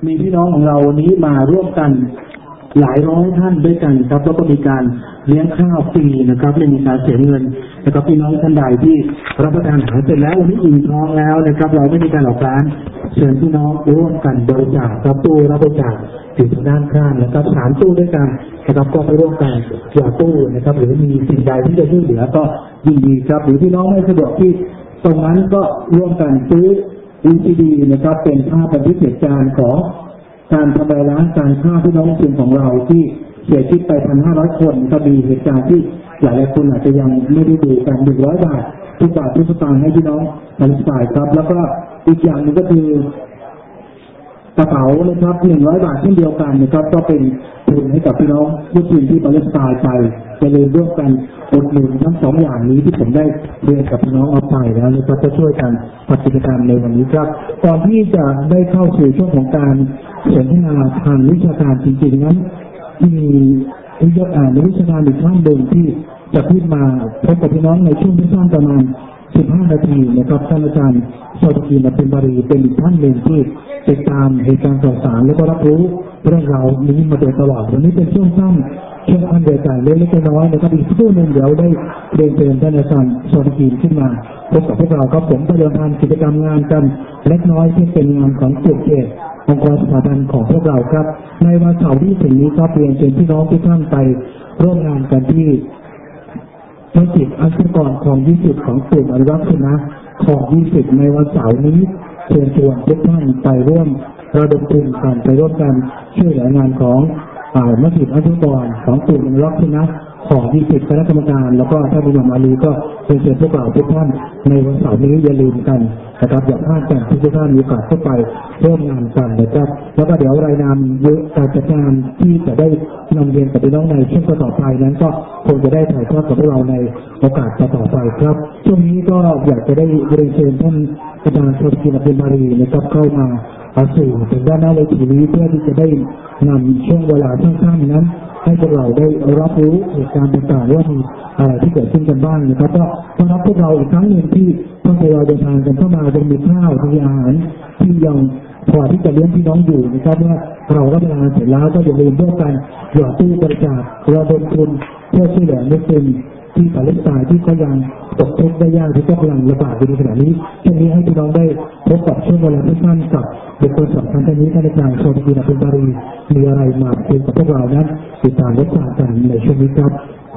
มีพี่น้องของเราวันนี้มาร่วมกันหลายร้อยท่านด้วยกันครับแล้วก็มีการเลี้ยงข้าวฟรีนะครับไม่มีการเสียเงินนะครับพี่น้องท่านใดที่รับประทานอาหารเสร็จแล้ววันนี้อิ่มท้องแล้วนะครับเราไม่มีการหลอกร้านเชิญพี่น้องร่วมกันบริจาคครับตู้รับบริจาคอยู่ทางด้านข้างนะครับ3ตู้ด้วยกันนะครับก็ไปร่วมกันหยอดตู้นะครับหรือมีสิ่งใดที่จะช่วยเหลือก็ยินดีครับหรือพี่น้องไม่สะดวกที่ตรงนั้นก็ร่วมกันซื้อVCD นะครับเป็นภาพบันทึกเหตุการณ์ของการทำลายล้างการฆ่าพี่น้องมุสลิมของเราที่เสียชีวิตไป 1,500 คนก็มีเหตุการณ์ที่หลายคนอาจจะยังไม่ได้ดูกัน100 บาททุกบาททุกสตางค์ให้พี่น้องปาเลสไตน์ครับแล้วก็อีกอย่างหนึ่งก็คือกระเป๋านะครับ100 บาทเช่นเดียวกันนะครับก็เป็นทุนให้กับพี่น้องมุสลิมที่ปาเลสไตน์ไปจะเลยร่วมกันอุดหนุนทั้ง2อย่างนี้ที่ผมได้เรียนกับพี่น้องเอาไปแล้วนะครับจะช่วยกันปฏิบัติการในวันนี้ครับก่อนที่จะได้เข้าสู่ช่วงของการสนทนาทางวิชาการจริงๆนั้นมีนักวิชาการอีกท่านหนึ่งที่จะพูดมาพบกับพี่น้องในช่วงสั้นๆประมาณ15 นาทีนะครับท่านอาจารย์โสดกีนเป็นบริเป็นอีกท่านหนึ่งที่ติดตามเหตุการณ์ข่าวสารและก็รับรู้เรื่องราวนี้มาโดยตลอดวันนี้เป็นช่วงสั้นช่วงอันเดียวกันเล็กๆน้อยๆนะครับอีกช่วงหนึ่งเดี๋ยวได้เรียนเชิญท่านอาจารย์โสดกีขึ้นมาพบกับพวกเราครับผมจะเดินทางกิจกรรมงานกันเล็กน้อยที่เป็นงานของกลุ่มเขตองค์กรสถาบันของพวกเราครับในวันเสาร์ที่ถึงนี้ครับเรียนเชิญพี่น้องทุกท่านไปร่วมงานกันที่ธุรกิจอันตรกรของ20ของกลุ่มอนุรักษ์สุนัขของ20ในวันเสาร์นี้เชิญชวนทุกท่านไปร่วมระดมทุนกันไปร่วมกันช่วยเหลืองานของมัสยิดอันตรกรของกลุ่มอนุรักษ์สุนัขของ20คณะกรรมการแล้วก็ท่านอิหม่ามอาลีก็เชิญพวกเราทุกท่านในวันเสาร์นี้อย่าลืมกันนะครับอย่าพลาดกันทุกท่านมีโอกาสเข้าไปร่วมงานกันนะครับแล้วก็เดี๋ยวรายนามการจัดงานที่จะได้นำเรียนกับพี่น้องในช่วงต่อไปนั้นก็คงจะได้ถ่ายทอดกับพวกเราในโอกาสต่อไปครับช่วงนี้ก็อยากจะได้เรียนเชิญท่านอาจารย์โสดกีนเป็นบารีนะครับเข้ามาสู่ถึงด้านหน้าเวทีนี้เพื่อที่จะได้นำช่วงเวลาสั้นๆนั้นให้พวกเราได้รับรู้เหตุการณ์ต่างๆว่ามีอะไรที่เกิดขึ้นกันบ้างนะครับก็ต้อนรับพวกเราอีกครั้งหนึ่งที่ต้องทยอยเดินทางกันเข้ามาจะมีข้าวมีอาหารที่ยังพอที่จะเลี้ยงพี่น้องอยู่นะครับว่าเรารับประทานเสร็จแล้วก็อย่าลืมร่วมกันหยอดตู้บริจาคระดมทุนเพื่อช่วยเหลือมุสลิมที่ปาเลสไตน์ที่ก็ยังตกทุกข์ได้ยากที่ก็กำลังระบาดอยู่ในขณะนี้ช่วงนี้ให้พี่น้องได้พบกับช่วงเวลาที่สั้นกับบุคคลสำคัญท่านนี้ท่านอาจารย์โสดกีนเป็นบารีมีอะไรมาคุยกับพวกเรานั้นติดตามรับฟังกันในช่วงนี้ครับ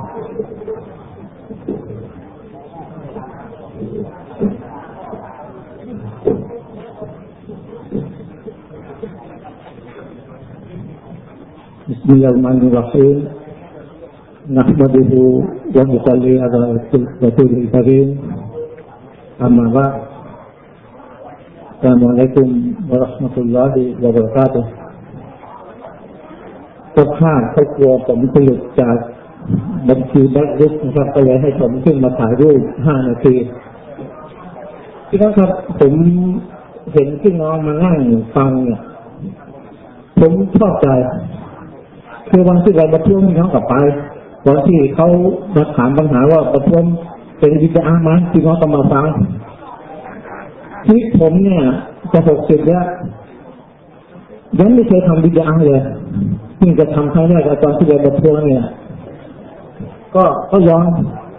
Bismillahirrahmanirrahim. Nahmaduhu wa nusalli ala rasulil karim. Amma ba'd. Assalamualaikum warahmatullahi wabarakatuh. ก็ข้าครอบครัวผมผลิตจากบัญชีแบงค์ลิสต์นะครับก็เลยให้ผมขึ้นมาถ่ายรูป5 นาทีพี่น้องครับผมเห็นพี่น้องมานั่งฟังเนี่ยผมชอบใจคือวันที่เราประท้วงพี่น้องกลับไปวันที่เขามาถามปัญหาว่าประท้วงเป็นวิจารณ์มั้ยพี่น้องก็มาฟังที่ผมเนี่ยจะ60แล้วยังไม่เคยทำวิจารณ์เลยเพิ่งจะทำครั้งแรกตอนที่เราประท้วงเนี่ยก็ยอม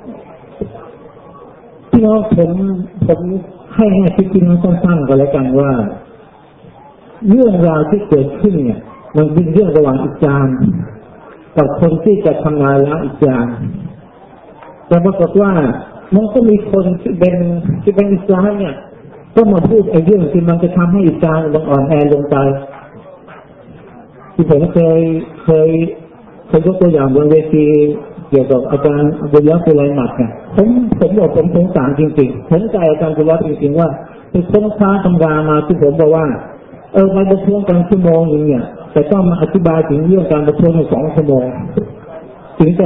พี่น้องผมให้คิดพี่น้องสั้นๆก็แล้วกันว่าเรื่องราวที่เกิดขึ้นเนี่ยมันเป็นเรื่องระหว่างอิสลามกับคนที่จะทำลายล้างอิสลามแต่ปรากฏว่ามันก็มีคนที่เป็นอิสลามเนี่ยก็มาพูดไอ้เรื่องที่มันจะทำให้อิสลามมันอ่อนแอลงไปที่ผมเคยยกตัวอย่างบนเวทีเกี่ยวกับอาจารย์อับดุลลาห์ กุลัยมัดเนี่ยผมบอกผมสงสารจริงๆเห็นใจอาจารย์กุลัยจริงๆว่าเป็นคนค้าตำรามาที่ผมบอกว่ามาประท้วงกันชั่วโมงนึงเนี่ยแต่ต้องมาอธิบายถึงเรื่องการประท้วงใน2 ชั่วโมงถึงจะ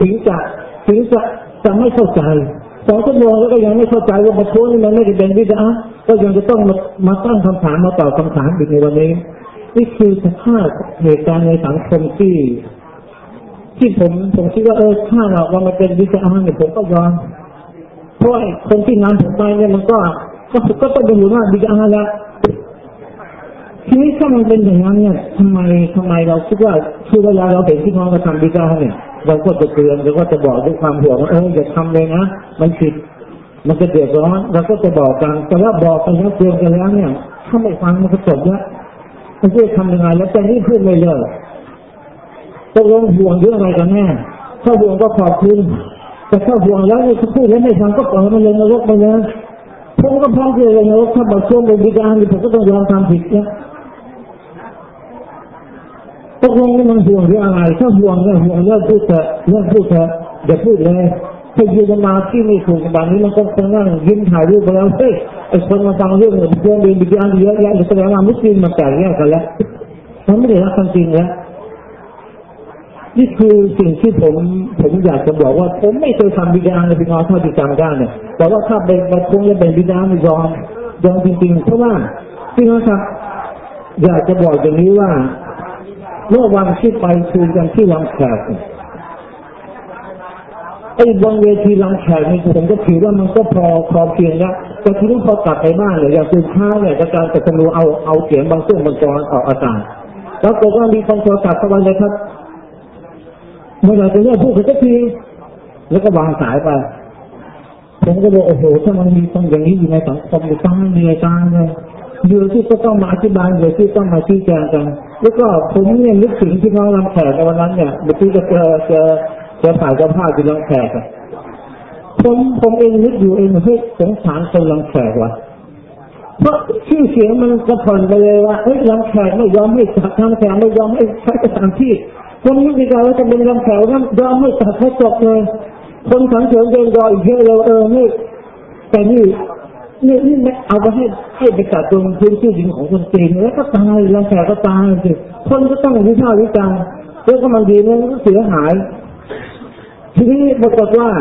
ไม่เข้าใจ2 ชั่วโมงแล้วก็ยังไม่เข้าใจว่าประท้วงนี่มันไม่ได้เป็นวิดอะห์ก็ยังจะต้องมาตั้งคำถามมาตอบคำถามอีกในวันนี้นี่คือสภาพเหตุการณ์ในสังคมที่ผมคิดว่าถ้าเราว่ามันเป็นวิดอะห์เนี่ยผมก็ยอมเพราะคนที่นำผมไปเนี่ยมันก็ต้องไปอยู่หน้าวิดอะห์แล้วทีนี้ถ้ามันเป็นอย่างนั้นเนี่ยทำไมเราคิดว่าคือเวลาเราเห็นพี่น้องกระทำบิดาเนี่ยเราก็จะเตือนเราก็จะบอกด้วยความห่วงว่าอย่าทำเลยนะมันผิดมันจะเดือดร้อนเราก็จะบอกกันแต่ว่าบอกกันแล้วเตือนกันแล้วเนี่ยถ้าไม่ฟังมันก็จบแล้วมันจะทำยังไงแล้วแต่นี่พูดเลยตกลงห่วงเรื่องอะไรกันแน่ถ้าห่วงก็ขอบคุณแต่ถ้าห่วงแล้วถ้าพูดแล้วไม่ฟังก็ปล่อยมันลงนรกไปเลยผมก็พร้อมที่จะลงนรกถ้าบอกช่วงเป็นบิดาเนี่ยผมก็ต้องยอมทำผิดเนี่ยตกลงนี่มันห่วงเรื่องอะไรถ้าห่วงเนี่ยห่วงเรื่องพูดเถอะอย่าพูดเลยถ้ายืนมาที่ไม่ถูกแบบนี้มันก็คงนั่งยิ้มถ่ายรูปไปแล้วเฮ้ยไอ้คนมาฟังเรื่องเรื่องเป็นบิดาเยอะแยะแสดงว่ามุสลิมมาแตกแยกกันแล้วมันไม่ได้รักกันจริงแล้วนี่คือสิ่งที่ผมอยากจะบอกว่าผมไม่เคยทำบิดาในพี่น้องเท่าที่จำได้เนี่ยแต่ว่าถ้าเป็นมาคงจะเป็นบิดาไม่ยอมจริงๆเพราะว่าพี่น้องครับอยากจะบอกอย่างนี้ว่าเมื่อวันที่ไปคุยกันที่ลำแขกไอ้บนเวทีลำแขกนี่ผมก็ถือว่ามันก็พอเพียงแล้วแต่ทีนี้พอกลับไปบ้านเนี่ยอย่างตื่นเช้าเนี่ยการจัดสนุเอาเสียงบางช่วงบางตอนออกอากาศแล้วก็มีคนโทรศัพท์เข้ามาเลยครับเมื่อไหร่จะเลิกพูดสักทีแล้วก็วางสายไปผมก็บอกโอ้โหถ้ามันมีคนอย่างนี้อยู่ในสังคมอยู่ตั้งมีอาการเลยเดี๋ยวที่ก็ต้องมาอธิบายเดี๋ยวที่ต้องมาชี้แจงกันแล้วก็ผมเนี่ยนึกถึงที่น้องลำแขกในวันนั้นเนี่ยเมื่อกี้จะฝ่ายเจ้าภาพที่ลำแขกผมเองนึกอยู่เองเฮ้ยสงสารคนลำแขกว่ะเพราะชื่อเสียงมันกระผ่อนไปเลยว่าลำแขกไม่ยอมให้จัดลำแขกไม่ยอมให้ใช้สถานที่คนนี้ดีกว่าจะเป็นลำแขกนั้นยอมให้จัดให้จบเลยคนสังเกตเดินรออีกเยอะเลยนี่แต่นี่เอาไปให้ไปจัดตรงพื้นที่ดินของคนจีนแล้วก็ตายลำแขกก็ตายสิคนก็ต้องวิพากษ์วิจารณ์แล้วก็มันดีเนี่ยเสียหายทีนี้ปรากฏว่า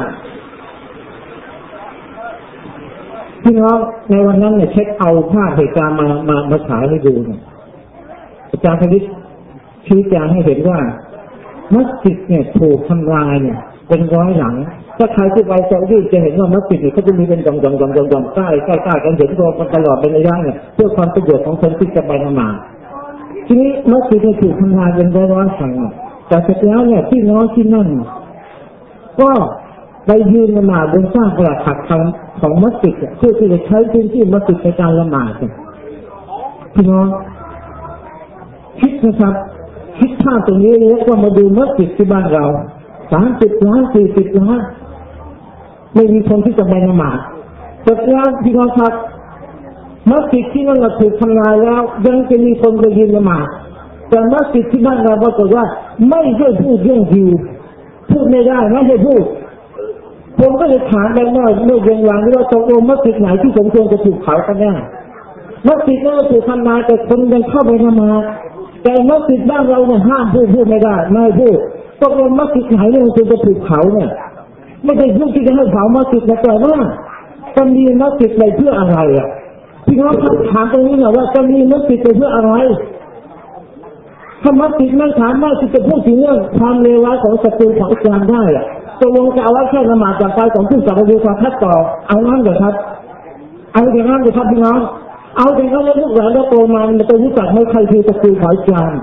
พี่น้องในวันนั้นเนี่ยเช็คเอาภาพเหตุการณ์มาฉายให้ดูเนี่ยอาจารย์คณิตชี้แจงให้เห็นว่ามัสยิดเนี่ยถูกทำลายเนี่ยเป็นร้อยหลังถ้าใครที่ไปซาอุดีจะเห็นว่ามัสยิดเนี่ยเขาจะมีเป็นดองๆใกล้กันเห็นตัวกันตลอดเป็นระยะเนี่ยเพื่อความประโยชน์ของคนที่จะไปละหมาดทีนี้มัสยิดเนี่ยถูกทำลายเป็นร้อยๆแห่งแต่เสร็จแล้วเนี่ยที่น้องที่นั่นก็ไปยืนละหมาดบนสร้างปราสาทของมัสยิดเพื่อที่จะใช้พื้นที่มัสยิดในการละหมาดพี่น้องคิดนะครับคิดภาพตรงนี้แล้วก็มาดูมัสยิดที่บ้านเรา30 ล้าน40 ล้านไม่มีคนที่จะไปละหมาดแต่แล้วพี่น้องครับมัสยิดที่นั่นถูกทำลายแล้วยังจะมีคนไปยืนละหมาดแต่มัสยิดที่บ้านเราบอกว่าไม่ได้พูดเรื่องยิวพูดไม่ได้ไม่ได้พูดผมก็เลยถามไปว่าเมื่อยังวางว่าตกลงมัสยิดไหนที่สมควรจะถูกเผากันแน่มัสยิดนั้นถูกทำลายแต่คนยังเข้าไปละหมาดแต่มัสยิดบ้านเราเนี่ยห้ามพูดไม่ได้ไม่พูดตกลงมัสยิดไหนเนี่ยมันจะถูกเผาเนี่ยไม่ได้พูดที่จะให้เผามัสยิดนะแต่ว่าจะมีมัสยิดไปเพื่ออะไรอ่ะพี่น้องถามตรงนี้หน่อยว่าจะมีมัสยิดไปเพื่ออะไรถ้ามัสยิดไม่ถามว่าจะพูดถึงเรื่องความเลวร้ายของศัตรูของอิสลามได้อ่ะตกลงจะเอาไว้แค่ละหมาดจากไปของผู้สัตย์ความทัดต่อเอางั้นเหรอครับเอาอย่างนั้นเหรอครับพี่น้องเอาอย่างนั้นแล้วลูกหลานเราโตมามันจะรู้จักให้ใครคือศัตรูของอิสลาม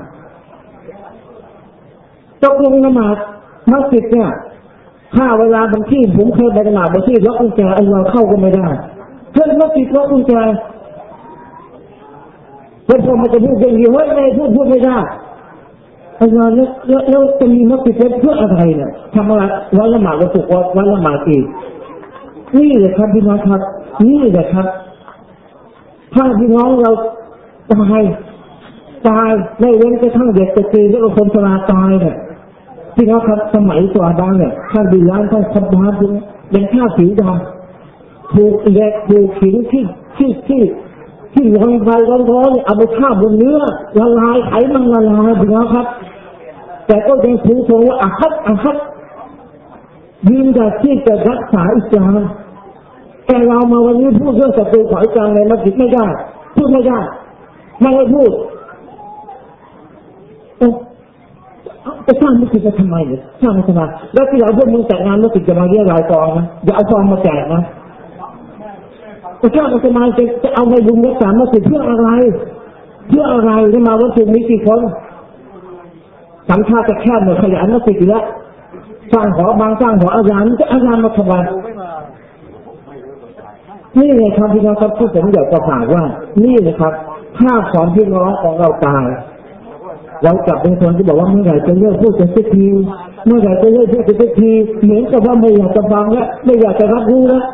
ตกลงละหมาดมัสยิดเนี่ยถ้าเวลาบางที่ผมเคยไปละหมาดบางที่ล็อกกุญแจไอ้เราเข้าก็ไม่ได้เพื่อนมัสยิดล็อกกุญแจเพื่อนพอมาจะพูดอย่างนี้เฮ้ยไม่พูดไม่ได้ไอ้เราแล้วจะมีมัสยิดเพื่ออะไรเนี่ยทำอะไรวันละหมาดเราถูกวันละหมาดอีกนี่แหละครับพี่น้องครับนี่แหละครับถ้าพี่น้องเราตายไม่เว้นกระทั่งเด็กจะตีแล้วก็คนชราตายเนี่ยพี่น้องครับสมัยก่อนบ้างเนี่ยท่านดีร้านท่านขับบ้านเป็นข้าวผิวดำถูกแยกถูกขิงที่ลอยไปร้อนเอาไปข้าวบนเนื้อละลายไขมันละลายพี่น้องครับแต่ก็ยังถือโซ่ว่าอาฮัดยืนยันที่จะรักษาอิสลามแต่เรามาวันนี้พูดเรื่องศัตรูของอิสลามในมัสยิดไม่ได้พูดไม่ได้ไม่ให้พูดจะสร้างมัสยิดจะทำไมเนี่ยสร้างมัสยิดแล้วที่เราพวกมึงแต่งงานมัสยิดจะมาเรียกรายกองนะอย่าเอาซองมาแจกนะจะสร้างมัสยิดจะเอาในบุญรักษามัสยิดเพื่ออะไรเพื่ออะไรที่มาวัดจุมีกี่คนทำท่าจะแคบหมดขยันมาติดแล้วสร้างหอบางสร้างหออาจารย์จะอาจารย์มาทำไมนี่ไงครับพี่น้องครับที่ผมอยากจะฝากว่านี่นะครับถ้าสอนพี่น้องของเราตายเรากลับเป็นคนที่บอกว่าเมื่อไหร่จะเลิกพูดกันสักทีเมื่อไหร่จะเลิกพูดกันสักทีเหมือนกับว่าไม่อยากจะฟังแล้วไม่อยากจะรับรู้แล้ว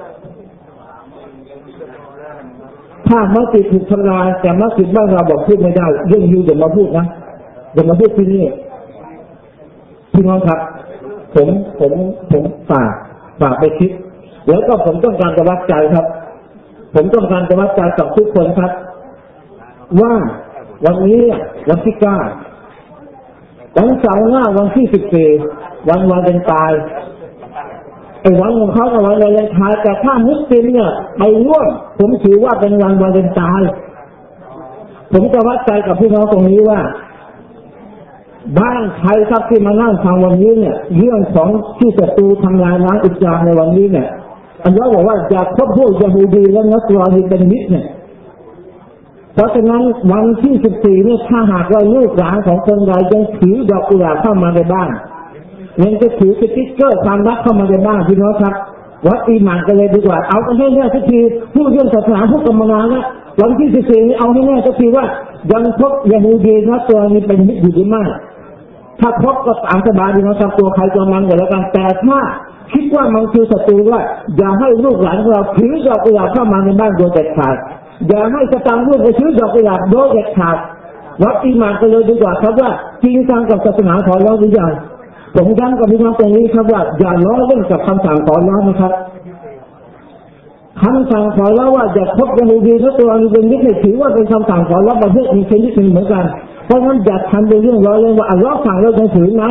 ถ้ามัสยิดถูกทำลายแต่มัสยิดบ้านเราบอกพูดไม่ได้เรื่องยูอย่ามาพูดนะอย่ามาพูดที่นี่พี่น้องครับผมฝากไปคิดแล้วก็ผมต้องการจะวัดใจครับผมต้องการจะวัดใจกับทุกคนครับว่าวันนี้วันที่9วันเสาร์หน้าวันที่14วันวาเลนไทน์ไอ้วันของเขากับวันวาเลนไทน์แต่ถ้ามุสลิมเนี่ยไปร่วมผมถือว่าเป็นวันวาเลนไทน์ผมจะวัดใจกับพี่น้องตรงนี้ว่าบ้านใครครับที่มานั่งฟังวันนี้เนี่ยเรื่องของที่ศัตรูทำลายล้างอิสลามในวันนี้เนี่ยอันนี้บอกว่าอย่าคบพวกยะฮูดีและนัสรอนีเป็นมิตรเนี่ยเพราะฉะนั้นวันที่14เนี่ยถ้าหากว่าลูกหลานของคนใดยังถือดอกกุหลาบเข้ามาในบ้านยังจะถือสติ๊กเกอร์ความรักเข้ามาในบ้านพี่น้องครับวัดอีหม่านกันเลยดีกว่าเอากันให้แน่สักทีพูดเรื่องศาสนาพูดกันมานานแล้ววันที่14นี้เอาให้แน่สักทีว่ายังคบยะฮูดีนัสรอนีเป็นมิตรอยู่หรือไม่ถ้าคบก็ตามสบายดีนะตัวใครตัวมันก็แล้วกันแต่ถ้าคิดว่ามันคือศัตรูว่าอย่าให้ลูกหลานของเราถือดอกกุหลาบเข้ามาในบ้านโดยเด็ดขาดอย่าให้สตางค์ลูกไปซื้อดอกกุหลาบโดยเด็ดขาดวัดอีหม่านกันเลยดีกว่าครับว่าจริงจังกับศาสนาขอร้องหรือยังผมย้ำกับพี่น้องตรงนี้ครับว่าอย่าล้อเล่นกับคำสั่งขอร้องนะครับคำสั่งขอร้องว่าอย่าคบกันดีๆถ้าตัวนี้เป็นนิสัยถือว่าเป็นคำสั่งขอร้องประเภทมีชนิดหนึ่งเหมือนกันเพราะงั้นอย่าทำเป็นเรื่องล้อเล่นว่าอัลเลาะห์สั่งเราจะถือนะ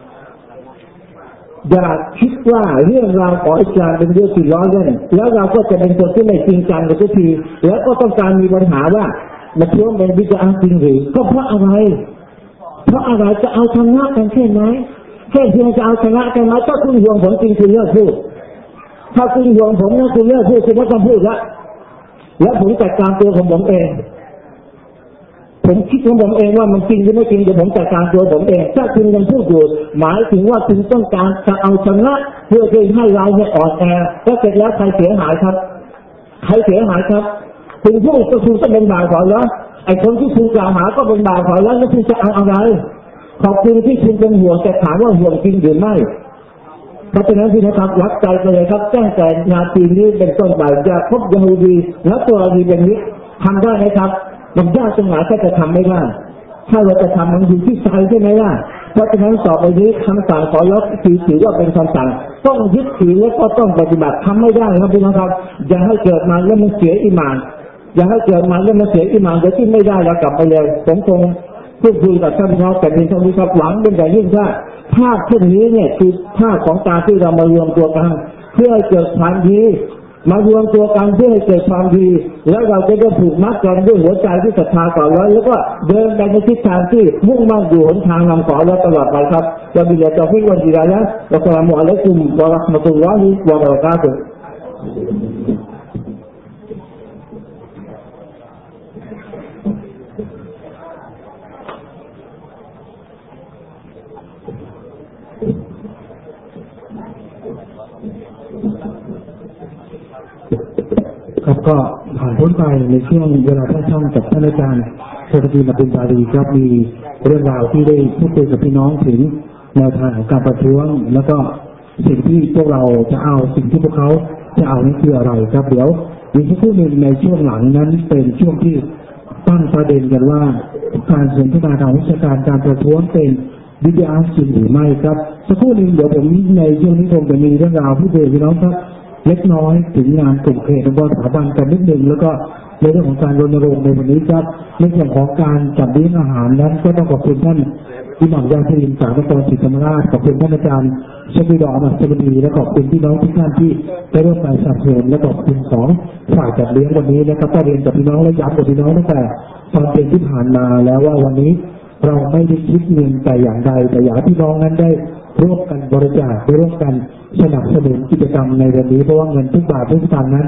อย่าคิดว่าเรื่องราวของอิสลามเป็นเรื่องที่ล้อเล่นแล้วเราก็จะเป็นคนที่ไม่จริงจังกับทุกทีแล้วก็ต้องการมีปัญหาว่ามันเชื่อเป็นวิจารณ์จริงหรือก็เพราะอะไรจะเอาชนะกันแค่ไหนแค่เพียงจะเอาชนะกันไหมถ้าคุณห่วงผมจริงคุณเลิกพูดถ้าคุณห่วงผมนะคุณเลิกพูดคุณไม่ต้องพูดละแล้วผมจัดการตัวของผมเองผมคิดของผมเองว่ามันจริงหรือไม่จริงเดี๋ยวผมจัดการตัวผมเองถ้าคุณยังพูดอยู่หมายถึงว่าคุณต้องการจะเอาชนะเพื่อที่ให้เราเนี่ยอ่อนแอก็เสร็จแล้วใครเสียหายครับคุณพูดก็คุณจะเป็นบ่าวขอแล้วไอ้คนที่คุณกล่าวหาก็เป็นบ่าวขอแล้วแล้วคุณจะเอาอะไรขอบคุณที่คุณเป็นห่วงแต่ถามว่าห่วงจริงหรือไม่เพราะฉะนั้นพี่นะครับวัดใจไปเลยครับแจ้งแต่นาทีนี้เป็นต้นไปอย่าคบยะฮูดีและตัวเราดีเป็นนิดทำได้ไหมครับมันยากตรงไหนถ้าจะทำไม่ได้ถ้าเราจะทำมันอยู่ที่ใจใช่ไหมล่ะเพราะฉะนั้นต่อไปนี้คำสั่งขอรับถือว่าเป็นคำสั่งต้องยึดถือและก็ต้องปฏิบัติทำไม่ได้ครับพี่น้องครับอย่าให้เกิดมาแล้วมันเสียอิมานอย่าให้เกิดมาแล้วมันเสียอิมานโดยที่ไม่ได้แล้วกลับไปเลยผมคงพูดคุยกับท่านพี่น้องแต่เป็นท่านผู้ชมหวังเป็นอย่างยิ่งว่าภาพเช่นนี้เนี่ยคือภาพของการที่เรามารวมตัวกันเพื่อให้เกิดความดีมารวมตัวกันเพื่อให้เกิดความดีแล้วเราจะได้ผูกมัดกันด้วยหัวใจที่ศรัทธาต่อแล้วแล้วก็เดินไปในทิศทางที่มุ่งมั่นอยู่หนทางนำขอเราตลอดไปครับจะมีแต่พี่วันดีแล้วอัสสลามุอะลัยกุมวะเราะห์มะตุลลอฮิวะบะเราะกาตุฮ์ครับก็ผ่านพ้นไปในช่วงเวลาท่านกับท่านอาจารย์เศรษฐกิจอับดุลบารีครับมีเรื่องราวที่ได้พูดคุยกับพี่น้องถึงแนวทางของการประท้วงแล้วก็สิ่งที่พวกเราจะเอาสิ่งที่พวกเขาจะเอานี่คืออะไรครับเดี๋ยวอีกสักครู่หนึ่งในช่วงหลังนั้นเป็นช่วงที่ตั้งประเด็นกันว่าการสนทนาทางวิชาการการประท้วงเป็นวิทยาจริงหรือไม่ครับสักครู่หนึ่งเดี๋ยวผมในช่วงนี้ผมจะมีเรื่องราวที่เด็กพี่น้องครับเล็กน้อยถึงงานกลุ่มเขตองค์กรสถาบันกันนิดหนึ่งแล้วก็ในเรื่องของการรณรงค์ในวันนี้ครับในส่วนของการจัดเลี้ยงอาหารนั้นก็ต้องขอบคุณท่านอิหม่ามยาซีนจากนครศรีธรรมราชขอบคุณท่านอาจารย์ชมิดออัสบดีและขอบคุณพี่น้องทุกท่านที่ได้ร่วมการสนับสนุนและขอบคุณของฝ่ายจัดเลี้ยงวันนี้นะครับก็เรียนกับพี่น้องและย้ำกับพี่น้องตั้งแต่ตอนเป็นที่ผ่านมาแล้วว่าวันนี้เราไม่ได้คิดเงินแต่อย่างใดแต่อยากพี่น้องนั้นได้ร่วมกันบริจาคร่วมกันสนับสนุนกิจกรรมในวันนี้เพราะว่าเงินทุกบาททุกสตางค์นั้น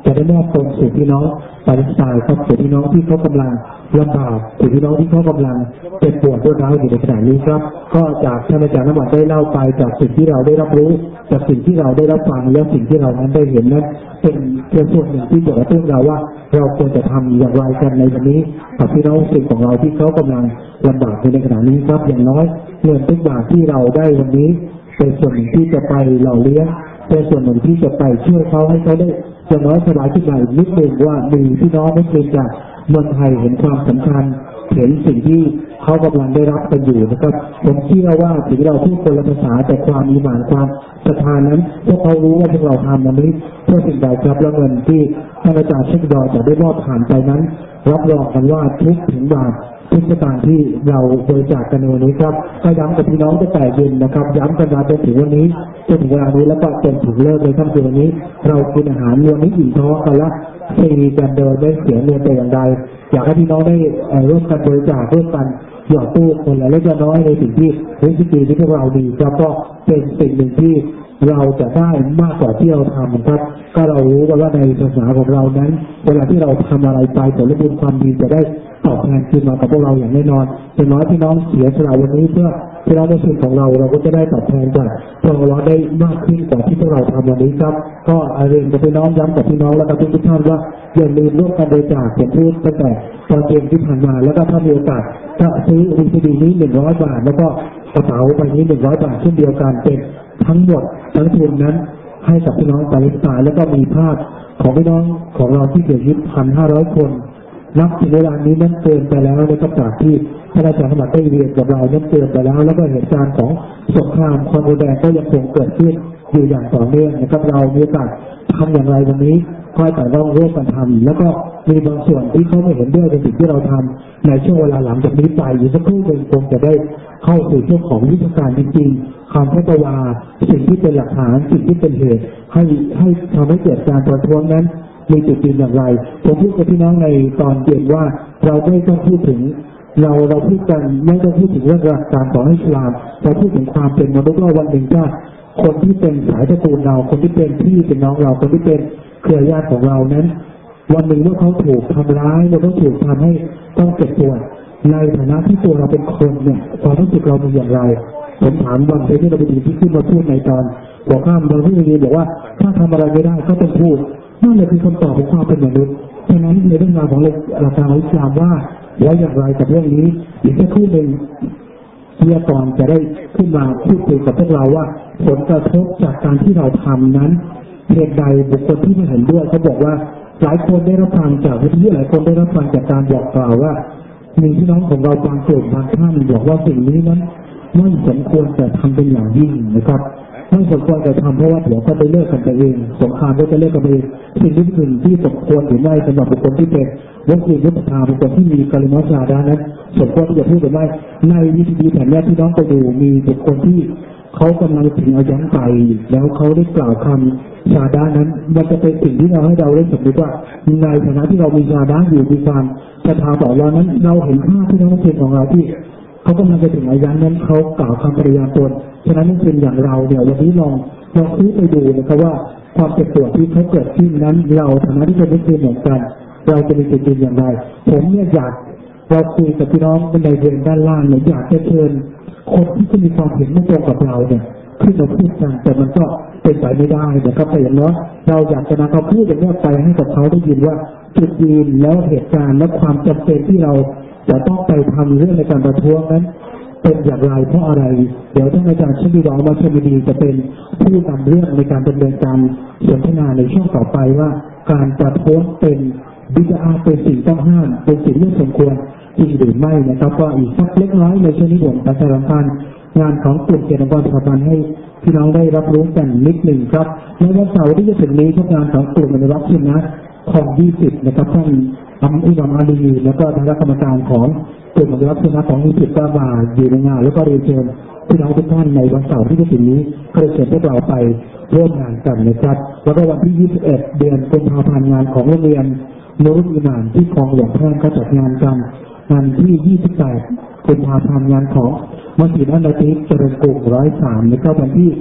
จะได้มอบตรงสู่พี่น้องปาเลสไตน์ครับสู่พี่น้องที่เขากำลังลำบากสู่พี่น้องที่เขากำลังเป็นปวดรวดร้าวอยู่ในขณะนี้ครับก็จากท่านอาจารย์นวัดได้เล่าไปจากสิ่งที่เราได้รับรู้จากสิ่งที่เราได้รับฟังและสิ่งที่เรานั้นได้เห็นนั้นเป็นเพียงส่วนหนึ่งที่จะกระตุ้นเราว่าเราควรจะทำอย่างไรกันในวันนี้กับพี่น้องสิ่งของเราที่เขากำลังลำบากในขณะนี้ครับอย่างน้อยเงินทุกบาทที่เราได้วันนี้เป็นส่วนหนึ่งที่จะไปหล่อเลี้ยงเป็นส่วนหนึ่งที่จะไปช่วยเขาให้เขาได้อย่างน้อยสบายขึ้นมานิดนึงว่ามีพี่น้องมุสลิมจากเมืองไทยเห็นความสำคัญเห็นสิ่งที่เขากำลังได้รับกันอยู่นะครับผมเชื่อว่าถึงเราพูดคนละภาษาแต่ความอีหม่านความศรัทธานั้นพวกเขารู้ว่าพวกเราทำนี้เพื่อสิ่งใดครับแล้วเงินที่ท่านอาจารย์เชคดอจะได้มอบผ่านไปนั้นรับรองกันว่าทุกถึงบาททุกสตางค์ที่เราบริจาคกันในวันนี้ครับก็ย้ำกับพี่น้องตั้งแต่เย็นนะครับย้ำกันมาจนถึงวันนี้จนถึงเวลานี้แล้วก็จนถึงเลิกเลยค่ำคืนวันนี้เรากินอาหารวันนี้อิ่มท้องกันละฟรีกันเดินได้เสียเงินแต่อย่างใดอยากให้พี่น้องได้ร่วมกันบริจาคร่วมกันหยอดตู้คนละเล็กละน้อยในสิ่งที่ที่พวกเราดีแล้วก็เป็นสิ่งหนึ่งที่เราจะได้มากกว่าที่เราทำครับก็เรารู้ว่าในศาสนาของเรานั้นเวลาที่เราทำอะไรไปผลบุญความดีจะได้ตอบแทนคืนมากับพวกเราอย่างแน่นอนอย่างน้อยพี่น้องเสียสละวันนี้เพื่อพี่น้องมุสลิมของเราก็จะได้ตอบแทนจากพวกเราได้มากขึ้นกว่าที่พวกเราทำวันนี้ครับก็เรียนกับพี่น้องย้ำกับพี่น้องและกับทุกท่านว่าอย่าลืมร่วมกันบริจาคผมพูดตั้งแต่ตอนเย็นที่ผ่านมาแล้วก็ถ้ามีโอกาสก็ซื้อDVDนี้100 บาทแล้วก็กระเป๋าใบนี้100 บาทเช่นเดียวกันเป็นทั้งหมดทั้งทุนนั้นให้กับพี่น้องปาเลสไตน์แล้วก็มีภาพของพี่น้องของเราที่เสียชีวิต 1,500 คนนับถึงเวลานี้นั้นเกินไปแล้วในกระจากที่ท่านอาจารย์ได้เรียนกับเรานั้นเกินไปแล้วแล้วก็เหตุการณ์ของสงครามความรุนแรงก็ยังคงเกิดขึ้นอยู่อย่างต่อเนื่องนะครับเรามีโอกาสทำอย่างไรวันนี้ค่อยแต่ต้องร่วมกันทำแล้วก็มีบางส่วนที่เขาไม่เห็นด้วยในสิ่งที่เราทำในช่วงเวลาหลังจากนี้ไปอยู่สักครู่หนึ่งคงจะได้เข้าสู่ช่วงของวิชาการจริงๆความพัฒนาสิ่งที่เป็นหลักฐานสิ่งที่เป็นเหตุให้ทำให้เกิดการประท้วงนั้นมีจุดยืนอย่างไรผมพูดกับพี่น้องในตอนเย็นว่าเราไม่ต้องพูดถึงเราพูดกันไม่ต้องพูดถึงเรื่องหลักการของอิสลามเราพูดถึงความเป็นมนุษย์ว่าวันหนึ่งถ้าคนที่เป็นสายตระกูลเราคนที่เป็นพี่เป็นน้องเราคนที่เป็นเครือญาติของเรานั้นวันหนึ่งเมื่อเขาถูกทำร้ายเราต้องถูกทำให้ต้องเจ็บปวดในฐานะที่ตัวเราเป็นคนเนี่ยความรู้สึกเราเป็นอย่างไรผมถามบางทีที่เราไปดูที่ขึ้นมาพูดในตอนหัวข้ามบางที่เรียนบอกว่าถ้าทำอะไรไม่ได้ก็ต้องพูดนั่นแหละคือคำตอบของความเป็นมนุษย์ฉะนั้นในเรื่องราวของหลักการอิสลามว่าแล้วอย่างไรกับเรื่องนี้อีกสักครู่หนึ่งวิทยากรจะได้ขึ้นมาพูดคุยกับพวกเราว่าผลกระทบจากการที่เราทำนั้นเหตุใดบุคคลที่ไม่เห็นด้วยเขาบอกว่าหลายคนได้รับฟังจากวิทยุหลายคนได้รับฟังจากการบอกกล่าวว่ามีพี่น้องของเราบางกลุ่มบางท่านบอกว่าสิ่งนี้นั้นไม่สมควรจะทำเป็นอย่างยิ่งนะครับไม่สมควรจะทำเพราะว่าเดี๋ยวก็ไปเลิกกันไปเองสงครามก็จะเลิกกันไปเองสิ่งที่หนึ่งที่สมควรหรือไม่สำหรับบุคคลที่เป็นวัคซีนยุทธภาบุคคลที่มีกลิมัสลาดานั้นสมควรที่จะพูดหรือไม่ในวิธีแผ่นแรกที่น้องไปดูมีบุคคลที่เขากำลังถึงอายันไปแล้วเขาได้กล่าวคำชาดานั้นมันจะเป็นสิ่งที่เราให้เราได้สำนึกว่าในฐานะที่เรามีชาดาอยู่มีความศรัทธาต่อเรานั้นเราเห็นภาพที่น้องเพื่อนของเราที่เขากำลังจะถึงอายันนั้นเขากล่าวคำปริญาตนฉะนั้นนั่นเป็นอย่างเราเนี่ยวันนี้ลองซื้อไปดูนะครับว่าความเจ็บปวดที่เขาเกิดขึ้นนั้นเราฐานะที่เป็นมุสลิมเหมือนกันเราจะมีจุดยืนอย่างไรผมเนี่ยอยากเราคุยกับพี่น้องในเรียนด้านล่างเนี่ยอยากจะเชิญคนที่มีความเห็นไม่ตรงกับเราเนี่ยขึ้นมาพูดกันแต่มันก็เป็นไปไม่ได้นะครับแต่อย่างน้อยเราอยากจะนำคำพูดอย่างนี้ไปให้กับเขาได้ยินว่าจุดยืนแล้วเหตุการณ์และความจำเป็นที่เราจะต้องไปทำเรื่องในการประท้วงนั้นเป็นอย่างไรเพราะอะไรเดี๋ยวท่านอาจารย์ชิบิดอมาชมิดีจะเป็นผู้นำเรื่องในการดำเนินการสนทนาในช่วงต่อไปว่าการประท้วงเป็นบิดาเป็นสิ่งต้องห้ามเป็นสิ่งไม่สมควรจริงหรือไม่นะครับก็อีกสักเล็กน้อยในช่วงนี้ผมประชาสัมพันธ์งานของกลุ่มเกียรติกรสถาบันให้พี่น้องได้รับรู้กันนิดหนึ่งครับในวันเสาร์ที่จะถึงนี้ทุกงานของกลุ่มอนุรักษ์ชินนะของ20นะครับท่านอิหม่ามอาลีแล้วก็คณะกรรมการของกลุ่มอนุรักษ์ชินนะของ20ก็มาอยู่ในงานแล้วก็เรียนเชิญพี่น้องทุกท่านในวันเสาร์ที่จะถึงนี้ก็เชิญพวกเราไปร่วมงานกันนะครับแล้วก็วันที่21เดือนกุมภาพันธ์งานของโรงเรียนนูรุลอิหม่านที่คลองหลวงแพร่ก็จัดงานกันงานที่28กุมภาพันธ์งานของมัสยิดอันดาติเจริญกรุง103แล้วก็วันที่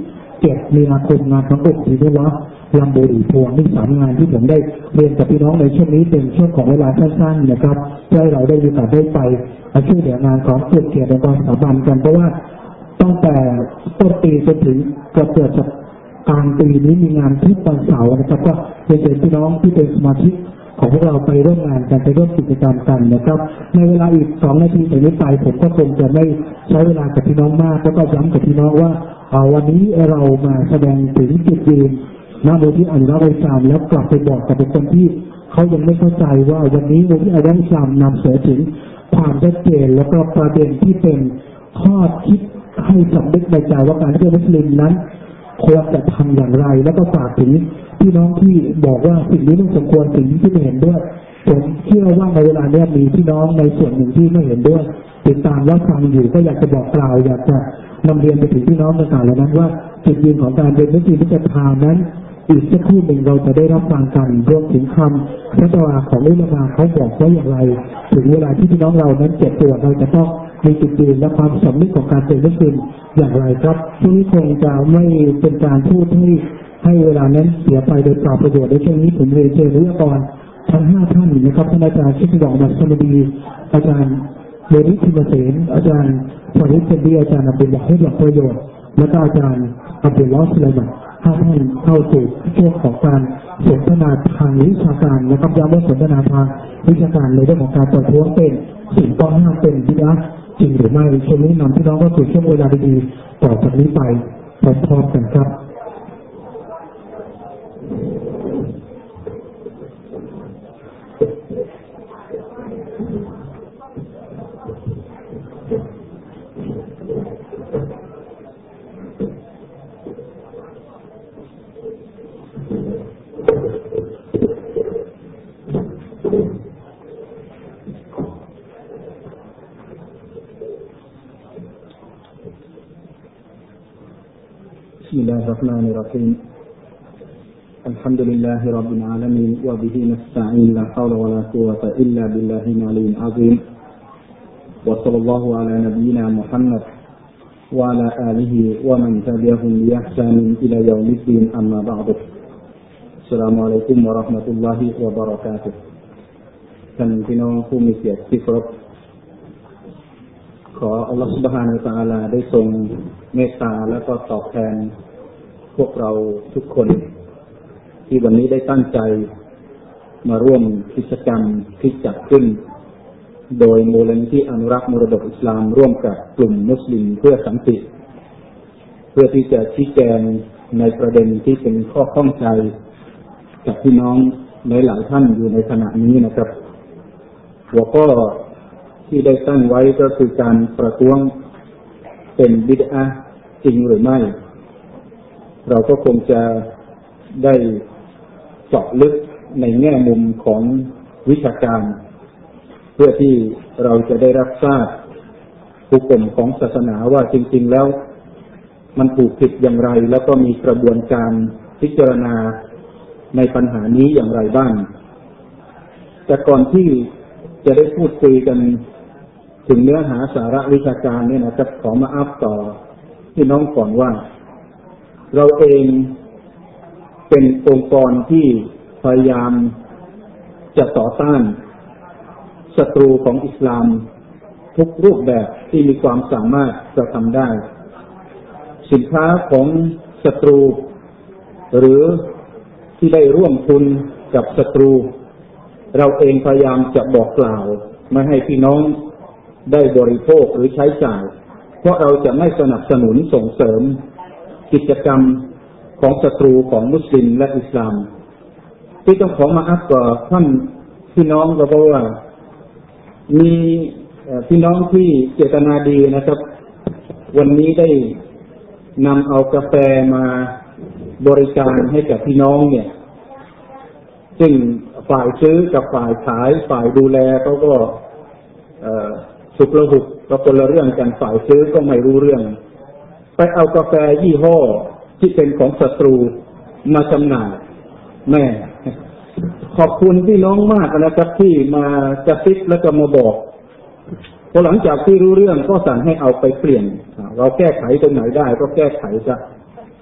7 มีนาคมงานทั้งอกที่ได้รับลำบุรีพวงนี่3 งานที่ผมได้เรียนกับพี่น้องในช่วงนี้เป็นช่วงของเวลาสั้นๆนะครับเพื่อให้เราได้มีโอกาสได้ไปช่วยเหลืองานของเกียรติองค์กรสถาบันกันเพราะว่าตั้งแต่ต้นปีจนถึงเกือบจะกลางปีนี้มีงานทุกวันเสาร์นะครับก็เชิญพี่น้องที่เป็นสมาชิกของพวกเราไปร่วมงานกันไปร่วมกิจกรรมกันนะครับในเวลาอีก2 นาทีจากนี้ไปผมก็คงจะไม่ใช้เวลากับพี่น้องมากแล้วก็ย้ำกับพี่น้องว่าวันนี้เรามาแสดงถึงจุดยืนณมูลที่อนุรักษ์อิสลามแล้วกลับไปบอกกับบุคคลที่เขายังไม่เข้าใจว่าวันนี้มูลที่อนุรักษ์อิสลามนำเสนอถึงความชัดเจนแล้วก็ประเด็นที่เป็นข้อคิดให้สำนึกในใจว่าการเป็นมุสลิมนั้นควรจะทำอย่างไรแล้วก็ฝากถึงพี่น้องที่บอกว่าสิ่งนี้ไม่สมควรสิ่งนี้ที่ไม่เห็นด้วยผมเชื่อว่าในเวลานี้มีพี่น้องในส่วนหนึ่งที่ไม่เห็นด้วยติดตามรับฟังอยู่ก็อยากจะบอกกล่าวอยากจะนำเรียนไปถึงพี่น้องต่างๆเหล่านั้นว่าจุดยืนของการเป็นมุสลิมที่จะพานั้นอีกสักครู่หนึ่งเราจะได้รับฟังกันรวมถึงคำพระดาของอุลามะเขาบอกว่าอย่างไรถึงเวลาที่พี่น้องเรานั้นเจ็บปวดเราจะต้องมีจุดยืนและความสำนึกของการเป็นมุสลิมอย่างไรครับช่วงนี้คงจะไม่เป็นการพูดให้เวลานั้นเสียไปโดยเปล่าประโยชน์ในช่วงนี้ผมเรียนเชิญวิทยากรทั้ง5 ท่านนะครับท่านอาจารย์ชิดบอกมาสมดีอาจารย์เดนิส ธิมเสนอาจารย์ฟาริสเซนดีอาจารย์อับดุลลาฮิหลักประโยชน์และก็อาจารย์อับดุลลอฮ์สุไลมัน5 ท่านเข้าสู่ช่วงของการสนทนาทางวิชาการนะครับย้ำว่าสนทนาทางวิชาการในเรื่องของการประท้วงเป็นสิ่งต้องห้ามเป็นบิดอะห์จริงหรือไม่ช่วงนี้นำพี่น้องก็สู่ช่วงเวลาดีๆต่อจากนี้ไปพร้อมๆกันครับ بسم الله الرحمن الرحيم الحمد لله رب العالمين وبه نستعين لا حول ولا قوة إلا بالله العلي العظيم وصلى الله على نبينا محمد وعلى آله ومن تبعهم بإحسان إلى يوم الدين أما بعد السلام عليكم ورحمة الله وبركاته ท่านพี่น้องผู้มีเกียรติที่เคารพขออัลลอฮฺซุบฮานะฮูวะตะอาลาได้ทรงเมตตาและก็ตอบแทนพวกเราทุกคนที่วันนี้ได้ตั้งใจมาร่วมกิจกรรมที่จัดขึ้นโดยมูลนิธิอนุรักษ์มรดกอิสลามร่วมกับกลุ่มมุสลิมเพื่อสันติเพื่อที่จะชี้แจงในประเด็นที่เป็นข้อข้องใจกับพี่น้องหลายท่านอยู่ในขณะนี้นะครับหัวข้อที่ได้ตั้งไว้ก็คือการประท้วงเป็นบิดอะห์จริงหรือไม่เราก็คงจะได้เจาะลึกในแง่มุมของวิชาการเพื่อที่เราจะได้รับทราบหุกมของศาสนาว่าจริงๆแล้วมันถูกผิดอย่างไรแล้วก็มีกระบวนการพิจารณาในปัญหานี้อย่างไรบ้างแต่ก่อนที่จะได้พูดคุยกันถึงเนื้อหาสาระวิชาการเนี่ยนะครับขอมาอัพต่อพี่น้องก่อนว่าเราเองเป็นองค์กรที่พยายามจะต่อต้านศัตรูของอิสลามทุกรูปแบบที่มีความสามารถจะทำได้สินค้าของศัตรูหรือที่ได้ร่วมทุนกับศัตรูเราเองพยายามจะบอกกล่าวไม่ให้พี่น้องได้บริโภคหรือใช้จ่ายเพราะเราจะไม่สนับสนุนส่งเสริมกิจกรรมของศัตรูของมุสลิมและอิสลามที่ต้องขอมาอัพกับท่านพี่น้องก็เพราะว่ามีพี่น้องที่เจตนาดีนะครับวันนี้ได้นำเอากาแฟมาบริการให้กับพี่น้องเนี่ยซึ่งฝ่ายซื้อกับฝ่ายขายฝ่ายดูแลเขาก็สุกระหุกก็คนละเรื่องกันฝ่ายซื้อก็ไม่รู้เรื่องไปเอากาแฟยี่ห้อที่เป็นของศัตรูมาจำหน่ายแม่ขอบคุณพี่น้องมากนะครับที่มากระซิบแล้วก็มาบอกพอหลังจากที่รู้เรื่องก็สั่งให้เอาไปเปลี่ยนเราแก้ไขตรงไหนได้ก็แก้ไขซะ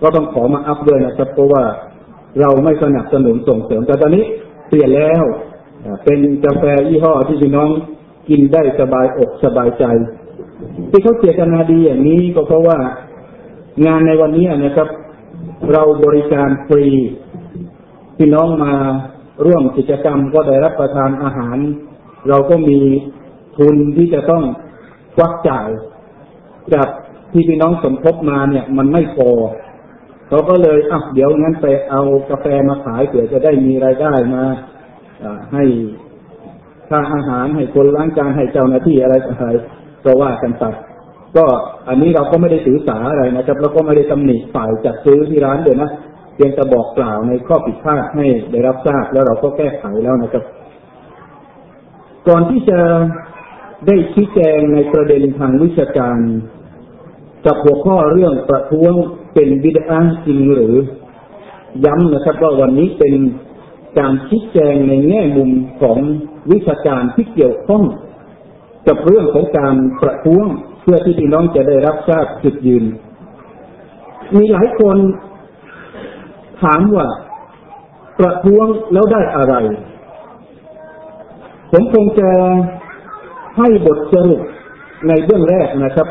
ก็ต้องขอมาอัพด้วยนะครับเพราะว่าเราไม่สนับสนุนส่งเสริมแต่ตอนนี้เปลี่ยนแล้วเป็นกาแฟยี่ห้อที่พี่น้องกินได้สบายอกสบายใจที่เขาเจตนาดีอย่างนี้ก็เพราะว่างานในวันนี้นะครับเราบริการฟรีพี่น้องมาร่วมกิจกรรมก็ได้รับประทานอาหารเราก็มีทุนที่จะต้องควักจ่ายจากที่พี่น้องสมทบมาเนี่ยมันไม่พอเขาก็เลยเดี๋ยวงั้นไปเอากาแฟมาขายเผื่อจะได้มีรายได้มาให้ค่าอาหารให้คนล้างจานให้เจ้าหน้าที่อะไรก็ว่ากันไปก็อันนี้เราก็ไม่ได้ถือสาอะไรนะครับแล้วก็ไม่ได้ตำหนิฝ่ายจัดซื้อที่ร้านเดี๋ยวนะเพียงแต่บอกกล่าวในข้อผิดพลาดให้ได้รับทราบแล้วเราก็แก้ไขแล้วนะครับก่อนที่จะได้ชี้แจงในประเด็นทางวิชาการกับหัวข้อเรื่องประท้วงเป็นบิดอะห์จริงหรือย้ำนะครับว่าวันนี้เป็นการชี้แจงในแง่มุมของวิชาการที่เกี่ยวข้องกับเรื่องของการประท้วงเพื่อที่พี่น้องจะได้รับทราบจุดยืนมีหลายคนถามว่าประท้วงแล้วได้อะไรผมคงจะให้บทสรุปในเบื้องแรกนะครับ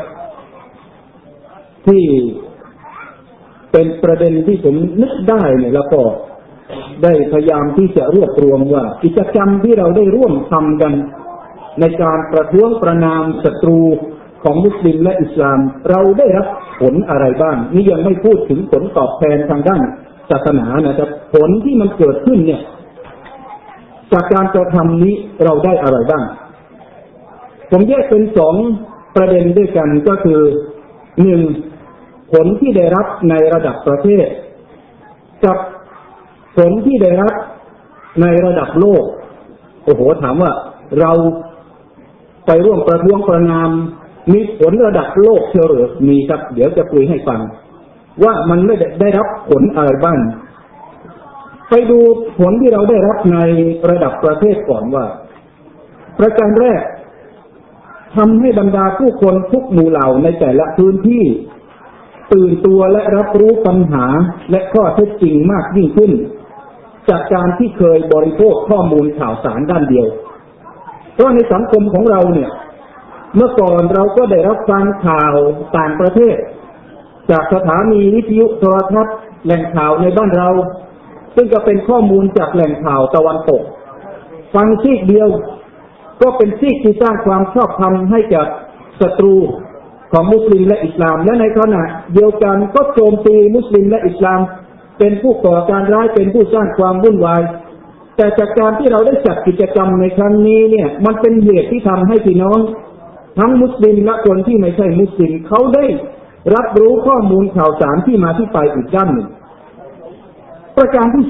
ที่เป็นประเด็นที่ผมนึกได้เนี่ยแล้วก็ได้พยายามที่จะรวบรวมว่ากิจกรรมที่เราได้ร่วมทำกันในการประท้วงประณามศัตรูของมุสลิมและอิสลามเราได้รับผลอะไรบ้างนี่ยังไม่พูดถึงผลตอบแทนทางด้านศาสนานะครับผลที่มันเกิดขึ้นเนี่ยจากการกระทำนี้เราได้อะไรบ้างผมแยกเป็น2ประเด็นด้วยกันก็คือ1ผลที่ได้รับในระดับประเทศกับผลที่ได้รับในระดับโลกโอ้โหถามว่าเราไปร่วมประท้วงประณามมีผลระดับโลกเชียวหรือมีครับเดี๋ยวจะคุยให้ฟังว่ามันได้รับผลอะไรบ้างไปดูผลที่เราได้รับในระดับประเทศก่อนว่าประการแรกทำให้บรรดาผู้คนทุกหมู่เหล่าในแต่ละพื้นที่ตื่นตัวและรับรู้ปัญหาและข้อเท็จจริงมากยิ่งขึ้นจากการที่เคยบริโภคข้อมูลข่าวสารด้านเดียวเพราะในสังคมของเราเนี่ยเมื่อก่อนเราก็ได้รับฟังข่าวต่างประเทศจากสถานีวิทยุโทรทัศน์แหล่งข่าวในบ้านเราซึ่งก็เป็นข้อมูลจากแหล่งข่าวตะวันตกฟังซีกเดียวก็เป็นซีกที่สร้างความชอบธรรมให้กับศัตรูของมุสลิมและอิสลามและในขณะเดียวกันก็โจมตีมุสลิมและอิสลามเป็นผู้ก่อการร้ายเป็นผู้สร้างความวุ่นวายแต่จากการที่เราได้จัดกิจกรรมในครั้งนี้เนี่ยมันเป็นเหตุที่ทำให้พี่น้องทั้งมุสลิมและคนที่ไม่ใช่มุสลิมเขาได้รับรู้ข้อมูลข่าวสารที่มาที่ไปอีกด้านหนึ่งประการที่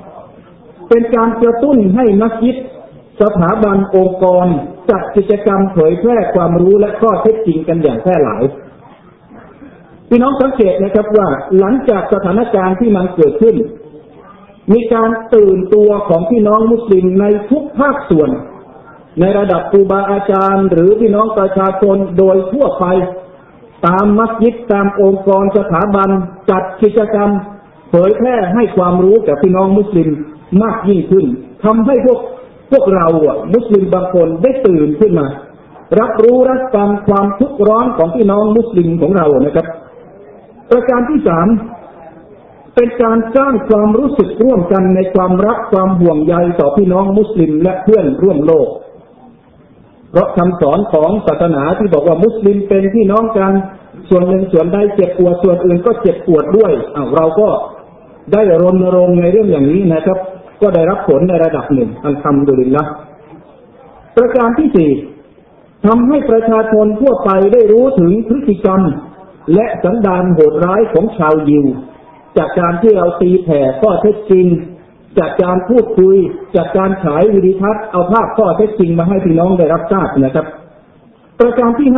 2เป็นการกระตุ้นให้มัสยิดสถาบันองค์กรจัดกิจกรรมเผยแพร่ความรู้และข้อเท็จจริงกันอย่างแพร่หลายพี่น้องสังเกตนะครับว่าหลังจากสถานการณ์ที่มันเกิดขึ้นมีการตื่นตัวของพี่น้องมุสลิมในทุกภาคส่วนในระดับครูบาอาจารย์หรือพี่น้องประชาชนโดยทั่วไปตามมัสยิดตามองค์กรสถาบันจัดกิจกรรมเผยแพร่ให้ความรู้แก่พี่น้องมุสลิมมากยิ่งขึ้นทำให้พวกเรามุสลิมบางคนได้ตื่นขึ้นมารับรู้รับฟังความทุกข์ร้อนของพี่น้องมุสลิมของเรานะครับประการที่3เป็นการสร้างความรู้สึกร่วมกันในความรักความห่วงใยต่อพี่น้องมุสลิมและเพื่อนร่วมโลกเพราะคำสอนของศาสนาที่บอกว่ามุสลิมเป็นพี่น้องกันส่วนหนึ่งส่วนใดเจ็บปวดส่วนอื่นก็เจ็บปวดด้วยเราก็ได้รณรงค์ในเรื่องอย่างนี้นะครับก็ได้รับผลในระดับหนึ่งอัลฮัมดุลิลละห์ประการที่4ทำให้ประชาชนทั่วไปได้รู้ถึงพฤติกรรมและสันดานโหดร้ายของชาวยิวจากการที่เราตีแผ่ข้อเท็จจริงจากการพูดคุยจากการฉายวิดีทัศน์เอาภาพข้อเท็จจริงมาให้พี่น้องได้รับทราบนะครับประการที่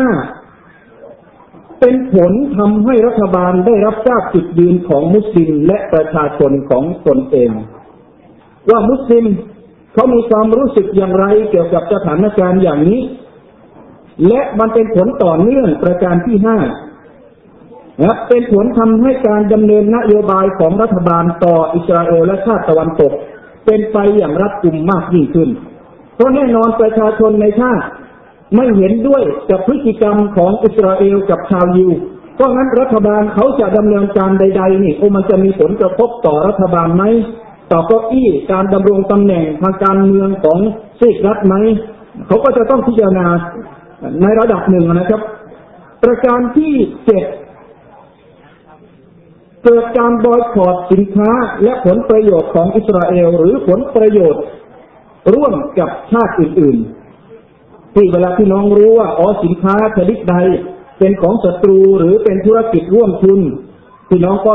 5เป็นผลทำให้รัฐบาลได้รับทราบจุดยืนของมุสลิมและประชาชนของตนเองว่ามุสลิมเขามีความรู้สึกอย่างไรเกี่ยวกับสถานการณ์อย่างนี้และมันเป็นผลต่อเนื่องประการที่นะเป็นผลทำให้การดำเนินนโยบายของรัฐบาลต่ออิสราเอลและชาติตะวันตกเป็นไปอย่างรัดกุมมากยิ่งขึ้นเพราะแน่นอนประชาชนในชาติไม่เห็นด้วยกับพฤติกรรมของอิสราเอลกับชาวยิวเพราะงั้นรัฐบาลเขาจะดำเนินการใดๆนี่มันจะมีผลกระทบต่อรัฐบาลไหมต่อเก้าอี้การดำรงตำแหน่งทางการเมืองของซีกรัฐไหมเขาก็จะต้องพิจารณาในระดับหนึ่งนะครับประการที่7เกิดการบอยคอตสินค้าและผลประโยชน์ของอิสราเอลหรือผลประโยชน์ร่วมกับชาติอื่นๆที่เวลาพี่น้องรู้ว่าสินค้าชนิดใดเป็นของศัตรูหรือเป็นธุรกิจร่วมทุนพี่น้องก็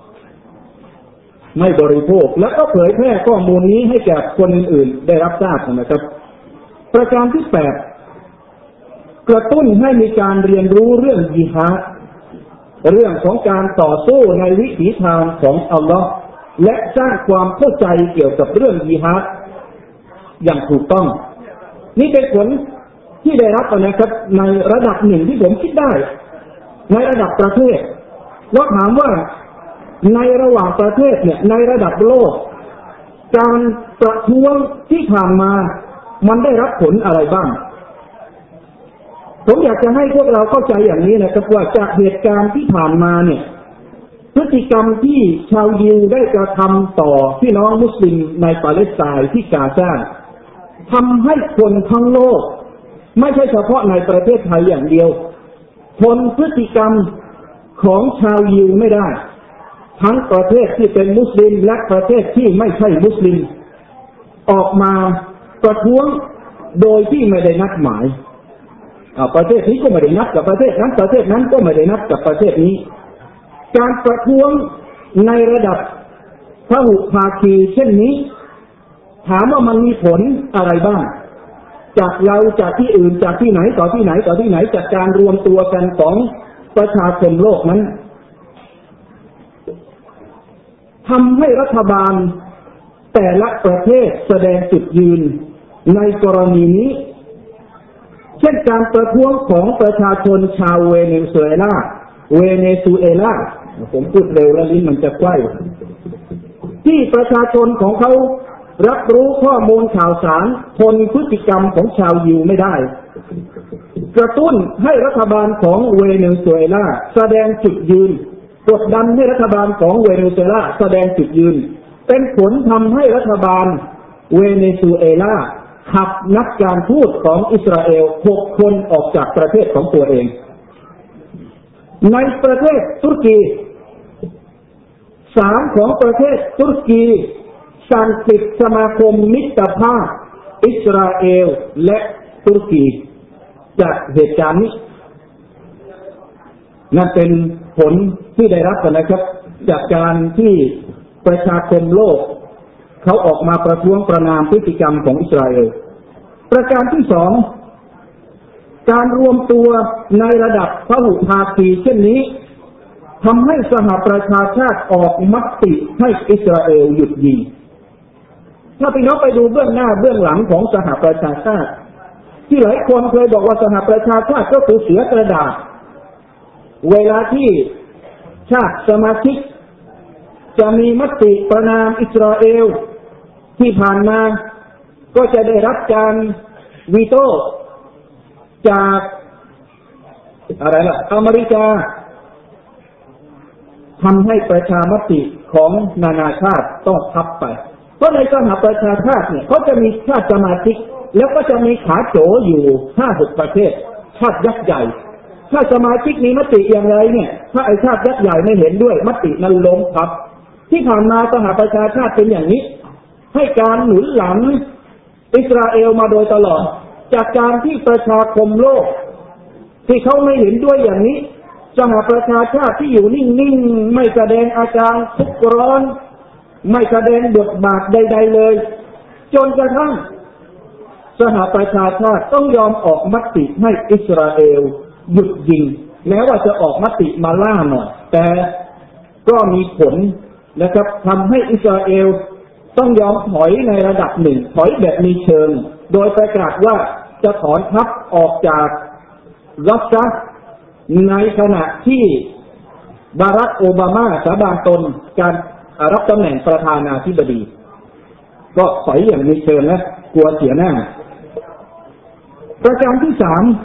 ไม่บริโภคและก็เผยแพร่ข้อมูลนี้ให้แก่คนอื่นๆได้รับทราบนะครับประการที่8กระตุ้นให้มีการเรียนรู้เรื่องญิฮาดเรื่องของการต่อสู้ในวิถีทางของอัลลอฮ์และสร้างความเข้าใจเกี่ยวกับเรื่องญิฮาดอย่างถูกต้องนี่เป็นผลที่ได้รับนะครับในระดับหนึ่งที่ผมคิดได้ในระดับประเทศแล้วถามว่าในระหว่างประเทศเนี่ยในระดับโลกการประท้วงที่ผ่านมามันได้รับผลอะไรบ้างผมอยากจะให้พวกเราเข้าใจอย่างนี้นะครับว่าจากเหตุการณ์ที่ผ่านมาเนี่ยพฤติกรรมที่ชาวยิวได้กระทำต่อพี่น้องมุสลิมในปาเลสไตน์ที่กาซาทำให้คนทั้งโลกไม่ใช่เฉพาะในประเทศไทยอย่างเดียวทนพฤติกรรมของชาวยิวไม่ได้ทั้งประเทศที่เป็นมุสลิมและประเทศที่ไม่ใช่มุสลิมออกมาประท้วงโดยที่ไม่ได้นัดหมายประเทศนี้ก็ไม่ได้นัดกับประเทศนั้นประเทศนั้นก็ไม่ได้นัดกับประเทศนี้การประท้วงในระดับพหุภาคีเช่นนี้ถามว่ามันมีผลอะไรบ้างจากเราจากที่อื่นจากที่ไหนต่อที่ไหนต่อที่ไหนจากการรวมตัวกันของประชาชนโลกนั้นทำให้รัฐบาลแต่ละประเทศแสดงจุดยืนในกรณีนี้เช่นการประท้วงของประชาชนชาวเวเนซุเอลาผมพูดเร็วแล้วลิ้นมันจะไกว้ที่ประชาชนของเขารับรู้ข้อมูลข่าวสารทนพฤติกรรมของชาวยิวไม่ได้กระตุ้นให้รัฐบาลของเวเนซุเอลาแสดงจุดยืนกดดันให้รัฐบาลของเวเนซุเอลาแสดงจุดยืนเป็นผลทำให้รัฐบาลเวเนซุเอลาขับนักการทูตของอิสราเอล6 คนออกจากประเทศของตัวเองในประเทศตุรกี3ของประเทศตุรกีสั่งปิดสมาคมมิตรภาพอิสราเอลและตุรกีจากเหตุการณ์นี้นั่นเป็นผลที่ได้รับนะครับจากการที่ประชาคมโลกเขาออกมาประท้วงประณามพฤติกรรมของอิสราเอลประการที่2การรวมตัวในระดับพหุภาคีเช่นนี้ทำให้สหประชาชาติออกมติให้อิสราเอลหยุดยิงถ้าพี่น้องไปดูเบื้องหน้าเบื้องหลังของสหประชาชาติที่หลายคนเคยบอกว่าสหประชาชาติก็คือเสือกระดาษเวลาที่ชาติสมาชิกจะมีมติประณามอิสราเอลที่ผ่านมาก็จะได้รับการวีโต้จากอเมริกาทำให้ประชามติของนานาชาติต้องพับไปเพราะในสหประชาชาติเนี่ยเขาจะมีชาติสมาชิกแล้วก็จะมีขาโจอยู่5-6ประเทศชาติยักษ์ใหญ่ถ้าสมาชิกมีมติอย่างไรเนี่ยถ้าไอ้ชาติยักษ์ใหญ่ไม่เห็นด้วยมตินั้นล้มพับที่ผ่านมาสหประชาชาติเป็นอย่างนี้ให้การหนุนหลังอิสราเอลมาโดยตลอดจากการที่ประชาคมโลกที่เขาไม่เห็นด้วยอย่างนี้สหประชาชาติที่อยู่นิ่งๆไม่แสดงอาการทุกข์ร้อนไม่แสดงบทบาทใดๆเลยจนกระทั่งสหประชาชาติต้องยอมออกมติให้อิสราเอลหยุดยิงแม้ว่าจะออกมติมาล่าหน่อยแต่ก็มีผลนะครับทำให้อิสราเอลต้องยอมถอยในระดับหนึ่งถอยแบบมีเชิงโดยประกาศว่าจะถอนทัพออกจากรัฟฟาห์ในขณะที่บารักโอบามาสาบานตนการรับตำแหน่งประธานาธิบดีก็ถอยอย่างมีเชิงนะกลัวเสียหน้าประการที่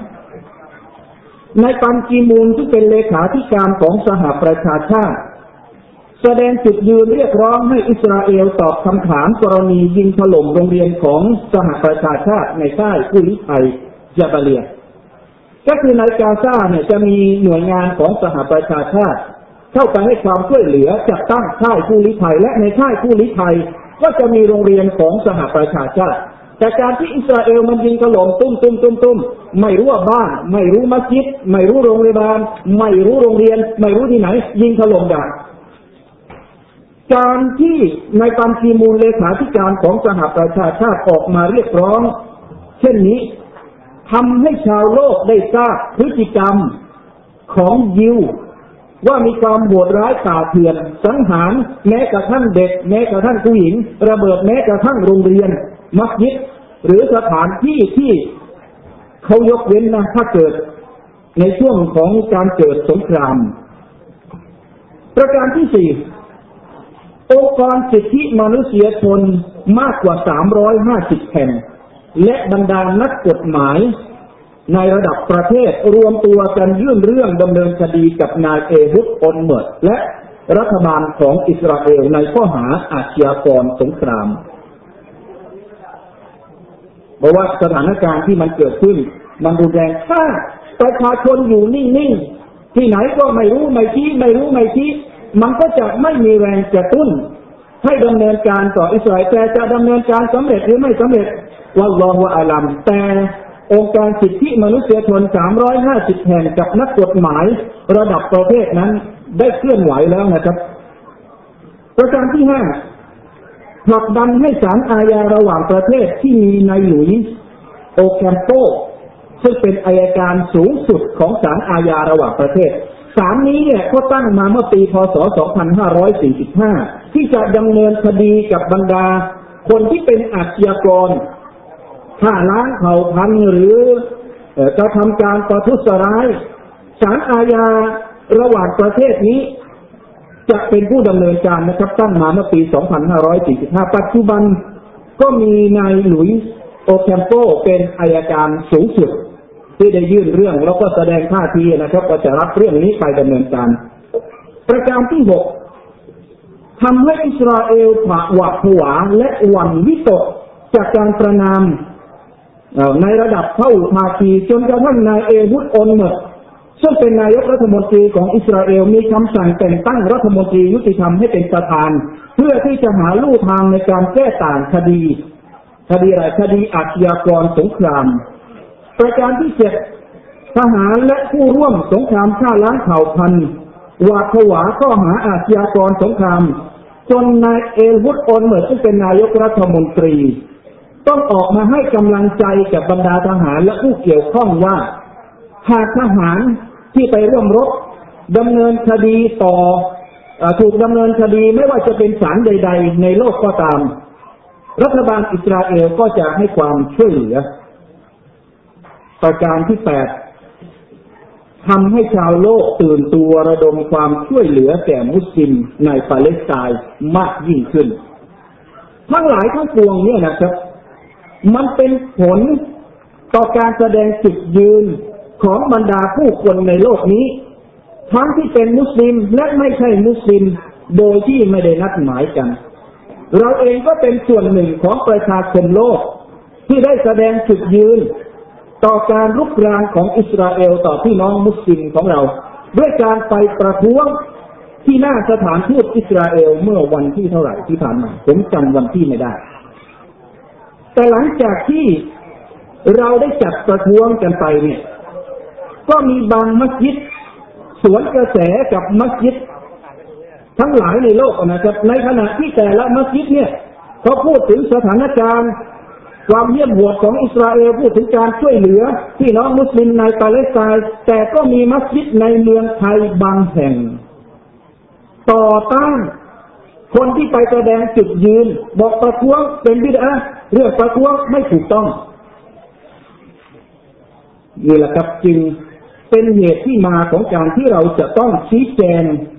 3ในปันกีมูลที่เป็นเลขาธิการของสหประชาชาติแสดงจุดยืนเรียกร้องให้อิสราเอลตอบคำถามกรณียิงถล่มโรงเรียนของสหประชาชาติในค่ายผู้ลี้ภัยญาบาเลียก็คือในกาซาเนี่ยจะมีหน่วยงานของสหประชาชาติเข้าไปให้ความช่วยเหลือจัดตั้งค่ายผู้ลี้ภัยและในค่ายผู้ลี้ภัยก็จะมีโรงเรียนของสหประชาชาติแต่การที่อิสราเอลมันยิงถล่มตุ้มไม่รู้ว่าบ้านไม่รู้มัสยิดไม่รู้โรงพยาบาลไม่รู้โรงเรียนไม่รู้ที่ไหนยิงถล่มดังการที่ในปันกีมูลเลขาธิการของสหประชาชาติออกมาเรียกร้องเช่นนี้ทำให้ชาวโลกได้ทราบพฤติกรรมของยิวว่ามีความโหดร้ายป่าเถื่อนสังหารแม้กระทั่งเด็กแม้กระทั่งผู้หญิงระเบิดแม้กระทั่งโรงเรียนมัสยิดหรือสถานที่ที่เขายกเว้นนะถ้าเกิดในช่วงของการเกิดสงครามประการที่4องค์กรสิทธิมนุษยชนมากกว่า350แห่งและบรรดานักกฎหมายในระดับประเทศรวมตัวกันยื่นเรื่องดำเนินคดีกับนายเอฮุด อลเมิร์ตและรัฐบาลของอิสราเอลในข้อหาอาชญากรสงครามเพราะว่าสถานการณ์ที่มันเกิดขึ้นมันรุนแรงถ้าประชาชนอยู่นิ่งๆที่ไหนก็ไม่รู้ไม่ชี้มันก็จะไม่มีแรงกระตุ้นให้ดำเนินการต่ออิสราเอลแต่จะดำเนินการสำเร็จหรือไม่สำเร็จวัลลอฮุอาลัมแต่องค์การสิทธิมนุษยชน350แห่งกับนักกฎหมายระดับประเทศนั้นได้เคลื่อนไหวแล้วนะครับประการที่5ผลักดันให้ศาลอาญาระหว่างประเทศที่มีนายหลุยส์โอแคมโปซึ่งเป็นอัยการสูงสุดของศาลอาญาระหว่างประเทศศาลนี้เนี่ยก็ตั้งมาเมื่อปีพ.ศ. 2545ที่จะดำเนินคดีกับบรรดาคนที่เป็นอาชญากรฆ่าล้างเผ่าพันธุ์หรือกระทำการประทุษร้ายศาลอาญาระหว่างประเทศนี้จะเป็นผู้ดำเนินการนะครับตั้งมาเมื่อปี 2545 ปัจจุบันก็มีนายหลุยส์โอแคมโปเป็นอัยการสูงสุดที่ได้ยื่นเรื่องแล้วก็แสดงท่าทีนะครับว่าจะรับเรื่องนี้ไปดำเนินการประการที่6ทำให้อิสราเอลหวาดผวาและหวั่นวิตกจากการประนามในระดับพหุภาคีจนกระทั่งนายเอฮุด อลเมิร์ตซึ่งเป็นนายกรัฐมนตรีของอิสราเอลมีคำสั่งแต่งตั้งรัฐมนตรียุติธรรมให้เป็นประธานเพื่อที่จะหาลู่ทางในการแก้ต่างคดีอะไรคดีอาชญากรสงครามประการที่7ทหารและผู้ร่วมสงครามฆ่าล้างเผ่าพันธุ์หวาดผวาข้อหาอาชญากรสงครามจนนายเอฮุด อลเมิร์ตซึ่งเป็นนายกรัฐมนตรีต้องออกมาให้กำลังใจกับบรรดาทหารและผู้เกี่ยวข้องว่าหากทหารที่ไปร่วมรบดำเนินคดีต่อถูกดำเนินคดีไม่ว่าจะเป็นศาลใดๆในโลกก็ตามรัฐบาลอิสราเอลก็จะให้ความช่วยเหลือประการที่8ทำให้ชาวโลกตื่นตัวระดมความช่วยเหลือแก่มุสลิมในปาเลสไตน์มากยิ่งขึ้นทั้งหลายทั้งปวงเนี่ยนะครับมันเป็นผลต่อการแสดงจุดยืนของบรรดาผู้คนในโลกนี้ทั้งที่เป็นมุสลิมและไม่ใช่มุสลิมโดยที่ไม่ได้นัดหมายกันเราเองก็เป็นส่วนหนึ่งของประชาชนโลกที่ได้แสดงจุดยืนต่อการรุกรานของอิสราเอลต่อพี่น้องมุสลิมของเราด้วยการไปประท้วงที่หน้าสถานทูตอิสราเอลเมื่อวันที่เท่าไหร่ที่ผ่านมาผมจำวันที่ไม่ได้แต่หลังจากที่เราได้จัดประท้วงกันไปเนี่ยก็มีบางมัสยิดสวนกระแสกับมัสยิดทั้งหลายในโลกนะครับในขณะที่แต่ละมัสยิดเนี่ยเขาพูดถึงสถานการณ์ความเหี้ยมโหดของอิสราเอลพูดถึงการช่วยเหลือพี่น้องมุสลิมในปาเลสไตน์แต่ก็มีมัสยิดในเมืองไทยบางแห่งต่อต้านคนที่ไปแสดงจุดยืนบอกประท้วงเป็นบิดอะห์เรื่องประท้วงไม่ถูกต้องนี่แหละครับจึงเป็นเหตุที่มาของการที่เราจะต้องชี้แจง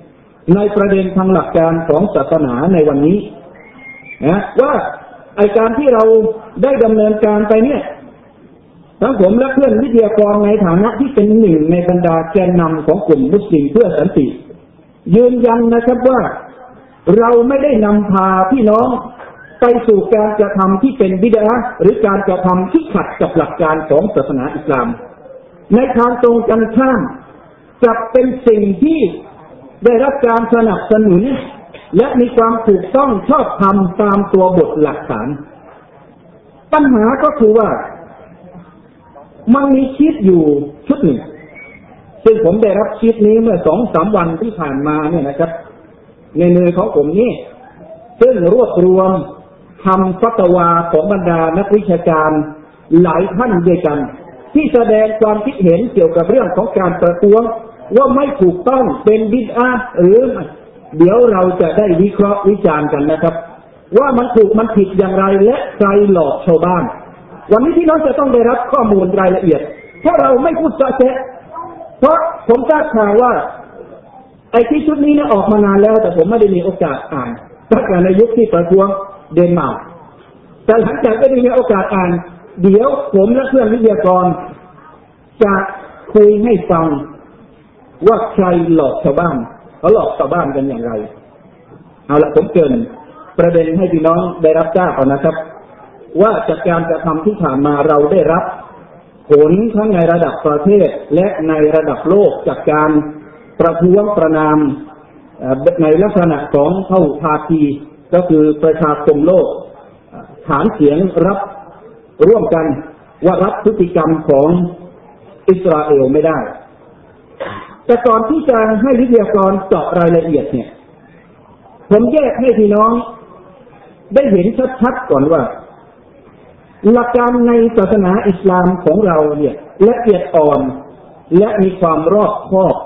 ในประเด็นทางหลักการของศาสนาในวันนี้นะว่าไอการที่เราได้ดำเนินการไปเนี่ยทั้งผมและเพื่อนวิทยากรในฐานะที่เป็นหนึ่งในบรรดาแกนนำของกลุ่มมุสลิมเพื่อสันติยืนยันนะครับว่าเราไม่ได้นำพาพี่น้องไปสู่การกระทำที่เป็นบิดอะห์หรือการกระทำที่ขัดกับหลักการของศาสนาอิสลามในทางตรงกันข้ามจะเป็นสิ่งที่ได้รับการสนับสนุนและมีความถูกต้องชอบธรรมตามตัวบทหลักฐานปัญหาก็คือว่ามันมีชีทอยู่ชุดหนึ่งซึ่งผมได้รับชีทนี้เมื่อ 2-3 วันที่ผ่านมาเนี่ยนะครับในมือของผมนี่ซึ่งรวบรวมทำฟัตวาของบรรดานักวิชาการหลายท่านด้วยกันที่แสดงความคิดเห็นเกี่ยวกับเรื่องของการประท้วงว่าไม่ถูกต้องเป็นบิดอะห์หรือเดี๋ยวเราจะได้วิเคราะห์วิจารณ์กันนะครับว่ามันถูกมันผิดอย่างไรและใครหลอกชาวบ้านวันนี้พี่น้องจะต้องได้รับข้อมูลรายละเอียดเพราะเราไม่พูดเจาะเพราะผมทราบข่าวว่าไอ้ที่ชุดนี้เนี่ยออกมานานแล้วแต่ผมไม่ได้มีโอกาสอ่านตั้งแต่ในยุคที่ประท้วงเดนมาร์กแต่หลังจากได้มีโอกาสอ่านเดี๋ยวผมและเพื่อนวิทยากรจะคุยให้ฟังว่าใครหลอกชาวบ้านเขาหลอกชาวบ้านกันอย่างไรเอาละผมเกริ่นประเด็นให้พี่น้องได้รับทราบก่อนนะครับว่าจากการกระทำที่ผ่านมาเราได้รับผลทั้งในระดับประเทศและในระดับโลกจากการประท้วงประณามในลักษณะของเข้าภาคีก็คือประชาคมโลกฐานเสียงรับร่วมกันว่ารับพฤติกรรมของอิสราเอลไม่ได้แต่ก่อนที่จะให้วิทยากรเจาะรายละเอียดเนี่ยผมแยกให้พี่น้องได้เห็นชัดๆก่อนว่าหลักการในศาสนาอิสลามของเราเนี่ยละเอียดอ่อนและมีความรอบคอบ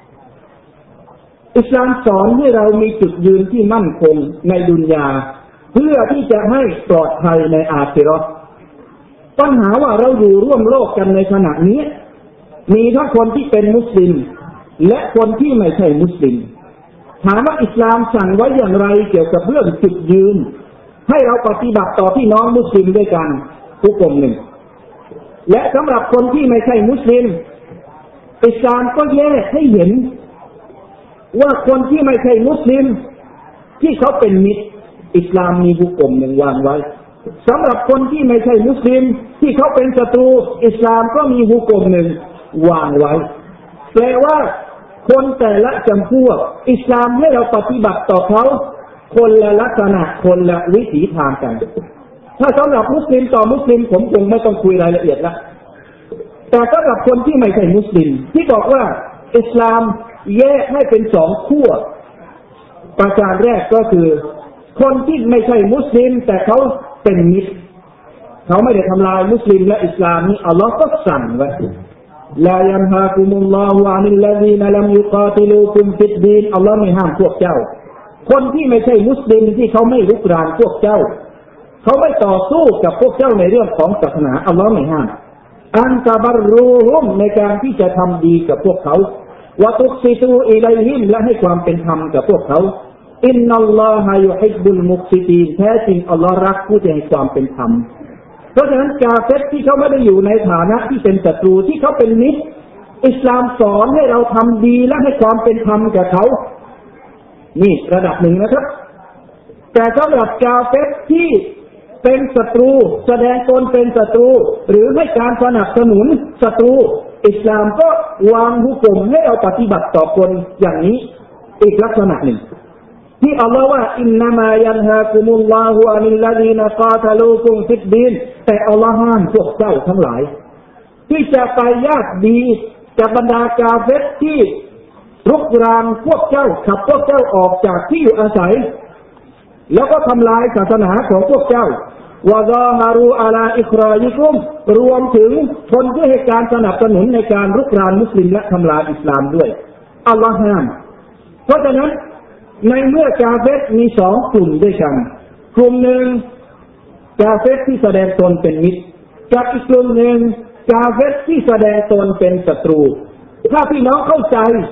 อิสลามสอนให้เรามีจุดยืนที่มั่นคงในดุนยาเพื่อที่จะให้ปลอดภัยในอาคิเราะห์ปัญหาว่าเราอยู่ร่วมโลกกันในขณะนี้มีทั้งคนที่เป็นมุสลิมและคนที่ไม่ใช่มุสลิมถามว่าอิสลามสั่งไว้อย่างไรเกี่ยวกับเรื่องจุดยืนให้เราปฏิบัติต่อพี่น้องมุสลิมด้วยกันทุกกลุ่มหนึ่งและสำหรับคนที่ไม่ใช่มุสลิมอิสลามก็แยกให้เห็นว่าคนที่ไม่ใช่มุสลิมที่เขาเป็นมิตรอิสลามมีหุกมหนึ่งวางไว้สำหรับคนที่ไม่ใช่มุสลิมที่เขาเป็นศัตรูอิสลามก็มีหุกมหนึ่งวางไว้แปลว่าคนแต่ละจำพวกอิสลามให้เราปฏิบัติต่อเขาคนละลักษณะคนละวิถีทางกันถ้าสำหรับมุสลิมต่อมุสลิมผมคงไม่ต้องคุยรายละเอียดละแต่สำหรับคนที่ไม่ใช่มุสลิมที่บอกว่าอิสลามแยกให้เป็นสองขั้วประการแรกก็คือคนที่ไม่ใช่มุสลิมแต่เขาเป็นมิตรเขาไม่ได้ทำลายมุสลิมและอิสลามนี่อัลลอฮ์ก็สั่งไว้ลายันฮากุมุลลอฮุอานิลลซีนลัมยุกาติลูกุมฟิดดีนอัลลอฮ์ไม่ห้ามพวกเจ้าคนที่ไม่ใช่มุสลิมที่เขาไม่รุกรานพวกเจ้าเขาไม่ต่อสู้กับพวกเจ้าในเรื่องของศาสนาอัลลอฮ์ไม่ห้ามอันตะบัรรูฮุมในการที่จะทำดีกับพวกเขาวะตุกซิตูอิลัยฮิมและให้ความเป็นธรรมกับพวกเขาอินนัลลอฮะยุฮิบบุลมุกซิตีนแท้จริงอัลลอฮ์รักผู้ที่ให้ความเป็นธรรมเพราะฉะนั้นกาเฟรที่เขาไม่ได้อยู่ในฐานะที่เป็นศัตรูที่เขาเป็นมิตรอิสลามสอนให้เราทำดีและให้ความเป็นธรรมกับเขานี่ระดับหนึ่งนะครับแต่สำหรับกาเฟรที่เป็นศัตรูแสดงตนเป็นศัตรูหรือให้การสนับสนุนศัตรูอิสลามก็วางหุกมให้เราปฏิบัติต่อคนอย่างนี้อีกลักษณะหนึ่งที่อัลลอฮ์ว่าอินนามายันฮากุมุลลอฮุอานิลลซีนกาตะลูกุมฟิดดีนแต่อัลลอฮ์ห้ามพวกเจ้าทั้งหลายที่จะไปญาติดีกับบรรดากาเฟรที่รุกรานพวกเจ้าขับพวกเจ้าออกจากที่อยู่อาศัยแล้วก็ทำลายศาสนาของพวกเจ้าวะซาฮารูอาลาอิครอยิกุมรวมถึงคนที่ให้การสนับสนุนในการรุกรานมุสลิมและทำลายอิสลามด้วยอัลลอฮ์ห้ามเพราะฉะนั้นในเมื่อกาเฟรมีสองกลุ่มด้วยกันกลุ่มหนึ่งกาเฟรที่แสดงตนเป็นมิตรกับอีกกลุ่มหนึ่งกาเฟรที่แสดงตนเป็นศัตรูถ้าพี่น้องเข้าใจ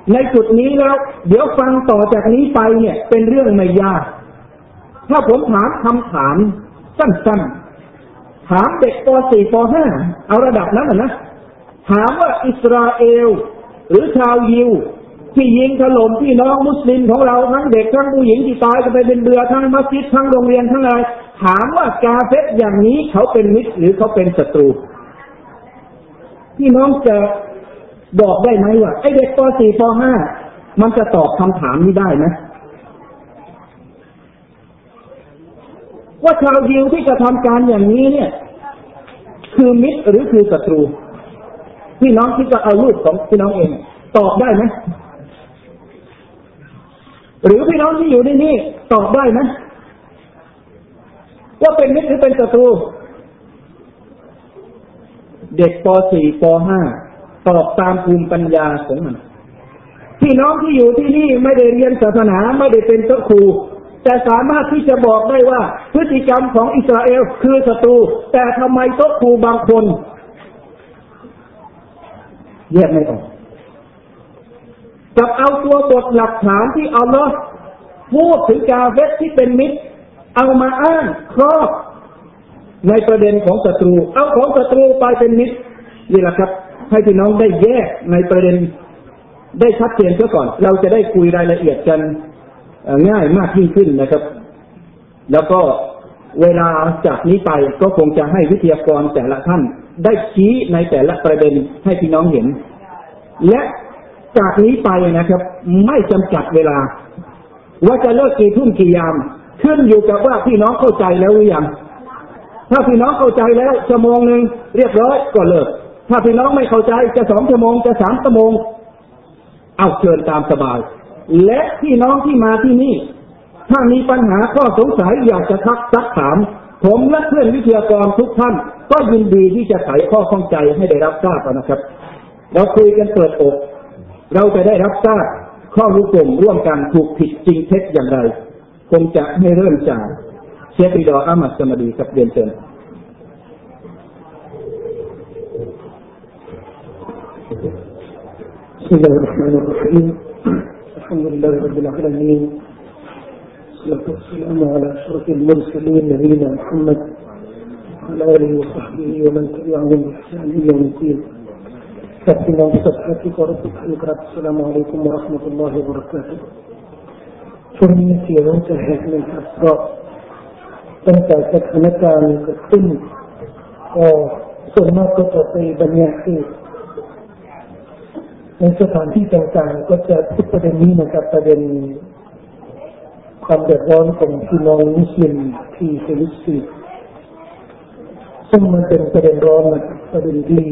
ในจุดนี้แล้วเดี๋ยวฟังต่อจากนี้ไปเนี่ยเป็นเรื่องไม่ยากถ้าผมถามคำถามสั้นๆถามเด็กป .4 ป .5 เอาระดับนั้นนะถามว่าอิสราเอลหรือชาวยิวที่ยิงถล่มพี่น้องมุสลิมของเราทั้งเด็กทั้งผู้หญิงที่ตายกันไปเป็นเบื่อทั้งมัสยิดทั้งโรงเรียนทั้งอะไรถามว่ากาเฟรอย่างนี้เขาเป็นมิตรหรือเขาเป็นศัตรูพี่น้องจะบอกได้ไหมว่าไอเด็กป .4 ป .5 มันจะตอบคำถามนี้ได้ไหมว่าชาวยิวที่กระทำการอย่างนี้เนี่ยคือมิตรหรือคือศัตรูพี่น้องที่จะเอาลูกของพี่น้องเองตอบได้ไหมหรือพี่น้องที่อยู่ที่นี่ตอบได้ไหมว่าเป็นมิตรหรือเป็นศัตรูเด็กป .4 ป .5 ตอบตามภูมิปัญญาของมันพี่น้องที่อยู่ที่นี่ไม่ได้เรียนศาสนาไม่ได้เป็นครูแต่สามารถที่จะบอกได้ว่าพฤติกรรมของอิสราเอลคือศัตรูแต่ทำไมโต๊ะครูบางคนแยกไม่ออกจะเอาตัวบทหลักฐานที่อัลลอฮ์พูดถึงกาเฟรที่เป็นมิตรเอามาอ้างครอบในประเด็นของศัตรูเอาของศัตรูไปเป็นมิตรนี่แหละครับให้พี่น้องได้แยกในประเด็นได้ชัดเจนเสียก่อนเราจะได้คุยรายละเอียดกันง่ายมากยิ่งขึ้นนะครับแล้วก็เวลาจากนี้ไปก็คงจะให้วิทยากรแต่ละท่านได้ชี้ในแต่ละประเด็นให้พี่น้องเห็นและจากนี้ไปนะครับไม่จำกัดเวลาว่าจะเลิกกี่ทุ่มกี่ยามขึ้นอยู่กับว่าพี่น้องเข้าใจแล้วหรือยังถ้าพี่น้องเข้าใจแล้วชั่วโมงนึงเรียบร้อยก็เลิกถ้าพี่น้องไม่เข้าใจจะ2 ชั่วโมงจะ3 ชั่วโมงเอาเชิญตามสบายและพี่น้องที่มาที่นี่ถ้ามีปัญหาข้อสงสัยอยากจะซักถามผมและเพื่อนวิทยากรทุกท่านก็ยินดีที่จะไขข้อข้องใจให้ได้รับทราบนะครับเราคุยกันเปิดอกเราจะได้รับทราบข้อรู้กลมร่วมกันถูกผิดจริงเท็จอย่างไรคงจะให้เริ่มจากเชฟริดออามัดสมดีครับเรียนเชิญ بسم الله الرحمن الرحيم الحمد لله رب العالمين والصلاة والسلام على أشرف المرسلين نبينا محمد وعلى آله وصحبه ومن تبعهم بإحسان إلى يوم الدين Terima kasih kepada Assalamualaikum warahmatullahi wabarakatuh. ช่วงนี้เสียงจะแหบในครับเพราะตั้งแต่สถานการณ์เกิดขึ้นก็ส่วนมากก็จะไปบรรยายในสถานที่ต่างๆก็จะพูดประเด็นนี้นะครับประเด็นความเดือดร้อนของพี่น้องมุสลิมที่ฟิลิปปินส์ซึ่งมันเป็นประเด็นร้อนนะครับประเด็นที่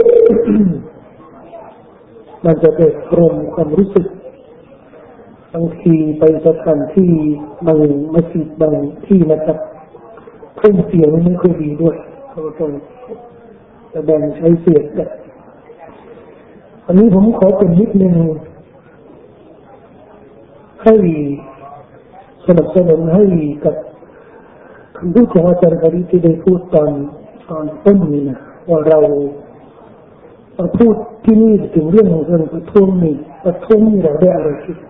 มันจะเกิดอารมณ์ความรู้สึกบางทีไปสถานที่บางมัสยิดบางที่นะครับเครื่องเสียงไม่ค่อยดีด้วยก็ต้องแสดงใช้เสียงแบบอันนี้ผมขอเป็นนิดนึงให้สนับสนุนให้กับคำพูดของอาจารย์กฤษที่ได้พูดตอนต้นนี้นะว่าเราพูดที่นี่ถึงเรื่องประท้วงนี่เราได้อะไรคิด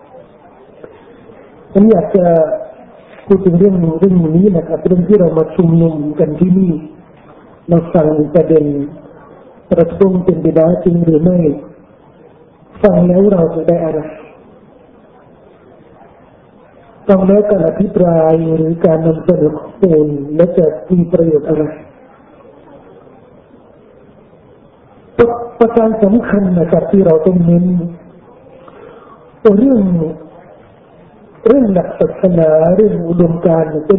ผมอยากจะพูดถึงเรื่องนี้นะครับเรื่องที่เรามาชุมนุมกันที่นี่เราฟังประเด็นประท้วงเป็นบิดาจริงหรือไม่ฟังแล้วเราจะได้อะไรฟังแล้วการอภิปรายหรือการนำเสนอข้อมูลและจะมีประโยชน์อะไรประการสำคัญนะครับที่เราต้องเน้นเรื่องหลักศาสนาเรื่องอุดมการณ์เป็น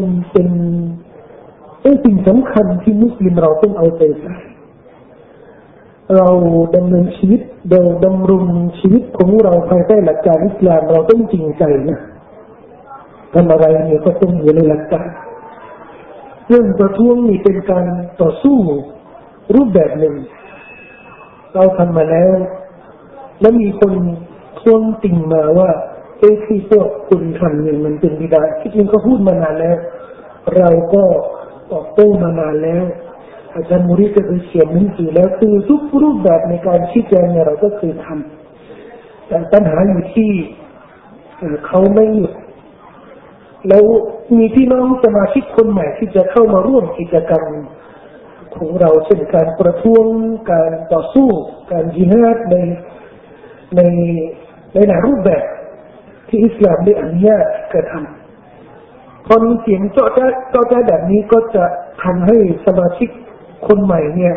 สิ่งสำคัญที่มุสลิมเราต้องเอาใจใส่เราดำเนินชีวิตดำรงชีวิตของเราภายใต้หลักการอิสลามเราต้องจริงใจนะทำอะไรเนี่ยก็ต้องอยู่ในหลักการเรื่องประท้วงนี่เป็นการต่อสู้รูปแบบหนึ่งเราทำมาแล้วแล้วมีคนท้วงติ่งมาว่าที่พวกคุณทำเนี่ยมันเป็นบิดาที่จริงก็พูดมานานแล้วเราก็ตอบโต้มานานแล้วอาจารย์มุริก็เคยเขียนหนังสือแล้วคือทุกรูปแบบในการชี้แจงเนี่ยเราก็เคยทแต่ปัญหาอยู่ที่เขาไม่หยุดแล้วมีพี่น้องสมาชิกคนใหม่ที่จะเข้ามาร่วมกิจกรรมของเราเช่นการประท้วงการต่อสู้การญิฮาดในหลายรูปแบบที่อิสลามได้อนุญาตกระทำพอมีเสียงเจาะจ้าแบบนี้ก็จะทำให้สมาชิกคนใหม่เนี่ย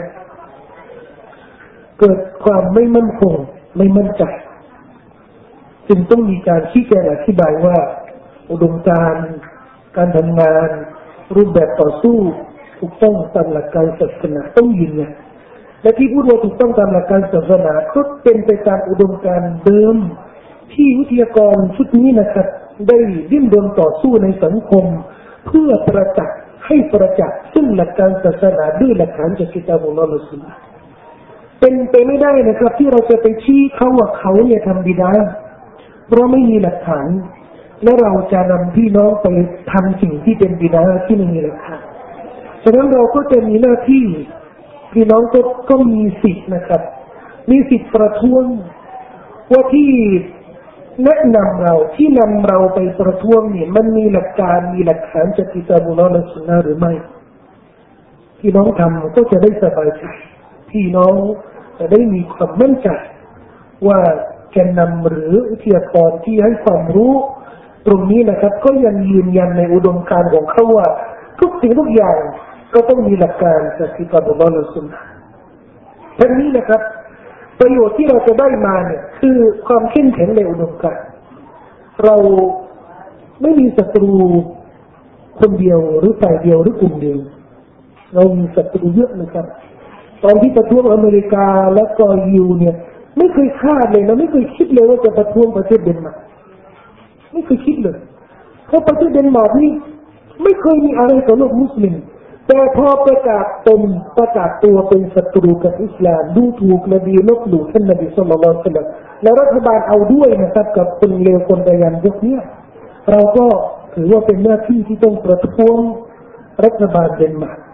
เกิดความไม่มั่นคงไม่มั่นใจจึงต้องมีการชี้แจงอธิบายว่าอุดมการณ์การทำงานรูปแบบต่อสู้ถูกต้องตามหลักการศาสนาต้องยืนยันและที่พูดว่าถูกต้องตามหลักการศาสนาก็เป็นไปตามอุดมการณ์เดิมที่วิทยากรชุดนี้นะครับได้ดิ้นรนต่อสู้ในสังคมเพื่อประจักษ์ให้ประจักษ์ซึ่งหลักการศาสนาด้วยหลักฐานจากกิตาบุลลอฮ์และซุนนะห์เป็นไปไม่ได้นะครับที่เราจะไปชี้เขาว่าเขาเนี่ยทำบิดาเพราะไม่มีหลักฐานและเราจะนำพี่น้องไปทำสิ่งที่เป็นบิดาที่ไม่มีหลักฐานฉะนั้นเราก็จะมีหน้าที่พี่น้องก็มีสิทธิ์นะครับมีสิทธิ์ประท้วงว่าที่แนะนำเราที่นำเราไปประท้วงเนี่ยมันมีหลักการมีหลักฐานจากกิตาบุลลอฮ์และซุนนะห์หรือไม่พี่น้องทำก็จะได้สบายใจพี่น้องจะได้มีความมั่นใจว่าแกนนำหรือวิทยากรที่ให้ความรู้ตรงนี้นะครับก็ยังยืนยันในอุดมการณ์ของเขาว่าทุกสิ่งทุกอย่างก็ต้องมีหลักการจากกิตาบุลลอฮ์และซุนนะห์ทั้งนี้นะครับประโยชน์ที่เราจะได้มาเนี่ยคือความเข้มแข็งในอุดมการณ์เราไม่มีศัตรูคนเดียวหรือฝ่ายเดียวหรือกลุ่มเดียวเรามีศัตรูเยอะนะครับตอนที่ประท้วงอเมริกาและก็ยูเนี่ยไม่เคยคาดเลยนะไม่เคยคิดเลยว่าจะประท้วงประเทศเดนมาร์กไม่เคยคิดเลยเพราะประเทศเดนมาร์กนี่ไม่เคยมีอะไรกับโลกมุสลิมแต่พอประกาศตัวเป็นศัตรูกับอิสลามดูถูกนบีลบหลู่ท่านนบีศ็อลลัลลอฮุอะลัยฮิวะซัลลัมและรัฐบาลเอาด้วยนะครับกับคนเลวคนระยำพวกนี้เราก็ถือว่าเป็นหน้าที่ที่ต้องประท้วงรัฐบาลเดนมาร์ก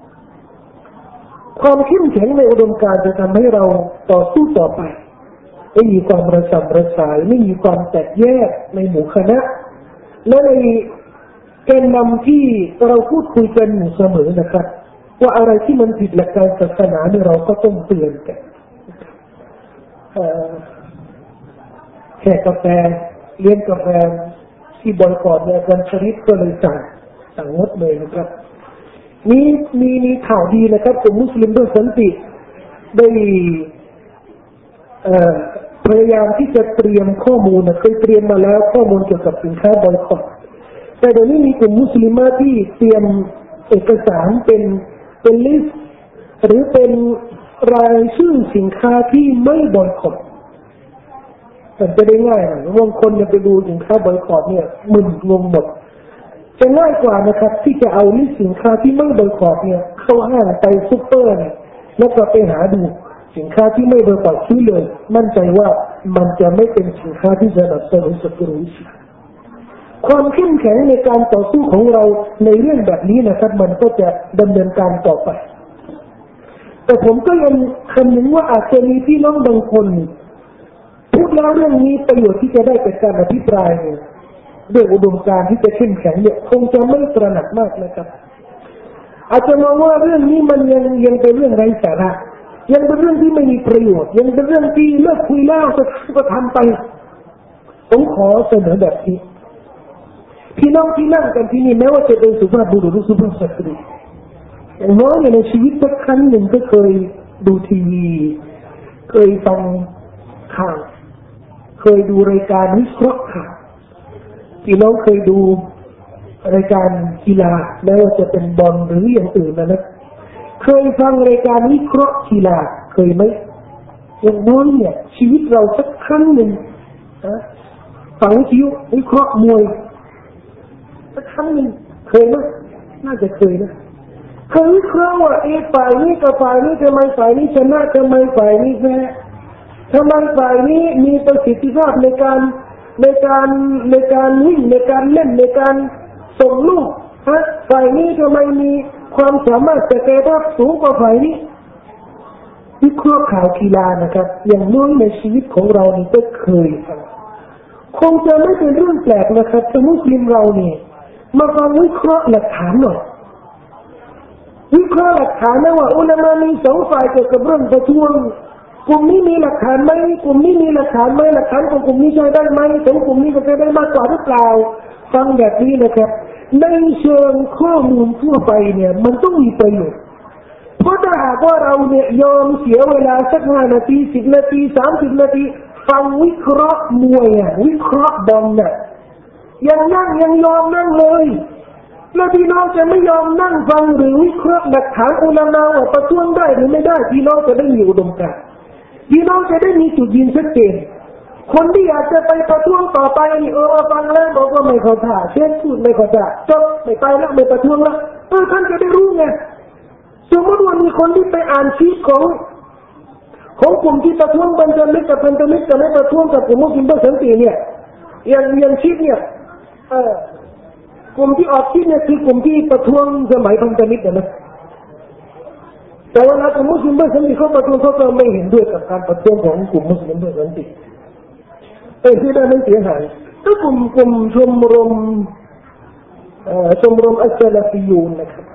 ความเข้มแข็งในอุดมการณ์จะทำให้เราต่อสู้ต่อไปไม่มีความระสำระสายไม่มีความแตกแยกในหมู่คณะและในแกนนำที่เราพูดคุยกันอยู่เสมอนะครับว่าอะไรที่มันผิดหลักการศาสนาเนี่ยเราก็ต้องเตือนกันแค่กาแฟเลี้ยงกาแฟที่บอยคอตเนี่ยอาจารย์ชริฟก็เลยสั่งงดเลยนะครับมีข่าวดีนะครับกลุ่มมุสลิมด้วยสันติได้พยายามที่จะเตรียมข้อมูลเคยเตรียมมาแล้วข้อมูลเกี่ยวกับสินค้าบอยคอตแต่เดี๋ยวนี้มีกลุ่มมุสลิมที่เตรียมเอกสารเป็นลิสต์หรือเป็นรายชื่อสินค้าที่ไม่บอยคอตแต่จะได้ง่ายบางคนจะไปดูสินค้าบอยคอตเนี่ยมึนงงหมดจะง่ายกว่านะครับที่จะเอาลิสต์สินค้าที่ไม่บอยคอตเนี่ยเข้าห้างไปซุปเปอร์เนี่ยแล้วก็ไปหาดูสินค้าที่ไม่บอยคอตซื้อเลยมั่นใจว่ามันจะไม่เป็นสินค้าที่สนับสนุนศัตรูอิสลามความเข้มแข็งในการต่อสู้ของเราในเรื่องแบบนี้นะครับมันก็จะดำเนินการต่อไปแต่ผมก็ยังคำนึงว่าอาจจะมีพี่น้องบางคนพูดแล้วเรื่องนี้ประโยชน์ที่จะได้จากการอภิปรายเนี่ยด้วยอุดมการณ์ที่จะเข้มแข็งเนี่ยคงจะไม่ตระหนักมากนะครับอาจจะมองว่าเรื่องนี้มันยังเป็นเรื่องไร้สาระยังเป็นเรื่องที่ไม่มีประโยชน์ยังเป็นเรื่องที่เลิกคุยแล้วก็ทำไปผมขอเสนอแบบนี้พี่น้องที่นั่งกันที่นี่แม้ว่าจะเป็นสุภาพบุรุษหรือสุภาพสตรีอย่างน้อยในชีวิตสักครั้งหนึ่งก็เคยดูทีวีเคยฟังข่าวเคยดูรายการวิเคราะห์ข่าวพี่น้องเคยดูรายการกีฬาแม้ว่าจะเป็นบอลหรืออย่างอื่นนะเคยฟังรายการวิเคราะห์กีฬาเคยไหมอย่างน้อยเนี่ยชีวิตเราสักครั้งหนึ่งฟังวิเคราะห์มวยสักครั้งหนึ่งเคยไหมน่าจะเคยนะเคยวิเคราะห์ว่าฝ่ายนี้กับฝ่ายนี้ทำไมฝ่ายนี้ชนะทำไมฝ่ายนี้แพ้ทำไมฝ่ายนี้มีประสิทธิภาพในการวิ่งในการเล่นในการส่งลูกฝ่ายนี้ทำไมมีความสามารถศักยภาพสูงกว่าฝ่ายนี้วิเคราะห์ข่าวกีฬานะครับอย่างน้อยในชีวิตของเรานี่ก็เคยฟังคงจะไม่เป็นเรื่องแปลกนะครับถ้ามุสลิมเรานี่มาฟังวิเคราะห์หลักฐานหน่อยวิเคราะห์หลักฐานนะว่าอุลามะมีสองฝ่ายเกี่ยวกับเรื่องประท้วงกลุ่มนี้มีหลักฐานไหมกลุ่มนี้มีหลักฐานไหมหลักฐานของกลุ่มนี้ใช้ได้ไหมสองกลุ่มนี้จะได้มากกว่าหรือเปล่าฟังแบบนี้นะครับในเชิงข้อมูลทั่วไปเนี่ยมันต้องมีประโยชน์เพราะถ้าหากว่าเราเนี่ยยอมเสียเวลาสัก5 นาที10 นาที30 นาทีฟังวิเคราะห์มวยวิเคราะห์บอลเนี่ยยังยอมนั่งเลยแล้วพี่น้องจะไม่ยอมนั่งฟังหรือวิเคราะห์หลักฐานอุลามะว่าประท้วงได้หรือไม่ได้พี่น้องจะได้มีอุดมการณ์พี่น้องจะได้มีจุดยืนชัดเจนคนที่อยากจะไปประท้วงต่อไปนี่ฟังแล้วบอกว่าไม่เข้าท่าเช่นพูดไม่เข้าท่าจบไม่ไปแล้วไม่ประท้วงแล้วท่านจะได้รู้ไงสมมติว่ามีคนที่ไปอ่านชีทของกลุ่มที่ประท้วงบัญญัติกับพันธมิตรจะไม่ประท้วงกับกลุ่มมุสลิมเพื่อสันติเนี่ยอย่างชีทเนี่ยกลุ่มที่ออกชีทเนี่ยคือกลุ่มที่ประท้วงสมัยพันธมิตรนะแต่เวลากลุ่มมุสลิมเพื่อสันติเขาประท้วงเขาก็ไม่เห็นด้วยกับการประท้วงของกลุ่มมุสลิมเพื่อสันติที่ได้ไม่เสียหายก็กลุ่มชมรมอัสซาลาฟียูนนะครับ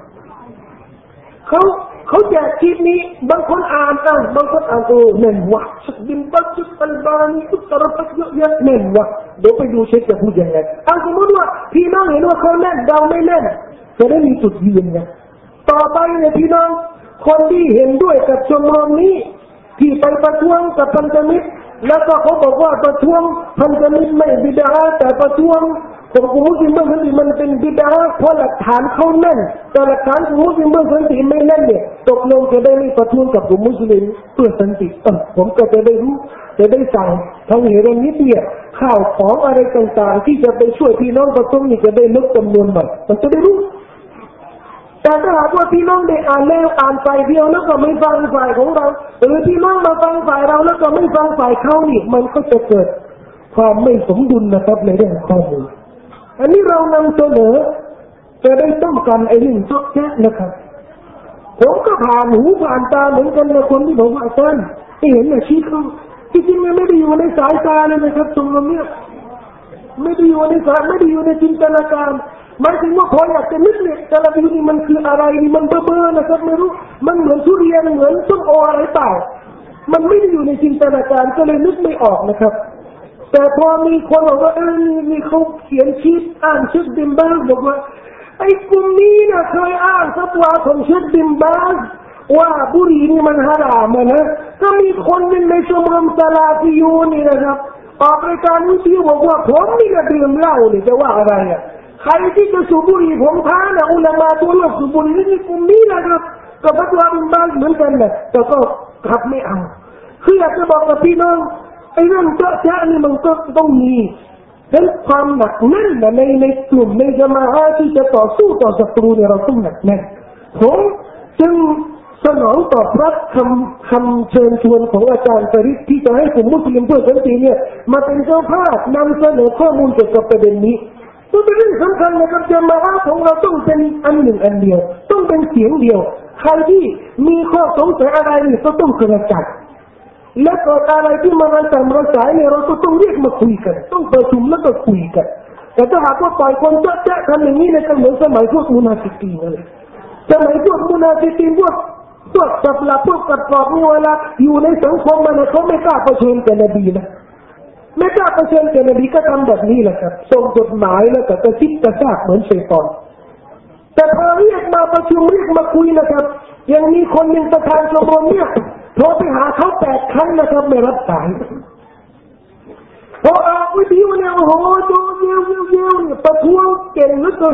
เขาแจกคลิปนี้บางคนอ่านบางคนอ่านเน่นวะชุดบินบัตชุดอัลบานีชุดตระพัดเยอะแยะเน่นวะเดี๋ยวไปดูเช็คจะพูดยังไงสมมติว่าพี่น้องเห็นว่าเขาเล่นเราไม่เล่นจะได้มีจุดยืนไงต่อไปเนี่ยพี่น้องคนที่เห็นด้วยกับชมรมนี้ที่ไปประท้วงกับพันธมิตรแล้วก็เขาบอกว่าประท้วงพันธมิตรไม่บิดาแต่ประท้วงของกลุ่มมุสลิมเมื่อสันติมันเป็นบิดาเพราะหลักฐานเขาแน่นแต่หลักฐานของมุสลิมเมื่อสันติไม่แน่นเนี่ยตกลงจะได้ไม่ประท้วงกับกลุ่มมุสลิมเพื่อสันติผมก็จะได้รู้จะได้สั่งทั้งเหตุนิดเดียวข้าวของอะไรต่างๆที่จะไปช่วยพี่น้องประท้วงนี่จะได้ลดจำนวนหน่อยมันจะได้รู้แต่ถ้าหากว่าพี่น้องได้อ่านแล้วอ่านฝ่ายเดียวแล้วก็ไม่ฟังฝ่ายของเราหรือพี่น้องมาฟังฝ่ายเราแล้วก็ไม่ฟังฝ่ายเขานี่มันก็จะเกิดความไม่สมดุลนะครับในเรื่องข้อมูลอันนี้เรานำเสนอจะได้ต้องการไอ้เรื่องจบแค่นะครับผมก็ผ่านหูผ่านตาเหมือนกันนะคนที่บอกว่าท่านเห็นอาชีพเขาจริงๆไม่ได้อยู่ในสายตาเลยนะครับตรงนี้ไม่ได้อยู่ในสายไม่ได้อยู่ในจินตนาการหมายถึงว่าพออยากจะนึกเนี่ยแต่ละทีนี่มันคืออะไรนี่มันเบ้อๆนะครับไม่รู้มันเหมือนทุเรียนเหมือนส้มโออะไรเปล่ามันไม่ได้อยู่ในจินตนาการก็เลยนึกไม่ออกนะครับแต่พอมีคนบอกว่านี่เขาเขียนชีทอ่านชุดดิมบาสบอกว่าไอ้กลุ่มนี้นะเคยอ้างสักว่าของชุดดิมบาสว่าบุหรี่นี่มันฮารามนะก็มีคนหนึ่งในชมรมซาลาฟียูนี่นะครับออกรายการวิทยุบอกว่าผมนี่ก็ดื่มเหล้านี่จะว่าอะไรใครที่จะสูบบุหรี่ผมท้านะอุลามะตัวเลือกสูบบุหรี่นี่กลุ่มนี้นะครับกับฟัตวาบินบาสเหมือนกันนะแต่ก็ขับไม่เอาคืออยากจะบอกกับพี่น้องไอ้เรื่องเจาะแจ๊ะนี่มันก็ต้องมีเป็นความหนักแน่นในกลุ่มในจามะอะห์ที่จะต่อสู้ต่อศัตรูเนี่ยเราต้องหนักแน่นผมจึงสนองตอบรับคำเชิญชวนของอาจารย์ปริศที่จะให้กลุ่มมุสลิมเพื่อสันติเนี่ยมาเป็นเจ้าภาพนำเสนอข้อมูลเกี่ยวกับประเด็นนี้ตัวเป็นเรื่องสำคัญนะครับจามะอะห์ของเราต้องเป็นอันหนึ่งอันเดียวต้องเป็นเสียงเดียวใครที่มีข้อสงสัยอะไรนี่ก็ต้องกระจายและก็อะไรที่มันระสายเนี่ยเราก็ต้องเรียกมาคุยกันต้องประชุมแล้วก็คุยกันแต่ถ้าหากว่าปล่อยคนเจ๊ะกันอย่างนี้ในกันเหมือนสมัยพวกมุนาฟิกีนเลยสมัยพวกมุนาฟิกีนพวกสับหลับพวกกัดกรอบนี่เวลาอยู่ในสังคมมันเขาไม่กล้าเผชิญกับนบีนะไม่กล้าเผชิญกับนบีก็ทำแบบนี้แหละครับส่งจดหมายแล้วก็กระซิบกระซาบเหมือนชัยฏอนแต่พอเรียกมาประชุมเรียกมาคุยนะครับยังมีคนหนึ่งประธานชมรมเนี่ยโทรไปหาเขา8 ครั้งนะครับไม่รับสายพอออกวิทยุเนี่ยโอ้โหดูเยี่ยวเนี่ยประท้วงเก่งเหลือเกิน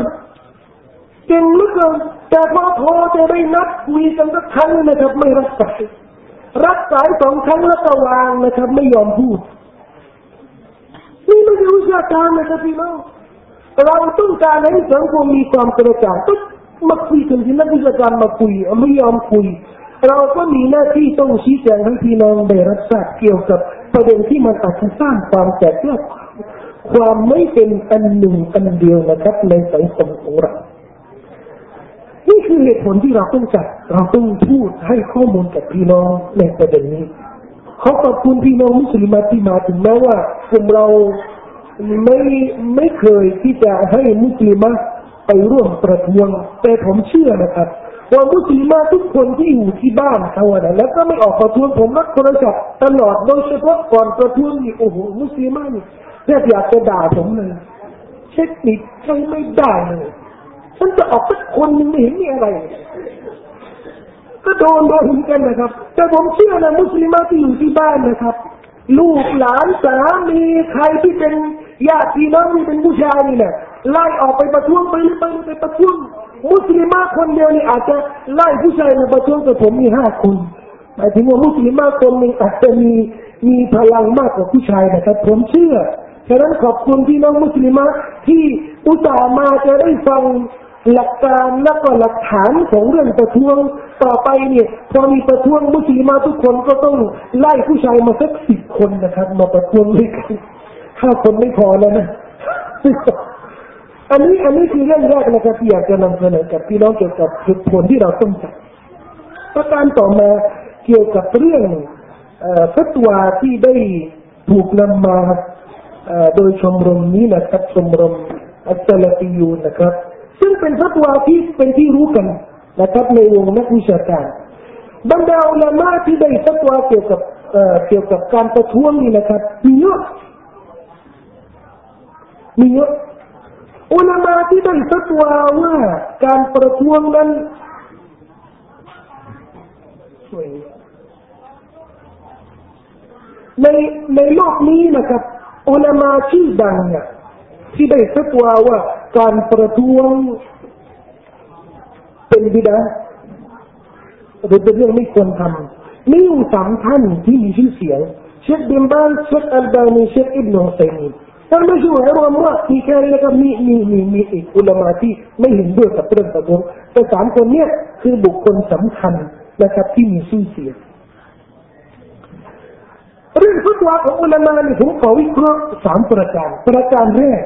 แต่พอโทรจะได้นัดคุยกันสักครั้งนะครับไม่รับสาย2 ครั้งแล้วก็วางนะครับไม่ยอมพูดนี่ไม่ใช่วิชาการนะครับพี่น้องเราต้องการให้สังคมมีความกระจ่างต้องมาคุยกันที่นักวิชาการมาคุยไม่ยอมคุยเราก็มีหน้าที่ต้องชี้แจงให้พี่น้องได้รับทราบเกี่ยวกับประเด็นที่มันอาจจะสร้างความแตกแยกความไม่เป็นอันหนึ่งอันเดียวนะครับในสังคมของเรานี่คือเหตุผลที่เราต้องจัดเราต้องพูดให้ข้อมูลกับพี่น้องในประเด็นนี้ขอขอบคุณพี่น้องมุสลิมที่มาถึงแม้ว่ากลุ่มเราไม่เคยที่จะให้มุสลิมไปร่วมประท้วงแต่ผมเชื่อนะครับว่ามุสลิมทุกคนที่อยู่ที่บ้านเขาอะแล้วก็ไม่ออกประท้วงผมรับโทรศัพท์ตลอดโดยเฉพาะก่อนประท้วงนี่โอ้โหมุสลิมนี่แทบอยากจะด่าผมเลยเช็คนิดใช้ไม่ได้เลยฉันจะออกสักคนนึงไม่เห็นมีอะไรก็โดนเหมือนกันนะครับแต่ผมเชื่อนะมุสลิมที่อยู่ที่บ้านนะครับลูกหลานสามีใครที่เป็นญาติพี่น้องที่เป็นผู้ชายนี่แหละไล่ออกไปประท้วงไปประท้วงมุสลิมคนเดียวนี่อาจจะไล่ผู้ชายมาประท้วงแต่ผมมี5 คนหมายถึงว่ามุสลิมคนนึงอาจจะมีพลังมากกว่าผู้ชายนะครับผมเชื่อฉะนั้นขอบคุณพี่น้องมุสลิมที่อุตส่าห์มาจะได้ฟังหลักการและก็หลักฐานของเรื่องประท้วงต่อไปเนี่ยพอมีประท้วงมุสลิมทุกคนก็ต้องไล่ผู้ชายมาสัก10 คนนะครับมาประท้วงด้วยกัน5 คนไม่พอแล้วนะอันนี้คือเรื่องแรกนะครับที่อยากจะนำเสนอกับพี่น้องเกี่ยวกับเหตุผลที่เราต้องจัดประการต่อมาเกี่ยวกับเรื่องฟัตวาที่ได้ถูกนำมาโดยชมรมนี้นะครับชมรมอัสซาลาฟียูนนะครับซึ่งเป็นฟัตวาที่เป็นที่รู้กันนะครับในวงนักวิชาการบรรดาอุลามะที่ได้ฟัตวาเกี่ยวกับการประท้วงนี่นะครับมีเยอะอุลามะที่ได้ฟัตวาว่าการประท้วงนั้นในโลกนี้นะครับอุลามะชื่อดังเนี่ยที่ได้ฟัตวาว่าการประท้วงเป็นบิดาหรือเป็นเรื่องไม่ควรทำมีอยู่3 ท่านที่มีชื่อเสียงเชคบินบาซเชคอัลบานีเชคอิบนุอุซัยมีนท่านไม่ช่วยรวมว่ามีแค่นี้ก็มีอีกอุลามะที่ไม่เห็นด้วยกับเรื่องประท้วงแต่3 คนเนี่ยคือบุคคลสำคัญนะครับที่มีชื่อเสียงเรื่องฟัตวาของอุลามะนี่ผมขอวิเคราะห์3 ประการแรก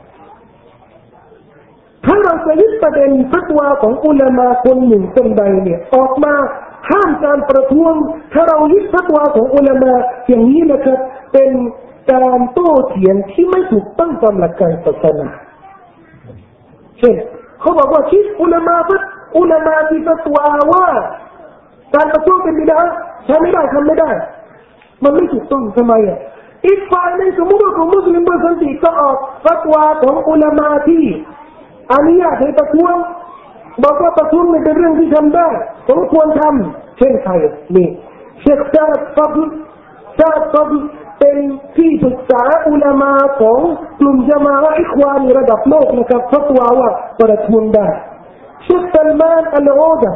ถ้าเราจะยึดประเด็นฟัตวาของอุลามะคนหนึ่งคนใดเนี่ยออกมาห้ามการประท้วงถ้าเรายึดฟัตวาของอุลามะอย่างนี้นะครับเป็นการโต้เถียงที่ไม่ถูกต้องตามหลักการศาสนาเช่นเขาบอกว่าคิดอุลามะที่ฟัตวาว่าการประท้วงเป็นบิดาใช้ไม่ได้ทำไม่ได้มันไม่ถูกต้องทำไมอีกฝ่ายในสมมติว่าของมุสลิมบางคนก็ออกฟัตวาของอุลามะที่อนุญาตให้ประท้วงบอกว่าประท้วงเป็นเรื่องที่ทำได้สมควรทำเช่นใครนี่เชคซาดฟัดเป็นที่ปรึกษาอุลามะของกลุ่มญะมาอะห์อิควานีระดับโลกนะครับฟัตวาว่าประท้วงได้เชคซัลมานอัลอูดะ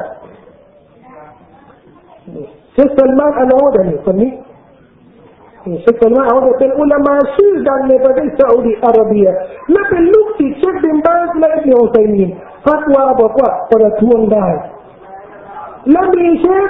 นี่คนนี้เชคซัลมานอัลอูดะเป็นอุลามะชื่อดังในประเทศซาอุดิอาระเบียและเป็นลูกศิษย์เชคบินบาซและอิบนุอุซัยมีนฟัตวาบอกว่าประท้วงได้และมีเชค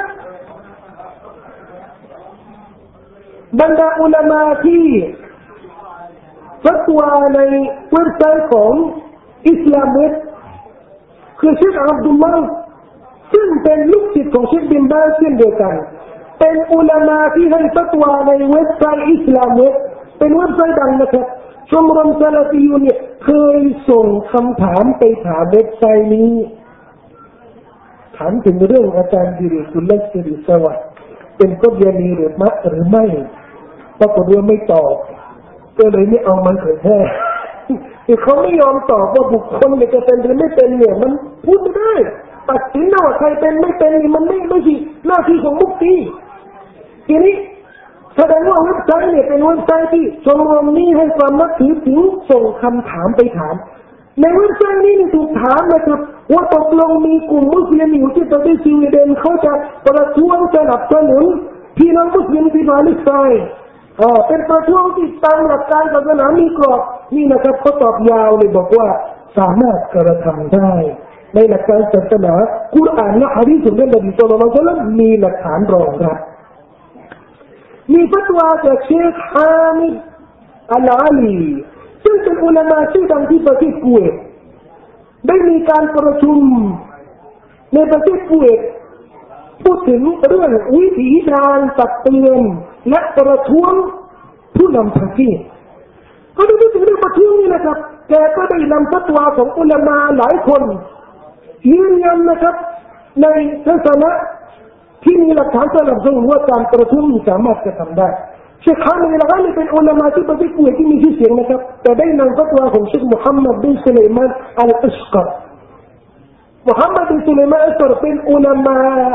บรรดาอุลามะที่ฟัตวาในเว็บไซต์ของอิสลามคือเชคอับดุลลอฮ์ซึ่งเป็นลูกศิษย์ของเชคบินบาซเช่นเดียวกันเป็นอุลามะที่ให้ฟัตวาในเว็บไซต์อิสลามเป็นเว็บไซต์ดังนะครับชมรมซาลาฟียูนเนี่ยเคยส่งคำถามไปถามเว็บไซต์นี้ถามถึงเรื่องอาจารย์ดิริกุลสิริสวัสดิ์เป็นกบยานีหรือไม่ปรากฏว่าไม่ตอบก็เลยไม่เอามาเผยแพร่เขาไม่ยอมตอบว่าบุคคลเนี่ยจะเป็นหรือไม่เป็นเนี่ยมันพูดไม่ได้ตัดสินว่าใครเป็นไม่เป็นนี่มันไม่ใช่หน้าที่ของมุฟตีทีนี้แสดงว่าเว็บไซต์เนี่ยเป็นเว็บไซต์ที่ชมรมนี้ให้ความนับถือถึงส่งคำถามไปถามในเว็บไซต์นี้ถูกถามนะครับว่าตกลงมีกลุ่มมุสลิมอยู่ที่ประเทศสวีเดนเขาจะประท้วงสนับสนุนพี่น้องมุสลิมที่ปาเลสไตน์เป็นประท้วงที่ตามหลักการศาสนามีกรอบนี่นะครับเขาตอบยาวเลยบอกว่าสามารถกระทำได้ในหลักการศาสนากุรอานและหะดีษของท่านนบีศ็อลลัลลอฮุอะลัยฮิวะซัลลัมมีหลักฐานรองรับมีฟัตวาจากเชคฮามิดอัลอาลีซึ่งเป็นอุลามะชื่อดังที่ประเทศกุเวตได้มีการประชุมในประเทศคูเวตพูดถึงเรื่องวิธีการตักเตือนและประท้วงผู้นำประเทศก็ได้พูดถึงเรื่องประท้วงนี่นะครับแกก็ได้นำฟัตวาของอุลามะหลายคนยืนยันนะครับในทัศนะที่มีหลักฐานสนับสนุนว่าการประท้วงสามารถจะทำได้เชคฮามิลล์นี่เป็นอุลามะที่ประเทศคูเวตที่มีชื่อเสียงนะครับแต่ได้นำฟัตวาของเชคมุฮัมมัดบินสุลัยมานอัลอัชกรมุฮัมมัดบินสุลัยมานอัลอัชกรเป็นอุลามะ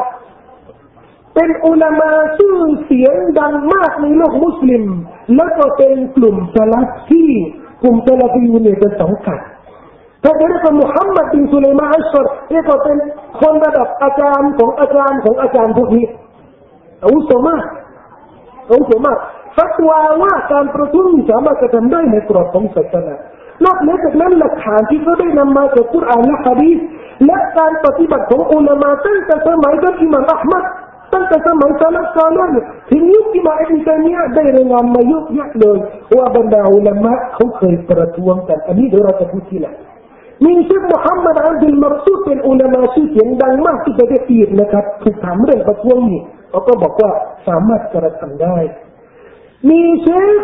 ชื่อเสียงดังมากในโลกมุสลิมแล้วก็เป็นกลุ่มซะลัฟที่กลุ่มซะลัฟีเนี่ยจะสังกัดถ้าจะเรียกว่ามุฮัมมัดบินสุลัยมานอัลอัชกรนี่ก็เป็นคนระดับอาจารย์ของอาจารย์พวกนี้อาวุโสมากฟัตวาว่าการประท้วงสามารถจะทำได้ในกรอบของศาสนานอกจากนั้นหลักฐานที่เขาได้นำมาจากกุรอานและหะดีษและการปฏิบัติของอุลามะตั้งแต่สมัยท่านอิหม่ามอะห์มัดตั้งแต่สมัยซาลาฟซอลิห์ถึงยุคอิหม่ามอิบนุตัยมียะห์ได้รายงานมาเยอะแยะเลยว่าบรรดาอุลามะเขาเคยประท้วงกันอันนี้เดี๋ยวเราจะพูดทีหลังมีเชคมุฮัมมัดอับดุลมัรซูดเป็นอุลามะชื่อเสียงดังมากที่ประเทศอียิปต์นะครับถูกถามเรื่องประท้วงนี่เขาก็บอกว่าสามารถกระทำได้มีเชค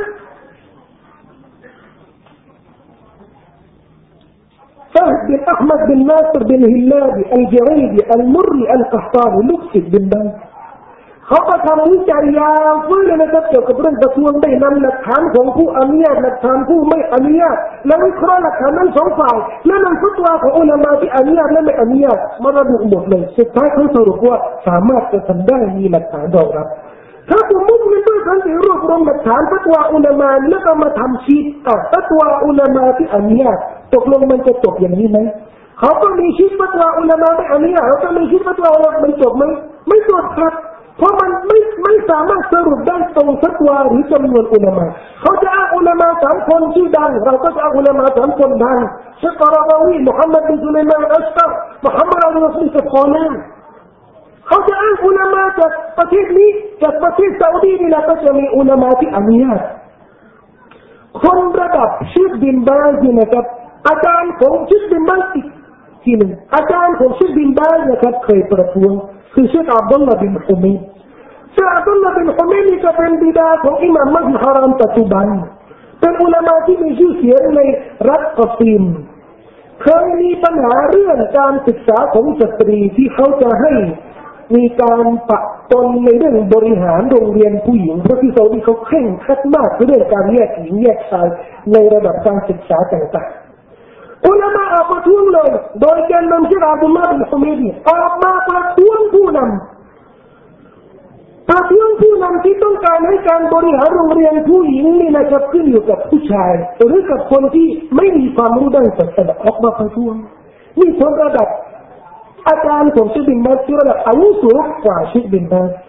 فهد بن أحمد بن ناصر بن هلابي الجريدي المري القحطاني ลูกศิษย์บินบัสเขาก็ทำวิจัยยาวเลยนะครับเกี่ยวกับเรื่องประท้วงได้นำหลักฐานของผู้อนุญาตหลักฐานผู้ไม่อนุญาตและวิเคราะห์หลักฐานทั้งสองฝ่ายและนำฟัตวาของอุลามะที่อนุญาตและไม่อนุญาตมาระบุหมดเลยสุดท้ายเขาสรุปว่าสามารถจะทำได้มีหลักฐานรองรับถ้าผู้มุสลิมด้วยกันจะรวบรวมหลักฐานฟัตวาอุลามะแล้วก็มาทำชีทฟัตวาอุลามะที่อนุญาตตกลงมันจะจบอย่างนี้ไหมเขาก็มีชีทฟัตวาอุลามะไม่อนุญาตเขาก็มีชีทฟัตวาอุลามะมันจบไหมไม่จบครับเพราะมันไม่สามารถสรุปได้ตรงฟัตวาหรือจำนวนอุลามะเขาจะอ้างอุลามะ3 คนชื่อดังเราก็จะอ้างอุลามะ3 คนดังเชคกอราวาวีมุฮัมมัดบินสุลัยมานอัชกรมุฮัมมัดอัลมุสลิมกับคอนันเขาจะอ้างอุลามะจากประเทศนี้จากประเทศซาอุดีนี่แหละก็จะมีอุลามะที่อนุญาตคนระดับเชคบินบาซนี่นะครับอาจารย์ของเชคบินบาซอีกทีหนึ่งอาจารย์ของเชคบินบาซนะครับเคยประท้วงคือเชคอับดุลลาห์บินฮุมัยด์เชคอับดุลลาห์บินฮุมัยด์นี่ก็เป็นบิดาของอิหม่ามมัสยิดฮารามปัจจุบันเป็นอุลามะที่มีชื่อเสียงในรัฐกอซีมเคยมีปัญหาเรื่องการศึกษาของสตรีที่เขาจะให้มีการปะปนในเรื่องบริหารโรงเรียนผู้หญิงเพราะที่ซาอุดีเขาเคร่งครัดมากเรื่องการแยกหญิงแยกชายในระดับการศึกษาต่างๆอุลามะออกมาท้วงเลยโดยการนำเชคอับดุลลาห์บินฮุมัยด์ออกมาประท้วงผู้นำที่ต้องการให้การบริหารโรงเรียนผู้หญิงนี่นะครับขึ้นอยู่กับผู้ชายหรือกับคนที่ไม่มีความรู้ด้านศาสนาออกมาประท้วงนี่คนระดับอาจารย์ของเชคบินบาซที่ระดับอาวุโสกว่าเชคบินบาซ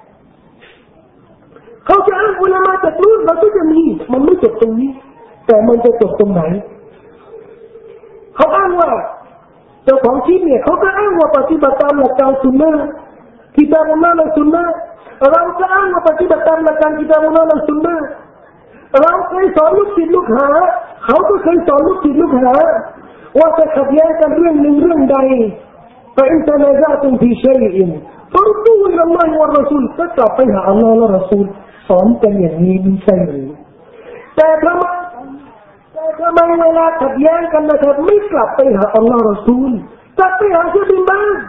เขาจะอ้างอุลามะจากนู้นเราก็จะมีมันไม่จบตรงนี้แต่มันจะจบตรงไหนเขาอ้างว่าเจ้าของชีพเนี่ยเขาก็อ้างว่าปฏิบัติตามหลักการสุนนะกิตาบุลลอฮ์และสุนนะเราก็อ้างว่าปฏิบัติตามหลักการกิตาบุลลอฮ์และสุนนะเราเคยสอนลูกศิษย์ลูกหาเขาก็เคยสอนลูกศิษย์ลูกหาว่าจะขัดแย้งกันเรื่องหนึ่งเรื่องใดفإن تنازعتم في شيء فردوه إلى الله والرسول ก็กลับไปหาอัลลอฮ์และรอซูลสอนกันอย่างนี้ไม่ใช่หรือแต่ทำไมเวลาขัดแย้งกันนะครับไม่กลับไปหาอัลลอฮ์รอซูลกลับไปหาเชคบินบาซ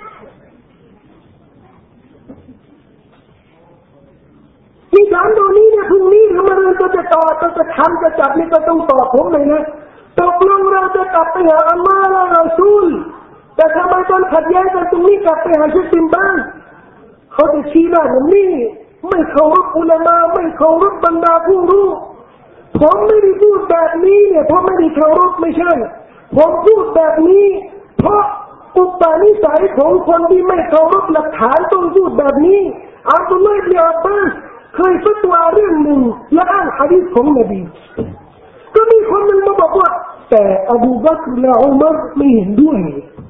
ที่ถามตรงนี้เนี่ยพรุ่งนี้ถ้ามาเรื่องจะต่อจะทำจะจับนี่ก็ต้องตอบผมเลยนะตกลงเราจะกลับไปหาอัลลอฮ์และรอซูลแต่ทำไมตอนขัดแย้งกันตรงนี้กลับไปหาเชคบินบาซเขาจะชี้หน้าผมนี่ไม่เคารพอุลามะไม่เคารพบรรดาผู้รู้ผมไม่ได้พูดแบบนี้เนี่ยเพราะไม่ได้เคารพไม่ใช่ผมพูดแบบนี้เพราะอุปนิสัยของคนที่ไม่เคารพหลักฐานต้องพูดแบบนี้อับดุลลอฮ์ อิบนุ อับบาสเคยฟัตวาเรื่องหนึ่งและอ้างหะดีษของนบีก็มีคนหนึ่งมาบอกว่าแต่อบูบักรและอุมัรไม่เห็นด้วย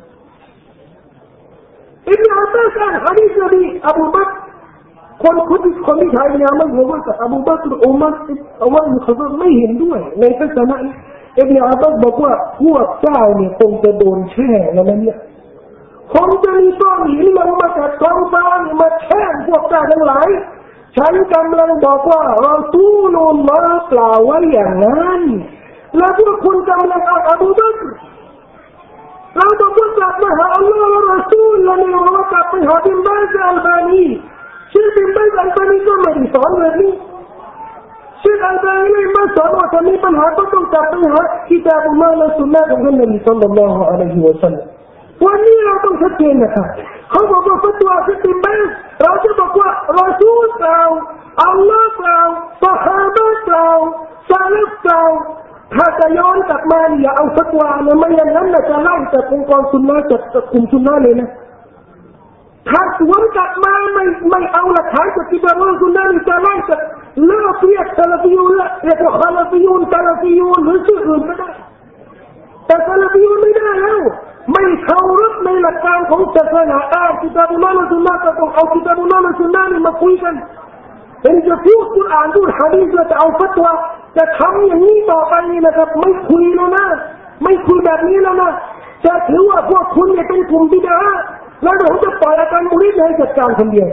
อิบนุ อับบาสอ้างหะดีษนบีอบูบักรคนที่ใช้ยามันบอกว่าอบูบักรอุมัรเขาไม่เห็นด้วยในทัศนะอิบนุ อับบาสบอกว่าพวกเจ้าเนี่ยคงจะโดนแช่แล้วนะเนี่ยคงจะมีก้อนหินลงมาจากท้องฟ้ามาแช่งพวกเจ้าทั้งหลายฉันกำลังบอกว่ารอซูลุลลอฮ์กล่าวไว้อย่างนั้นและพวกคุณกำลังเอาอบูบักรเราต้องกลับมาหาอัลลอฮ์และรอซูลและไม่ว่ากลับไปหาบินบาซอัลบานีชื่อบินบาซอัลบานีก็ไม่ได้สอนแบบนี้ชื่ออัลบานีมาสอนว่าถ้ามีปัญหาก็ต้องกลับไปหาคิตาบุลลอฮ์และสุนนะของท่านนบีศ็อลลัลลอฮุอะลัยฮิวะซัลลัมวันนี้เราต้องชัดเจนนะครับเขาบอกว่าฟัตวาที่บินบาซเราจะบอกว่ารอซูลกล่าวอัลลอฮ์กล่าวซอฮาบะห์กล่าวซาลัฟกล่าวถ้าจะย้อนกลับมาอย่าเอาฟัตวานะไม่อย่างนั้นจะไล่จากองค์กรซุนนะห์จากกลุ่มซุนนะห์เลยนะถ้าสวนกลับมาไม่เอาหลักฐานจากกิตาบและซุนนะห์จะไล่จากเลิกเรียกซาลาฟียูนละเรียกว่าคาลาฟียูนซาลาฟียูนหรือชื่ออื่นก็ได้แต่ซาลาฟียูนไม่ได้แล้วไม่เคารพในหลักการของศาสนากิตาบุลลอฮ์และซุนนะห์ก็ต้องเอากิตาบุลลอฮ์และซุนนะห์นี่มาคุยกันเป็นจะพูดกุรอานพูดหะดีษแล้วจะเอาฟัตวาจะทำอย่างนี้ต่อไปนี่นะครับไม่คุยแล้วนะไม่คุยแบบนี้แล้วนะจะถือว่าพวกคุณเนี่ยเป็นกลุ่มบิดอะห์แล้วเดี๋ยวผมจะปล่อยอาจารย์มุริดให้จัดการคนเดียว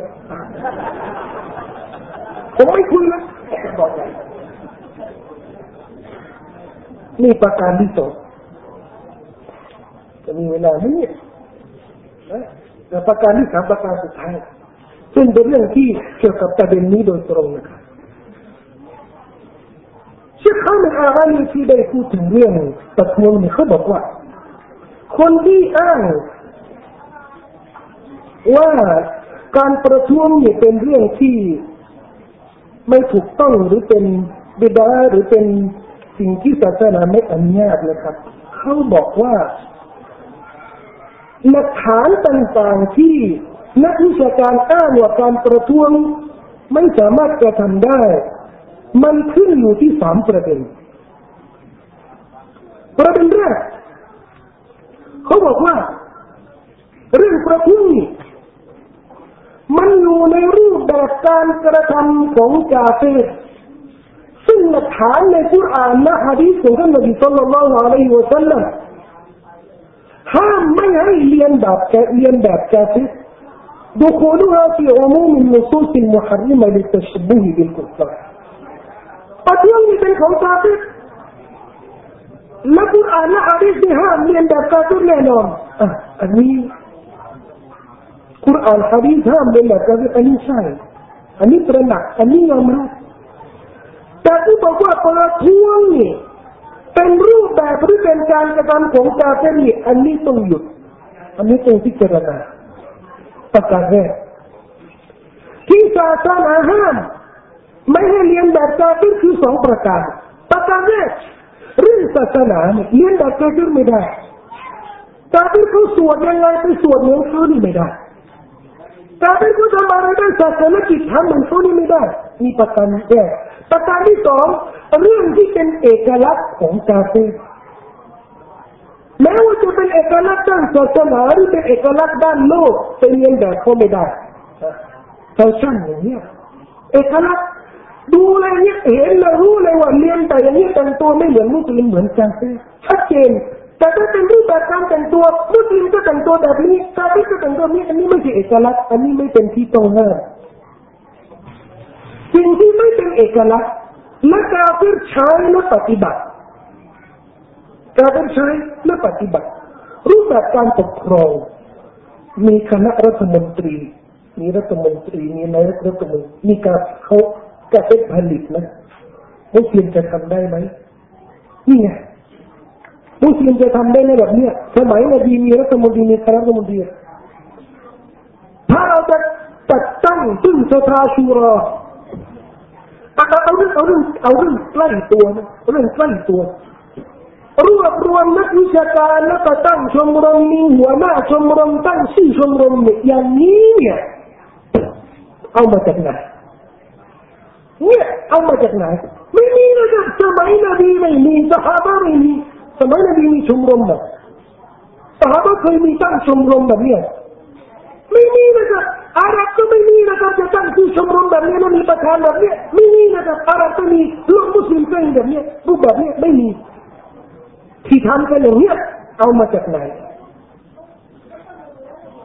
ผมไม่คุยนะนี่ประการที่สองจะมีเวลาไหมเนี่ยแล้วประการที่สามประการสุดท้ายซึ่งเป็นเรื่องที่เกี่ยวกับประเด็นนี้โดยตรงนะครับเชคฮามิดอาลีที่ได้พูดถึงเรื่องประท้วงนี่เขาบอกว่าคนที่อ้างว่าการประท้วงนี่เป็นเรื่องที่ไม่ถูกต้องหรือเป็นบิดาหรือเป็นสิ่งที่ศาสนาไม่อนุญาตนะครับเขาบอกว่าหลักฐานต่างๆที่นักวิชาการอ้างว่าการประท้วงไม่สามารถกระทำได้มันขึ้นอยู่ที่3ประเด็นประเด็นแรกเขาบอกว่าเรื่องประท้วงมันอยู่ในรูปแบบการกระทำของกาเฟรซึ่งหลักฐานในกุรอานและหะดีษของท่านนบีศ็อลลัลลอฮุอะลัยฮิวะซัลลัมห้ามไม่ให้เรียนแบบกาเฟรدخولها في عموم النصوص المحرمة للتشبه بالكفارประท้วงนี่เป็นของกาเฟรและกุรอานและหะดีษนี่ห้ามเรียนแบบกาเฟรแน่นอนอันนี้กุรอานหะดีษห้ามเรียนแบบกาเฟรอันนี้ใช่อันนี้ตระหนักอันนี้ยอมรับแต่ที่บอกว่าประท้วงนี่เป็นรูปแบบหรือเป็นการกระทำของกาเฟรนี่อันนี้ต้องหยุดอันนี้ต้องพิจารณาประการแรกที่ศาสนาห้ามไม่ให้เรียนแบบกาเฟรคือ2ประการประการแรกเรื่องศาสนาเนี่ยเรียนแบบกาเฟรไม่ได้กาเฟรเขาสวดยังไงไปสวดเหมือนเขานี่ไม่ได้กาเฟรเขาทำอะไรได้ศาสนกิจทำเหมือนเขานี่ไม่ได้มีประการแรกประการที่2เรื่องที่เป็นเอกลักษณ์ของกาเฟรแม้ว่าจะเป็นเอกลักษณ์ด้านศาสนาหรือเป็นเอกลักษณ์ด้านโลกไปเรียนแบบเขาไม่ได้แฟชั่นอย่างนี้เอกลักษณ์ดูอะไรเนี้ยเห็นเลยรู้เลยว่าเรียนแต่อย่างนี้แต่งตัวไม่เหมือนมุสลิมเหมือนกันชัดเจนแต่ถ้าเป็นรูปแบบการแต่งตัวมุสลิมก็แต่งตัวแบบนี้กาเฟรก็แต่งตัวนี้อันนี้ไม่ใช่เอกลักษณ์อันนี้ไม่เป็นที่ต้องห้ามสิ่งที่ไม่เป็นเอกลักษณ์และกาเฟรใช้และปฏิบัติกาเฟรใช้และปฏิบัติรูปแบบการปกครองมีคณะรัฐมนตรีมีรัฐมนตรีมีนายกรัฐมนตรีมีการเขากาเฟรผลิตนะมุสลิมจะทำได้ไหมนี่ไงมุสลิมจะทำได้ในแบบนี้สมัยนบีมีรัฐมนตรีมีคณะรัฐมนตรีถ้าเราจะจัดตั้งซึ่งสภาชูรอเอาเรื่องใกล้ตัวนะเรื่องใกล้ตัวรวบรวมนักวิชาการแล้วก็ตั้งชมรมมีหัวหน้าชมรมตั้งชื่อชมรมเนี่ยอย่างนี้เนี่ยเอามาจากไหนเนี่ยเอามาจากไหนไม่มีนะครับสมัยนบีไม่มีซอฮาบะห์ไม่มีสมัยนบีมีชมรมแบบซอฮาบะห์เคยมีตั้งชมรมแบบนี้ไม่มีนะครับอาหรับก็ไม่มีนะครับจะตั้งชื่อชมรมแบบนี้แล้วมีประธานแบบนี้ไม่มีนะครับอาหรับก็มีโลกมุสลิมก็มีแบบนี้รูปแบบนี้ไม่มีที่ทำกันอย่างนี้เอามาจากไหน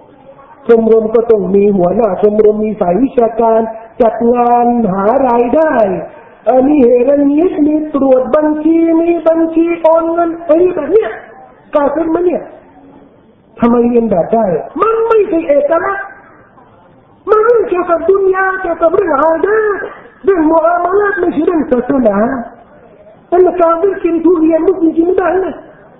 ชมรมก็ต้องมีหัวหน้าชมรมมีฝ่ายวิชาการจัดงานหารายได้มีเหตุนี้มีตรวจบัญชีมีบัญชีโอนเงินแบบเนี้ยกาเป็นไหมเนี่ยทำไมเรียนแบบได้มันไม่ใช่เอกลักษณ์มันเรื่องเกี่ยวกับดุนยาเกี่ยวกับเรื่องอาดาเรื่องมุอามาลาตไม่ใช่เรื่องศาสนาแต่การเป็นกินทุเรียนมุสลิมกินไม่ได้นะ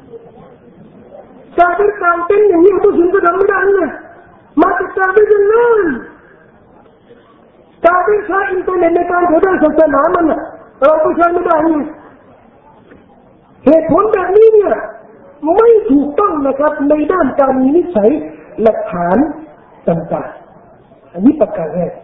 การเป็นการเต้นอย่างนี้มุสลิมก็ทำไม่ได้นะมาจากการเป็นเรื่องการเป็นใช้อินเทอร์เน็ตในการเผยแพร่ศาสนามันเราก็ใช้ไม่ได้นี่เหตุผลแบบนี้เนี่ยไม่ถูกต้องนะครับในด้านการมีนิสัยหลักฐานต่างๆอันนี้ประการแรก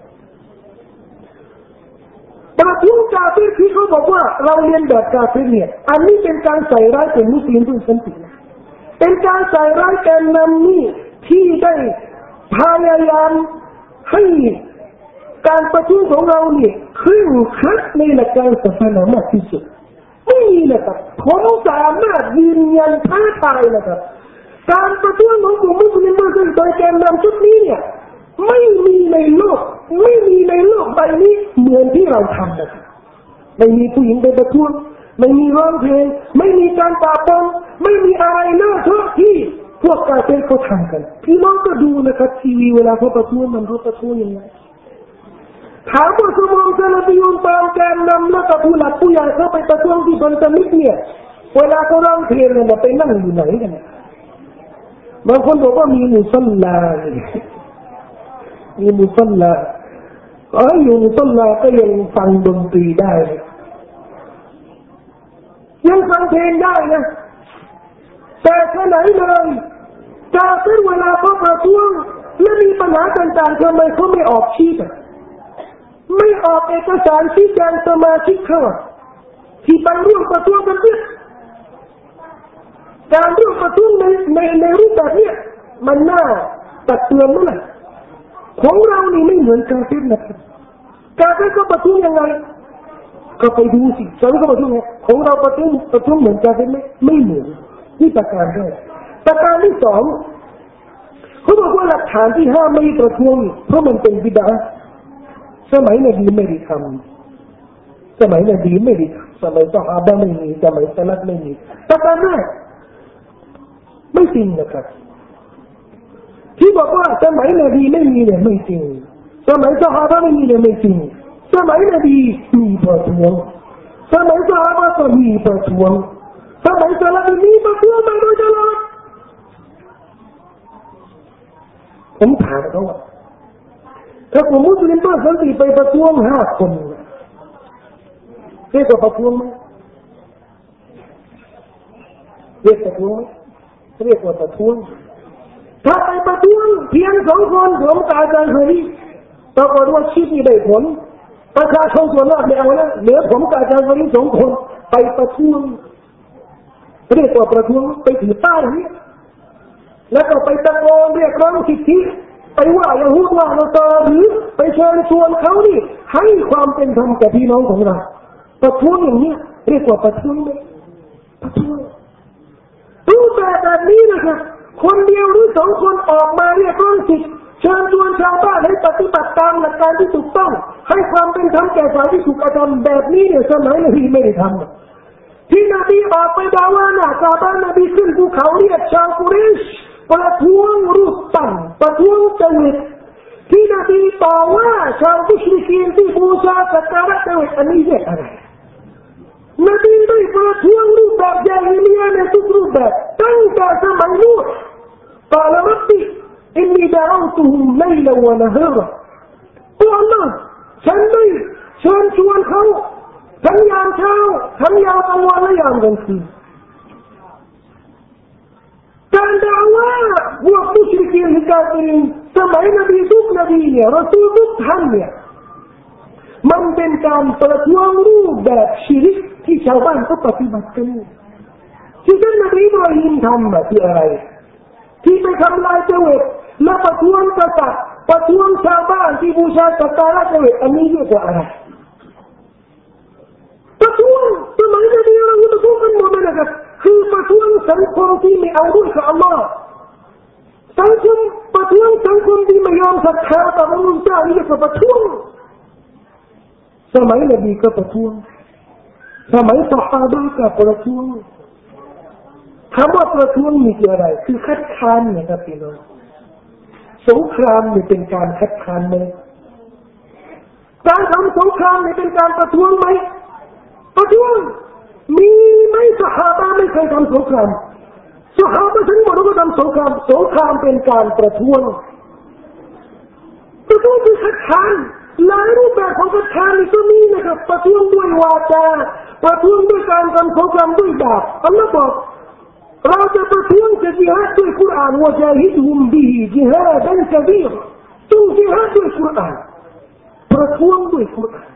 ประท้วงกาเฟรที่เขาบอกว่าเราเรียนแบบกาเฟรเนี่ยอันนี้เป็นการใส่ร้ายเป็นมุสลิมด้วยสันติเป็นการใส่ร้ายแกนนำนี่ที่ได้พยายามให้การประท้วงของเราเนี่ยเคร่งครัดในหลักการศาสนามากที่สุดไม่มีนะครับผมสามารถยืนยันท้าทายนะครับการประท้วงของกลุ่มมุสลิมโดยแกนนำชุดนี้เนี่ยไม่มีในโลกใบนี้เหมือนที่เราทำนะครับไม่มีผู้หญิงไปประท้วงไม่มีร้องเพลงไม่มีการปราบปรามไม่มีอะไรเลอะเทอะที่พวกกาเฟรเขาทำกันพี่น้องก็ดูนะครับทีวีเวลาเขาประท้วงมันเขาประท้วงยังไงถามว่าสมองซาลาฟียุนตามแกนนำแล้วก็ผู้หลักผู้ใหญ่เขาไปประท้วงที่พันธมิตรเนี่ยเวลาเขาร้องเพลงเนี่ยไปนั่งอยู่ไหนกันบางคนบอกว่ามีมุซัลลามีมุซัลลาอยู่มุซัลลาก็ยังฟังดนตรีได้ยังฟังเพลงได้นะแต่แค่ไหนเลยกาเฟรเวลาเขาประท้วงและมีปัญหาต่างๆทำไมเขาไม่ออกชี้กันไม่ออกเอกสารชี้แจงสมาชิกเขาที่ไปร่วมประท้วงกันเนี่ยการร่วมประท้วงในรูปแบบนี้มันน่าตักเตือนมั้ยของเรานี่ไม่เหมือนกาเฟรนะครับกาเฟรก็ประท้วงยังไงก็ไปดูสิฉันก็ประท้วงของเราประท้วงเหมือนกาเฟรไม่เหมือนนี่ประการแรกประการที่สองเขาบอกว่าหลักฐานที่ห้ามไม่ประท้วงเพราะมันเป็นบิดาสมัยนบีไม่ได้ทำสมัยนบีไม่ได้สมัยซอฮาบะห์ไม่มีสมัยสลัฟไม่มีประการแรกไม่จริงนะครับที่บอกว่าสมัยนบีไม่มีเนี่ยไม่จริงสมัยซอฮาบะห์ไม่มีเนี่ยไม่จริงสมัยนบีมีประท้วงสมัยซอฮาบะห์ก็มีประท้วงสมัยสลัฟมีประท้วงมาโดยตลอดผมถามเขาว่าถ้ากลุ่มมุสลิมบ้านสันติไปประท้วง5 คนเรียกว่าประท้วงไหมเรียกประท้วงไหมเรียกว่าประท้วงถ้าไปประท้วงเพียง2 คนผมกับอาจารย์เคยปรากฏว่าชีพนี้ได้ผลประชาชนส่วนมากไม่เอาแล้วเหลือผมกับอาจารย์เคย2 คนไปประท้วงเรียกว่าประท้วงไปถือป้ายนี้แล้วก็ไปตะโกนเรียกร้องสิทธิไปว่าอย่าพูดว่าเราต่อหรือไปเชิญชวนเขานี่ให้ความเป็นธรรมแก่พี่น้องของเราประท้วงอย่างนี้เรียกว่าประท้วงไหมประท้วงรูปแบบนี้นะครับคนเดียวหรือ2 คนออกมาเรียกร้องสิทธิเชิญชวนชาวบ้านให้ปฏิบัติตามหลักการที่ถูกต้องให้ความเป็นธรรมแก่ฝ่ายที่ถูกกระทำแบบนี้เนี่ยสมัยนบีไม่ได้ทำที่นบีออกไปด่าว่าซาบะห์นบีขึ้นภูเขาเรียกชาวกุเรชประท้วงรูปปั้นประท้วงจริตที่นบีต่อว่าชาวมุชริกีนที่บูชาสักการะจริตอันนี้เรียกอะไรนบีได้ประท้วงรูปแบบญาฮิลียะห์ในทุกรูปแบบตั้งแต่สมัยนูห์กล่าวรับบิอินนีดะเอาตุฮุมไลลวะนะฮาระตัวอัลเลาะห์ฉันได้เชิญชวนเขาทั้งยามเช้าทั้งยามกลางวันและยามกลางคืนการด่าว่าพวกมุชริกีนหรือกาเฟรสมัยนบีทุกนบีเนี่ยรอซูลทุกท่านเนี่ยมันเป็นการประท้วงรูปแบบชิริกที่ชาวบ้านก็ปฏิบัติกันที่ท่านนบีอิบราฮิมทำคืออะไรที่ไปทำลายเจวิตและประท้วงกษัตริย์ประท้วงชาวบ้านที่บูชาสักการะเจวิตอันนี้เรียกว่าอะไรประท้วงสมัยนบีเราประท้วงกันหมดเลยนะครับคือประท้วงสังคมที่ไม่เอาด้วยกับอัลลอฮ์สังคมประท้วงวงสังคมที่ไม่ยอมศรัทธาต่อพระผู้เป็นเจ้านี่ก็ประท้วงสมัยนบีก็ประท้วงสมัยซอฮาบะห์ก็ประท้วงคำว่าประท้วงมีอะไรคือคัดค้านนะครับพี่น้องสงครามนี่เป็นการคัดค้านไหมการทำสงครามนี่เป็นการประท้วงไหมประท้วงมีไหมซอฮาบะห์ไม่เคยทำสงครามซอฮาบะห์ทั้งหมดก็ทำสงครามสงครามเป็นการประท้วงประท้วงคือคัดค้านหลายรูปแบบของคัดค้านนี่ก็มีนะครับประท้วงด้วยวาจาประท้วงด้วยการทำสงครามด้วยดาบอัลลอฮ์บอกเราจะประท้วงจะจิฮาดด้วยกุรอานวะจาฮิดฮุมบิฮิจิฮาดันกะบีรจงจิฮาดด้วยกุรอานประท้วงด้วยกุรอาน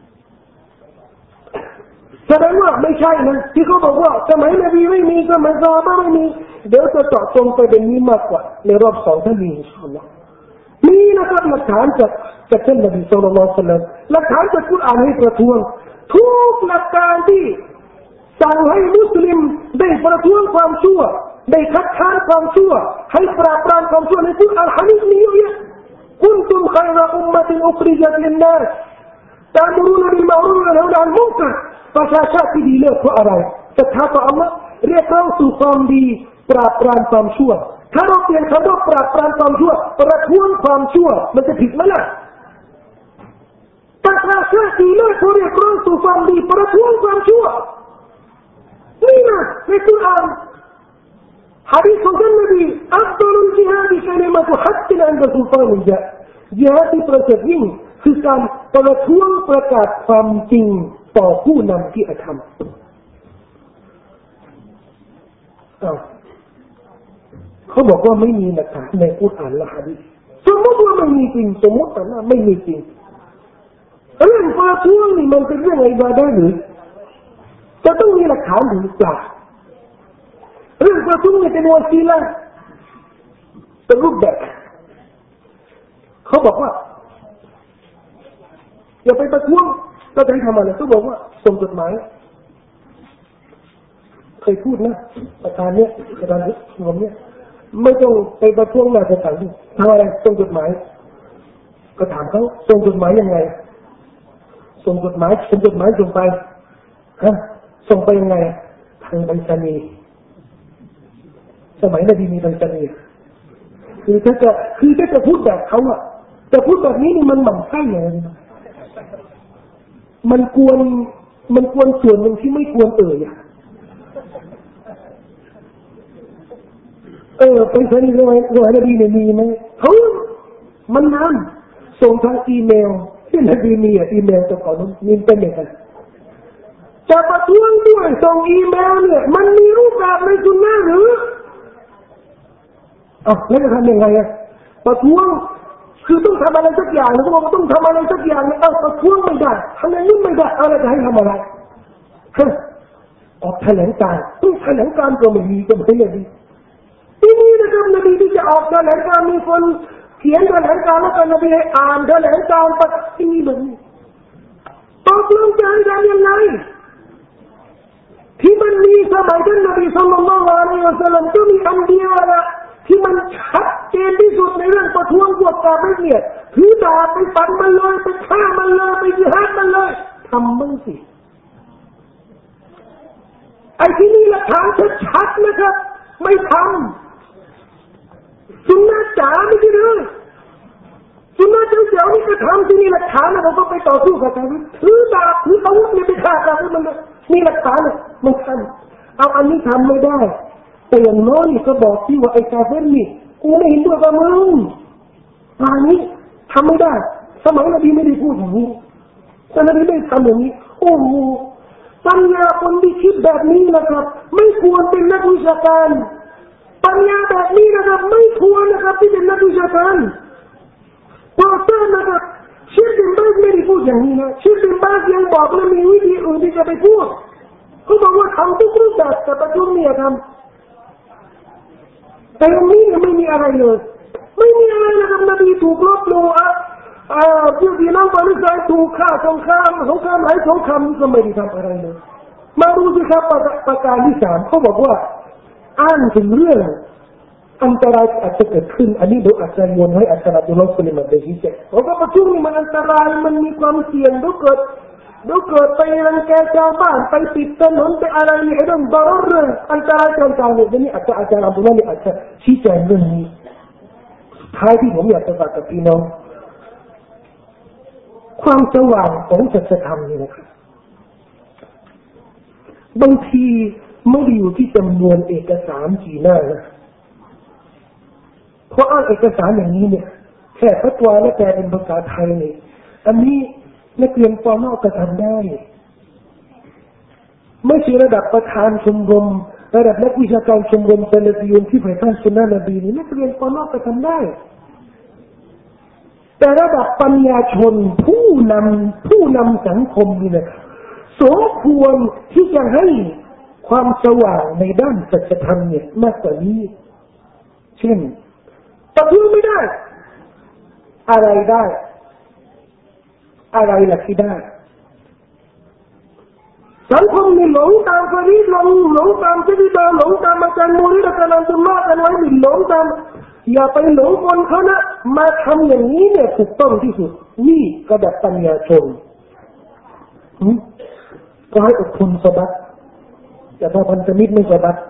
แสดงว่าไม่ใช่นะที่เขาบอกว่าสมัยนบีไม่มีสมัยซอฮาบะห์ไม่มีเดี๋ยวจะเจาะจงประเด็นนี้มากกว่าในรอบสองท่านนี้อินชาอัลลอฮ์มีนะครับหลักฐานจากท่านนบีศ็อลลัลลอฮุอะลัยฮิวะซัลลัมหลักฐานจากกุรอานให้ประท้วงทุกหลักการที่สั่งให้มุสลิมได้ประท้วงความชั่วได้คัดค้านความชั่วให้ปราบปรามความชั่วในกุรอานหะดีษมีเยอะแยะกุนตุมค็อยรอุมมะตินอุคริญัตลินนัสตะมุรุนบิลมารูฟวะนะฮุอันิลมุนกัรประชาชาติที่ดีเลิศเพราะอะไรศรัทธาต่ออัลเลาะห์เรียกร้องสู่ความดีปราบปรามความชั่วถ้าเราเปลี่ยนคำว่าปราบปรามความชั่วประท้วงความชั่วมันจะผิดไหมล่ะประชาชาติดีเลิศเขาเรียกร้องสู่ความดีประท้วงความชั่วนี่นะในกุรอานหะดีษของท่านนบีอัฟฎอลุลญิฮาดกะลิมะตุฮักกินอันดะซุลฏานิญะญิฮาดที่ประเสริฐยิ่งคือการประท้วงประกาศความจริงต่อผู้นำที่อธรรมเขาบอกว่าไม่มีหลักฐานในกุรอานและหะดีษสมมติว่าไม่มีจริงสมมติว่าไม่มีจริงเรื่องประท้วงนี่มันเป็นเรื่องอิบาดะห์หรือจะต้องมีหลักฐานหรือเปล่าเรื่องประท้วงนี่เป็นวาซีละห์เป็นรูปแบบเขาบอกว่าอย่าไปประท้วงก็จะให้ทำอะไรเขาบอกว่าส่งจดหมายเคยพูดนะประธานเนี่ยประธานรวมเนี่ยไม่ต้องไปประท้วงนายสถานที่ทำอะไรส่งจดหมายก็ถามเขาส่งจดหมายยังไงส่งจดหมายส่งไปส่งไปยังไงทางไปรษณีย์สมัยนบีมีไปรษณีย์คือถ้าจะพูดแบบเขาอะจะพูดแบบนี้นี่มันหมั่นไส้อย่างไรมันกวนส่วนหนึ่งที่ไม่ควรอะไปรษณีย์สมัยนบีเนี่ยมีไหมเขามันนานส่งทางอีเมลที่นบีมีอีเมลตัวก่อนมีเป็นยังไงจะประท้วงด้วยส่งอีเมลเนี่ยมันมีรูปแบบในสุนนะหรือแล้วจะทำยังไงประท้วงคือต้องทำอะไรสักอย่างเขาบอกว่าต้องทำอะไรสักอย่างเนี่ยประท้วงไม่ได้ทำอย่างนี้ไม่ได้อะไรจะให้ทำอะไรออกแถลงการต้องแถลงการก็ไม่มีก็ไม่ได้ดีที่นี่นะครับนบีที่จะออกแถลงการมีคนเขียนแถลงการแล้วก็นบีให้อ่านแถลงการปฏิบัติแบบนี้ตกลงใจกันยังไงที่มันมีสมัยท่านนบีศ็อลลัลลอฮุอะลัยฮิวะซัลลัมก็มีอันเดียวนะที่มันชัดเจนที่สุดในเรื่องประท้วงพวกกาเฟรเนี่ยถือดาบไปฟันมันเลยไปฆ่ามันเลยไปยิฮาดมันเลยทำมั่งสิไอ้ที่นี่หลักฐานชัดๆนะครับไม่ทำสุนนะจ๋าไม่ใช่หรือสุนนะเจ๋วๆนี่ก็ทำที่นี่หลักฐานนะผมก็ไปต่อสู้กับกาเฟรถือดาบถืออาวุธเนี่ยไปฆ่ากาเฟรมันเลยมีหลักฐานเนี่ยมันทำเอาอันนี้ทำไม่ได้แต่อย่างน้อยก็บอกที่ว่าไอ้กาเฟรนี่กูไม่เห็นด้วยกับมึงอันนี้ทำไม่ได้สมัยนบีไม่ได้พูดอย่างนี้แต่นบีไม่ทำอย่างนี้โอ้โหปัญญาคนที่คิดแบบนี้นะครับไม่ควรเป็นนักวิชาการปัญญาแบบนี้นะครับไม่ควรนะครับที่เป็นนักวิชาการเพราะฉะนั้นนะครับเชคบินบาซไม่ได้พูดอย่างนี้นะเชคบินบาซยังบอกว่ามีวิธีอื่นที่จะไปพูดเขาบอกว่าทำทุกรูปแบบแต่ประชุมเนี่ยทำแต่ยังนี้ไม่มีอะไรเลยไม่มีอะไรนะครับนบีถูกลบโลผู้ที่น้องปาลิสไตน์ถูกฆ่าสงครามหลายสงครามก็ไม่ได้ทำอะไรเลยมาดูสิครับประการที่3เขาบอกว่าอ้างถึงเรื่องอันตรายอาจจะเกิดขึ้นอันนี้โดยอาจารย์วนให้อาจารย์อับดุลลอฮ์สุลัยมานได้ชี้แจงเพราะว่าประท้วงนี่มันอันตรายมันมีความเสี่ยงเดี๋ยวเกิดไปรังแกชาวบ้านไปปิดถนนไปอะไรนี่ไอ้เรื่องบาร์เรื่องอันตรายต่างๆเนี่ยนี่อาจารย์อับดุลลอฮ์นี่อาจจะชี้แจงเรื่องนี้ท้ายที่ผมอยากจะฝากกับพี่น้องความสว่างของสัจธรรมนี่นะครับบางทีไม่ได้อยู่ที่จำนวนเอกสารกี่หน้านะเพราะอ่านเอกสารอย่างนี้เนี่ยแค่ฟัตวาและแปลเป็นภาษาไทยเนี่ยอันนี้นักเรียนป.น.ก็ทำได้ไม่ใช่ระดับประธานชมรมระดับนักวิชาการชมรมซาลาฟียูนที่เผยแพร่สุนนะนบีนี่นักเรียนป.น.ก็ทำได้แต่ระดับปัญญาชนผู้นำสังคมนี่นะสมควรที่จะให้ความสว่างในด้านสัจธรรมเนี่ยมากกว่านี้เช่นประท้วงไม่ได้อะไรได้อะไรล่ะที่ได้สังคมนี่หลงตามฟารีดหลงตามเจดีย์หลงตามอาจารย์มูริดอาจารย์อับดุลลอฮ์กันไว้หลงตามอย่าไปหลงคนเขานะมาทำอย่างนี้เนี่ยถูกต้องที่สุดนี่ระดับปัญญาชนก็ให้อดทนสบัดแต่พอพันธมิตรไม่สบัด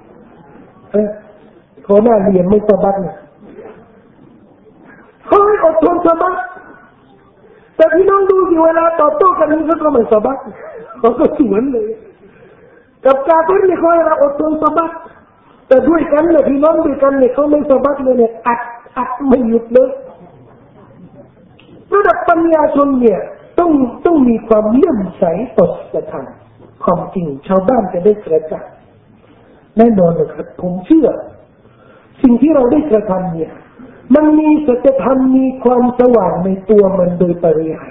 เขาหน้าเรียนไม่สบัดเนี่ยเขาให้อดทนสบัดแต่พี่น้องดูสิเวลาตอบโต้กันนี่ก็ไม่สบัดเขาก็สวนเลยกับกาเฟรนี่เขาให้เราอดทนสบัดแต่ด้วยกันเนี่ยพี่น้องด้วยกันเนี่ยเขาไม่สบัดเลยเนี่ยอัดไม่หยุดเลยระดับปัญญาชนเนี่ยต้องมีความเลื่อมใสต่อสัจธรรมความจริงชาวบ้านจะได้กระจ่างแน่นอนนะครับผมเชื่อสิ่งที่เราได้กระทำเนี่ยมันมีสัจธรรมมีความสว่างในตัวมันโดยปริยาย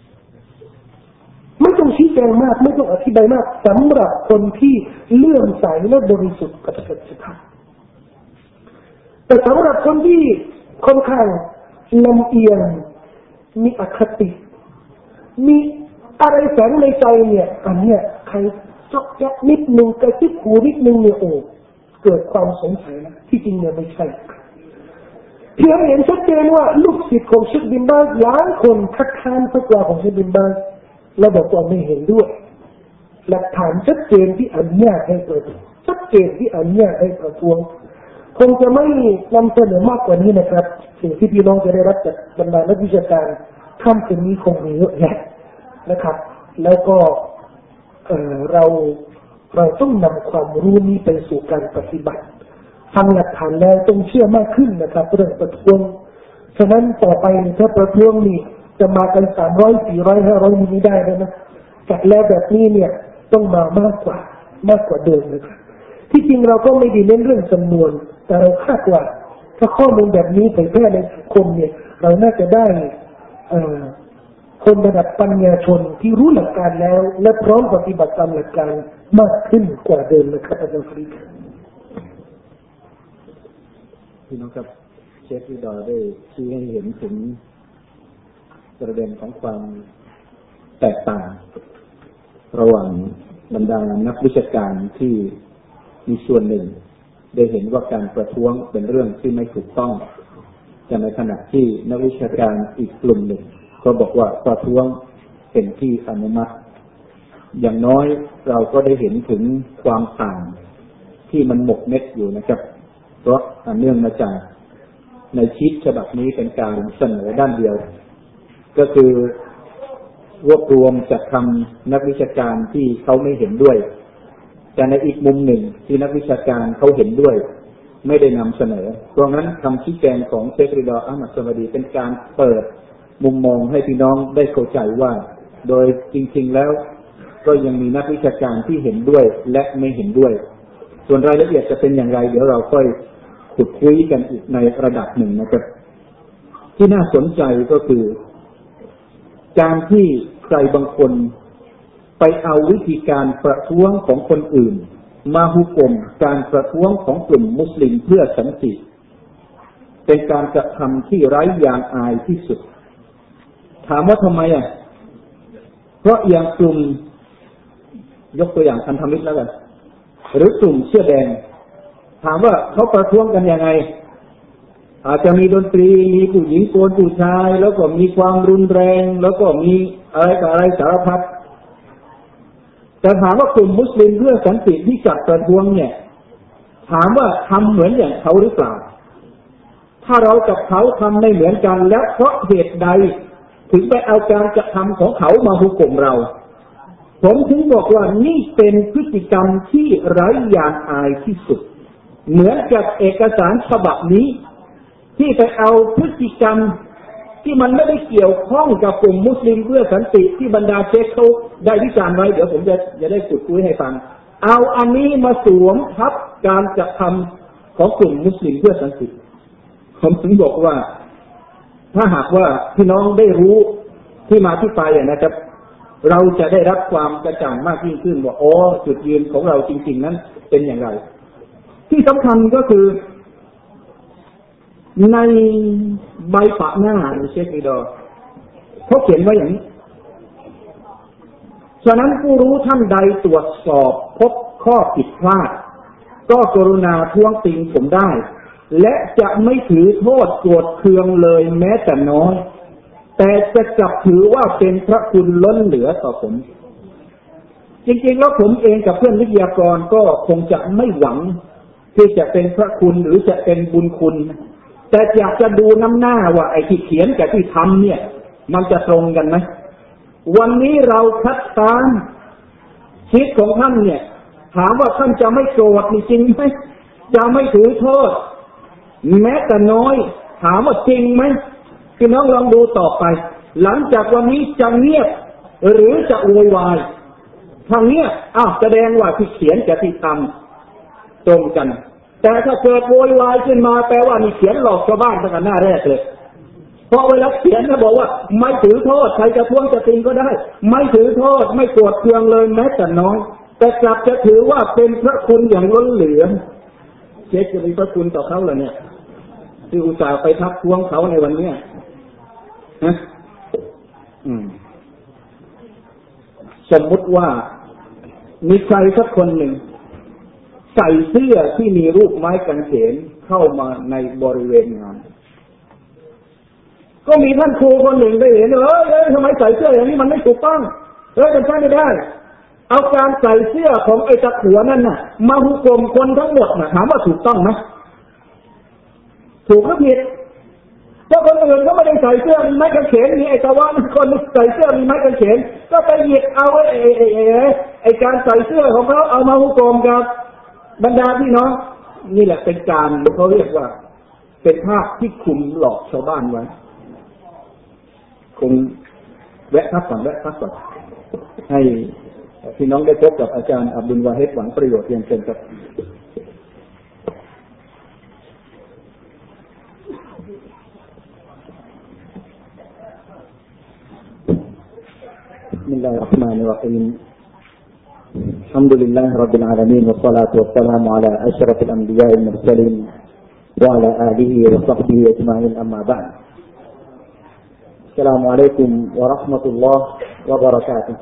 ไม่ต้องชี้แจงมากไม่ต้องอธิบายมากสำหรับคนที่เลื่อมใสและบริสุทธิ์กับสัจธรรมแต่สำหรับคนที่ค่อนข้างลำเอียงมีอคติมีอะไรแฝงในใจเนี่ยอันเนี้ยใครจอกแจ๊กนิดนึงกระซิบหูนิดนึงเนี่ยโอ้เกิดความสงสัยนะที่จริงเนี่ยไม่ใช่เพียงเห็นชัดเจนว่าลูกศิษย์ของเชคบินบาซหลายคนคัดค้านฟัตวาของเชคบินบาซและบอกว่าไม่เห็นด้วยหลักฐานชัดเจนที่อนุญาตให้ประท้วงชัดเจนที่อนุญาตให้ประท้วงคงจะไม่นำเสนอมากกว่านี้นะครับสิ่งที่พี่น้องจะได้รับจากบรรดานักวิชาการค่ำคืนนี้คงมีเยอะแยะนะครับแล้วก็เราต้องนำความรู้นี้ไปสู่การปฏิบัติฟังหลักฐานแล้วต้องเชื่อมากขึ้นนะครับเรื่องประท้วงฉะนั้นต่อไปถ้าประท้วงนี่จะมากัน300 400 500นี่ไม่ได้แล้วนะจัดแล้วแบบนี้เนี่ยต้องมามากกว่าเดิมนะครับที่จริงเราก็ไม่ได้เน้นเรื่องจำนวนแต่เราคาดว่าถ้าข้อมูลแบบนี้เผยแพร่ในสังคมเนี่ยเราน่าจะได้คนระดับปัญญาชนที่รู้หลักการแล้วและพร้อมปฏิบัติตามหลักการมากขึ้นกว่าเดิมนะครับอาจารย์ฟรีพี่น้องครับเชฟริดาได้ชี้ให้เห็นถึงประเด็นของความแตกต่างระหว่างบรรดานักวิชาการที่มีส่วนหนึ่งได้เห็นว่าการประท้วงเป็นเรื่องที่ไม่ถูกต้องแต่ในขณะที่นักวิชาการอีกกลุ่มหนึ่งก็บอกว่าประท้วงเป็นที่อนุมัติอย่างน้อยเราก็ได้เห็นถึงความต่างที่มันหมกเม็ดอยู่นะครับเพราะเนื่องมาจากในชีทฉบับนี้เป็นการเสนอด้านเดียวก็คือรวบรวมจากคำนักวิชาการที่เขาไม่เห็นด้วยแต่ในอีกมุมหนึ่งที่นักวิชาการเขาเห็นด้วยไม่ได้นำเสนอเพราะงั้นคำชี้แจงของเชคริดาอัลมัดซะวาดีเป็นการเปิดมุมมองให้พี่น้องได้เข้าใจว่าโดยจริงๆแล้วก็ยังมีนักวิชาการที่เห็นด้วยและไม่เห็นด้วยส่วนรายละเอียดจะเป็นอย่างไรเดี๋ยวเราค่อยขุดคุยกันอีกในระดับหนึ่งนะครับที่น่าสนใจก็คือการที่ใครบางคนไปเอาวิธีการประท้วงของคนอื่นมาหุกมการประท้วงของกลุ่มมุสลิมเพื่อสันติเป็นการกระทำที่ไร้ยางอายที่สุดถามว่าทำไมเพราะอย่างกลุ่มยกตัวอย่างพันธมิตรแล้วกันหรือกลุ่มเสื้อแดงถามว่าเขาประท้วงกันยังไงอาจจะมีดนตรีมีผู้หญิงโกนผู้ชายแล้วก็มีความรุนแรงแล้วก็มีอะไรต่ออะไรสารพัดแต่ถามว่ากลุ่มมุสลิมเพื่อสันติที่จัดประท้วงเนี่ยถามว่าทำเหมือนอย่างเขาหรือเปล่าถ้าเรากับเขาทำไม่เหมือนกันแล้วเพราะเหตุใดถึงไปเอาการกระทำของเขามาหุกมเราผมถึงบอกว่านี่เป็นพฤติกรรมที่ไร้ยางอายที่สุดเหมือนกับเอกสารฉบับนี้ที่ไปเอาพฤติกรรมที่มันไม่ได้เกี่ยวข้องกับกลุ่มมุสลิมเพื่อสันติที่บรรดาเชคเขาได้วิจารณ์ไว้เดี๋ยวผมจะได้ขุดคุยให้ฟังเอาอันนี้มาสวมทับการกระทำของกลุ่มมุสลิมเพื่อสันติผมถึงบอกว่าถ้าหากว่าพี่น้องได้รู้ที่มาที่ไปนะครับเราจะได้รับความกระจ่างมากยิ่งขึ้นว่าอ๋อจุดยืนของเราจริงๆนั้นเป็นอย่างไรที่สำคัญก็คือในใบปะหน้าเชคอิดอเขาเขียนไว้อย่างนี้ฉะนั้นผู้รู้ท่านใดตรวจสอบพบข้อผิดพลาดก็กรุณาท้วงติงผมได้และจะไม่ถือโทษโกรธเคืองเลยแม้แต่น้อยแต่จะจับถือว่าเป็นพระคุณล้นเหลือต่อผมจริงๆแล้วผมเองกับเพื่อนวิทยากรก็คงจะไม่หวังที่จะเป็นพระคุณหรือจะเป็นบุญคุณแต่อยากจะดูน้ำหน้าว่าไอ้ที่เขียนกับที่ทำเนี่ยมันจะตรงกันไหมวันนี้เราคัดค้านชีวิตของท่านเนี่ยถามว่าท่านจะไม่โกรธจริงไหมจะไม่ถือโทษแม้แต่น้อยถามว่าจริงไหมพี่น้องลองดูต่อไปหลังจากวันนี้จะเงียบหรือจะโวยวายทางเงียบแสดงว่าที่เขียนกับที่ทำตรงกันแต่ถ้าเกิดโวยวายขึ้นมาแปลว่ามีเขียนหลอกชาวบ้านตั้งแต่หน้าแรกเลยเพราะเวลาเขียนนะบอกว่าไม่ถือโทษใครจะท้วงจะติงก็ได้ไม่ถือโทษไม่โกรธเคืองเลยแม้แต่น้อยแต่กลับจะถือว่าเป็นพระคุณอย่างล้นเหลือเช็คจะมีพระคุณต่อเขาเหรอเนี่ยที่อุตส่าห์ไปทักท้วงเขาในวันนี้นะสมมุติว่ามีใครสักคนหนึ่งใส่เสื้อที่มีรูปไม้กางเขนเข้ามาในบริเวณงานก็มีท่านครูคนหนึ่งไปเห็นทำไมใส่เสื้ออย่างนี้มันไม่ถูกต้องมันใช่ไม่ได้เอาการใส่เสื้อของไอ้ตะขัวนั่นน่ะมาหุกมคนทั้งหมดน่ะถามว่าถูกต้องไหมถูกหรือผิดเพราะคนอื่นก็ไม่ได้ใส่เสื้อมีไม้กางเขนมีไอ้ตะวันคนใส่เสื้อมีไม้กางเขนก็ไปหยิบเอาไอ้การใส่เสื้อของเขาเอามาหุกมกับบรรดาพี่น้องนี่แหละเป็นการเขาเรียกว่าเป็นภาพที่คุมหลอกชาวบ้านไว้คงแวะพักก่อนให้พี่น้องได้พบกับอาจารย์อับดุลวาฮิดหวังประโยชน์เพียงเช่นครับ بسم الله الرحمن الرحيم الحمد لله رب العالمين والصلاة والسلام على أشرف الأنبياء والمرسلين وعلى آله وصحبه أجمعين أما بعد السلام عليكم ورحمة الله وبركاته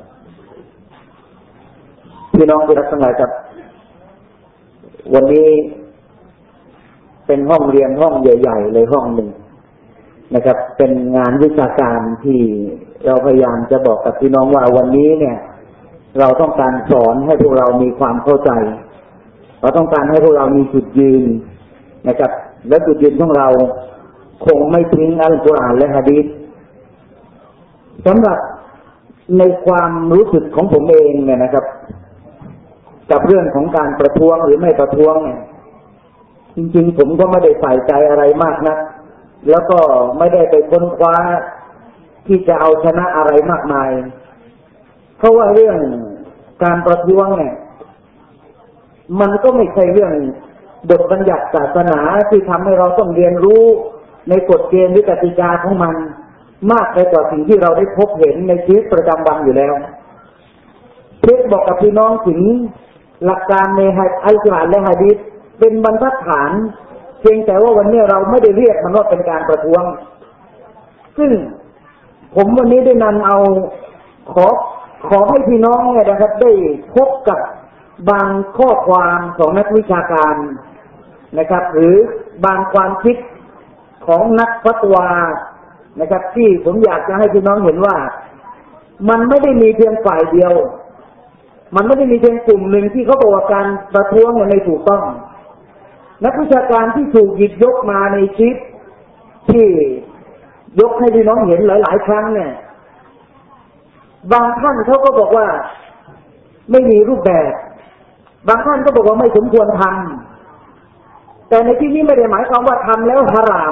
พี่น้องที่รักทั้งหลายครับวันนี้เป็นห้องเรียนห้องใหญ่ๆเลยห้องหนึ่งนะครับเป็นงานวิชาการที่เราพยายามจะบอกกับพี่น้องว่าวันนี้เนี่ยเราต้องการสอนให้พวกเรามีความเข้าใจเราต้องการให้พวกเรามีจุดยืนนะครับและจุดยืนของเราคงไม่ทิ้งอัลกุรอานและหะดีษสำหรับในความรู้สึกของผมเองเนี่ยนะครับกับเรื่องของการประท้วงหรือไม่ประท้วงเนี่ยจริงๆผมก็ไม่ได้ใส่ใจอะไรมากนะแล้วก็ไม่ได้ไปค้นคว้าที่จะเอาชนะอะไรมากมายเพราะว่าเรื่องการประท้วงเนี่ยมันก็ไม่ใช่เรื่องบทบัญญัติศาสนาที่ทำให้เราต้องเรียนรู้ในกฎเกณฑ์หรือกติกาของมันมากไปกว่าสิ่งที่เราได้พบเห็นในชีวิตประจำวันอยู่แล้วเพื่อบอกกับพี่น้องถึงหลักการในอัลกุรอานและหะดีษเป็นบรรทัดฐานเพียงแต่ว่าวันนี้เราไม่ได้เรียกมันว่าเป็นการประท้วงซึ่งผมวันนี้ได้นำเอาขอให้พี่น้องเนี่ยนะครับได้พบกับบางข้อความของนักวิชาการนะครับหรือบางความคิดของนักฟัตวานะครับที่ผมอยากจะให้พี่น้องเห็นว่ามันไม่ได้มีเพียงฝ่ายเดียวมันไม่ได้มีเพียงกลุ่มหนึ่งที่เขาบอกว่าการประท้วงไม่ถูกต้องนักวิชาการที่ถูกหยิบยกมาในคลิปที่ยกให้พี่น้องเห็นหลายๆครั้งเนี่ยบางท่านเขาก็บอกว่าไม่มีรูปแบบบางท่านก็บอกว่าไม่สมควรทำแต่ในที่นี้ไม่ได้หมายความว่าทำแล้วฮาราม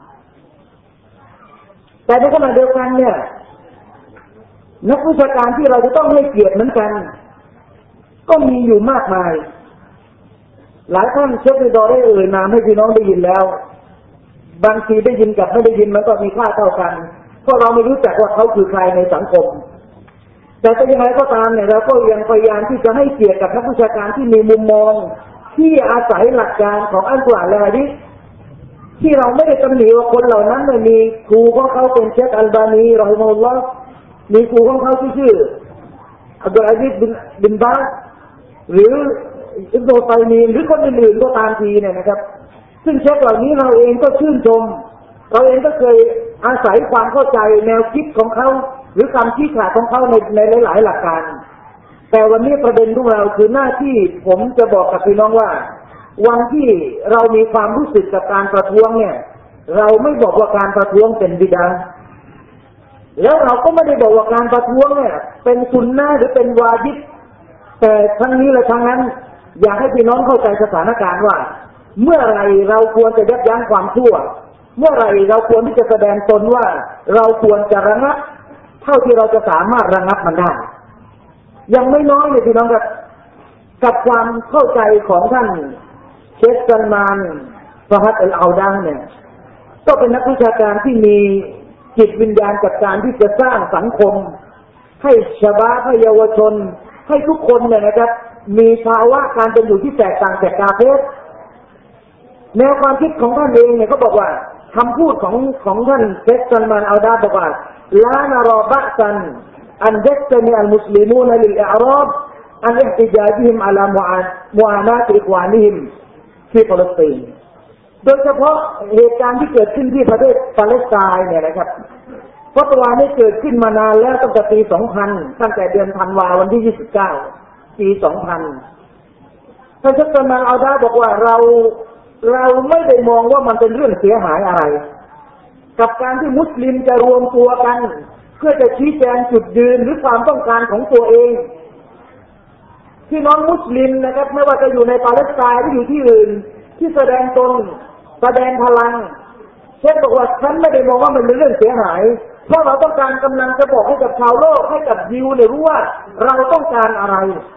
แต่ในขณะเดียวกันเนี่ยนักวิชาการที่เราจะต้องให้เกียรติเหมือนกันก็มีอยู่มากมายหลายท่านเชฟในดอได้นามให้พี่น้องได้ยินแล้วบางทีได้ยินกับไม่ได้ยินมันก็มีค่าเท่ากันเพราะเราไม่รู้จักว่าเขาคือใครในสังคมแต่ยังไงก็ตามเนี่ยเราก็ยังพยายามที่จะให้เกียรติกับนักวิชาการที่มีมุมมองที่อาศัยหลักการของอัลกุรอานและหะดีษที่เราไม่ได้ตำหนิว่าคนเหล่านั้นไม่มีครูของเขาเป็นเชคอัลบานีรอฮิมะฮุลลอฮ์มีครูของเขาที่ชื่ออับดุลอาซิซบินบาซหรืออิบนุตัยมีนหรือคนอื่นๆก็ตามทีเนี่ยนะครับซึ่งเชคเหล่านี้เราเองก็ชื่นชมเราเองก็เคยอาศัยความเข้าใจแนวคิดของเขาหรือคำชี้ขาดของเขาในหลายๆหลักการแต่วันนี้ประเด็นของเราคือหน้าที่ผมจะบอกกับพี่น้องว่าวันที่เรามีความรู้สึกกับการประท้วงเนี่ยเราไม่บอกว่าการประท้วงเป็นบิดาแล้วเราก็ไม่ได้บอกว่าการประท้วงเนี่ยเป็นสุนนะหรือเป็นวาญิบแต่ทั้งนี้และทั้งนั้นอยากให้พี่น้องเข้าใจสถานการณ์ว่าเมื่อไรเราควรจะยับยั้งความชั่วเมื่อไรเราควรที่จะแสดงตนว่าเราควรจะระงับเท่าที่เราจะสามารถระงับมันได้ยังไม่น้อยเลยพี่น้องกับความเข้าใจของท่านเชคซัลมานฟาฮัดอัลอาดาเนี่ยก็เป็นนักวิชาการที่มีจิตวิญญาณกับการที่จะสร้างสังคมให้ชาวบ้านให้เยาวชนให้ทุกคนเนี่ยนะครับมีภาวะการเป็นอยู่ที่แตกต่างจากกาเฟรแนวความคิดของท่านเองเนี่ยเขาบอกว่าคำพูดของท่านเชคซัลมานอัลอาดาบอกว่าลานารอบะซันอันยัตนีอัลมุสลิมูนลิลอิอรอบอันอิห์ติจาจิฮิมอะลามุอานาติอิควานิฮิมที่ปาเลสไตน์โดยเฉพาะเหตุการณ์ที่เกิดขึ้นที่ประเทศปาเลสไตน์เนี่ยนะครับฟัตวานี้เกิดขึ้นมานานแล้วตั้งแต่ปี 2000 ตั้งแต่เดือนธันวาคมวันที่ 29 ปี 2000 ท่านเชคซัลมานอัลอาดาบอกว่าเราไม่ได้มองว่ามันเป็นเรื่องเสียหายอะไรกับการที่มุสลิมจะรวมตัวกันเพื่อจะชี้แจงจุดยืนหรือความต้องการของตัวเองพี่น้องมุสลิมนะครับไม่ว่าจะอยู่ในปาเลสไตน์หรืออยู่ที่อื่นที่แสดงตนแสดงพลังเช่นบอกว่าฉันไม่ได้มองว่ามันเป็นเรื่องเสียหายเพราะเราต้องการกำลังจะบอกให้กับชาวโลกให้กับยิวเนี่ยรู้ว่าเราต้องการอะไร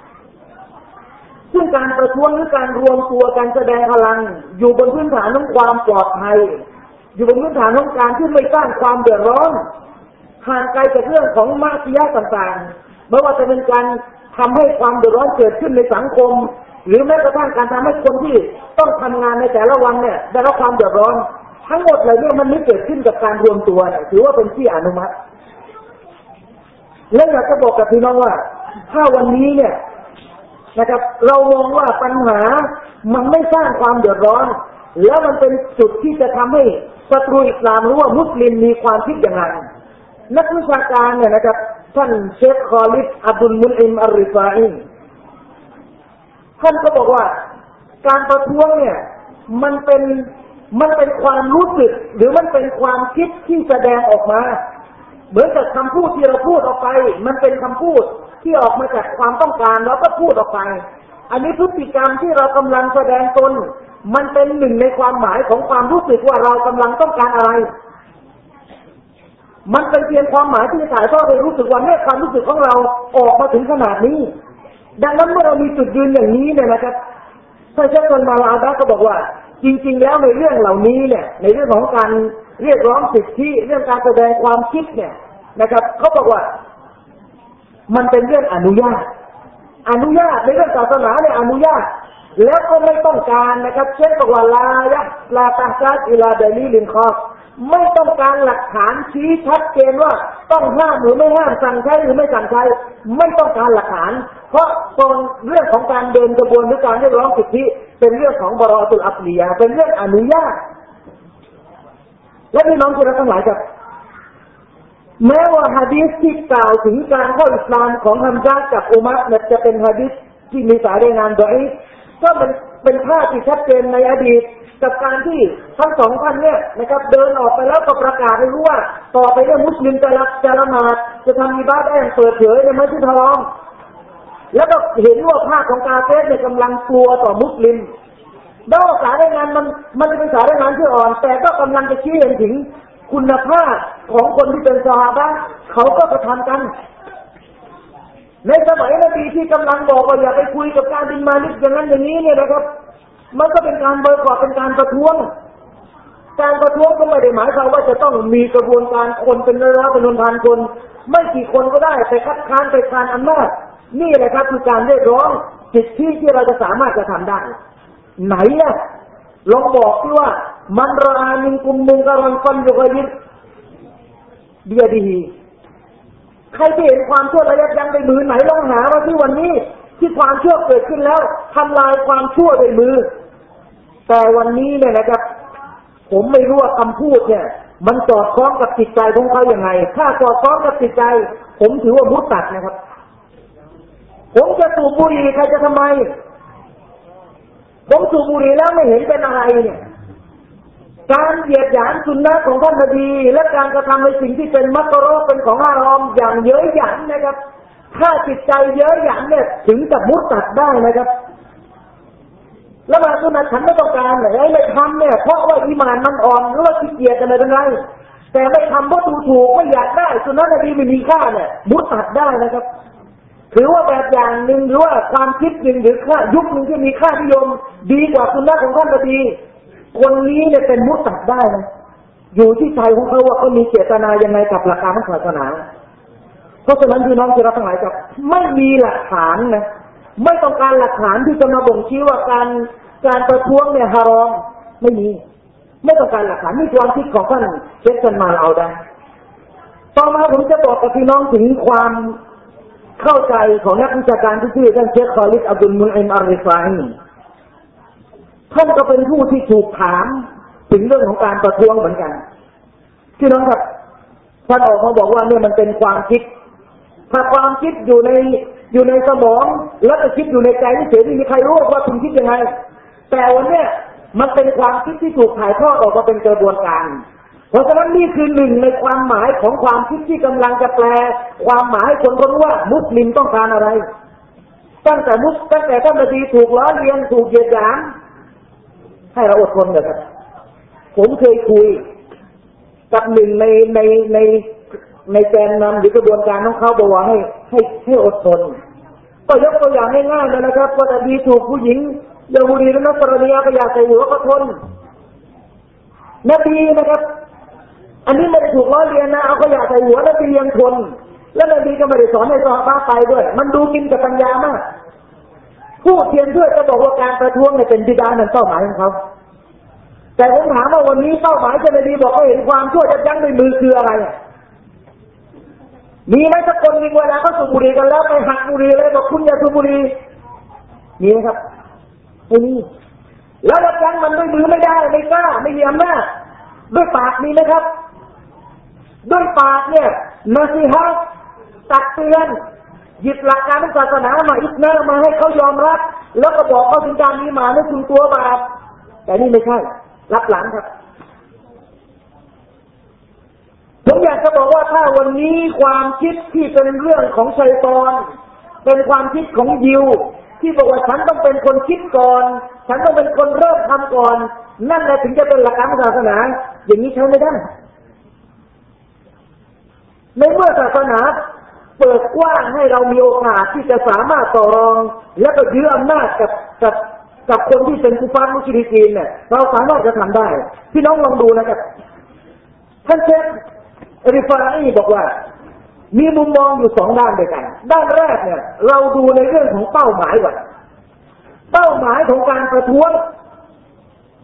ซึ่งการประท้วงหรือการรวมตัวกันแสดงพลังอยู่บนพื้นฐานของความปลอดภัยอยู่บนพื้นฐานของการที่ไม่สร้างความเดือดร้อนห่างไกลจากเรื่องของมาซิยะห์ต่างๆไม่ว่าจะเป็นการทำให้ความเดือดร้อนเกิดขึ้นในสังคมหรือแม้กระทั่งการทำให้คนที่ต้องทำงานในแต่ละวันเนี่ยได้รับความเดือดร้อนทั้งหมดเลยเนี่ยมันไม่เกิดขึ้นกับการรวมตัวเนี่ยถือว่าเป็นที่อนุมัติและอยากจะบอกกับพี่น้องว่าถ้าวันนี้เนี่ยนะครับเรามองว่าปัญหามันไม่สร้างความเดือดร้อนแล้วมันเป็นจุดที่จะทำให้ศัตรูอิสลามรู้ว่ามุสลิมมีความคิดอย่างไรนักวิชาการเนี่ยนะครับท่านเชคคอลิดอับดุลมุนอิมอัลริฟาอีท่านก็บอกว่าการประท้วงเนี่ยมันเป็นความรู้สึกหรือมันเป็นความคิดที่แสดงออกมาเหมือนกับคำพูดที่เราพูดออกไปมันเป็นคำพูดที่ออกมาจากความต้องการเราก็พูดออกไปอันนี้พฤติกรรมที่เรากำลังแสดงตนมันเป็นหนึ่งในความหมายของความรู้สึกว่าเรากำลังต้องการอะไรมันเป็นเพียงความหมายที่ถ่ายทอดให้รู้สึกว่าเนี่ยความรู้สึกของเราออกมาถึงขนาดนี้ดังนั้นเมื่อเรามีจุดยืนอย่างนี้เนี่ยนะครับท่านเชคซัลมานอัลอาดาก็บอกว่าจริงๆแล้วในเรื่องเหล่านี้เนี่ยในเรื่องของการเรียกร้องสิทธิเรื่องการแสดงความคิดเนี่ยนะครับเขาบอกว่ามันเป็นเรื่องอนุญาตในเรื่องศาสนาเนี่ยอนุญาตแล้วก็ไม่ต้องการนะครับเช่นบอกว่าลาตะซัดอิลาดะลีลินคอไม่ต้องการหลักฐานชี้ชัดเจนว่าต้องห้ามหรือไม่ห้ามสั่งใช้หรือไม่สั่งใช้ไม่ต้องการหลักฐานเพราะตอนเรื่องของการเดินกระบวนการเรียกร้องสิทธิเป็นเรื่องของบรอตุลอัศลียะห์เป็นเรื่องอนุญาตและพี่น้องที่รักทั้งหลายครับแม้ว่าหะดีษที่กล่าวถึงการเข้าอิสลามของฮัมซะห์กับอุมัรเนี่ยจะเป็นหะดีษที่มีสายรายงานดออีฟก็เป็นภาพที่ชัดเจนในอดีตกับการที่ทั้งสองท่านเนี่ยนะครับเดินออกไปแล้วก็ประกาศให้รู้ว่าต่อไปเนี่ยมุสลิมจะละหมาดจะทำอิบาดะห์อย่างเปิดเผยในมัสยิดฮารอมแล้วก็เห็นว่าภาพของกาเฟรเนี่ยกำลังกลัวต่อมุสลิมแล้วสายรายงานมันจะเป็นสายรายงานที่อ่อนแต่ก็กำลังจะชี้เห็นถึงคุณภาพของคนที่เป็นซอฮาบะห์เขาก็กระทำกันในสมัยนบีที่กำลังบอกว่าอย่าไปคุยกับการบินมาลิกอย่างนั้นอย่างนี้เนี่ยนะครับมันก็เป็นการเบิกว่าเป็นการประท้วงการประท้วงก็ไม่ได้หมายความว่าจะต้องมีกระบวนการคนเป็นร้อยเป็นพันคนไม่กี่คนก็ได้แต่คัดค้านไปทานอำนาจนี่แหละครับคือการเรียกร้องสิทธิที่เราจะสามารถจะทำได้ไหนอ่ะลองบอกที่ว่ามันรอมินกุมมุงกะรันฟันยุกยิดเบียดีใครที่เห็นความชั่วระยับยั้งในมือไหนลองหาว่าที่วันนี้ที่ความชั่วเกิดขึ้นแล้วทำลายความชั่วด้วยมือแต่วันนี้เนี่ยนะครับผมไม่รู้ว่าคำพูดเนี่ยมันสอดคล้องกับจิตใจของเขาอย่างไรถ้าสอดคล้องกับจิตใจผมถือว่ามุตตัดนะครับผมจะสูบบุหรี่ใครจะทำไมผมสูบบุหรี่แล้วไม่เห็นเป็นอะไรเนี่ยการเหยียดหยามสุนนะของท่านนบีและการกระทำในสิ่งที่เป็นมักรุฮ์เป็นของฮารอมอย่างเย้ยหยันนะครับถ้าจิตใจเย้ยหยันเนี่ยถึงกับมุตตัดได้นะครับแล้วมาสุนนะฉันไม่ต้องการเลยไม่ทำเนี่ยเพราะว่าอีหม่านมันอ่อนหรือว่าขี้เกียจกันอะไรเป็นไรแต่ไม่ทำเพราะดูถูกไม่อยากได้สุนนะนบีไม่มีค่าเนี่ยมุตตัดได้นะครับถือว่าแบบอย่างหนึ่งหรือว่าความคิดหนึ่งหรือค่ายุคหนึ่งที่มีค่านิยมดีกว่าสุนนะของท่านนบีคนนี้เนี่ยเป็นมุตตัดได้นะอยู่ที่ใจของเขาว่าเขามีเจตนายังไงกับหลักการของศาสนาเพราะฉะนั้นพี่น้องที่รักทั้งหลายครับไม่มีหลักฐานนะไม่ต้องการหลักฐานที่จะมาบ่งชี้ว่าการประท้วงเนี่ยฮารอมไม่มีไม่ต้องการหลักฐานนี่ความคิดของท่านเชคซันมาเอาได้ต่อมาผมจะบอกกับพี่น้องถึงความเข้าใจของนักวิชาการที่ชื่อท่านเชคคอลิดอับดุลมุนอิมอัลริฟาฮีท่านก็เป็นผู้ที่ถูกถามถึงเรื่องของการประท้วงเหมือนกันพี่น้องครับท่านออกมาบอกว่าเนี่ยมันเป็นความคิดถ้าความคิดอยู่ในสมองแล้วก็คิดอยู่ในใจเฉยๆไม่มีใครรู้ว่าคุณคิดยังไงแต่วันนี้มันเป็นความคิดที่ถูกถ่ายทอดออกมาเป็นกระบวนการเพราะฉะนั้นนี่คือหนึ่งในความหมายของความคิดที่กำลังจะแปลความหมายคนรู้ว่ามุสลิมต้องการอะไรตั้งแต่ท่านนบีถูกล้อเลียนถูกเหยียดหยามให้เราอดทนเลยครับผมเคยคุยกับหนึ่งในแกนนำหรือกระบวนการของเขาบอกว่าให้อดทนก็ยกตัวอย่างง่ายๆเลยนะครับว่านบีถูกผู้หญิงยาฮูดีและนัสรณีก็อยากใส่หัวก็ทนนบีนะครับอันนี้ไม่ได้ถูกล้อเลียนนะเอาก็อยากใส่หัวนบียังทนและนบีก็ไม่ได้สอนให้ซอฮาบะห์ไปด้วยมันดูกินกับปัญญามากผู้เทียนด้วยจะบอกว่าการประท้วงเนี่ยเป็นบิดานั่นเป้าหมายของเขาแต่ผมถามว่าวันนี้เป้าหมายจะนบีบอกว่าเห็นความชั่วจะยั้งด้วยมือคืออะไรมีไหมสักคนหนึ่งเวลาเขาสูบบุหรี่กันแล้วไปหักบุหรี่เลยบอกคุณอย่าสูบบุหรี่มีไหมครับไม่มีแล้วยับยั้งมันด้วยมือไม่ได้ไม่กล้าไม่มีอำนาจด้วยปากมีไหมครับด้วยปากเนี่ยนาซีฮะตักเตือนหยิบหลักการศาสนามาอิสลามมาให้เขายอมรับแล้วก็บอกเขาถึงการมีมาให้คุณตัวบาปแต่นี่ไม่ใช่รับหลังครับผมอยากจะบอกว่าถ้าวันนี้ความคิดที่เป็นเรื่องของชัยฏอนเป็นความคิดของยิวที่บอกว่าฉันต้องเป็นคนคิดก่อนฉันต้องเป็นคนเริ่มทำก่อนนั่นแหละถึงจะเป็นหลักการศาสนาอย่างนี้ใช้ไม่ได้ในเมื่อศาสนาเปิดกว้างให้เรามีโอกาสที่จะสามารถต่อรองและก็ยื้ออำนาจกับคนที่เป็นกุฟาร์มุชริกีนเนี่ยเราสามารถจะทำได้พี่น้องลองดูนะครับท่านเชคริฟาอีบอกว่ามีมุมมองอยู่สองด้านด้วยกันด้านแรกเนี่ยเราดูในเรื่องของเป้าหมายก่อนเป้าหมายของการประท้วง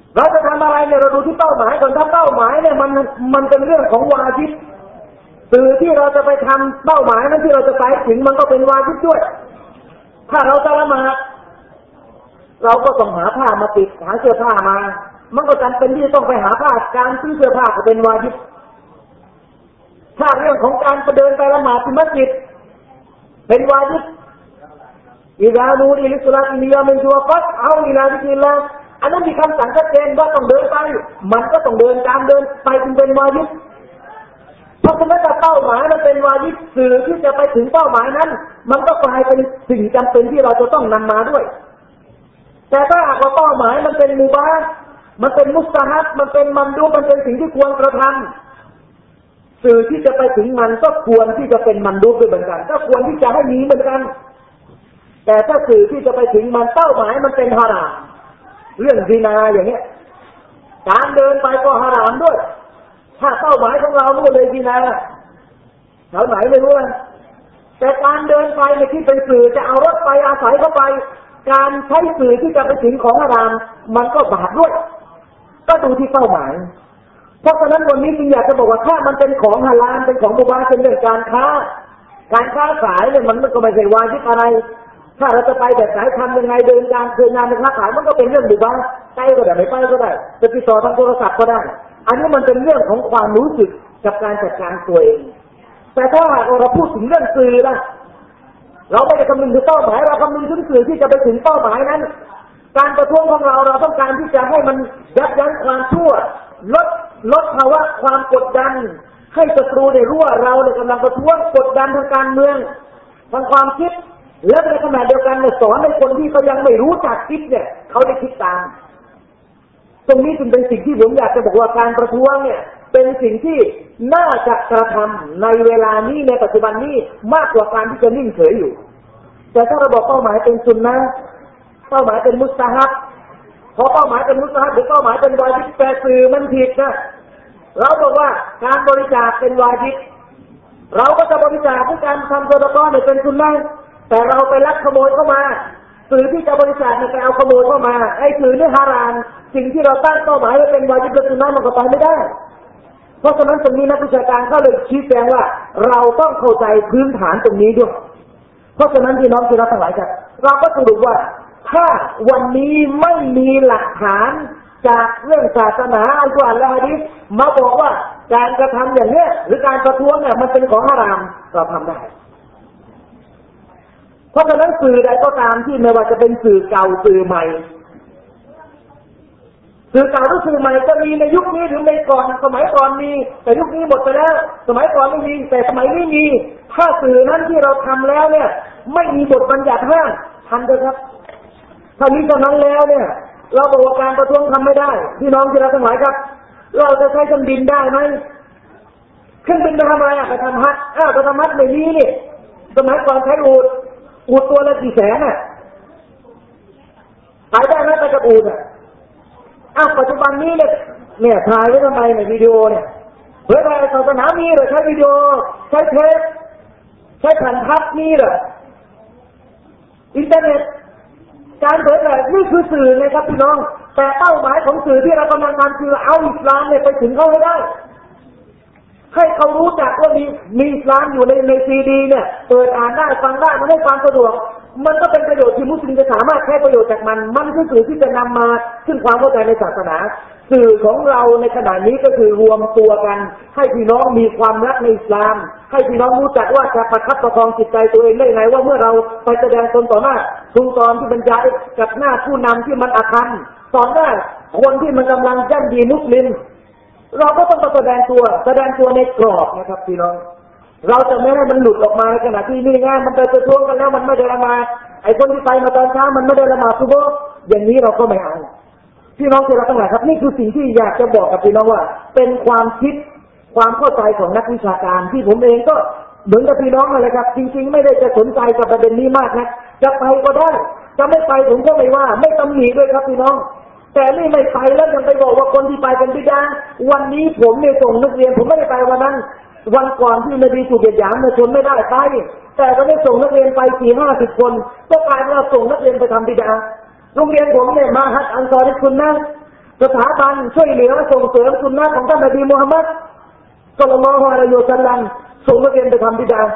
เราจะทำอะไรเนี่ยเราดูที่เป้าหมายก่อนถ้าเป้าหมายเนี่ยมันเป็นเรื่องของวาญิบสื่อที่เราจะไปทำเป้าหมายนั้นที่เราจะไปถึงมันก็เป็นวาญิบด้วยถ้าเราจะละหมาดเราก็ต้องหาผ้ามาติดหาเสื้อผ้ามามันก็จำเป็นที่ต้องไปหาผ้าการซื้อเสื้อผ้าก็เป็นวาญิบถ้าเรื่องของการไปเดินไปละหมาดที่มัสยิดเป็นวาญิบอิซานูดิลิสลาติยามินชัวฟัตเอาอิลาบิลลาอันนั้นมีคำสั่งชัดเจนว่าต้องเดินไปมันก็ต้องเดินตามเดินไปจึงเป็นวาญิบเพราะฉะนั้นเป้าหมายมันเป็นวาญิบสื่อที่จะไปถึงเป้าหมายนั้นมันก็กลายเป็นสิ่งจำเป็นที่เราจะต้องนำมาด้วยแต่ถ้าหากว่าเป้าหมายมันเป็นมุบาห์มันเป็นมุสตะฮับมันเป็นมัมดูมันเป็นสิ่งที่ควรกระทำสื่อที่จะไปถึงมันก็ควรที่จะเป็นมัมดูด้วยเหมือนกันก็ควรที่จะให้มีเหมือนกันแต่ถ้าสื่อที่จะไปถึงมันเป้าหมายมันเป็นฮารามเรื่องซินาอย่างเงี้ยการเดินไปก็ฮารามด้วยถ้าเป้าหมายของเรานู่นเลยซินาแถวไหนไม่รู้นะแต่การเดินไปในที่เป็นสื่อจะเอารถไปอาศัยเข้าไปการใช้สื่อที่จะไปถึงของฮารามมันก็บาปด้วยก็ดูที่เป้าหมายเพราะฉะนั้นวันนี้จึงอยากจะบอกว่าถ้ามันเป็นของฮาลาลเป็นของมุบาห์เป็นเรื่องการค้าขายเนี่ยมันก็ไม่ใช่วาญิบอะไรถ้าเราจะไปแบบไหนทำยังไงเดินการคืนงานในค้าขายมันก็เป็นเรื่องมุบาห์ไปก็ได้ไม่ไปก็ได้จะติดต่อทางโทรศัพท์ก็ได้อันนี้มันเป็นเรื่องของความรู้สึกกับการจัดการตัวเองแต่ถ้าเราพูดถึงเรื่องสื่อล่ะเราไม่ได้คำนึงถึงเป้าหมายเราคำนึงถึงสื่อที่จะไปถึงเป้าหมายนั้นการประท้วงของเราต้องการที่จะให้มันยับยั้งความชั่วลดภาวะความกดดันให้ศัตรูได้รู้ว่าเรากำลังประท้วงกดดันทางการเมืองทางความคิดและในขณะเดียวกันสอนให้คนที่เขายังไม่รู้จักคิดเนี่ยเขาได้คิดตามตรงนี้จึงเป็นสิ่งที่ผมอยากจะบอกว่าการประท้วงเนี่ยเป็นสิ่งที่น่าจะกระทำในเวลานี้ในปัจจุบันนี้มากกว่าการที่จะนิ่งเฉยอยู่แต่ถ้าเราบอกเป้าหมายเป็นซุนนะห์เป้าหมายเป็นมุสตะฮับพอเป้าหมายเป็นมุสตะฮับหรือเป้าหมายเป็นวาญิบแต่สื่อมันผิดนะเราบอกว่าการบริจาคเป็นวาญิบเราก็จะบริจาคด้วยการทำซะดะกอฮ์เป็นซุนนะห์แต่เราไปลักขโมยเข้ามาสื่อที่จะบริจาคไปเอาขโมยเข้ามาไอ้สื่อนี่ฮารามสิ่งที่เราตั้งเป้าหมายไว้เป็นวาญิบเป็นซุนนะห์มันก็ไปไม่ได้เพราะฉะนั้นตรงนี้นักวิชาการเขาเลยชี้แจงว่าเราต้องเข้าใจพื้นฐานตรงนี้ด้วยเพราะฉะนั้นพี่น้องที่รักทั้งหลายครับเราก็สรุปว่าถ้าวันนี้ไม่มีหลักฐานจากเรื่องศาสนาอัลกุรอานและหะดีษมาบอกว่าการกระทำอย่างนี้หรือการประท้วงเนี่ยมันเป็นของฮารามเราทำได้เพราะฉะนั้นสื่อใดก็ตามที่ไม่ว่าจะเป็นสื่อเก่าสื่อใหม่สื่อเก่าหรือสื่อใหม่จะมีในยุคนี้หรือในก่อนสมัยก่อนมีแต่ยุคนี้หมดไปแล้วสมัยก่อนไม่มีแต่สมัยนี้มีถ้าสื่อนั้นที่เราทำแล้วเนี่ยไม่มีบทบัญญัติห้ามทันเลยครับถ้ามีเท่านั้นแล้วเนี่ยเราบอกว่าการประท้วงทำไม่ได้พี่น้องที่เราทั้งหลายครับเราจะใช้เครื่องบินได้ไหมเครื่องบินไปทำอะไรไปทำฮัจญ์ไปทำฮัจญ์ไม่มีนี่สมัยก่อนใช้อูฐตัวละกี่แสนขายได้ไหมไปกับอูฐปัจจุบันนี้เนี่ยถ่ายไว้ทำไมในวิดีโอเนี่ยเผยแพร่ศาสนามีเหรอใช้วิดีโอใช้เทปใช้แผ่นพับมีเหรออินเทอร์เน็ตการเผยแพร่นี่คือสื่อเลยครับพี่น้องแต่เป้าหมายของสื่อที่เรากำลังทำคือเอาอิสลามเนี่ยไปถึงเขาให้ได้ให้เขารู้จักว่ามีอิสลามอยู่ในซีดีเนี่ยเปิดอ่านได้ฟังได้มันให้ความสะดวกมันก็เป็นประโยชน์ที่มุสลิมจะสามารถใช้ประโยชน์จากมันคือสื่อที่จะนำมาซึ่งความเข้าใจในศาสนาสื่อของเราในขณะนี้ก็คือรวมตัวกันให้พี่น้องมีความรักในอิสลามให้พี่น้องรู้จักว่าจะประคับประคองจิตใจตัวเองได้ไงว่าเมื่อเราไปแสดงตนต่อหน้าสุลต่านที่บรรยายกับหน้าผู้นำที่มันอาธรรมต่อหน้าคนที่มันกำลังย่ำยีมุสลิมเราก็ต้องแสดงตัวในกรอบนะครับพี่น้องเราจะไม่ให้มันหลุดออกมาในขณะที่นี่ง่ายมันไปประท้วงกันแล้วมันไม่ได้ละหมาดไอ้คนที่ไปมาตอนเช้ามันไม่ได้ละหมาดซุบฮ์อย่างนี้เราก็ไม่เอาพี่น้องที่เราทั้งหลายครับนี่คือสิ่งที่อยากจะบอกกับพี่น้องว่าเป็นความคิดความเข้าใจของนักวิชาการที่ผมเองก็เหมือนกับพี่น้องอะไรครับจริงๆไม่ได้จะสนใจกับประเด็นนี้มากนะจะไปก็ได้จะไม่ไปผมก็ไม่ว่าไม่ตำหนิด้วยครับพี่น้องแต่นี่ไม่ไปแล้วยังไปบอกว่าคนที่ไปเป็นบิดาวันนี้ผมเนี่ยส่งนักเรียนผมไม่ได้ไปวันนั้นวันก่อนที่นบีถูกเหยียดหยามเนี่ยชนไม่ได้ไปแต่ก็ได้ส่งนักเรียนไป 4-50 คนก็กลายเป็นว่าส่งนักเรียนไปทำบิดาโรงเรียนผมเนี่ยมาฮัดอันซอริคุณนะสถาบันช่วยเหลือส่งเสริมสุนนะของท่านนบีมุฮัมมัดศ็อลลัลลอฮุอะลัยฮิวะซัลลัมส่งนักเรียนไปทำบิดา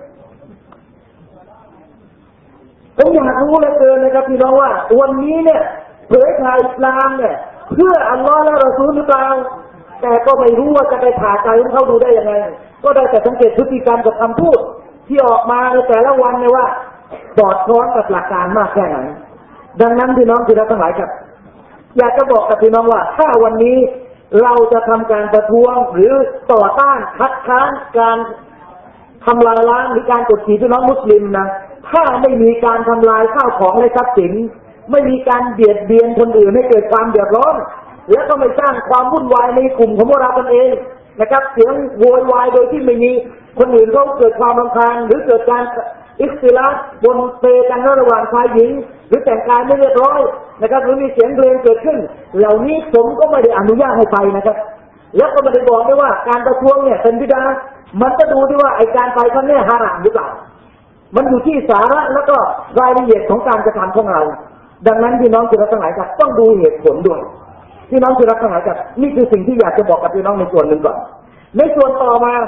ผมอยากรู้เหลือเกินนะครับพี่น้องว่าวันนี้เนี่ยเผยแผ่อิสลามเนี่ยเพื่ออัลลอฮ์และรอซูลหรือเปล่าแต่ก็ไม่รู้ว่าจะไปผ่าใจของเขาดูได้ยังไงก็ได้แต่สังเกตพฤติกรรมกับคำพูดที่ออกมาในแต่ละวันเนี่ยว่าสอดคล้องกับหลักการมากแค่ไหนดังนั้นพี่น้องที่รักทั้งหลายครับอยากจะบอกกับพี่น้องว่าถ้าวันนี้เราจะทำการประท้วงหรือต่อต้านคัดค้านการทำลายล้างหรือการกดขี่พี่น้องมุสลิมนะถ้าไม่มีการทำลายข้าวของและทรัพย์สินไม่มีการเบียดเบียนคนอื่นให้เกิดความเดือดร้อนและก็ไม่สร้างความวุ่นวายในกลุ่มของพวกเราเองนะครับเสียงโวยวายโดยที่ไม่มีคนอื่นเขาเกิดความรำคาญหรือเกิดการอิสติลาบนเปกันระหว่างชายหญิงหรือแต่งกายไม่เรียบร้อยนะครับหรือมีเสียงเพลงเกิดขึ้นเหล่านี้ผมก็ไม่ได้อนุญาตให้ไปนะครับแล้วก็ไม่ได้บอกด้วยว่าการประท้วงเนี่ยเป็นบิดามันก็ดูด้วยว่าไอ้การไปครั้งนี้ฮารามหรือเปล่ามันอยู่ที่สาระแล้วก็รายละเอียดของการกระทำของเราดังนั้นพี่น้องที่รักทั้งหลายครับต้องดูเหตุผลด้วยพี่น้องที่รักทั้งหลายครับนี่คือสิ่งที่อยากจะบอกกับพี่น้องในส่วนหนึ่งก่อนในส่วนต่อมา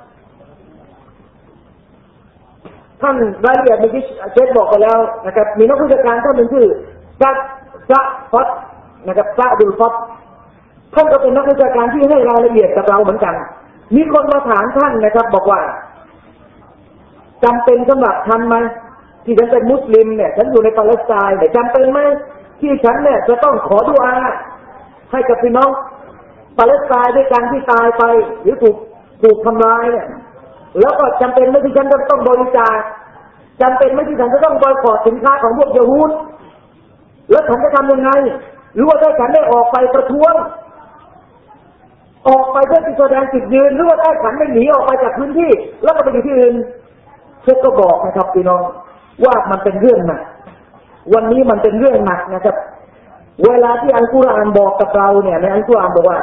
ท่านรายละเอียดเมื่อกี้เชฟบอกไปแล้วนะครับมีนักวิชาการท่านหนึ่งชื่อซะฟัดนะครับซะดุลฟัดท่านก็เป็นนักวิชาการที่ให้รายละเอียดกับเราเหมือนกันมีคนมาถามท่านนะครับบอกว่าจำเป็นสำหรับท่านไหมที่ฉันเป็นมุสลิมเนี่ยฉันอยู่ในปาเลสไตน์เนี่ยจำเป็นไหมที่ฉันเนี่ยจะต้องขอดุอาให้กับพี่น้องปาเลสไตน์ด้วยกันที่ตายไปหรือถูกทำลายเนี่ยแล้วก็จำเป็นไหมที่ฉันจะต้องบริจาคจำเป็นไหมที่ฉันจะต้องบอยคอตสินค้าของพวกยิวแล้วฉันจะทำยังไงหรือว่าถ้าฉันได้ออกไปประท้วงออกไปเพื่อที่แสดงจุดยืนหรือว่าถ้าฉันไม่หนีออกไปจากพื้นที่แล้วก็ไปอยู่ที่อื่นเชฟก็บอกนะครับพี่น้องว่ามันเป็นเรื่องหนักวันนี้มันเป็นเรื่องหนักนะครับเวลาที่อัลกุรอานบอกกับเราเนี่ยในอัลกุรอานบอกว่า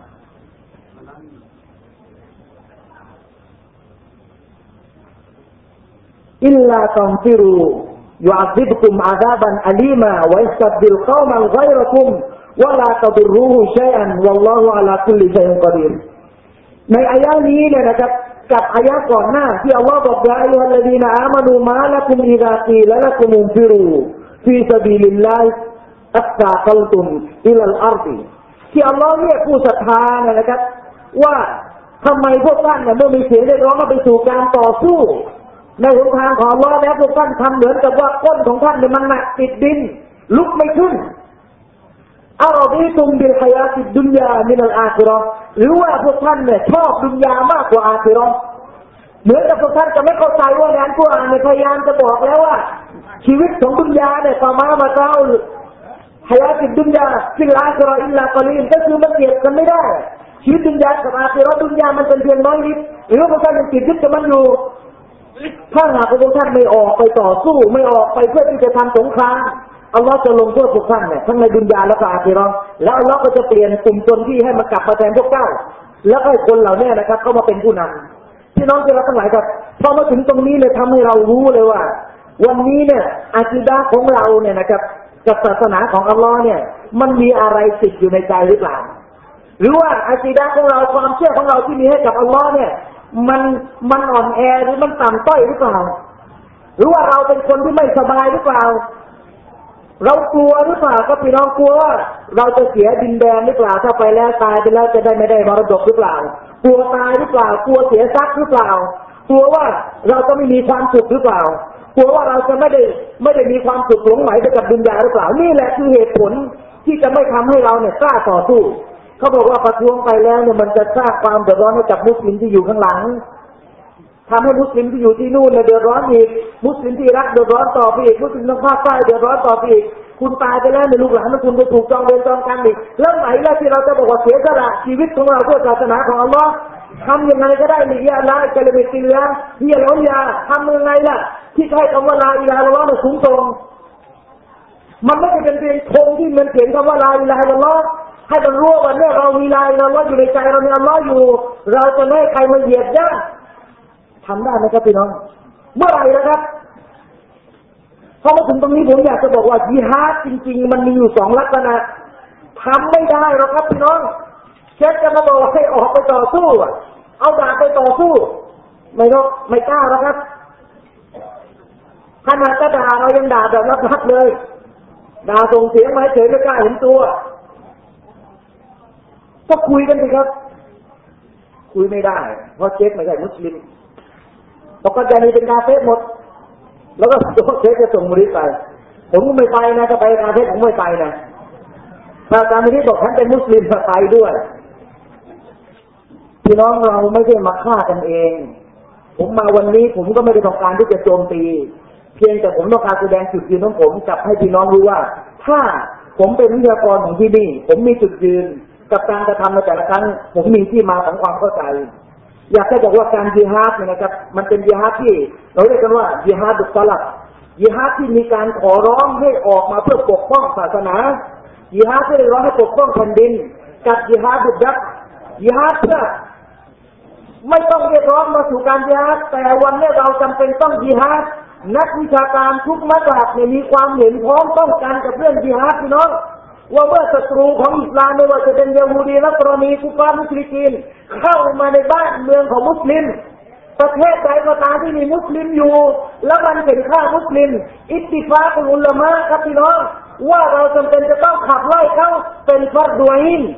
อิลลาตันฟิรูยุอัซิบกุมอาซาบันอะลีมาวะยัสตับดิลกอมันฆอยรกุมวะลาตะดุรรูฮูชัยอันวัลลอฮุอะลาคุลลิชัยอินกอดีรในอายะห์นี้เนี่ยนะครับกับอายะห์ก่อนหน้าที่อัลลอฮ์บอกยาอัยยูฮัลลดีนอามานูมาละกุมอิซากีละละกุมฟิรูฟีซะบีลิลลาฮิอัสซากัลตุมอิลัลอัรฎิที่อัลลอฮ์เรียกผู้ศรัทธาเนี่ยนะครับว่าทำไมพวกท่านเนี่ยเมื่อมีเสียงเรียกร้องไปสู่การต่อสู้ในหนทางของอัลลอฮ์แล้วพวกท่านทำเหมือนกับว่าก้นของท่านเนี่ยมันหนักติดดินลุกไม่ขึ้นอัลบีตุมบิลฮายาติดดุนยามินัลอาคิเราะห์หรือว่าพวกท่านเนี่ยชอบดุนยามากกว่าอาคิเราะห์เหมือนกับพวกท่านจะไม่เข้าใจว่าในอัลกุรอานเนี่ยพยายามจะบอกแล้วว่าชีวิตของดุนยาเนี่ยต่อมาเก้าฮายาติดดุนยาฟิลอาคิเราะห์อิลลากอลีลก็คือมันเปรียบกันไม่ได้ชีวิตดุนยากับอาคิเราะห์ดุนยามันเป็นเพียงน้อยนิดหรือว่าพวกท่านยังติดยึดกับมันอยู่ถ้าหากพวกท่านไม่ออกไปต่อสู้ไม่ออกไปเพื่อที่จะทำสงครามอัลลอฮ์จะลงโทษพวกท่านเนี่ยทั้งในดุนยาและอาคิเราะห์แล้วอัลลอฮ์ก็จะเปลี่ยนกลุ่มชนที่ให้มากลับมาแทนพวกเจ้าแล้วให้คนเหล่านี้นะครับเข้ามาเป็นผู้นำพี่น้องที่รักทั้งหลายครับพอมาถึงตรงนี้เลยทำให้เรารู้เลยว่าวันนี้เนี่ยอากีดะห์ของเราเนี่ยนะครับกับศาสนาของอัลลอฮ์เนี่ยมันมีอะไรติดอยู่ในใจหรือเปล่าหรือว่าอากีดะห์ของเราความเชื่อของเราที่มีให้กับอัลลอฮ์เนี่ยมันอ่อนแอหรือมันต่ำต้อยหรือเปล่าหรือว่าเราเป็นคนที่ไม่สบายหรือเปล่าเรากลัวหรือเปล่าก็พี่น้องกลัวว่าเราจะเสียดินแดนหรือเปล่าถ้าไปแล้วตายไปแล้วจะได้ไม่ได้มรดกหรือเปล่ากลัวตายหรือเปล่ากลัวเสียทรัพย์หรือเปล่ากลัวว่าเราจะไม่มีความสุขหรือเปล่ากลัวว่าเราจะไม่ได้มีความสุขหลงไหลไปกับดุนยาหรือเปล่านี่แหละคือเหตุผลที่จะไม่ทำให้เราเนี่ยกล้าต่อสู้เขาบอกว่าประท้วงไปแล้วเนี่ยมันจะสร้างความเดือดร้อนให้กับมุสลิมที่อยู่ข้างหลังทำให้มุสลิมที่อยู่ที่นู่นเนี่ยเดือดร้อนอีกมุสลิมที่รักเดือดร้อนต่อไปอีกมุสลิมทางภาคใต้เดือดร้อนต่อไปอีกคุณตายไปแล้วในลูกหลานของคุณไปถูกจองเวรจองกรรมอีกแล้วไหนล่ะที่เราจะบอกว่าเสียสละชีวิตของเราเพื่อศาสนาของอัลลอฮ์ทำยังไงก็ได้นี่ยาละกะลิมะติลลาฮ์เฮียล้อยาทำยังไงล่ะที่ใช้คำว่าลาอิลาฮะอิลลัลลอฮ์เนี่ยสูงส่งมันไม่ใช่เป็นเพียงธงที่มันเขียนคำว่าลาอิลาฮะอิลลัลลอฮ์ให้มันรู้ว่าเนี่ยเรามีลาอิลาฮะอิลลัลลอฮ์อยู่ในใจเรามีอัลลอฮ์อยู่เราจะไม่ให้ใครมาเหยียดย่ำทำได้ไหมครับพี่น้องเมื่อไหร่นะครับพอมาถึงตรงนี้ผมอยากจะบอกว่าญิฮาดจริงๆมันมีอยู่สองลักษณะทำไม่ได้หรอกครับพี่น้องเช็คจะมาบอกให้ออกไปต่อสู้เอาดาบไปต่อสู้ไม่กล้าหรอกครับขนาดจะด่าเรายังด่าแบบลับๆเลยด่าส่งเสียงมาเฉยไม่กล้าเห็นตัวก็คุยกันสิครับคุยไม่ได้เพราะเช็คไม่ใช่มุสลิมปกตินี่เป็นกาเฟ่หมดแล้วก็เช็คจะส่งมุริไปผมก็ไม่ไปนะถ้าไปกาเฟ่ผมไม่ไปนะถ้าการนี้บอกฉันเป็นมุสลิมไปด้วยพี่น้องเราไม่ได้มาฆ่ากันเองผมมาวันนี้ผมก็ไม่ได้ต้องการที่จะโจมตีเพียงแต่ผมต้องการแสดงจุดยืนของผมกับให้พี่น้องรู้ว่าถ้าผมเป็นวิทยากรของที่นี่ผมมีจุดยืนกับการกระทำในแต่ละครั้งผมมีที่มาของความเข้าใจอยากจะบอกว่าการญิฮาดเนี่ยนะครับมันเป็นญิฮาดที่เราเรียกกันว่าญิฮาดุสซะลับญิฮาดที่มีการขอร้องให้ออกมาเพื่อปกป้องศาสนาญิฮาดที่เรียกร้องให้ปกป้องแผ่นดินกับญิฮาดุดักญิฮาดเพื่อไม่ต้องเรียกร้องมาสู่การญิฮาดแต่วันนี้เราจำเป็นต้องญิฮาดนักวิชาการทุกมัซฮับเนี่ยมีความเห็นพร้อมต้องการกับเรื่องญิฮาดพี่น้องว่าเมื่อศัตรูของอิสลามไม่ว่าจะเป็นยะฮูดีนัสรอนีกุฟาร์มุชริกีนเข้ามาในบ้านเมืองของมุสลิมประเทศใดก็ตามที่มีมุสลิมอยู่แล้วมันเป็นฆ่ามุสลิมอิตติฟากุลอุลามะครับพี่น้องว่าเราจำเป็นจะต้องขับไล่เขาเป็นฟัรดุอิน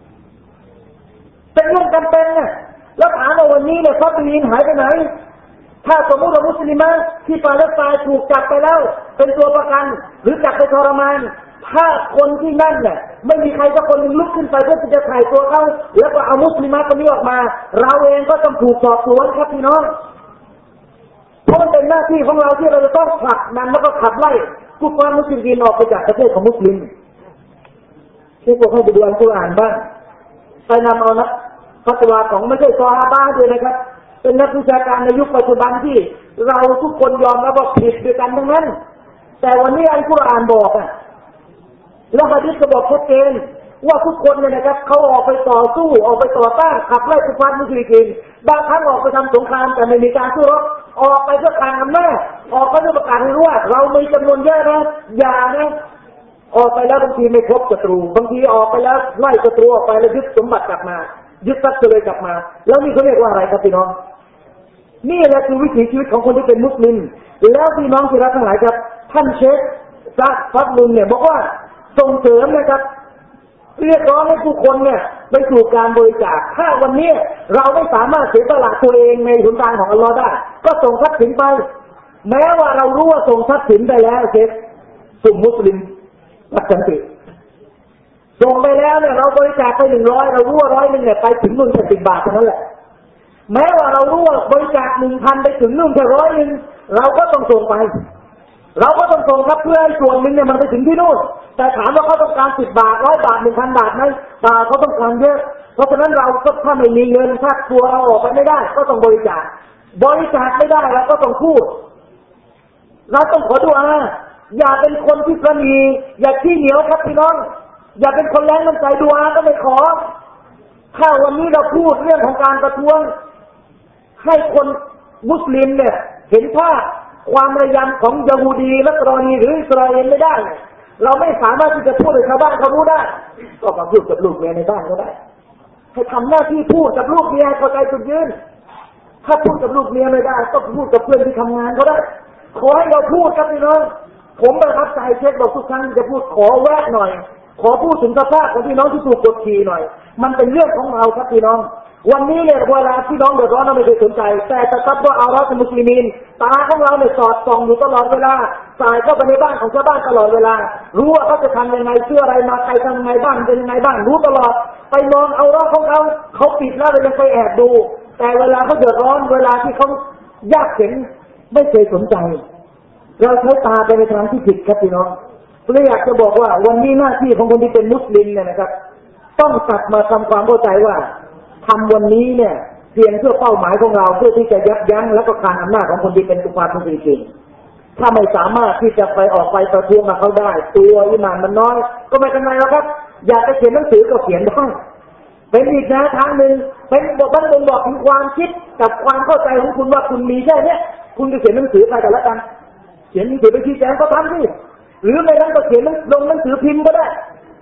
เป็นเรื่องจำเป็นนะแล้วถามว่าวันนี้เนี่ยฟัรดุอินหายไปไหนถ้าสมมติว่ามุสลิมที่ปาเลสไตน์ถูกจับไปแล้วเป็นตัวประกันหรือจับไปทรมานถ้าคนที่นั่นเนี่ยไม่มีใครสักคนนึงลุกขึ้นไปเพื่อที่จะถ่ายตัวเขาแล้วก็เอามุสลิมคนนี้ออกมาเราเองก็ต้องถูกสอบสวนครับพี่น้องเพราะมันเป็นหน้าที่ของเราที่เราจะต้องผลักดันแล้วก็ขับไล่กุฟาร์มุสลิมออกไปจากประเทศของมุสลิมที่พวกเขาไปดูอัลกุรอานบ้างไปนำเอานะฟัตวาของไม่ใช่ซอฮาบะห์ด้วยนะครับเป็นนักวิชาการในยุคปัจจุบันที่เราทุกคนยอมรับว่าผิดด้วยกันทั้งนั้นแต่วันนี้อัลกุรอานบอกแล้วหะดีษก็บอกชัดเจนว่าทุกคนเนี่ยนะครับเขาออกไปต่อสู้ออกไปต่อต้านขับไล่กุฟาร์มุชริกีนบางครั้งออกไปทำสงครามแต่ไม่มีการสู้รบออกไปเพื่อการอำนาจออกไปเพื่อประกาศให้รู้ว่าเรามีจำนวนเยอะนะอย่านะออกไปแล้วบางทีไม่พบศัตรูบางทีออกไปแล้วไล่ศัตรูออกไปแล้วยึดสมบัติกลับมายึดทรัพย์เลยกลับมาแล้วนี่เขาเรียกว่าอะไรครับพี่น้องนี่แหละคือวิถีชีวิตของคนที่เป็นมุสลิมแล้วพี่น้องที่รักทั้งหลายครับท่านเชคซักฟัดลุนเนี่ยบอกว่าส่งเสริมนะครับเรียกร้องให้ผู้คนเนี่ยไปสู่การบริจาคถ้าวันนี้เราไม่สามารถเสียสละตัวเองในหนทางของอัลลอฮ์ได้ก็ส่งทรัพย์สินไปแม้ว่าเรารู้ว่าส่งทรัพย์สินไปแล้วเชคกลุ่มมุสลิมรักกันติส่งไปแล้วเนี่ยเราบริจาคไป100เรารู้ว่า100นึงเนี่ยไปถึงนู่นแค่10 บาทเท่านั้นแหละแม้ว่าเรารู้ว่าบริจาค 1,000 ไปถึงนู่นแค่100นึงเราก็ต้องส่งไปเราก็ต้องส่งครับเพื่อให้ส่วนหนึ่งเนี่ยมันไปถึงที่นู่นแต่ถามว่าเขาต้องการ10 บาท100 บาท 1,000 บาทไหมป่าเขาต้องการเยอะเพราะฉะนั้นเราก็ถ้าไม่มีเงินถ้าตัวเราออกไปไม่ได้ก็ต้องบริจาคไม่ได้เราก็ต้องพูดเราต้องขอดุอาอย่าเป็นคนที่ประนีอย่าขี้เหนียวครับพี่น้องอย่าเป็นคนแรงน้ำใจดุอาก็ไม่ขอถ้าวันนี้เราพูดเรื่องของการประท้วงให้คนมุสลิมเนี่ยเห็นภาพความระยำของยะฮูดีและกรณีหรืออิสราเอลไม่ได้เราไม่สามารถที่จะพูดให้ชาวบ้านเขารู้ได้ก็มาพูดกับลูกเมียในบ้านก็ได้ให้ทำหน้าที่พูดกับลูกเมียเข้าใจจุดยืนถ้าพูดกับลูกเมียไม่ได้ก็พูดกับเพื่อนที่ทำงานก็ได้ขอให้เราพูดครับพี่น้องผมประทับใจเช็คบอกทุกครั้งจะพูดขอแวะหน่อยขอพูดถึงสภาพของพี่น้องที่ถูกกดขี่หน่อยมันเป็นเรื่องของเราครับพี่น้องวันนี้เนี่ยเวลาพี่น้องเดือดร้อนเราไม่เคยสนใจแต่ตัดว่าเอาเราเป็นมุสลิมีนตาของเราเนี่ยสอดส่องอยู่ตลอดเวลาสายเข้าไปในบ้านของชาวบ้านตลอดเวลารู้ว่าเขาจะทำยังไงเชื่ออะไรมาใครทำยังไงบ้างเป็นยังไงบ้างรู้ตลอดไปมองเอาเราของเขาปิดแล้วเรายังไปแอบดูแต่เวลาเขาเดือดร้อนเวลาที่เขายากเข็ญไม่เคยสนใจเราใช้ตาไปในทางที่ผิดครับพี่น้องเลยอยากจะบอกว่าวันนี้หน้าที่ของคนที่เป็นมุสลิมเนี่ยนะครับต้องกลับมาทำความเข้าใจว่าทำวันนี้เนี่ยเพียงเพื่อเป้าหมายของเราเพื่อที่จะยับยั้งและก็การอำนาจของคนที่เป็นกุฟาร์มุชริกีนถ้าไม่สามารถที่จะไปออกไปประท้วงกับเขาได้ตัวอิหม่านมันน้อยก็ไม่เป็นไรหรอกครับอยากจะเขียนหนังสือก็เขียนได้เป็นอีกแนวทางหนึ่งเป็นบทบัญญัติบอกถึงความคิดกับความเข้าใจของคุณว่าคุณมีแค่นี้คุณจะเขียนหนังสือไปกันแล้วกันเขียนหนังสือไปชี้แจงก็ทำสิหรือไม่นั้นก็เขียนลงหนังสือพิมพ์ก็ได้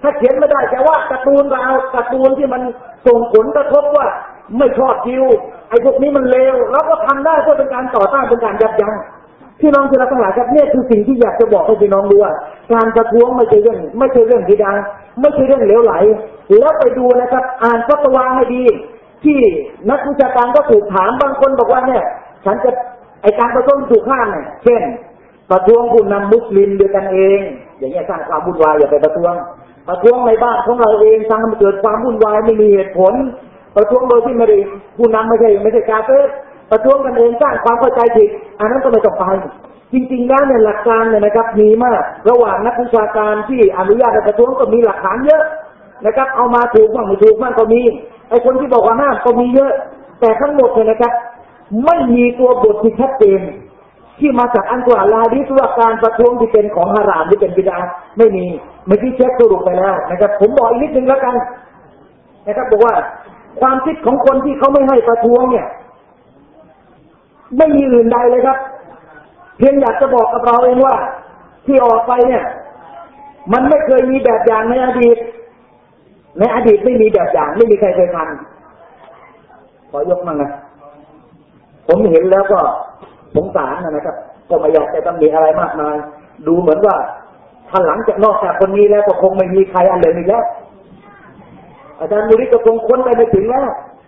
ถ้าเขียนไม่ได้แต่ว่าการ์ตูนเราการ์ตูนที่มันส่งผลกระทบว่าไม่ชอบยิวไอ้พวกนี้มันเลวแล้วก็ทำได้เพื่อเป็นการต่อต้านเป็นการยับยั้งพี่น้องที่รักทั้งหลายครับเนี่ยคือสิ่งที่อยากจะบอกให้พี่น้องดูว่าการประท้วงไม่ใช่เรื่องที่ดังไม่ใช่เรื่องเหลวไหลแล้วไปดูนะครับอ่านฟัตวาให้ดีที่นักวิชาการก็ถูกถามบางคนบอกว่าเนี่ยฉันจะไอการประท้วงถูกห้ามเนี่ยเช่นประท้วงผู้นำมุสลิมด้วยกันเองอย่างเงี้ยสร้างความวุ่นวายอย่าไปประท้วงในบ้านของเราเองสร้างให้เกิดความวุ่นวายไม่มีเหตุผลประท้วงโดยที่ไม่ได้ผู้นำไม่ใช่กาเฟรประท้วงกันเองสร้างความเข้าใจผิดอันนั้นก็ไม่ต้องไปจริงๆแล้วเนี่ยหลักการเนี่ยนะครับมีมากระหว่างนักวิชาการที่อนุญาตให้ประท้วงก็มีหลักฐานเยอะนะครับเอามาถูกบ้างไม่ถูกบ้างก็มีไอ้คนที่บอกว่าห้ามก็มีเยอะแต่ทั้งหมดเนี่ยนะครับไม่มีตัวบทที่ชัดเจนที่มาจากอันกุรอานและหะดีษว่าการประท้วงที่เป็นของฮารามที่เป็นบิดาไม่มีเมื่อกี้เช็คสรุปไปแล้วนะครับผมบอกอีกนิดนึงแล้วกันนะครับบอกว่าความคิดของคนที่เขาไม่ให้ประท้วงเนี่ยไม่มีอื่นใดเลยครับเพียงอยากจะบอกกับเราเองว่าที่ออกไปเนี่ยมันไม่เคยมีแบบอย่างในอดีตไม่มีแบบอย่างไม่มีใครเคยทำขอยกมั่งนะผมเห็นแล้วก็สงสารนะครับก็ไม่อยากจะต้องมีอะไรมากมายดูเหมือนว่าถ้าหลังจากนอกจากคนนี้แล้วก็คงไม่มีใครอะไรอีกแล้วอาจารย์มุริก็คงค้นไปไม่ถึงแล้ว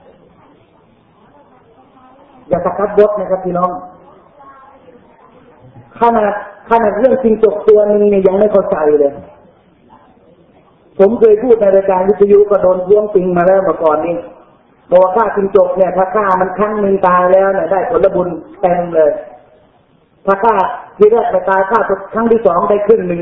อย่าสกัดบดนะครับพี่น้องขนาดเรื่องจริงจกตัวนึงเนี่ยยังไม่เข้าใจเลยผมเคยพูดในรายการวิทยุก็โดนท้วงติงมาแล้วเมื่อก่อนนี้บอกว่าฆ่าจริงจกเนี่ยถ้าฆ่ามันครั้งนึงตายแล้วเนี่ยได้ผลบุญเต็มเลยถ้าฆ่าทีแรกไปตายฆ่าครั้งที่สองได้ครึ่งนึง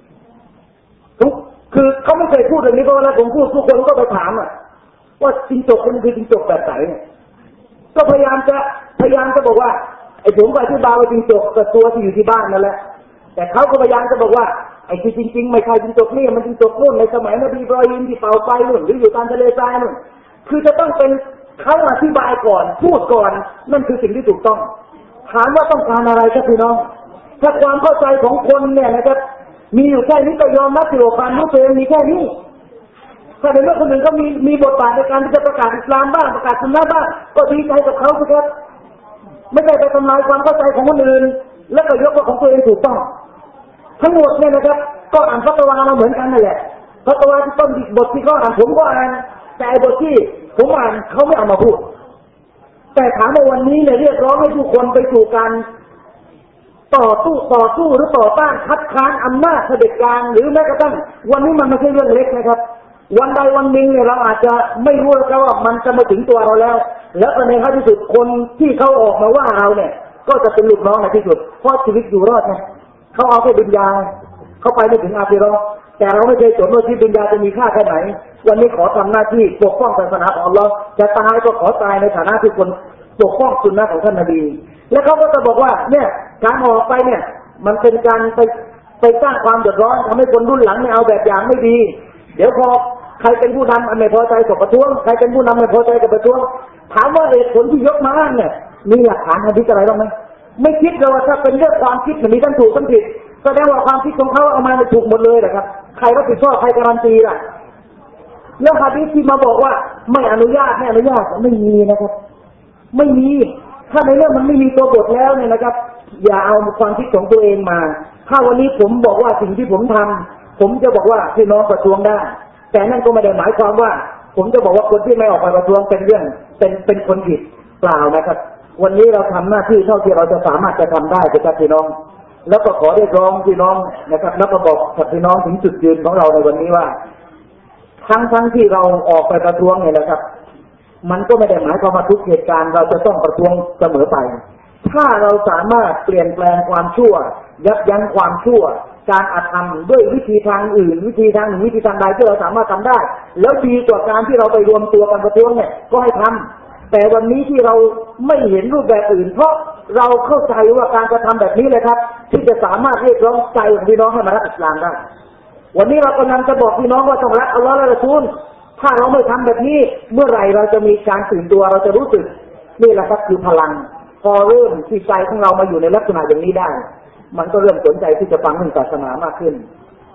คือเขาไม่เคยพูดแบบนี้เพราะว่าผมพูดทุกคนก็ไปถามว่าจริงจกมันคือจริงจกแบบไหนก็พยายามจะบอกว่าไอ้ผมก็อธิบายว่าจริงจกกับตัวที่อยู่ที่บ้านนั่นแหละแต่เขาก็พยายามจะบอกว่าไอ้ที่จริงๆไม่ใช่จริงจกนี่มันจริงจกนู่นในสมัยนบีอิบราฮิมที่เป่าไฟนู่นหรืออยู่ตามทะเลทรายนู่นคือจะต้องเป็นเขาอธิบายก่อนพูดก่อนนั่นคือสิ่งที่ถูกต้องถามว่าต้องการอะไรครับพี่น้องถ้าความเข้าใจของคนเนี่ยนะครับมีอยู่แค่นี้ก็ยอมรับว่าความรู้ตัวเองมีแค่นี้ถ้าในเรื่องคนอื่นก็มีบทบาทในการที่จะประกาศอิสลามบ้างประกาศซุนนะห์บ้างก็ดีใจกับเขาสิครับไม่ได้ไปทำลายความเข้าใจของคนอื่นแล้วก็ยกว่าของตัวเองถูกต้องทั้งหมดเนี่ยนะครับก็อ่านฟัตวามาเหมือนกันนั่นแหละฟัตวาที่ต้นบทที่เขาอ่านผมก็อ่านแต่บทที่ผมอ่านเขาไม่เอามาพูดแต่ถามว่าวันนี้เนี่ยเรียกร้องให้ทุกคนไปสู่การต่อสู้หรือต่อต้านคัดค้านอำนาจเผด็จการหรือแม้กระทั่งวันนี้มันไม่ใช่เรื่องเล็กนะครับวันใดวันหนึ่งเนี่ยเราอาจจะไม่รู้แล้วว่ามันจะมาถึงตัวเราแล้วในท้ายที่สุดคนที่เขาออกมาว่าเราเนี่ยก็จะเป็นลูกน้องในที่สุดเพราะชีวิตอยู่รอดไงเขาเอาแค่ดุนยาเขาไปไม่ถึงอาคิเราะห์แต่เราไม่เคยสนว่าชีวิตดุนยาจะมีค่าแค่ไหนวันนี้ขอทำหน้าที่ปกป้องศาสนาของอัลเลาะห์จะตายก็ขอตายในฐานะที่คนปกป้องสุนนะของท่านนบีและเขาก็จะบอกว่าเนี่ยการออกไปเนี่ยมันเป็นการไปสร้างความเดือดร้อนทำให้คนรุ่นหลังไม่เอาแบบอย่างไม่ดีเดี๋ยวพอใครเป็นผู้นำไม่พอใจกับประท้วงใครเป็นผู้นำไม่พอใจกับประท้วงถามว่าเหตุผลที่ยกมาอ้างเนี่ยมีหลักฐานหะดีษอะไรบ้างไหมไม่คิดเลยว่าถ้าเป็นเรื่องความคิดมีทั้งถูกทั้งผิดแสดงว่าความคิดของเขาเอามาไม่ถูกหมดเลยนะครับใครรับผิดชอบใครการันตีล่ะแล้วหะดีษที่มาบอกว่าไม่อนุญาตไม่มีนะครับไม่มีถ้าในเรื่องมันไม่มีตัวบทแล้วเนี่ยนะครับอย่าเอาความคิดของตัวเองมาถ้าวันนี้ผมบอกว่าสิ่งที่ผมทำผมจะบอกว่าพี่น้องประท้วงได้แต่นั่นก็ไม่ได้หมายความว่าผมจะบอกว่าคนที่ไม่ออกไปประท้วงเป็นเรื่องเป็นคนผิดเปล่านะครับวันนี้เราทำหน้าที่เท่าที่เราจะสามารถจะทำได้ครับพี่น้องแล้วก็ขอเรียกร้องพี่น้องนะครับแล้วก็บอกกับพี่น้องถึงจุดยืนของเราในวันนี้ว่าทั้งที่เราออกไปประท้วงเนี่ยนะครับมันก็ไม่ได้หมายความว่าทุกเหตุการณ์เราจะต้องประท้วงเสมอไปถ้าเราสามารถเปลี่ยนแปลงความชั่วยับยั้งความชั่วการอาธรรมด้วยวิธีทางอื่นวิธีทางหนึ่งวิธีทางใดที่เราสามารถทำได้แล้วดีกว่าการที่เราไปรวมตัวกันประท้วงเนี่ยก็ให้ทำแต่วันนี้ที่เราไม่เห็นรูปแบบอื่นเพราะเราเข้าใจว่าการกระทำแบบนี้เลยครับที่จะสามารถเรียกร้องใจของพี่น้องให้มารับอิสลามได้วันนี้เรากำลังจะบอกพี่น้องว่าต้องรักอัลลอฮ์และรอซูลถ้าเราไม่ทำแบบนี้เมื่อไหร่เราจะมีการตื่นตัวเราจะรู้สึกนี่แหละครับคือพลังพอเริ่มจิตใจของเรามาอยู่ในลักษณะอย่างนี้ได้มันก็เริ่มสนใจที่จะฟังเรื่องศาสนามากขึ้น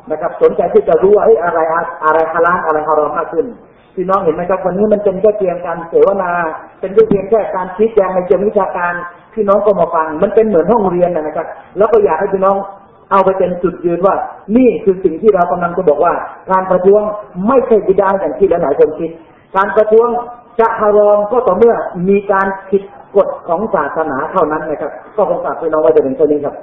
นะครับสนใจที่จะรู้ว่าอะไรฮาลาลอะไรฮารอมมากขึ้นพี่น้องเห็นไหมครับวันนี้มันเป็นแค่เพียงการเสวนาเป็นเพียงแค่การชี้แจงในเชิงวิชาการพี่น้องก็มาฟังมันเป็นเหมือนห้องเรียนนะครับแล้วก็อยากให้พี่น้องเอาไปเป็นจุดยืนว่านี่คือสิ่งที่เรากำลังจะบอกว่าการประท้วงไม่ใช่บิดาอย่างที่หลายคนคิดการประท้วงจะฮารอมก็ต่อเมื่อมีการผิดกฎของศาสนาเท่านั้นนะครับก็คงฝากพี่น้องไว้เป็นเท่านี้ครับ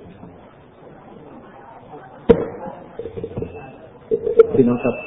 พี่น้องครับ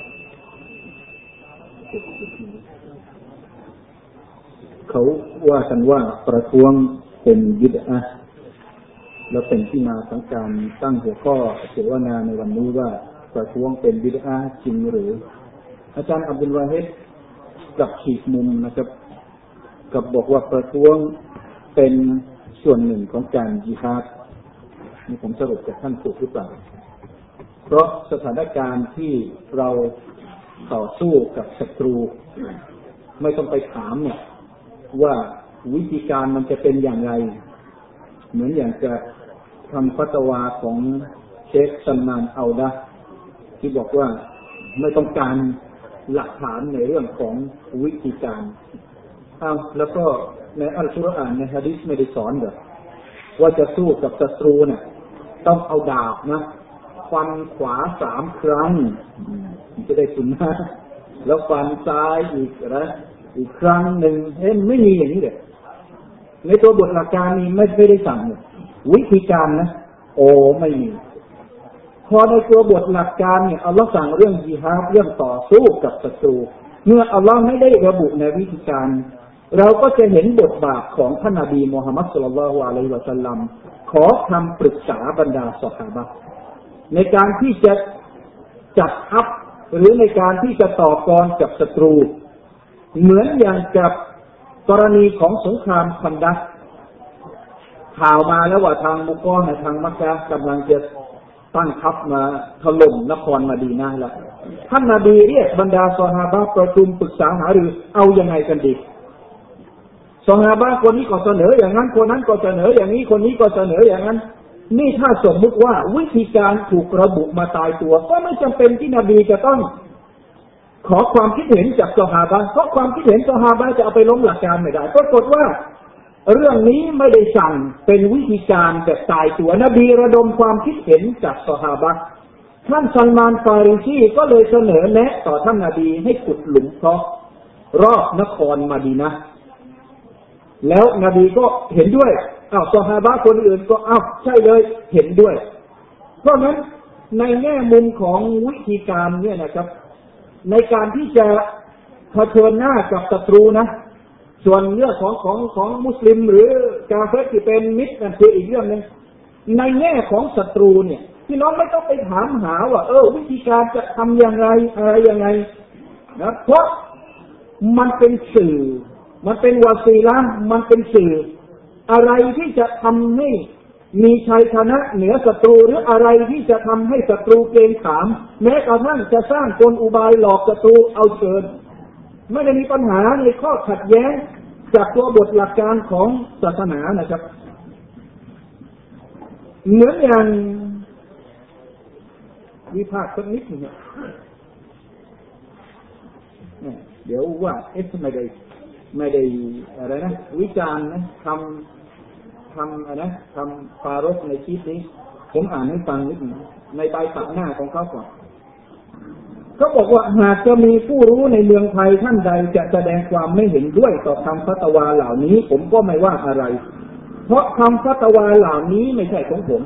เขาว่ากันว่าประท้วงเป็นบิดอะห์แล้วเป็นที่มาของการตั้งหัวข้อเสวนาในวันนี้ว่าประท้วงเป็นบิดอะห์จริงหรืออาจารย์อับดุลวาฮิดกับขีดมุมนะครับกับบอกว่าประท้วงเป็นส่วนหนึ่งของการญิฮาดนี่ผมสรุปจากท่านถูกหรือเปล่าเพราะสถานการณ์ที่เราต่อสู้กับศัตรูไม่ต้องไปถามเนี่ยว่าวิธีการมันจะเป็นอย่างไรเหมือนอย่างจะคำฟัตวาของเชคซันมานอัลดะที่บอกว่าไม่ต้องการหลักฐานในเรื่องของวิธีการแล้วก็ในอัลกุรอานในหะดีษไม่ได้สอนเหรอว่าจะสู้กับศัตรูเนี่ยต้องเอาดาบนะฟันขวา3 ครั้งจะได้สุนนะแล้วฟันซ้ายอีกครั้งหนึ่งไม่มีอย่างนี้เลยในตัวบทหลักการนี้ไม่ได้สั่งวิธีการนะไม่มีพอในตัวบทหลักการเนี่ยอัลลอฮ์สั่งเรื่องญิฮาดเรื่องต่อสู้กับศัตรูเมื่ออัลลอฮ์ไม่ได้ระบุในวิธีการเราก็จะเห็นบทบาทของท่านนบีมุฮัมมัดศ็อลลัลลอฮุอะลัยฮิวะซัลลัมขอคำปรึกษาบรรดาซอฮาบะห์ในการที่จะจัดทัพหรือในการที่จะต่อกรกับศัตรูเหมือนอย่างกับกรณีของสงครามคันดักข่าวมาแล้วว่าทางมุกอในทางมักกะฮ์กำลังจะตั้งทัพมาถล่มนครมะดีนะห์แล้วท่านนบีเรียกบรรดาซอฮาบะห์ประชุมปรึกษาหารือเอายังไงกันดีซอฮาบะห์คนนี้ก็เสนออย่างนั้นคนนั้นก็เสนออย่างนี้คนนี้ก็เสนออย่างนั้นนี่ถ้าสมมุติว่าวิธีการถูกระบุมาตายตัวก็ไม่จำเป็นที่นบีจะต้องขอความคิดเห็นจากซอฮาบะห์เพราะความคิดเห็นซอฮาบะห์จะเอาไปล้มหลักการไม่ได้ปรากฏว่าเรื่องนี้ไม่ได้สั่งเป็นวิธีการแบบตายตัวนบีระดมความคิดเห็นจากซอฮาบะห์ท่านซัลมานฟาริซีก็เลยเสนอแนะต่อท่านนบีให้ขุดหลุมเพาะรอบนครมะดีนะห์แล้วนบีก็เห็นด้วยซอฮาบะห์คนอื่นก็ใช่เลยเห็นด้วยเพราะนั้นในแง่มุมของวิธีการเนี่ยนะครับในการที่จะเผชิญหน้ากับศัตรูนะส่วนเรื่องของมุสลิมหรือกาเฟรที่เป็นมิตรนั่นคืออีกเรื่องนึงในแง่ของศัตรูเนี่ยพี่น้องไม่ต้องไปถามหาว่าวิธีการจะทำอย่างไรอะไรยังไงนะเพราะมันเป็นสื่อมันเป็นวาซีละห์มันเป็นสื่ออะไรที่จะทำให้มีชัยชนะเหนือศัตรูหรืออะไรที่จะทำให้ศัตรูเกรงขามแม้กระทั่งจะสร้างกลอุบายหลอกศัตรูเอาเชิญไม่ได้มีปัญหาในข้อขัดแย้งจากตัวบทหลักการของศาสนานะครับเหมือนอย่างวิพากษ์สักนิดนึงเดี๋ยวว่าไม่ได้อะไรนะวิจารณ์นะทำฟารกในคลิปนี้ผมอ่านให้ฟังนิดหนึ่งในใบตัดหน้าของเขาก่อนเขาบอกว่าหากจะมีผู้รู้ในเมืองไทยท่านใดจะแสดงความไม่เห็นด้วยต่อคำฟัตวาเหล่านี้ผมก็ไม่ว่าอะไรเพราะคำฟัตวาเหล่านี้ไม่ใช่ของผม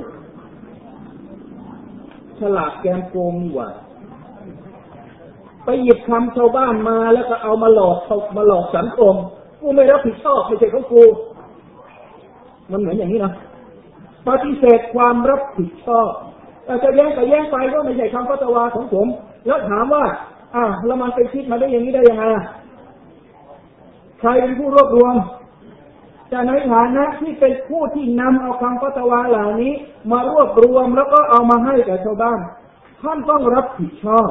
ฉลาดแกมโกงนี่หว่าไปหยิบคำชาวบ้านมาแล้วก็เอามาหลอกสังคมกูไม่รับผิดชอบไม่ใช่ของกูมันเหมือนอย่างนี้นะปฏิเสธความรับผิดชอบจะแย้งไปก็ไม่ใช่คำฟัตวาของผมแล้วถามว่าแล้วมันไปคิดมาได้อย่างนี้ได้ยังไงใครเป็นผู้รวบรวมจะในฐานะที่เป็นผู้ที่นำเอาคำฟัตวาเหล่านี้มารวบรวมแล้วก็เอามาให้แก่ชาวบ้านท่านต้องรับผิดชอบ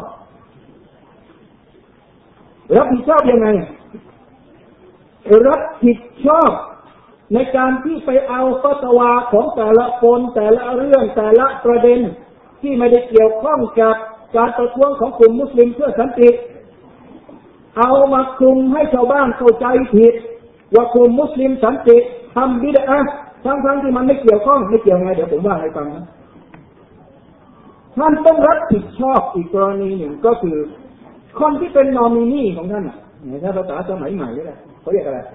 ยังไงรับผิดชอบในการที่ไปเอาฟัตวาของแต่ละคนแต่ละเรื่องแต่ละประเด็นทที่ไม่ได้เกี่ยวข้องกับการประท้วงของกลุ่มมุสลิมเพื่อสันติเอามาคลุมให้ชาวบ้านเข้าใจผิดว่ากลุ่มมุสลิมสันติทำบิดอะห์ทั้งที่มันไม่เกี่ยวข้องไม่เกี่ยวไงเดี๋ยวผมว่าให้ฟังนะท่านต้องรับผิดชอบอีกกรณีหนึ่งก็คือคนที่เป็นนอมินีของท่านถ้าภาษาสมัยใหม่ก็ได้เขาเรียกอะไร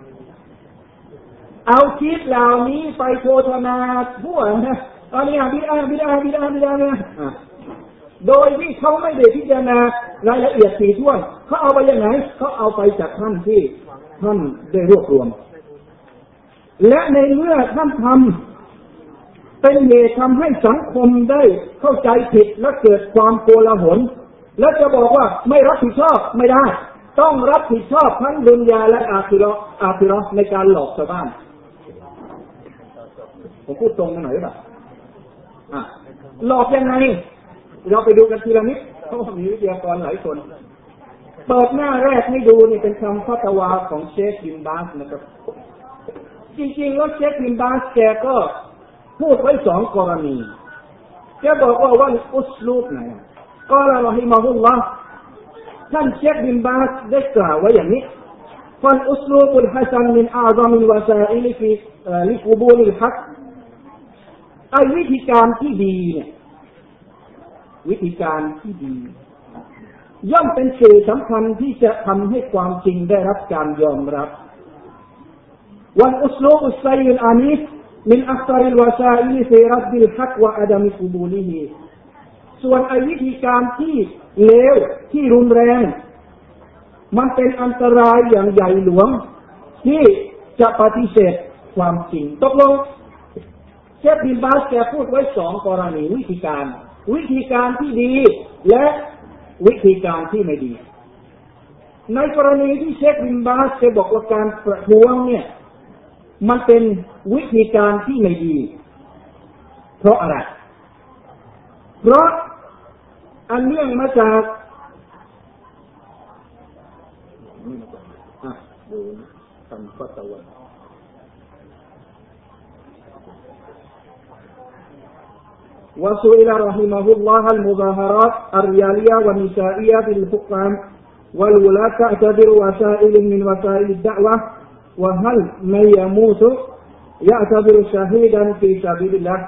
เอาคลิปเหล่านี้ไปโฆษณาทั่วนะอันนี้บิดอะห์เนี่ยโดยที่เขาไม่ได้พิจารณารายละเอียดถี่ถ้วนเขาเอาไปยังไงเขาเอาไปจากท่านที่ท่านได้รวบรวมและในเมื่อท่านทำเป็นเหตุทำให้สังคมได้เข้าใจผิดและเกิดความโกลาหลและจะบอกว่าไม่รับผิดชอบไม่ได้ต้องรับผิดชอบทั้งดุนยาและอาคิเราะห์ในการหลอกชาวบ้านผมพูดตรงกันหน่อยหรือเปล่าหลอกยังไงเราไปดูกันทีละนิดเพราะมีวิทยากรหลายคนเปิดหน้าแรกให้ดูนี่เป็นคำฟัตวาของเชคบินบาสนะครับจริงๆแล้วเชคบินบาสแกก็พูดไว้2กรณีแกบอกว่าอุสลูบไหนกล่าวรอฮิมะฮุลลอฮ์ท่านเชคบินบาสได้กล่าวไว้อย่างนี้ฟันอุสลูบุลฮัซันมินอาซามิลวาซาอิลฟิลิกุบูลิลฮักวิธีการที่ดีเนี่ยวิธีการที่ดีย่อมเป็นสื่อสำคัญที่จะทำให้ความจริงได้รับการยอมรับวันอุสลูบุสไซลอานิฟมินอัคตาริลวาซาอิลฟิรัดดิลฮักวะอะดามิกุบูลิฮิส่วนวิธีการที่เลวที่รุนแรงมันเป็นอันตรายอย่างใหญ่หลวงที่จะปฏิเสธความจริงตกลงเชคบินบาสแกพูดไว้2กรณีวิธีการที่ดีและวิธีการที่ไม่ดีในกรณีที่เชคบินบาสแกบอกว่าการประท้วงเนี่ยมันเป็นวิธีการที่ไม่ดีเพราะอะไรเพราะอันเนื่องมาจากดูคำฟัตวาوسئل رحمه الله المظاهرات الرجالية والنسائية في الحكام والولاة تعتبر وسائل من وسائل الدعوة وهل من يموت يعتبر شهيدا في سبيل الله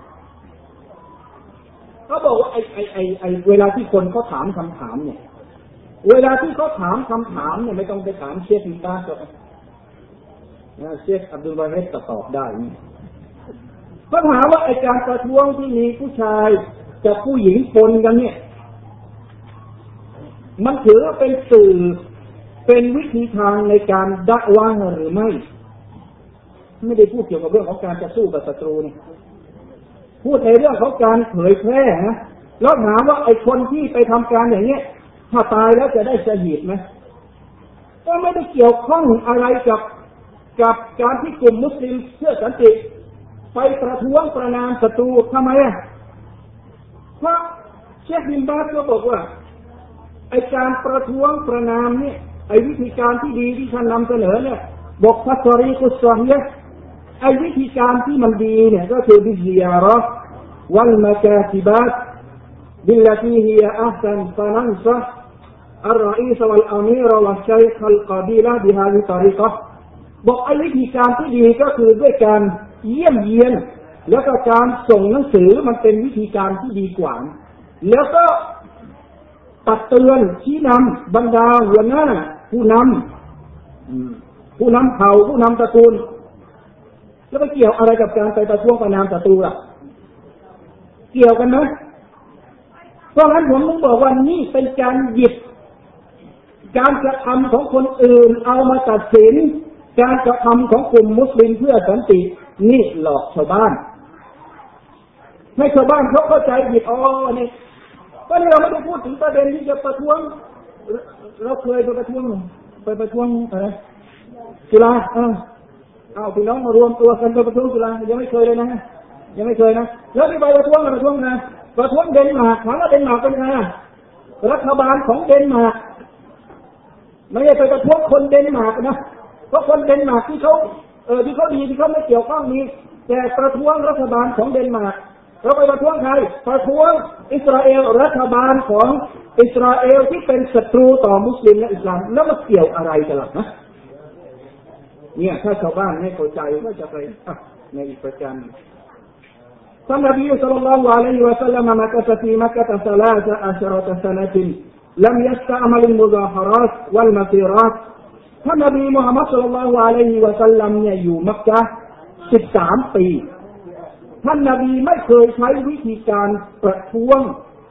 เขาบอกว่าไอเวลาที่คนเขาถามคำถามเนี่ยเวลาที่เขาถามคำถามเนี่ยไม่ต้องไปถามเชคบินบาสหรอกเชคอับดุลวาฮิดตอบได้เขาถามว่าไอการประท้วงที่มีผู้ชายกับผู้หญิงปนกันเนี่ยมันถือเป็นสื่อเป็นวิธีทางในการดะวะห์หรือไม่ได้พูดเกี่ยวกับเรื่องของการจะสู้กับศัตรูเนี่ยพูดในเรื่องของการเผยแพร่นะแล้วถามว่าไอคนที่ไปทำการอย่างนี้ถ้าตายแล้วจะได้ชะฮีดไหมก็ไม่ได้เกี่ยวข้องอะไรกับการที่กลุ่มมุสลิมเพื่อสันติไปประท้วงประณามศัตรูทำไมเพราะเชคบินบาสก็บอกว่าไอการประท้วงประณามเนี่ยไอวิธีการที่ดีที่ท่านนำเสนอเนี่ยบอกฟัตรีกุศลเนี่ยไอวิธีการที่มันดีเนี่ยก็คือบิซิยาระวัลมะกาซิบัตบิลลตีฮิยะอัฮซันฟะนันซะอัลรอีซวัลอามีรวัลชัยคัลกอบีละบิฮาซิตอริกะบอกไอวิธีการที่ดีก็คือด้วยการเยี่ยมเยียนแล้วก็การส่งหนังสือมันเป็นวิธีการที่ดีกว่าแล้วก็ตักเตือนชี้นำบรรดาหัวหน้าผู้นำเผ่าผู้นำตระกูลแล้วไปเกี่ยวอะไรกับการไปประท้วงประณามศัตรูล่ะเกี่ยวกันไหมเพราะงั้นผมต้องบอกว่านี่เป็นการหยิบการกระทำของคนอื่นเอามาตัดสินการกระทำของกลุ่มมุสลิมเพื่อสันตินี่หลอกชาวบ้านให้ชาวบ้านเขาเข้าใจผิดนี่ก็นี่เราไม่ได้พูดถึงประเด็นที่จะประท้วงเราเคยไปประท้วงอะไรจุฬาเอาพี่น้องมารวมตัวกันไปประท้วงจุฬายังไม่เคยเลยนะยังไม่เคยนะแล้วที่ไปประท้วงกันประท้วงนะประท้วงเดนมาร์กถามว่าเดนมาร์กเป็นไงรัฐบาลของเดนมาร์กไม่ได้ไปประท้วงคนเดนมาร์กนะเพราะคนเดนมาร์กที่เขาดีที่เขาไม่เกี่ยวข้องนี้แต่ประท้วงรัฐบาลของเดนมาร์กเราไปประท้วงใครประท้วงอิสราเอลรัฐบาลของอิสราเอลที่เป็นศัตรูต่อมุสลิมและอิสลามแล้วมันเกี่ยวอะไรกันล่ะนะเนี่ยถ้าชาวบ้านไม่เข้าใจก็จะไปในอีกประการท่านนบีศ็อลลัลลอฮุอะลัยฮิวะซัลลัมมักะฟีมักกะ13 سنة لم يستعمل المظاهرات والمسيرات ท่านนบีมุฮัมมัดศ็อลลัลลอฮุอะลัยฮิวะซัลลัมเนี่ยอยู่มักกะฮ์13 ปีท่านนบีไม่เคยใช้วิธีการประท้วง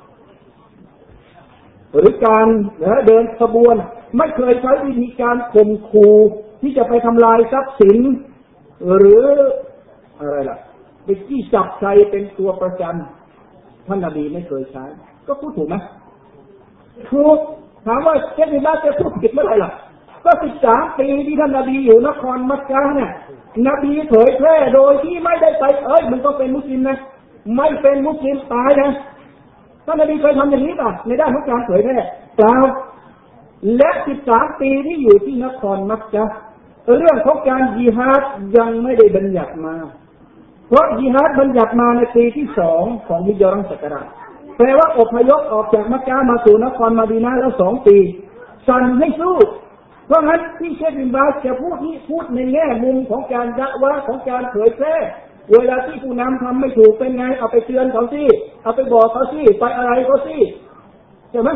หรือการเดินขบวนไม่เคยใช้วิธีการข่มขู่ที่จะไปทำลายทรัพย์สินหรืออะไรล่ะไปจี้จับใครเป็นตัวประกันท่านนบีไม่เคยใช้ก็พูดถูกไหมถูกถามว่าเชคนิบาสจะพูดผิดเมื่อไหร่ล่ะก็13 ปีที่ท่านนบีอยู่นครมักกะฮ์เนี่ยนบีเผยแพร่โดยที่ไม่ได้ไปมึงต้องเป็นมุสลิมนะไม่เป็นมุสลิมตายนะท่านนบีเคยทำอย่างนี้ป่ะในด้านของการเผยแพร่เปล่าและ13 ปีที่อยู่ที่นครมักกะฮ์เรื่องของการญิฮาดยังไม่ได้บัญญัติมาเพราะญิฮาดบัญญัติมาในปีที่2ของฮิจเราะห์ศักราชแปลว่าอพยพออกจากมักกะฮ์มาสู่นครมะดีนะห์แล้ว2 ปีสั่นให้สู้เพราะงั้นที่เชคบินบาสจะพูดในแง่มุมของการดะอ์วะห์ของการเผยแพร่เวลาที่ผู้นำทำไม่ถูกเป็นไงเอาไปเตือนเขาสิเอาไปบอกเขาสิไปอะไรเขาสิใช่ไหม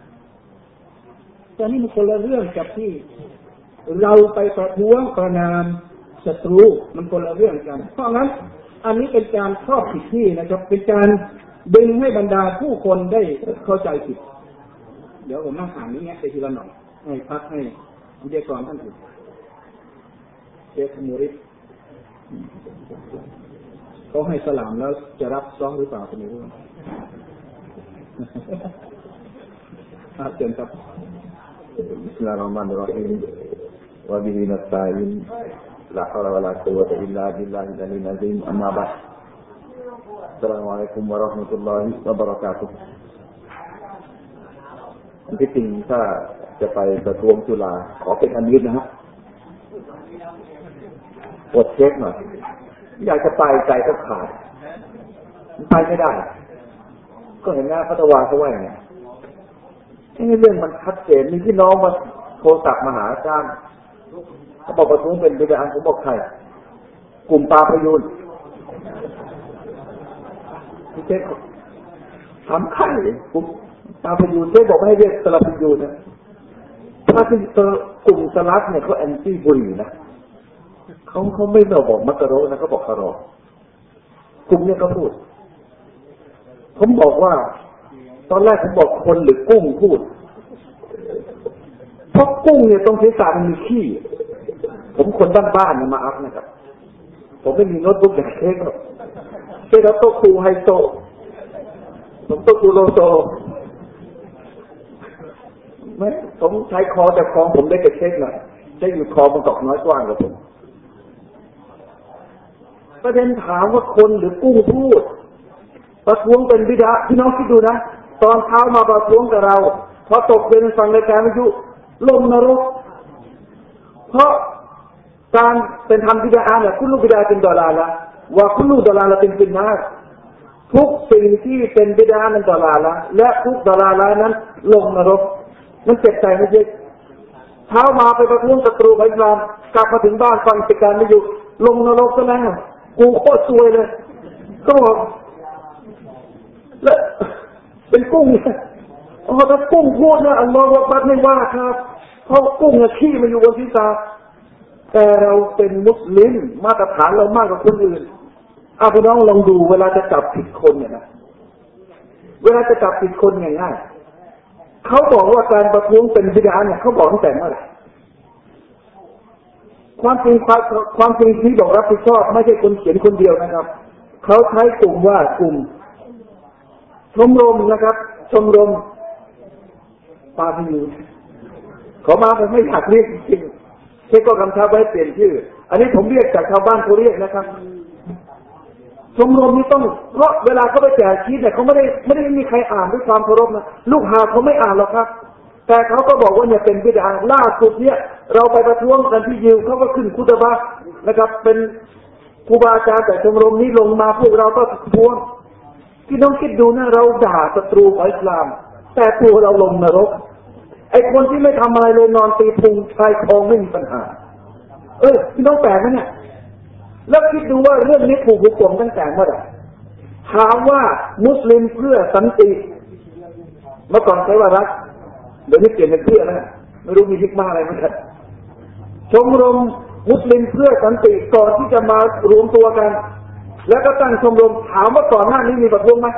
แต่นี่มันคนละเรื่องกับที่เราไปประท้วงประนามศัตรูมันคนละเรื่องกันเพราะงั้นอันนี้เป็นการครอบผิดที่นะครับเป็นการดึงให้บรรดาผู้คนได้เข้าใจผิดเดี๋ยวผมนั่งอ่านนี้ไปทีละหน่อยให้พักให้วิทยากรท่านอื่นเชคมูริดเขาให้สลามแล้วจะรับซ้อหรือเปล่าก็ไม่รู้เชิญครับ Bismillahirrahmanirrahim wa bihi nasta'in la haula wa la quwwata illa billahil aliyyil azim amma ba'd Assalamualaikum warahmatullahi wabarakatuh ที่จริงถ้าจะไปประท้วงจุฬาขอเป็นอันนี้นะฮะกดเช็คหน่อยอยากจะไปใจก็ขาดไปไม่ได้ก็เห็นหน้าพัทวาเขาว่าไงเรื่องมันชัดเจนมีพี่น้องมาโทรศัพท์มาหาอาจารย์เขาบอกประท้วงเป็นบิดาผมบอกใครกลุ่มปลาพยูนพี่เจ๊ถามใครกลุ่มปลาพยูนเจ๊บอกไม่ให้เรียกสลับพยูนนะถ้าเป็นกลุ่มสลับเนี่ยเขาแอนตี้บุหรี่นะเขาไม่บอกมักกะโรนะเขาบอกคารอกลุ่มเนี่ยเขาพูดผมบอกว่าตอนแรกผมบอกคนหรือกุ้งพูดเพราะกุ้งเนี่ยตรงศีรษะมันมีขี้ผมคนบ้านๆมาอัพนะครับผมไม่มีโน้ตบุ๊กแบบเค้กหรอกเค้กแล้วโต๊ะครูไฮโซผมโต๊ะครูโลโซไม่ผมใช้คอแต่คอผมได้แต่เค้กหน่อยใช้อยู่คอมันตกน้อยกว้างกว่าผมประเด็นถามว่าคนหรือกุ้งพูดประท้วงเป็นบิดาพี่น้องคิดดูนะตอนเช้ามาประท้วงกับเราพอตกเป็นฟังรายการวิทยุลงนรกเพราะการเป็นทำบิดาเนี่ยคุณลูกบิดาเป็นดอลลาร์ละว่าคุณลูกดอลลาร์ละเป็นนาทุกสิ่งที่เป็นบิดานั้นดอลลาร์ละและทุกดอลลาร์ละนั้นลงนรกมันเจ็บใจไม่ใช่เช้ามาไปประท้วงศัตรูอิสลามกลับมาถึงบ้านฟังรายการวิทยุลงนรกซะแล้วกูโคตรซวยเลยก็และเป็นกุ้งถ้ากุ้งพูดนะอัลลอฮฺวะบัดไม่ว่าครับเพราะกุ้งขี้มาอยู่บนศีรษะแต่เราเป็นมุสลิมมาตรฐานเรามากกว่าคนอื่นพี่น้องลองดูเวลาจะจับผิดคนเนี่ยนะเวลาจะจับผิดคนง่ายๆเขาบอกว่าการประท้วงเป็นบิดาเนี่ยเขาบอกตั้งแต่เมื่อไหร่ความจริงที่บอกรับผิดชอบไม่ใช่คนเขียนคนเดียวนะครับเขาใช้กลุ่มว่ากลุ่มชมรมนะครับชมรมปาพยูนเขามาผมไม่อยากเรียกจริงๆเช็คก็กำชับไว้เปลี่ยนชื่ออันนี้ผมเรียกจากชาวบ้านเขาเรียกนะครับชมรมนี้ต้องเพราะเวลาเขาไปแจกชีทเนี่ยเขาไม่ได้มีใครอ่านด้วยความเคารพนะลูกหาเขาไม่อ่านหรอกครับแต่เขาก็บอกว่าเนี่ยเป็นบิดาล่าสุดเนี่ยเราไปประท้วงกันที่ยิวเขาก็ขึ้นคุตบะห์นะครับเป็นครูบาอาจารย์แต่ชมรมนี้ลงมาพวกเราก็ประท้วงพี่น้องคิดดูนะเราด่าศัตรูของอิสลามแต่ตัวเราลงนรกไอ้คนที่ไม่ทำอะไรเลยนอนตีพุงชายโครงไม่มีปัญหาพี่น้องแปลกไหมเนี่ยแล้วคิดดูว่าเรื่องนี้ถูกหุกกลมตั้งแต่เมื่อไหร่ถามว่ามุสลิมเพื่อสันติเมื่อก่อนใช้ว่ารักเดี๋ยวนี้เปลี่ยนเป็นเพื่อแล้วไม่รู้มีฮิกมาอะไรมั้งครับชมรมมุสลิมเพื่อสันติก่อนที่จะมารวมตัวกันแล้วก็ตั้งชมรมถามว่าก่อนหน้านี้มีประท้วงไหม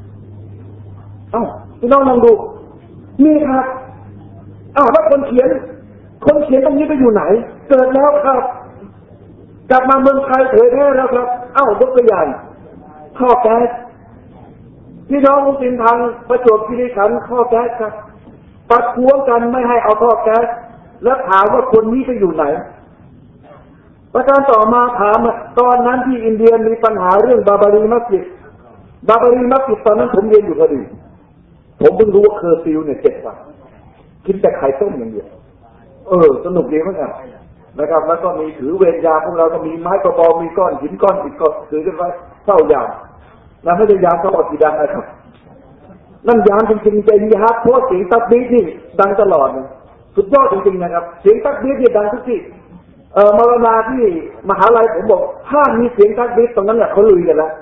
พี่น้องลองดูมีครับแล้วคนเขียนตรงนี้ไปอยู่ไหนเกิดแล้วครับกลับมาเมืองไทยเผยแพร่แล้วครับยกตัวอย่างท่อแก๊สพี่น้องมุสลิมทางประจวบคีรีขันธ์ท่อแก๊สครับประท้วงกันไม่ให้เอาท่อแก๊สแล้วถามว่าคนนี้ไปอยู่ไหนประการต่อมาถามตอนนั้นที่อินเดียมีปัญหาเรื่องบาบารีมัสยิดตอนนั้นผมเรียนอยู่พอดีผมเพิ่งรู้ว่าเคอร์ฟิวเนี่ย7 วันกินแต่ไข่ต้มอย่างเดียวสนุกดีมากนะครับแล้วก็มีถือเวรยามพวกเราก็มีไม้กระบอกมีก้อนหินก้อนอิฐก็ถือกันไว้เฝ้ายามแล้วไม่ได้ยามเขาบอกกี่ดังนะครับนั่นยามจริงๆใจดีฮะเพราะเสียงตักบีทนี่ดังตลอดสุดยอดจริงๆนะครับเสียงตักบีทนี่ดังทุกที่มรณาที่มหาลัยผมบอกถ้ามีเสียงตักบีทตรงนั้นเนี่ยเขาลุยกันแล้ว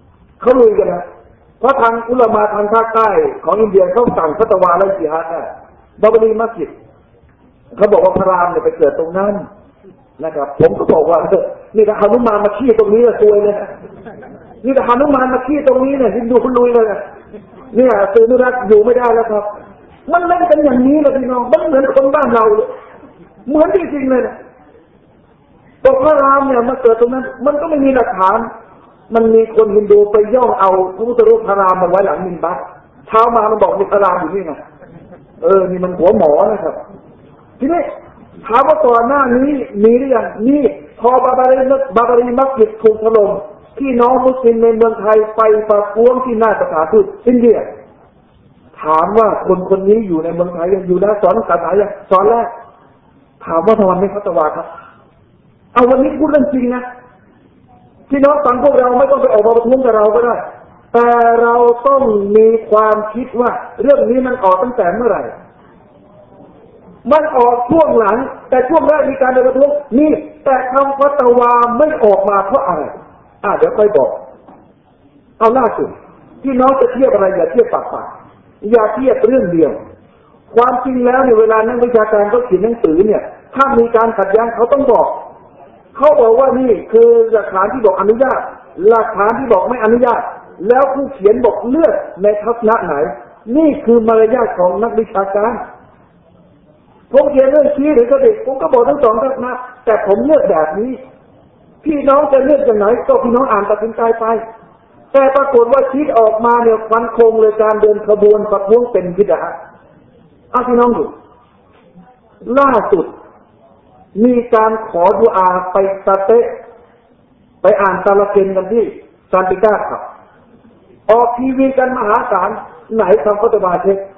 เพราะทางอุลามะทางภาคใต้ของอินเดียเขาสั่งฟัตวาไล่จิฮาดบาบารีมัสยิดเขาบอกว่าพระรามเนี่ยไปเกิดตรงนั้นนะครับผมก็บอกว่านี่ถ้าหนุมานมาขี้ตรงนี้ซวยเลยนี่ถ้าหนุมานมาขี้ตรงนี้เนี่ยฮินดูคุณลุยเลยเนี่ยสื่อนุรักษ์อยู่ไม่ได้แล้วครับมันเล่นกันอย่างนี้เลยพี่น้องมันเหมือนคนบ้านเราเลยเหมือนจริงๆเลยบอกพระรามเนี่ยมาเกิดตรงนั้นมันก็ไม่มีหลักฐานมันมีคนฮินดูไปย่องเอาพระพุทธรูปพระรามมาไว้หลังมินบัตเช้ามามันบอกมีพระรามอยู่นี่ไงนี่มันหัวหมอนะครับทีนี้ถามว่าก่อนหน้านี้มีหรือยังนี่พอบาบารีมัสยิดถูกถล่มพี่น้องมุสลิมในเมืองไทยไปประท้วงที่หน้าสถานทูตอินเดียถามว่าคนนี้อยู่ในเมืองไทยยังอยู่นะสอนศาสนายังสอนแล้วถามว่าทำไมไม่ฟัตวาครับวันนี้พูดเรื่องจริงนะพี่น้องฟังพวกเราไม่ต้องไปออกมาประท้วงกับเราก็ได้แต่เราต้องมีความคิดว่าเรื่องนี้มันออกตั้งแต่เมื่อไหร่มันออกช่วงหลังแต่ช่วงแรกมีการประท้วงนี่แต่คำฟัตวาไม่ออกมาเพราะอะไรเดี๋ยวค่อยบอกล่าสุดพี่น้องจะเทียบอะไรอย่าเทียบปากอย่าเทียบเรื่องเดียวความจริงแล้วในเวลานักวิชาการเขาเขียนหนังสือเนี่ยถ้ามีการขัดแย้งเขาต้องบอกเขาบอกว่านี่คือหลักฐานที่บอกอนุญาตหลักฐานที่บอกไม่อนุญาตแล้วผู้เขียนบอกเลือกในทัศนะไหนนี่คือมารยาทของนักวิชาการผมเขียนเรื่องชี้หรือกระดิกผมก็บอกทั้งสองทัศนะแต่ผมเลือกแบบนี้พี่น้องจะเลือกอย่างไหนก็พี่น้องอ่านตัดสินใจไปแต่ปรากฏว่าชี้ออกมาเนี่ยฟันคงเลยการเดินขบวนประท้วงเป็นบิดาพี่น้องดูล่าสุดมีการขอดุอาไปซาเตะไปอ่านตาลเกนกันที่ซานติก้าครับออกทีวีกันมหาศาลไหนคำฟัตวาเช็ค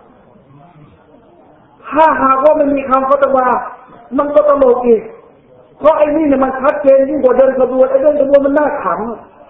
ถ้าหากว่าไม่มีคำฟัตวามันก็ตลกอีกเพราะไอ้นี่เนี่ยมันชัดเจนยิ่งกว่าเดินขบวนไอ้เดินขบวนมันน่าขำ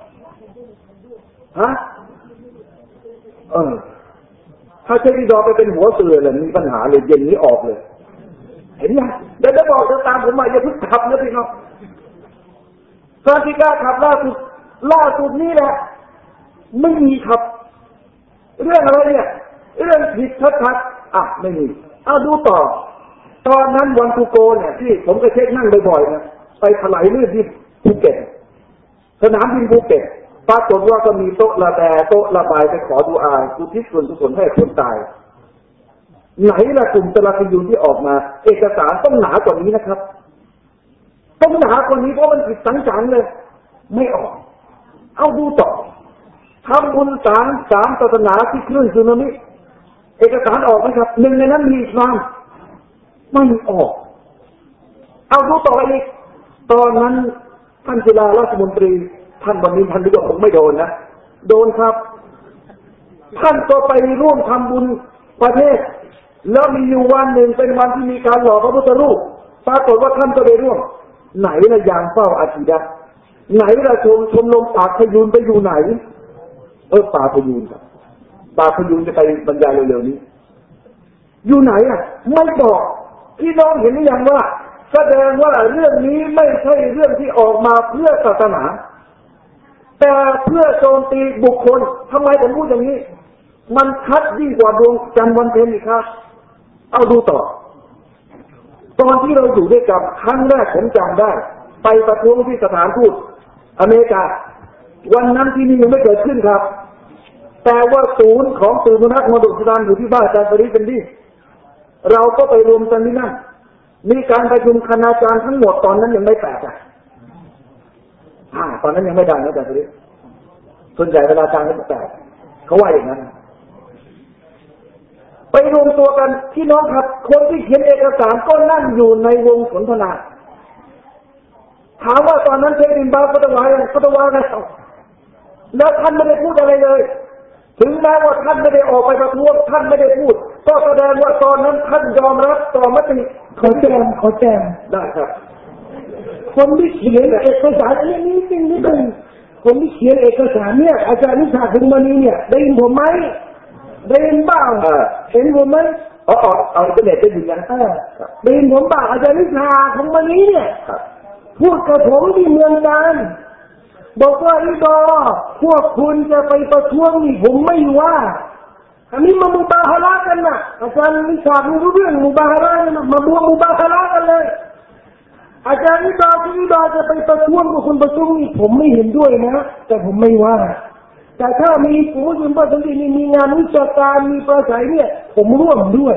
ถ้าเชฟดอไปเป็นหัวเสือเลยมีปัญหาเลยเย็นนี้ออกเลยเห็นยังเดี๋ยวจะบอกจะตามผมมาอย่าเพิ่งขับนะพี่น้องซานติก้าขับล่าสุดนี่แหละไม่มีขับเรื่องอะไรเนี่ยเรื่องผิดชัดๆไม่มีดูต่อตอนนั้นวันทูโกเนี่ยที่ผมก็เช็คนั่งบ่อยๆนะไปถลายลื่นที่ภูเก็ตสนามบินภูเก็ตปรากฏว่าก็มีโต๊ะระบายไปขอดุอาอุทิศส่วนกุศลให้คนตายไหนล่ะกลุ่มตะลักยูที่ออกมาเอกสารต้องหนากว่านี้นะครับต้องหนากว่านี้เพราะมันผิดสังสรรค์เลยไม่ออกดูต่อทำบุญสามศาสนาที่คลื่นสึนามิเอกสารออกไหมครับหนึ่งในนั้นมีอิสลามไม่ออกดูต่ออีกตอนนั้นท่านจุฬาราชมนตรีท่านวันนี้ท่านก็คงไม่โดนนะโดนครับท่านก็ไปร่วมทำบุญประเทศแล้วมีอยู่วันหนึ่งเป็นวันที่มีการหล่อพระพุทธรูปปรากฏว่าท่านก็ไปร่วมไหนละยางเฝ้าอาทิดะไหนละชมรมปากพยูนไปอยู่ไหนป่าพยูนครับป่าพยูนจะไปบรรยายเร็วๆนี้อยู่ไหนอ่ะไม่บอกพี่น้องเห็นหรือยังว่าแสดงว่าเรื่องนี้ไม่ใช่เรื่องที่ออกมาเพื่อศาสนาแต่เพื่อโจมตีบุคคลทำไมผมพูดอย่างนี้มันชัดยิ่งกว่าดวงจันทร์วันเพ็ญอีกครับเอาดูต่อตอนที่เราอยู่ด้วยกันครั้งแรกผมจำได้ไปประท้วงที่สถานทูตอเมริกาวันนั้นที่นี่ยังไม่เกิดขึ้นครับแต่ว่าศูนย์ของสื่อมวลชนมรดกสุดานอยู่ที่บ้านอาจารย์ปริศเป็นที่เราก็ไปรวมกันที่นั่นมีการประชุมคณาจารย์ทั้งหมดตอนนั้นยังไม่แตกตอนนั้นยังไม่ดังนะอาจารย์ปริศส่วนใหญ่เวลาจางก็แตกเขาว่าอย่างนั้นไปรวมตัวกันพี่น้องครับคนที่เขียนเอกสารก็นั่งอยู่ในวงสนทนาถามว่าตอนนั้นเชคบินบาสฟัตวาไงแล้วท่านไม่ได้พูดอะไรเลยถึงแม้ว่าท่านไม่ได้ออกไปประท้วงท่านไม่ได้พูดก็แสดงว่าตอนนั้นท่านยอมรับต่อมติขอแจ้งได้ครับคนที่เขียนเอกสารนี้เป็นคนที่เขียนเอกสารเนี่ยอาจารย์นิชาถึงวันนี้เนี่ยได้ยินผมไหมได้ยินบ้างเห็นผมไหมเอาอินเทอร์เน็ตได้ยินกันได้ยินผมบ้างอาจารย์นิชาของวันนี้เนี่ยพูดกับผมที่เมืองการบอกว่าพวกคุณจะไปประท้วงนี่ผมไม่ว่าอันนี้มามุบาฮาระกันนะอาจารย์นิชาไม่รู้เรื่องมุบาฮาระมาบวกมุบาฮาระกันเลยอาจารย์ที่จะไปประท้วงกับคนประท้วงนี่ผมไม่เห็นด้วยนะแต่ผมไม่ว่าแต่ถ้ามีผู้ยืนประท้วงนี่มีงานวิชาการมีประสัยเนี่ยผมร่วมด้วย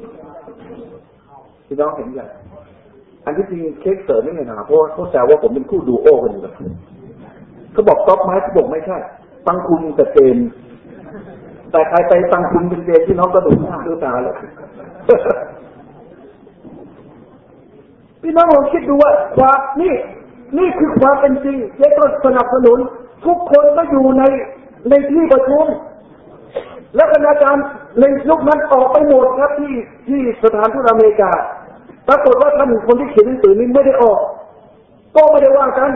พี่น้องเห็นอย่างอันที่จริงเค้กเสริมไม่เห็นหาเพราะเขาแซวว่าผมเป็นคู่ดูโอกันอยู่แบบเขาบอกต๊อปไม้เขาบอกไม่ใช่ตั้งคุณแต่เจนแต่ใครไปตั้งคุณเป็นเจนที่น้องก็ดูตาเลยพี่น้องลองคิดดูว่าความนี่คือความเป็นจริงเจ๊ก็สนับสนุนทุกคนก็อยู่ในที่ประชุมและคณาจารย์ในยุคนั้นออกไปหมดครับที่สถานทูตอเมริกาปรากฏว่าท่านคนที่เขียนหนังสือนี้ไม่ได้ออกก็ไม่ได้ว่ากัน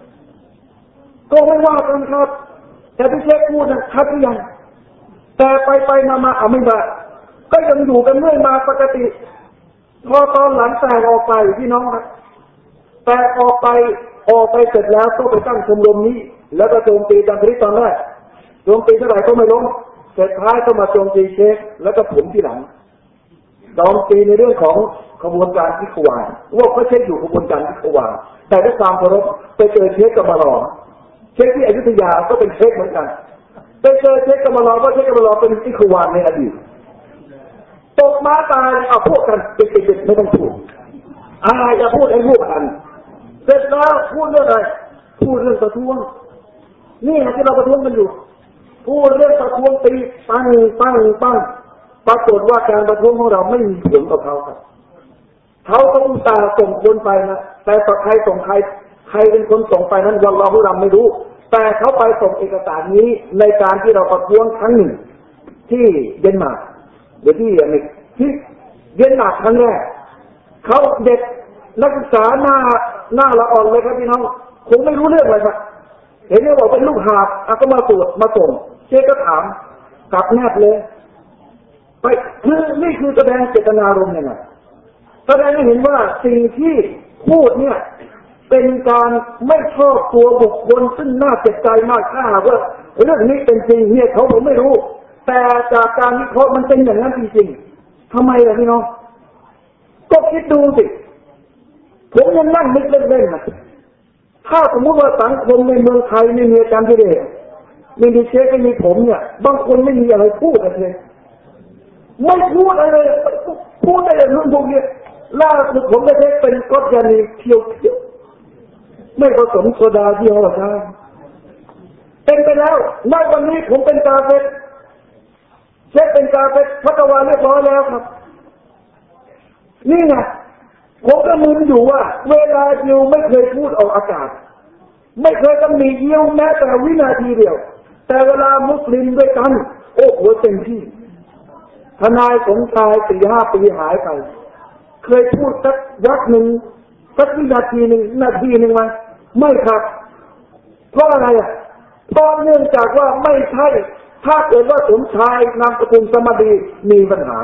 ครับแต่ที่เช็คพูดนะชัดหรือยังแต่ไปมาไม่มาก็ยังอยู่กันเรื่อยมาปกติพอตอนหลังแตกออกไปพี่น้องครับแตกออกไปเสร็จแล้วก็ไปตั้งชมรมนี้แล้วก็โจมตีจันทริตอนแรกโจมตีเท่าไหร่ก็ไม่ล้มเสร็จท้ายก็มาโจมตีเชคแล้วก็ผมที่หลังโจมตีในเรื่องของขบวนการที่ขวานว่าเขาเช็คอยู่ขบวนการที่ขวานแต่ด้วยความเคารพไปเจอเชคกับมาลอเชคที่อยุธยาก็เป็นเชคเหมือนกันไปเจอเชคกับมาลอว่าเชคกับมาลอเป็นที่ขวานในอดีตตกม้าตายเอาพวกกันติดไม่ต้องพูดอย่าพูดให้พูดกันเสร็จแล้วพูดเรื่องอะไรพูดเรื่องประท้วงนี่ที่เราประท้วงกันอยู่พูดเรื่องประท้วงตีปั้งปรากฏว่าการประท้วงของเราไม่มีผลกับเขาครับเขาก็อุตส่าห์ส่งคนไปนะแต่ต่อใครส่งใครเป็นคนส่งไปนั้นวัลลอฮุเราไม่รู้แต่เขาไปส่งเอกสารนี้ในการที่เราประท้วงครั้งหนึ่งที่เดนมาร์กหรือที่เดนมาร์กครั้งแรกเขาเด็กนักศึกษาหน้าละอ่อนเลยครับพี่น้องคงไม่รู้เรื่องเลยครับเห็นเขาบอกเป็นลูกหาบก็มาตรวจมาส่งเจ๊ก็ถามกลับแนบเลยไปนี่คือแสดงเจตนารมณ์เนี่ยนะแสดงให้เห็นว่าสิ่งที่พูดเนี่ยเป็นการไม่ชอบตัวบุคคลซึ่งน่าเจ็บใจมากถ้าหากว่าเรื่องนี้เป็นจริงเนี่ยเขาผมไม่รู้แต่จากการวิเคราะห์มันเป็นอย่างนั้นจริงๆทำไมล่ะพี่น้องก็คิดดูสิผมยังนั่งนึกเล่นๆนะถ้าสมมติว่าสังคมในเมืองไทยไม่มีอาจารย์พิเรศไม่มีเชคไม่มีผมเนี่ยบางคนไม่มีอะไรพูดเลยไม่พูดอะไรพูดอะไรเรื่องพวกนี้ล่าสุดผมได้เช็คเป็นก๊อตยานีเคียวไม่ผสมโซดาที่ห้อใช้เป็นไปแล้วณวันนี้ผมเป็นกาเฟตเช็คเป็นกาเฟตพัฒวาเรียบร้อยแล้วครับนี่ไงผมก็มึนอยู่ว่าเวลายิวไม่เคยพูดออกอากาศไม่เคยต้องมียิวแม้แต่วินาทีเดียวแต่เวลามุสลิมด้วยกันโอ้โหเต็มที่ทนายสมชาย 4-5 ปีหายไปเคยพูดสักวักหนึ่งสักนาทีหนึ่งไหมไม่ครับเพราะอะไรก็เนื่องจากว่าไม่ใช่ถ้าเกิดว่าสมชายนามสกุลสมดีมีปัญหา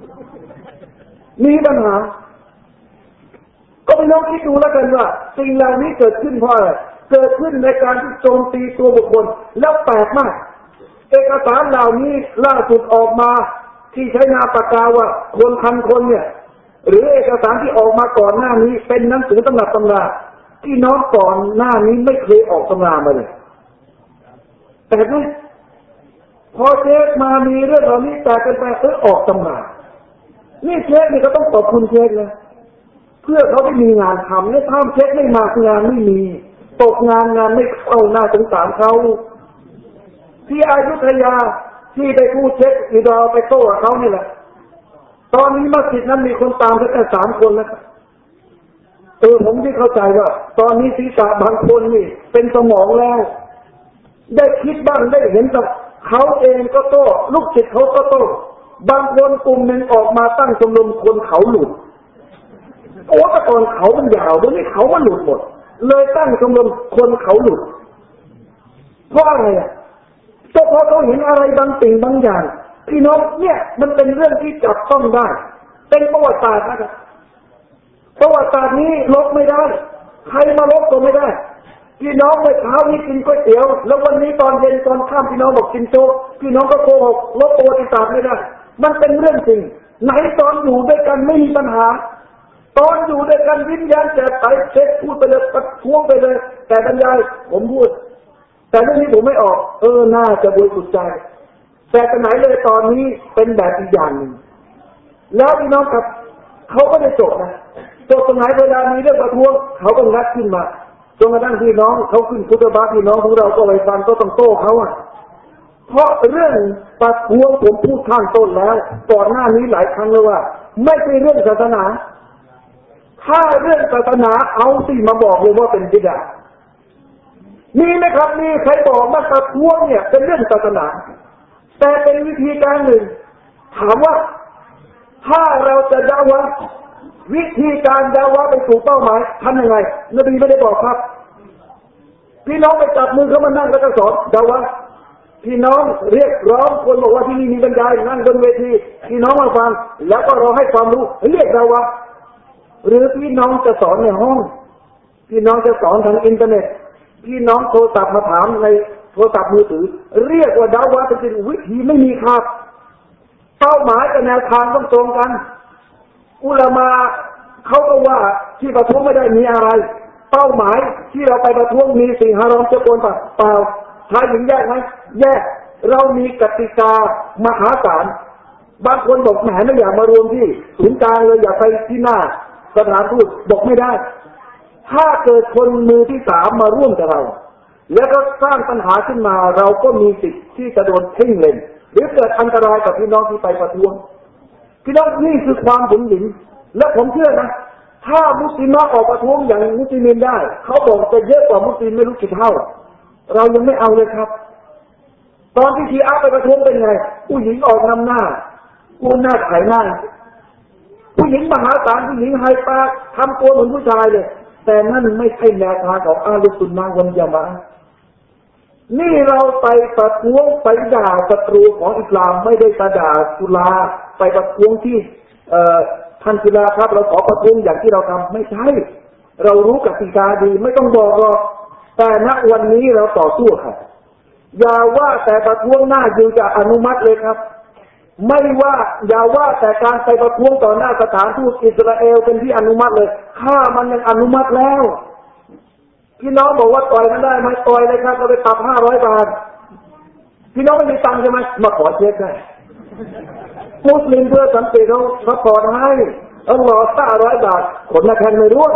ก็ไปลองคิดดูแล้วกันว่าสิ่งเหล่านี้เกิดขึ้นเพราะอะไรเกิดขึ้นในการที่โจมตีตัวบุคคลแล้วแปลกมากเอกสารเหล่านี้ล่าสุดออกมาที่ใช้นามปากกาว่าคนพันคนเนี่ยหรือเอกสารที่ออกมาก่อนหน้านี้เป็นหนังสือตำรับตำราที่น้องก่อนหน้านี้ไม่เคยออกตำรามาเลยแต่ไหมพอเช็คมามีเรื่องเหล่านี้แต่กันไปออกตำรานี่เช็คนี่ก็ต้องขอบคุณเช็คเลยเพื่อเขาได้มีงานทำเนี่ยถ้าเช็คไม่มางานไม่มีตกงานไม่เข้าหน้าสงสารเขาที่อยุธยาที่ไปพูดเช็คอีดอไปโต้กับเขานี่แหละตอนนี้มัสยิดนั้นมีคนตามแค่3 คนแล้วผมที่เข้าใจว่าตอนนี้ศีรษะบางคนนี่เป็นสมองแล้วได้คิดบ้างได้เห็นกับเขาเองก็โต้ลูกศิษย์เขาก็โต้บางคนกลุ่มหนึ่งออกมาตั้งชมรมคนเขาหลุดแต่ตอนเขามันยาวเดี๋ยวนี้เขามันหลุดหมดเลยตั้งชมรมคนเขาหลุดเพราะอะไรก็เพราะเขาเห็นอะไรบางสิ่งบางอย่างพี่น้องเนี่ยมันเป็นเรื่องที่จับต้องได้เป็นประวัติศาสตร์นะครับประวัติศาสตร์นี้ลบไม่ได้ใครมาลบก็ไม่ได้พี่น้องเมื่อเช้านี้กินก๋วยเตี๋ยวแล้ววันนี้ตอนเย็นตอนค่ำพี่น้องบอกกินโจ๊กพี่น้องก็โกหกลบประวัติศาสตร์ไม่ได้มันเป็นเรื่องจริงไหนตอนอยู่ด้วยกันไม่มีปัญหาตอนอยู่ด้วยกันวิญญาณแจ่มใสเช็คพูดไปเลยประท้วงไปเลยแต่บรรยายผมพูดแต่เรื่องนี้ผมไม่ออกน่าจะบริสุทธิ์ใจแต่กันไหนเลยตอนนี้เป็นแบบอีกอย่างหนึ่งแล้วพี่น้องครับเขาก็ได้จบนะจบตรงไหนเวลามีเรื่องประท้วงเขาก็งัดขึ้นมาจนกระทั่งพี่น้องเขาขึ้นคุตบะพี่น้องของเราก็ไปฟังก็ต้องโต้เขาเพราะเรื่องประท้วงผมพูดข้างต้นแล้วก่อนหน้านี้หลายครั้งแล้วว่าไม่ใช่เรื่องศาสนาถ้าเรื่องศาสนาเอาสิมาบอกเลยว่าเป็นบิดามีไหมครับมีใครบอกว่าประท้วงเนี่ยเป็นเรื่องศาสนาแต่เป็นวิธีการหนึ่งถามว่าถ้าเราจะดาวะวิธีการดาวะไปสู่เป้าหมายทำยังไงนบีไม่ได้บอกครับพี่น้องไปจับมือเขามานั่งแล้วก็สอนดาวะพี่น้องเรียกร้องคนบอกว่าที่นี่มีบรรยายนั่งบนเวทีพี่น้องมาฟังแล้วก็รอให้ความรู้เรียกดาวะหรือพี่น้องจะสอนในห้องพี่น้องจะสอนทางอินเทอร์เน็ตพี่น้องโทรศัพท์มาถามในโทรศัพท์มือถือเรียกว่าดาวะเป็นวิธีไม่มีครับเป้าหมายกับแนวทางต้องตรงกันอุลามะเขาก็ว่าที่ประท้วงไม่ได้มีอะไรเป้าหมายที่เราไปประท้วงมีสิ่งฮารอมจะโกนเปล่าชายหญิงแยกไหมแยกเรามีกติกามหาศาลบางคนบอกแหมไม่อยากมารวมที่ศูนย์กลางเลยอยากไปที่หน้าสถานทูตบอกไม่ได้ถ้าเกิดคนมือที่3มาร่วมกับเราแล้วก็สร้างปัญหาขึ้นมาเราก็มีสิทธิ์ที่จะโดนเพ่งเล็งหรือเกิดอันตรายกับพี่น้องที่ไปประท้วงพี่น้องนี่คือความหึงหวงและผมเชื่อนะถ้ามุสลิมออกประท้วงอย่างมุสลิมได้เขาบอกจะเยอะกว่ามุสลิมไม่รู้กี่เท่าเรายังไม่เอาเลยครับตอนที่ชีอะห์ไปประท้วงเป็นไงผู้หญิงออกนำหน้ากูหน้าขายหน้าผู้หญิงมหาศาลผู้หญิงไฮปาทำตัวเหมือนผู้ชายเลยแต่นั่นไม่ใช่แนวทางของอาลุสุนนะวัลญะมาอะห์นี่เราไปประท้วงไปด่าศัตรูของอิสลามไม่ได้ด่าจุฬาไปประท้วงที่ท่านจุฬาครับเราขอประท้วงอย่างที่เราทำไม่ใช่เรารู้กติกาดีไม่ต้องบอกหรอกแต่ณวันนี้เราต่อสู้ครับอย่าว่าแต่ประท้วงหน้าอยู่จะอนุมัติเลยครับไม่ว่าอย่าว่าแต่การไปประท้วงต่อหน้าสถานทูตอิสราเอลเป็นที่อนุมัติเลยข้ามันยังอนุมัติแล้วพี่น้องบอกว่าต่อยมันได้ไหมต่อยเลยครับเราไปปรับ500 บาทพี่น้องไม่มีตังค์ใช่ไหมมาขอเช็คได้มุสลิมเพื่อสันติเขาขอให้อัลลอฮ์500 บาทขนมาแทนไม่รู้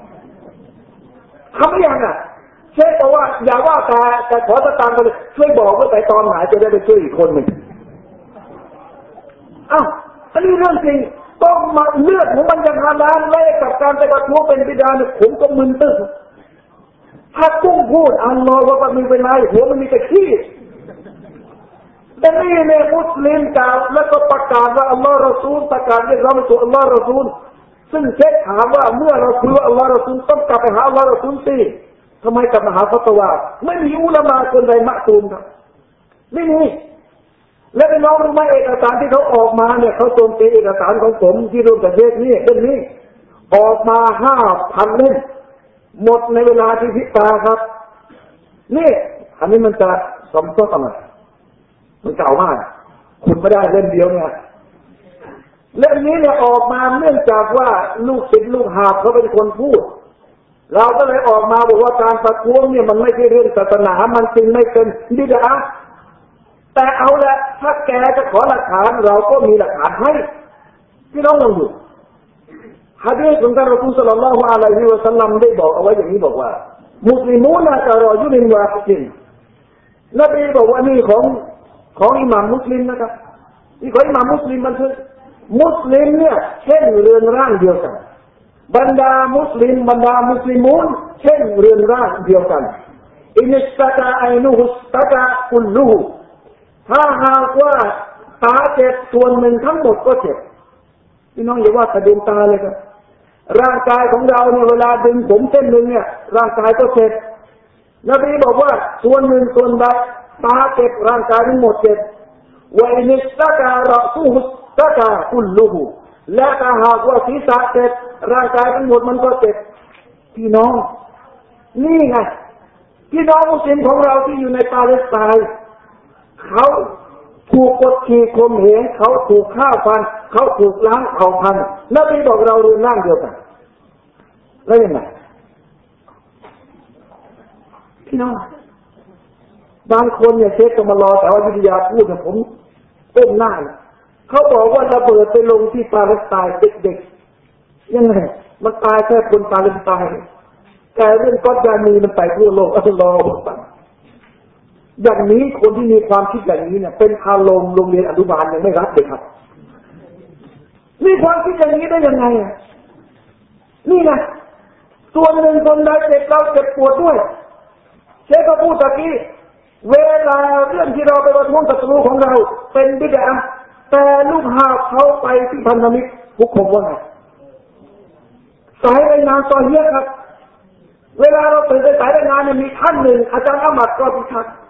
ทำไม่ยังเช็คบอกว่าอย่าว่าแต่ขอสตางค์ไปเลยช่วยบอกว่าแต่ตอนไหนจะได้ไปช่วยอีกคนหนึ่งอันนี้เรื่องจริงต้องมาเลือดของมันยังฮาลาลแลกกับการไปประท้วงเป็นบิดาเนี่ยผมก็มึนตึ๊บถ้ากุ้งพูดอัลลอฮ์ว่ามันมีเวลาหัวมันมีแต่ขี้แต่นี่เนี่ยมุสลิมกล่าวแล้วก็ประกาศว่าอัลลอฮ์รอซูลประกาศเรียกร้องสู่อัลลอฮ์รอซูลซึ่งเช็คถามว่าเมื่อเราคุยว่าอัลลอฮ์รอซูลต้องกลับไปหาอัลลอฮ์รอซูลสิทำไมกับมหาฟัตวาไม่มีอุลามะคนใดมะตูมครับไม่มีและเป็นน้องรู้ไหมเอกสารที่เขาออกมาเนี่ยเขาโจมตีเอกสารของผมที่ร่วมกับเด็กนี่เรื่องนี้ออกมา 5,000 เล่มหมดในเวลาที่พิจารณาครับนี่อันนี้มันจะสมทบกันมันเก่ามากคุณไม่ได้เล่มเดียวเนี่ยเล่มนี้เนี่ยออกมาเนื่องจากว่าลูกศิษย์ลูกหาเขาเป็นคนพูดเราก็เลยออกมาบอกว่าการประท้วงเนี่ยมันไม่ใช่เรื่องศาสนามันจึงไม่เป็นบิดาแต่เอาละถ้าแกจะขอหลักฐานเราก็มีหลักฐานให้พี่น้องลองดูหะดีษของท่านรอซูล ศ็อลลัลลอฮุอะลัยฮิวะซัลลัมได้บอกเอาไว้อย่างนี้บอกว่ามุสลิมูนตะรอยุลินวาฮิดนบีบอกว่านี่ของอิหม่ามมุสลิมนะครับนี่ของอิหม่ามมุสลิมบันทึกมุสลิมเนี่ยเช่นเรือนร่างเดียวกันบรรดามุสลิมูนเช่นเรือนร่างเดียวกันอินสตะกะไอนุฮุสตะกะกุลลุฮุถ้าหากว่าตาเจ็บส่วนหนึ่งทั้งหมดก็เจ็บพี่น้องอย่าว่าแต่ดวงตาเลยครับร่างกายของเราเนี่ยเวลาดึงผมเส้นหนึ่งเนี่ยร่างกายก็เจ็บนบีบอกว่าส่วนหนึ่งส่วนใดตาเจ็บร่างกายทั้งหมดเจ็บวะอินิสตะการะซูฮุสตะกะกุลลุฮุและถ้าหากว่าศีรษะเจ็บร่างกายทั้งหมดมันก็เจ็บพี่น้องนี่ไงพี่น้องมุสลิมของเราที่อยู่ในปาเลสไตน์เขาถูกกดขี่ข่มเหงเขาถูกฆ่าฟันเขาถูกล้างเผ่าพันธุ์นบีบอกเราเรือนร่างเดียวกันแล้วยังไงพี่น้องบางคนเนี่ยเช็คกันมารอแต่ว่าวิทยาพูดกับผมก้มหน้าเขาบอกว่าระเบิดไปลงที่ปาเลสไตน์เด็กๆยังไงมันตายแค่คนปาเลสไตน์แต่เรื่องก้อนยานีมันไปทั่วโลกอัลลอฮฺอย่างนี้คนที่มีความคิดอย่างนี้เนี่ยเป็นคาลมโรงเรียนอนุบาลยังไม่รับเลยครับมีความคิดอย่างนี้ได้ยังไงนี่ไงส่วนหนึ่งคนใดเจ็บเราเจ็บปวดด้วยเชฟก็พูดตะกี้เวลาเรื่องที่เราไปประท้วงศัตรูของเราเป็นบิดาแต่ลูกหาเขาไปที่พันธมิตรทุกคนว่าไงสายรายงานตอนเยอะครับเวลาเราตื่นไปสายรายงานเนี่ยมีท่านหนึ่งอาจารย์อามัดก็พิทักษ์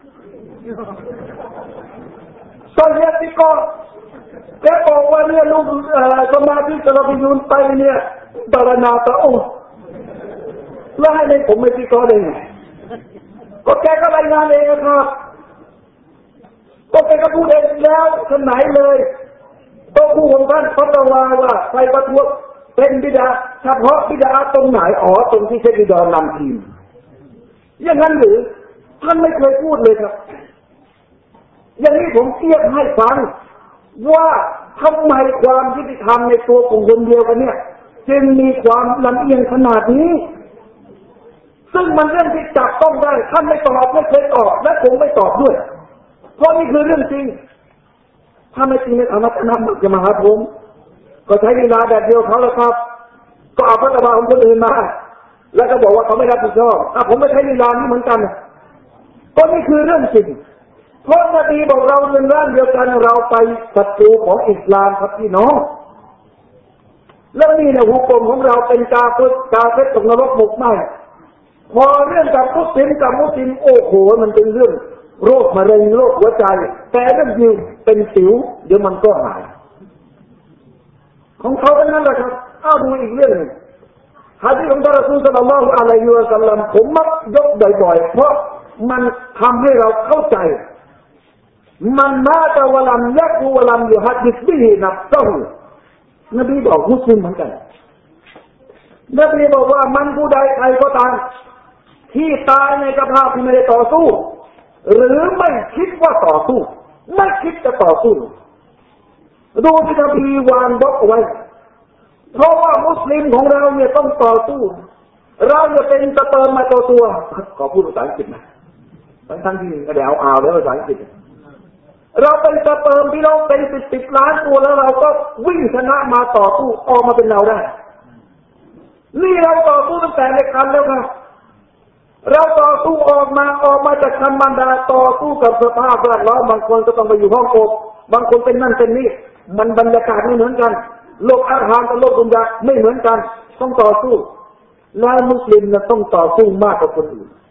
ตอนเยอะที่ก็แกบอกว่าเนี่ยลูกสมาชิกสลาฟิยูนไปเนี่ยดารนาตะองแล้วให้ในผมไม่พิจารณาได้ไงก็แกก็รายงานเองนะครับก็แกก็พูดเองแล้วขนาดเลยตัวผู้ของท่านฟัตวาว่าใครประท้วงเป็นบิดาเฉพาะบิดาตรงไหนตรงที่เชคบิดานำทีมอย่างนั้นหรือท่านไม่เคยพูดเลยครับอย่างนี้ผมเทียบให้ฟังว่าทำไมความยุติธรรมในตัวของคนเดียวกันเนี่ยจึงมีความลำเอียงขนาดนี้ซึ่งมันเรื่องที่จับต้องได้ท่านไม่ตอบไม่เคยตอบและผมไม่ตอบด้วยเพราะนี่คือเรื่องจริงถ้าไม่จริงในฐานะนำจะมาหาผมก็ใช้เวลาแบบเดียวเขาแล้วครับก็เอาพระตบาของคนอื่นมาแล้วก็บอกว่าเขาไม่รับผิดชอบผมไม่ใช้เวลานี้เหมือนกันก็นี่คือเรื่องจริงเพราะนบีบอกเราเรื่องร่างเดียวกันเราไปศัตรูของอิสลามครับพี่น้องแล้วนี่เนี่ยหุกมของเราเป็นกาเฟรตกนรกหมกไหมพอเรื่องกับมุสลิมโอ้โหมันเป็นเรื่องโรคมะเร็งโรคหัวใจแต่เรื่องยิวเป็นสิวเดี๋ยวมันก็หายของเขาเป็นนั่นแหละครับดูอีกเรื่องนึงหะดีษของท่านรอซูล ศ็อลลัลลอฮุอะลัยฮิวะซัลลัมผมมักยกบ่อยๆเพราะมันทำให้เราเข้าใจมันมาตะวะลัมยักวะลัมยุฮัดดิษบิฮินัฟซะฮูนบีบอกมุสลิมเหมือนกันนบีบอกว่ามันผู้ใดใครก็ตามที่ตายในสภาพที่ไม่ได้ต่อสู้หรือไม่คิดว่าต่อสู้ไม่คิดจะต่อสู้ดูที่นบีวางบล็อกเอาไว้เพราะว่ามุสลิมของเราเนี่ยต้องต่อสู้เราจะเป็นสเปิร์มมาต่อตัวขอพูดภาษาอังกฤษนะทั้งที่กระเดาแล้วภาษาอังกฤษเราเป็นสเปิร์มที่เราเป็น10 ล้านตัวแล้วเราก็วิ่งชนะมาต่อสู้ออกมาเป็นเราได้นี่เราต่อสู้ตั้งแต่ในคันแล้วครับเราต่อสู้ออกมาจากคันมารดาต่อสู้กับสภาพแวดล้อมบางคนก็ต้องไปอยู่ห้องอบบางคนเป็นนั่นเป็นนี่มันบรรยากาศไม่เหมือนกันโลกอาหารกับโลกดุนยาไม่เหมือนกันต้องต่อสู้แล้วมุสลิมต้องต่อสู้มากกว่าคนอื่น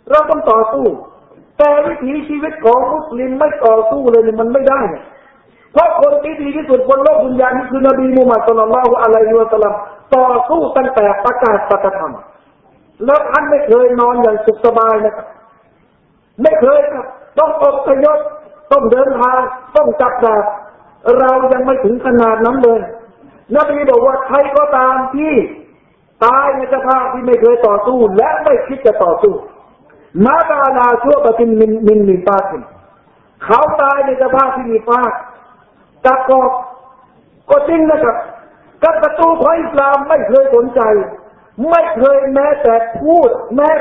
เราต้องต่อสู้แต่วิถีชีวิตของมุสลิมไม่ต่อสู้เลยมันไม่ได้เพราะคนที่ดีที่สุดบนโลกดุนยานี้คือนบีมุฮัมมัดศ็อลลัลลอฮุอะลัยฮิวะซัลลัมต่อสู้ตั้งแต่ประกาศปฏิธรรมแล้วท่านไม่เคยนอนอย่างสุขสบายนะครับไม่เคยครับต้องอพยพต้องเดินทางต้องจับดาบเรายังไม่ถึงขนาดนั้นเลยนบีบอกว่าใครก็ตามที่ตายในสภาพที่ไม่เคยต่อสู้และไม่คิดจะต่อสู้มาตาลาชั่วปฏิมินมีปาสิเขาตายในสภาพที่มีปากตะกอบก็จริงนะครับกับศัตรูของอิสลามไม่เคยสนใจไม่เคยแม้แต่พูด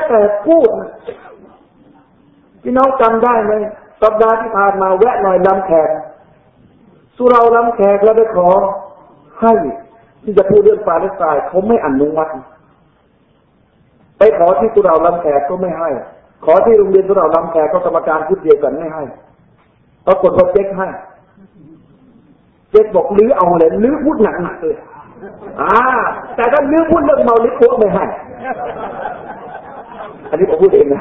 พี่น้องจำได้ไหมสัปดาห์ที่ผ่านมาแวะหน่อยลำแขกสุเราลำแขกแล้วไปขอให้ที่จะพูดเรื่องปาเลสไตน์เขาไม่อนุมัติไปขอที่สุเราลำแขกก็ไม่ให้ขอที่โรงเรียนสุเราลำแขกก็กรรมการชุดเดียวกันไม่ให้ปรากฏว่าเจ๊กให้เจ๊กบอกลื้อเอาเลยลื้อพูดหนักๆเลยแต่ถ้าลื้อพูดเรื่องเมาลิโกะไม่ให้อันนี้ผมพูดเองนะ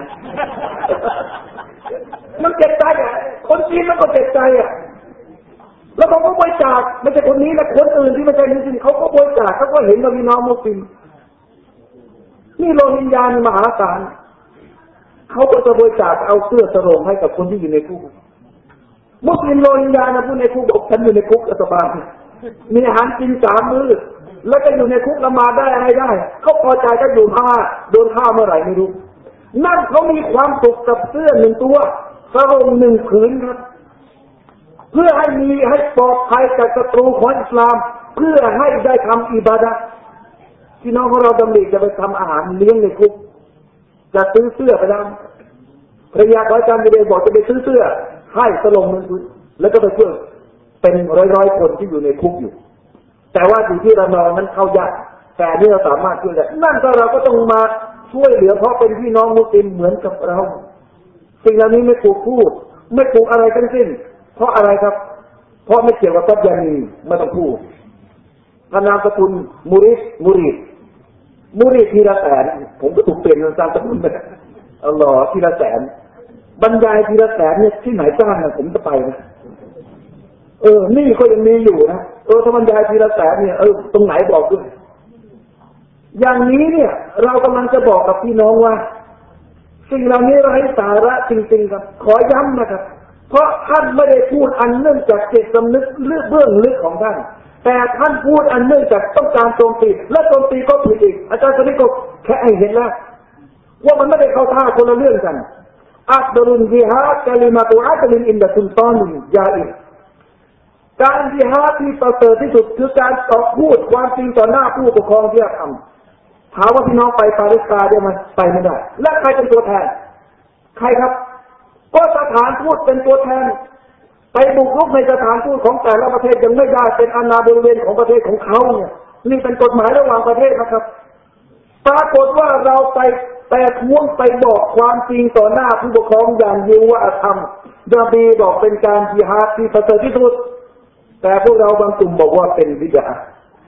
มันเจ็บใจคนจีนมันก็เจ็บใจแล้วเขาก็บริจาคไม่ใช่คนนี้นะคนอื่นที่ไม่ใช่มุสลิมเขาก็บริจาคเขาก็เห็นว่าพี่น้องมุสลิมนี่โรฮิงญามหาศาลเขาก็จะบริจาคเอาเสื้อสรงให้กับคนที่อยู่ในคุกมุสลิมโรฮิงญาผู้ในคุกบอกฉันอยู่ในคุกสบายมีอาหารกิน3 มื้อแล้วก็อยู่ในคุกละหมาดได้อะไรได้เขาพอใจก็อยู่โดนฆ่าเมื่อไหร่ไม่รู้นั่นเขามีความสุขกับเสื้อ1 ตัวสรง1 ผืนครับเพื่อให้ปลอดภัยจากศัตรูของอิสลามเพื่อให้ได้ทำอิบาดะห์พี่น้องของเราดำริจะไปทำอาหารเลี้ยงในคุกจะซื้อเสื้อไปแล้วภรรยาของอาจารย์จะบอกจะไปซื้อเสื้อให้สรง1 ผืนแล้วก็ไปเพื่อเป็นร้อยคนที่อยู่ในคุกอยู่แต่ว่าอยู่ที่ระนองนั้นเข้ายากแต่นี่เราสามารถช่วยได้นั่นก็เราก็ต้องมาช่วยเหลือเพราะเป็นพี่น้องมุสลิมเหมือนกับเราสิ่งเหล่านี้ไม่ถูกพูดไม่ถูกอะไรทั้งสิ้นเพราะอะไรครับเพราะไม่เกี่ยวกับตับยานีไม่ต้องพูดพนามสกุลมุริดทีละแสนผมก็ถูกเปลี่ยนเป็นนามสกุลไปอัลลอฮ์ทีละแสนบรรยายทีละแสนเนี่ยที่ไหนจ้างผมจะไปนะนี่ก็ยังมีอยู่นะถ้าบรรยายทีละแสนเนี่ยตรงไหนบอกด้วยอย่างนี้เนี่ยเรากำลังจะบอกกับพี่น้องว่าสิ่งเหล่านี้ไร้สาระจริงๆครับขอย้ำนะครับเพราะท่านไม่ได้พูดอันเนื่องจากจิตสำนึกเบื้องลึกของท่านแต่ท่านพูดอันเนื่องจากต้องการโจมตีและโจมตีก็ผิดอีกอาจารย์คนนี้ก็แค่ให้เห็นแล้วว่ามันไม่ได้เข้าท่าคนละเรื่องกันอัฟดลุลจิฮาดกะลิมาตุอัดลินอินดะซุลตานิยาอิการจิฮาดที่ประเสริฐที่สุดคือการต่อพูดความจริงต่อหน้าผู้ปกครองที่ทำถามว่าพี่น้องไปปาเลสไตน์ได้ไหมไปไม่ได้และใครเป็นตัวแทนใครครับก็สถานทูตเป็นตัวแทนไปบุกรุกในสถานทูตของแต่ละประเทศยังไม่ได้เป็นอาณาบริเวณของประเทศของเขาเนี่ยนี่เป็นกฎหมายระหว่างประเทศนะครับปรากฏว่าเราไปท้วงไปบอกความจริงต่อหน้าผู้ปกครองอย่างยิวว่าทำนบีบอกเป็นการจิฮาดที่ประเสริฐที่สุดแต่พวกเราบางกลุ่มบอกว่าเป็นบิดอะห์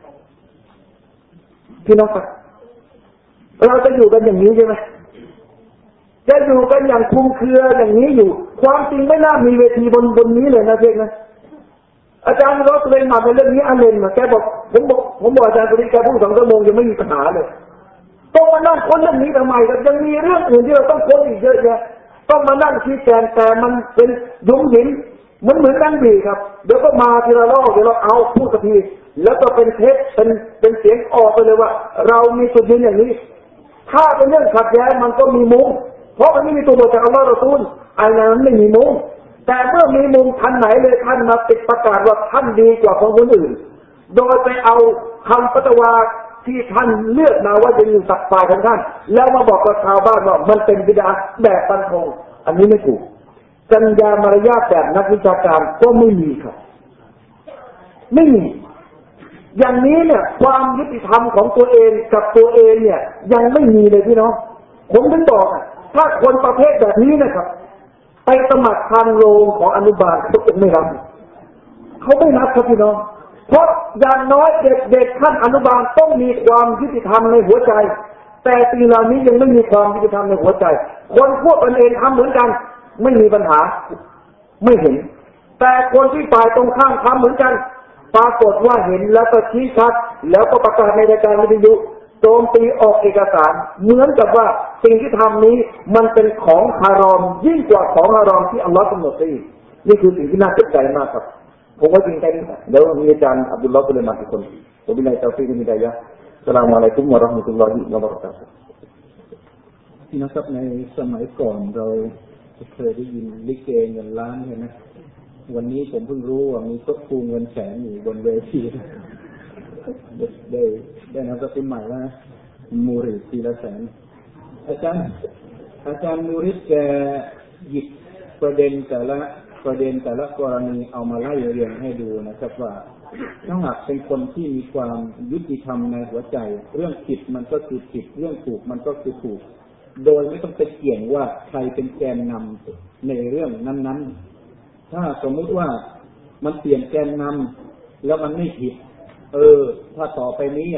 พี่น้องครับเราจะอยู่กันอย่างนี้ใช่ไหมจะอยู่กันอย่างคลุมเครืออย่างนี้อยู่ความจริงไม่น่ามีเวทีบนนี้เลยนะเจ๊นะอาจารย์รอสเลยมาในเรื่องนี้อันเลนมาแกบอกผมบอกอาจารย์คนนี้แกพูด2 ชั่วโมงยังไม่มีปัญหาเลยต้องมานั่งค้นเรื่องนี้ทำไมกันยังมีเรื่องอื่นที่เราต้องค้นอีกเยอะแยะต้องมานั่งชี้แจงแต่มันเป็นยุ่งหินเหมือนดังบีครับเดี๋ยวก็มาทีละรอบเดี๋ยวเราเอาพูดสักทีแล้วก็เป็นเทปเป็นเสียงออกไปเลยว่าเรามีจุดยืนอย่างนี้ถ้าเป็นเรื่องขัดแย้งมันก็มีมุมเพราะมันไม่มีตัวบทจากอัลลอฮฺรอซูลอันนั้นไม่มีมุมแต่เมื่อมีมุมท่านไหนเลยท่านมาติดประกาศว่าท่านดีกว่าของคนอื่นโดยไปเอาคำฟัตวาที่ท่านเลือกมาว่าจะอยู่สักฝ่ายของท่านแล้วมาบอกกับชาวบ้านว่ามันเป็นบิดาแบบฟันธงอันนี้ไม่ถูกจรรยามารยาทแบบนักวิชาการก็ไม่มีครับไม่มีอย่างนี้เนี่ยความยุติธรรมของตัวเองกับตัวเองเนี่ยยังไม่มีเลยพี่น้องผมถึงบอกถ้าคนประเภทแบบนี้นะครับไปสมัครทางโรงของอนุบาลเขาไม่รับครับพี่น้องเพราะอย่างน้อยเด็กๆท่านอนุบาลต้องมีความยุติธรรมในหัวใจแต่สิ่งเหล่านี้ยังไม่มีความยุติธรรมในหัวใจคนพวกกันเองทำเหมือนกันไม่มีปัญหาไม่เห็นแต่คนที่ฝ่ายตรงข้ามทำเหมือนกันปรากฏว่าเห็นแล้วก็ชี้ชัดแล้วก็ประกาศในรายการวิทยุโจมตีออกเอกสารเหมือนกับว่าสิ่งที่ทำนี้มันเป็นของฮารอมยิ่งกว่าของฮารอมที่อัลลอฮฺกำหนดไว้นี่คือสิ่งที่น่าตกใจมากครับผมว่าจริงแค่นี้เดี๋ยวมีอาจารย์อับดุลลอฮฺสุลัยมานอีกคนผมบิลลาฮิตอฟิกมินฮิดายะฮ์อัสสลามุอะลัยกุมวะเราะห์มะตุลลอฮิวะบะเราะกาตุฮ์ที่นะครับในสมัยก่อนเราเคยได้ยินลิเกเงินล้านใช่ไหมวันนี้ผมเพิ่งรู้ว่ามีโต๊ะครูเงินแสนอยู่บนเวทีได้นำตัวใหม่แล้วนะมูริดทีละแสนอาจารย์มูริดแกหยิบประเด็นแต่ละกรณีเอามาไล่เรียงให้ดูนะครับว่าถ้าหากเป็นคนที่มีความยุติธรรมในหัวใจเรื่องผิดมันก็คือผิดเรื่องถูกมันก็คือถูกโดยไม่ต้องไปเกี่ยงว่าใครเป็นแกนนำในเรื่องนั้นๆถ้าสมมุติว่ามันเปลี่ยนแกนนำแล้วมันไม่ผิดถ้าต่อไปนี้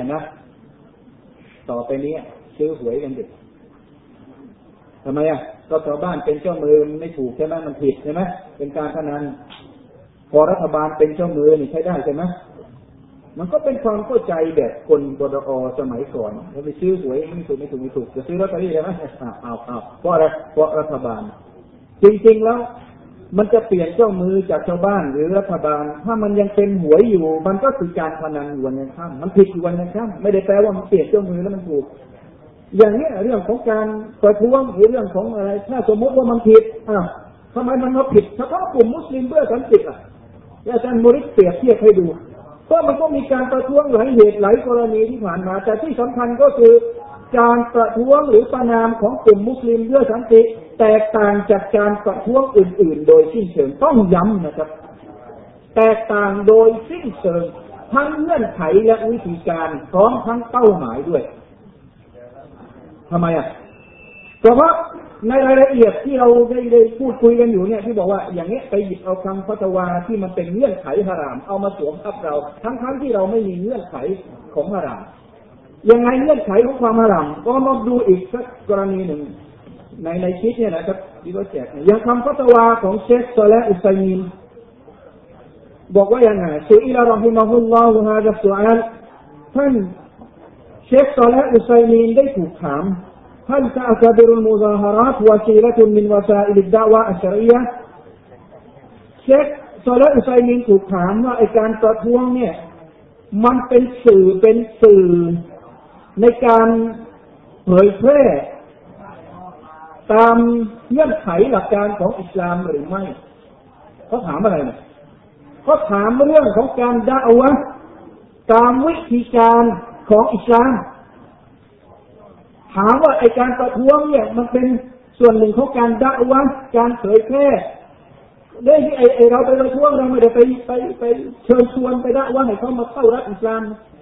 ซื้อหวยกันดิทำไมก็ชาวบ้านเป็นเจ้ามือไม่ถูกใช่ไหมมันผิดใช่ไหมเป็นการพนันพอรัฐบาลเป็นเจ้ามือนี่ใช้ได้ใช่ไหมมันก็เป็นความเข้าใจแบบคนบดอสมัยก่อนเราไปซื้อหวยไม่ถูกจะซื้อลอตเตอรี่ได้ไหมเพราะอะไรเพราะรัฐบาลจริงๆแล้วมันจะเปลี่ยนเจ้ามือจากชาวบ้านหรือรัฐบาลถ้ามันยังเป็นหวยอยู่มันก็คือการพนันอยู่วันยังค่ำมันผิดอยู่วันยังค่ำไม่ได้แปลว่ามันเปลี่ยนเจ้ามือแล้วมันถูกอย่างนี้เรื่องของการประท้วงหรือเรื่องของอะไรถ้าสมมติว่ามันผิดทำไมมันมาผิดเฉพาะกลุ่มมุสลิมเพื่อสันติอาจารย์มูริดเปรียบเทียบให้ดูเพราะมันก็มีการประท้วงหลายเหตุหลายกรณีที่ผ่านมาแต่ที่สำคัญก็คือการประท้วงหรือประณามของกลุ่มมุสลิมเพื่อสันติแตกต่างจากการประท้วงอื่นๆโดยสิ้นเชิงต้องย้ำนะครับแตกต่างโดยสิ้นเชิงทั้งเงื่อนไขและวิธีการพร้อมทั้งเป้าหมายด้วยทำไมเพราะว่าในรายละเอียดที่เราได้พูดคุยกันอยู่เนี่ยที่บอกว่าอย่างนี้ไปหยิบเอาคำฟัตวาที่มันเป็นเงื่อนไขฮารามเอามาสวมทับเราทั้งที่เราไม่มีเงื่อนไขของฮารามยังไงเงื่อนไขของความฮารามก็มาดูอีกสักกรณีหนึ่งในคลิปเนี่ยนะครับที่เราแจกอย่างคำฟัตวาของเชคซอเลห์อุซัยมีนบอกว่าอย่างไรซุอิลาเราะฮิมะฮุลลอฮุฮาซะซุอาลท่านเชคซอเลห์อุซัยมีนได้ถูกถามهل تعتبر المظاهرات وسيلة من وسائل الدعوة الشرعية เชคซอเลห์อุซัยมีนถูกถามว่าไอ้การประท้วงเนี่ยมันเป็นสื่อในการเผยแพร่ตามเงื่อนไขหลักการของอิสลามหรือไม่เขาถามอะไรนะเขาถามเรื่องของการดะอวะห์ตามวิธีการของอิสลามถามว่าไอการประท้วงเนี่ยมันเป็นส่วนหนึ่งของการดะอวะห์การเผยแพร่ได้ที่ไอเราไปประท้วงเราไม่ได้ไปเชิญชวนไปดะอวะห์ให้เขามาเข้ารับอิสลาม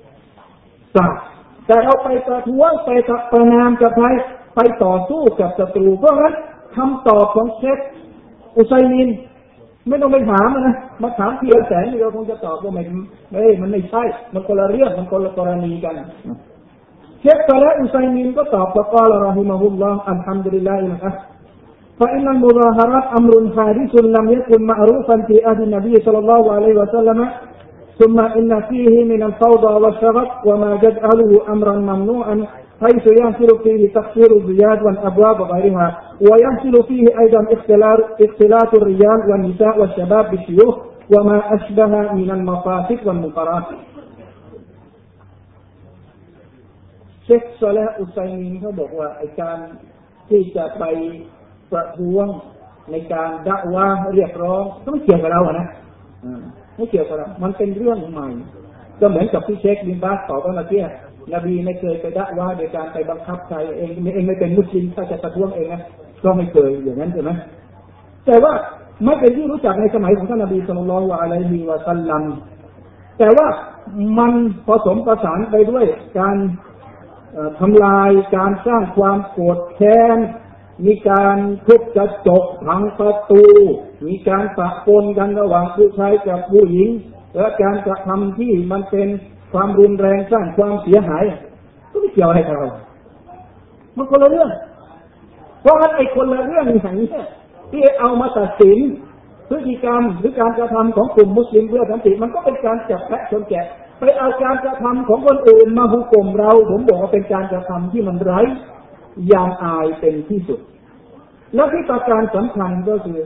แต่เราไปประท้วงไปประณามกับใครไปต่อสู้กับศัตรูเพราะงั้นคำตอบของเชคอุซัยมีนไม่ต้องไปถามนะมาถามทีละแสนเราคงจะตอบว่ามันไม่ใช่มันคนละเรื่องมันคนละกรณีกันเชคซอเลห์อุซัยมีนก็ตอบว่าقال رحمه الله الحمد لله فإن المظاهرات أمر حادث لم يكن معروفا في عهد النبي صلى الله عليه وسلم ثم إن فيه من الفوضى والشغب وما يجعله أمرا ممنوعا حيث يحصل فيه تقصير الزياد والأبواب وغيرها ويحصل فيه أيضا اختلاط الرجال والنساء والشباب بالشيوخ وما أشبه من المفاسد والمنكراتเชคซอเลห์อุซัยมีนเขาบอกว่าไอ้การที่จะไปประท้วงในการดะอวะห์เรียกร้องก็ไม่เกี่ยวกับเรานะไม่เกี่ยวกับเรามันเป็นเรื่องใหม่ก็เหมือนกับที่เชคบินบาสตอบว่าเมื่อกี้นบีไม่เคยไปดะอวะห์โดยการไปบังคับใครเองไม่เป็นมุสลิมถ้าจะประท้วงเองนะก็ไม่เคยอย่างนั้นใช่ไหมแต่ว่าไม่เป็นที่รู้จักในสมัยของท่านนบีศ็อลลัลลอฮุอะลัยฮิวะซัลลัมแต่ว่ามันผสมประสานไปด้วยการทำลายการสร้างความโกรธแค้นมีการทุบกระจกพังประตูมีการปะปนกันระหว่างผู้ชายกับผู้หญิงและการกระทำที่มันเป็นความรุนแรงสร้างความเสียหายก็ไม่เกี่ยวอะไรกับเรามันคนละเรื่องเพราะงั้นไอ้คนละเรื่องอย่างนี้ที่เอามาตัดสินพฤติกรรมหรือการกระทำของกลุ่มมุสลิมเพื่อสันติมันก็เป็นการจับแพะชนแกะไปเอาการกระทำของคนอื่นมาหุกกลมเราผมบอกว่าเป็นการกระทำที่มันไร้ยางอายเป็นที่สุดและที่ประการสำคัญก็คือ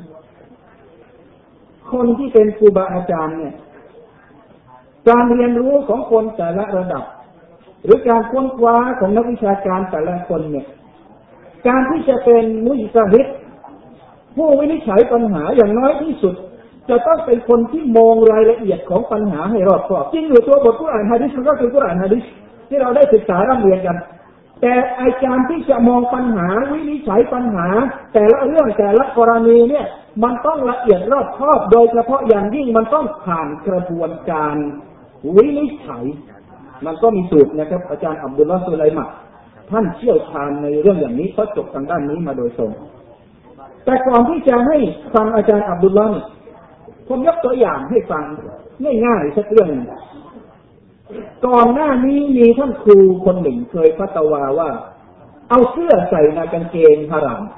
คนที่เป็นครูบาอาจารย์เนี่ยการเรียนรู้ของคนแต่ละระดับหรือการค้นคว้าของนักวิชาการแต่ละคนเนี่ยการที่จะเป็นมุจตะฮิดผู้วินิจฉัยปัญหาอย่างน้อยที่สุดจะต้องเป็นคนที่มองรายละเอียดของปัญหาให้รอบคอบจริงอยู่ตัวบทกุรอานหะดีษมันก็คือกุรอานหะดีษที่เราได้ศึกษาร่ำเรียนกันแต่ไอ้การที่จะมองปัญหาวินิจฉัยปัญหาแต่ละเรื่องแต่ละกรณีเนี่ยมันต้องละเอียดรอบคอบโดยเฉพาะอย่างยิ่งมันต้องผ่านกระบวนการวินิจฉัยมันก็มีสูตรนะครับอาจารย์อับดุลลอฮ์ซุลัยมันท่านเชี่ยวชาญในเรื่องอย่างนี้เพราะจบทางด้านนี้มาโดยตรงแต่ก่อนที่จะให้ฟังอาจารย์อับดุลลอฮ์ผมยกตัวอย่างให้ฟังง่ายๆสักเรื่องนึงก่อนหน้านี้มีท่านครูคนหนึ่งเคยฟัตวาว่าเอาเสื้อใส่ในกางเกงฮาราม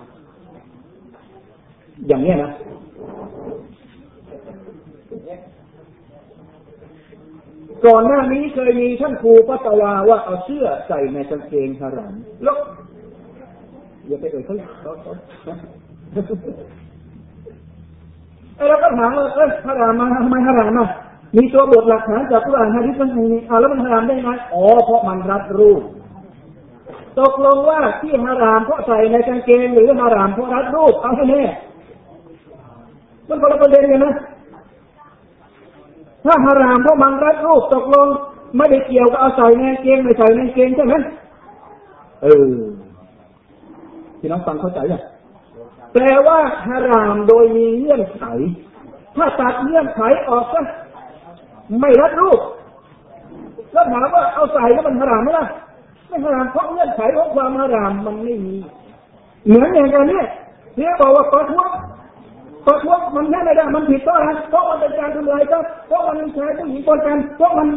อย่างนี้นะก่อนหน้านี้เคยมีท่านครูฟัตวาว่าเอาเสื้อใส่ในกางเกงฮารามแล้วอย่าไปเขาเราก็ถามว่าฮารามมาทำไมฮารามอ่ะมีตัวบทหลักฐานจากกุรอานหะดีษมันมีแล้วมันฮารามได้ไหมเพราะมันรัดรูปตกลงว่าที่ฮารามเพราะใส่ในกางเกงหรือฮารามเพราะรัดรูปเอาให้แน่มันคนละประเด็นกันนะถ้าฮารามเพราะมันรัดรูปตกลงไม่ได้เกี่ยวกับเอาใส่ในกางเกงไม่ใส่ในกางเกงใช่ไหมพี่น้องฟังเข้าใจยังแปลว่าฮารามโดยมีเงื่อนไขถ้าตัดเงื่อนไขออกก็ไม่รัดรูปแล้วถามว่าเอาใส่แล้วมันฮารามไหมล่ะไม่ฮารามเพราะเงื่อนไขของความฮารามมันไม่มีเหมือนอย่างกันเนี่ยบอกว่าประท้วงมันแค่ไม่ได้มันผิดเพราะอะไรเพราะมันเป็นการทำลายกันเพราะมันใช้ผู้หญิงปนกันเพราะมัน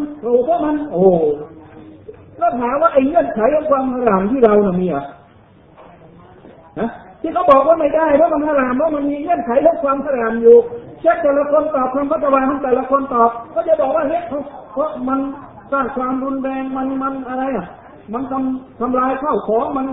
แล้วถามว่าไอ้เงื่อนไขของความฮารามที่เราเนี่ยมีที่เขาบอกว่าไม่ได้เพราะมันฮารามเพราะมันมีเงื่อนไขของความฮารามอยู่เช็คแต่ละคนตอบคำพัฒนาของแต่ละคนตอบก็จะบอกว่าเฮ้ยเพราะมันสร้างความรุนแรงมันอะไรมันทำลายข้าวของมัน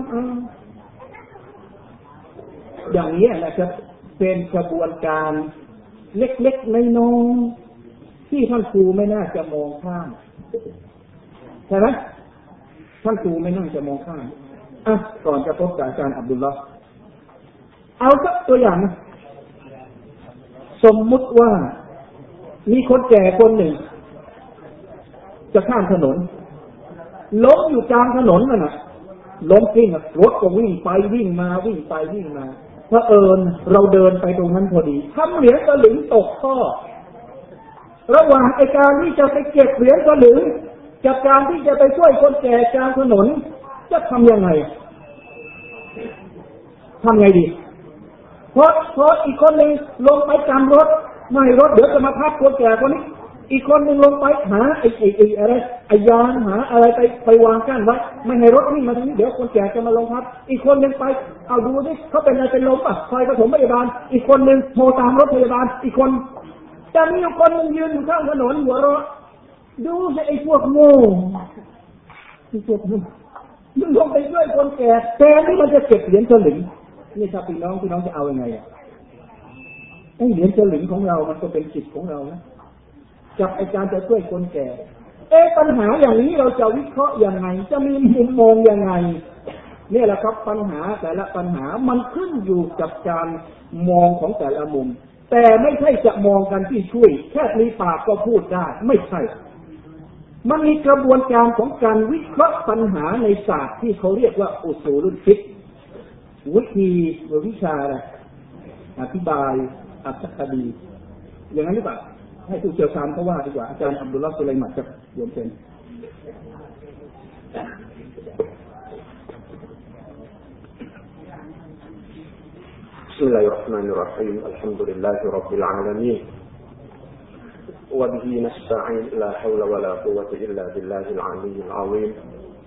อย่างนี้นะครับเป็นกระบวนการเล็กๆน้อยๆที่ท่านครูไม่น่าจะมองข้ามใช่ไหมท่านครูไม่น่าจะมองข้ามก่อนจะพบกับอาจารย์อับดุลลอฮ์เอาสักตัวอย่างสมมุติว่ามีคนแก่คนหนึ่งจะข้ามถนนล้มอยู่กลางถนนนั่นน่ะล้มกิ้งรถก็วิ่งไปวิ่งมาวิ่งไปวิ่งมาเผอิญเราเดินไปตรงนั้นพอดีทำเหรียญสลึงตกท่อระหว่างไอ้การที่จะไปเก็บเหรียญสลึงกับการที่จะไปช่วยคนแก่กลางถนนจะทำยังไงดีเพราะอีกคนหนึ่งลงไปกำรถไม่รถเดี๋ยวจะมาพัดคนแก่คนนี้อีกคนหนึ่งลงไปหาอะไรยานหาอะไรไปวางกั้นไว้ไม่ให้รถวิ่งมาทางนี้เดี๋ยวคนแก่จะมาลงพัดอีกคนหนึ่งไปเอาดูดิเขาเป็นอะไรเป็นลมป่ะคอยปฐมพยาบาลอีกคนหนึ่งโทรตามรถพยาบาลอีกคนจะมีคนหนึ่งยืนอยู่ข้างถนนหัวเราะดูสิไอ้พวกโง่มึงลงไปช่วยคนแก่แต่นี่มันจะเก็บเหรียญสลึงนี่ถ้าพี่น้องจะเอายังไงไอ้เหรียญสลึงของเรามันก็เป็นสิทธิ์ของเรานะกับไอ้การจะช่วยคนแก่ปัญหาอย่างนี้เราจะวิเคราะห์ยังไงจะมีมุมมองยังไงนี่แหละครับปัญหาแต่ละปัญหามันขึ้นอยู่กับการมองของแต่ละมุมแต่ไม่ใช่จะมองกันที่ช่วยแค่มีปากก็พูดได้ไม่ใช่มันมีกระบวนการของการวิเคราะห์ปัญหาในศาสตร์ที่เขาเรียกว่าอุซูลุลฟิกห์วิธีวิชาอะไรอธิบายอัตถคดีอย่างนั้นหรือเปล่าให้ผู้เชี่ยวชาญเขาว่าดีกว่าอาจารย์อับดุลลอฮ์ซุลัยมันจะรวมเป็น بسم الله الرحمن الرحيم الحمد لله رب العالمين وبه نستعين لا حول ولا قوة إلا بالله العلي العظيم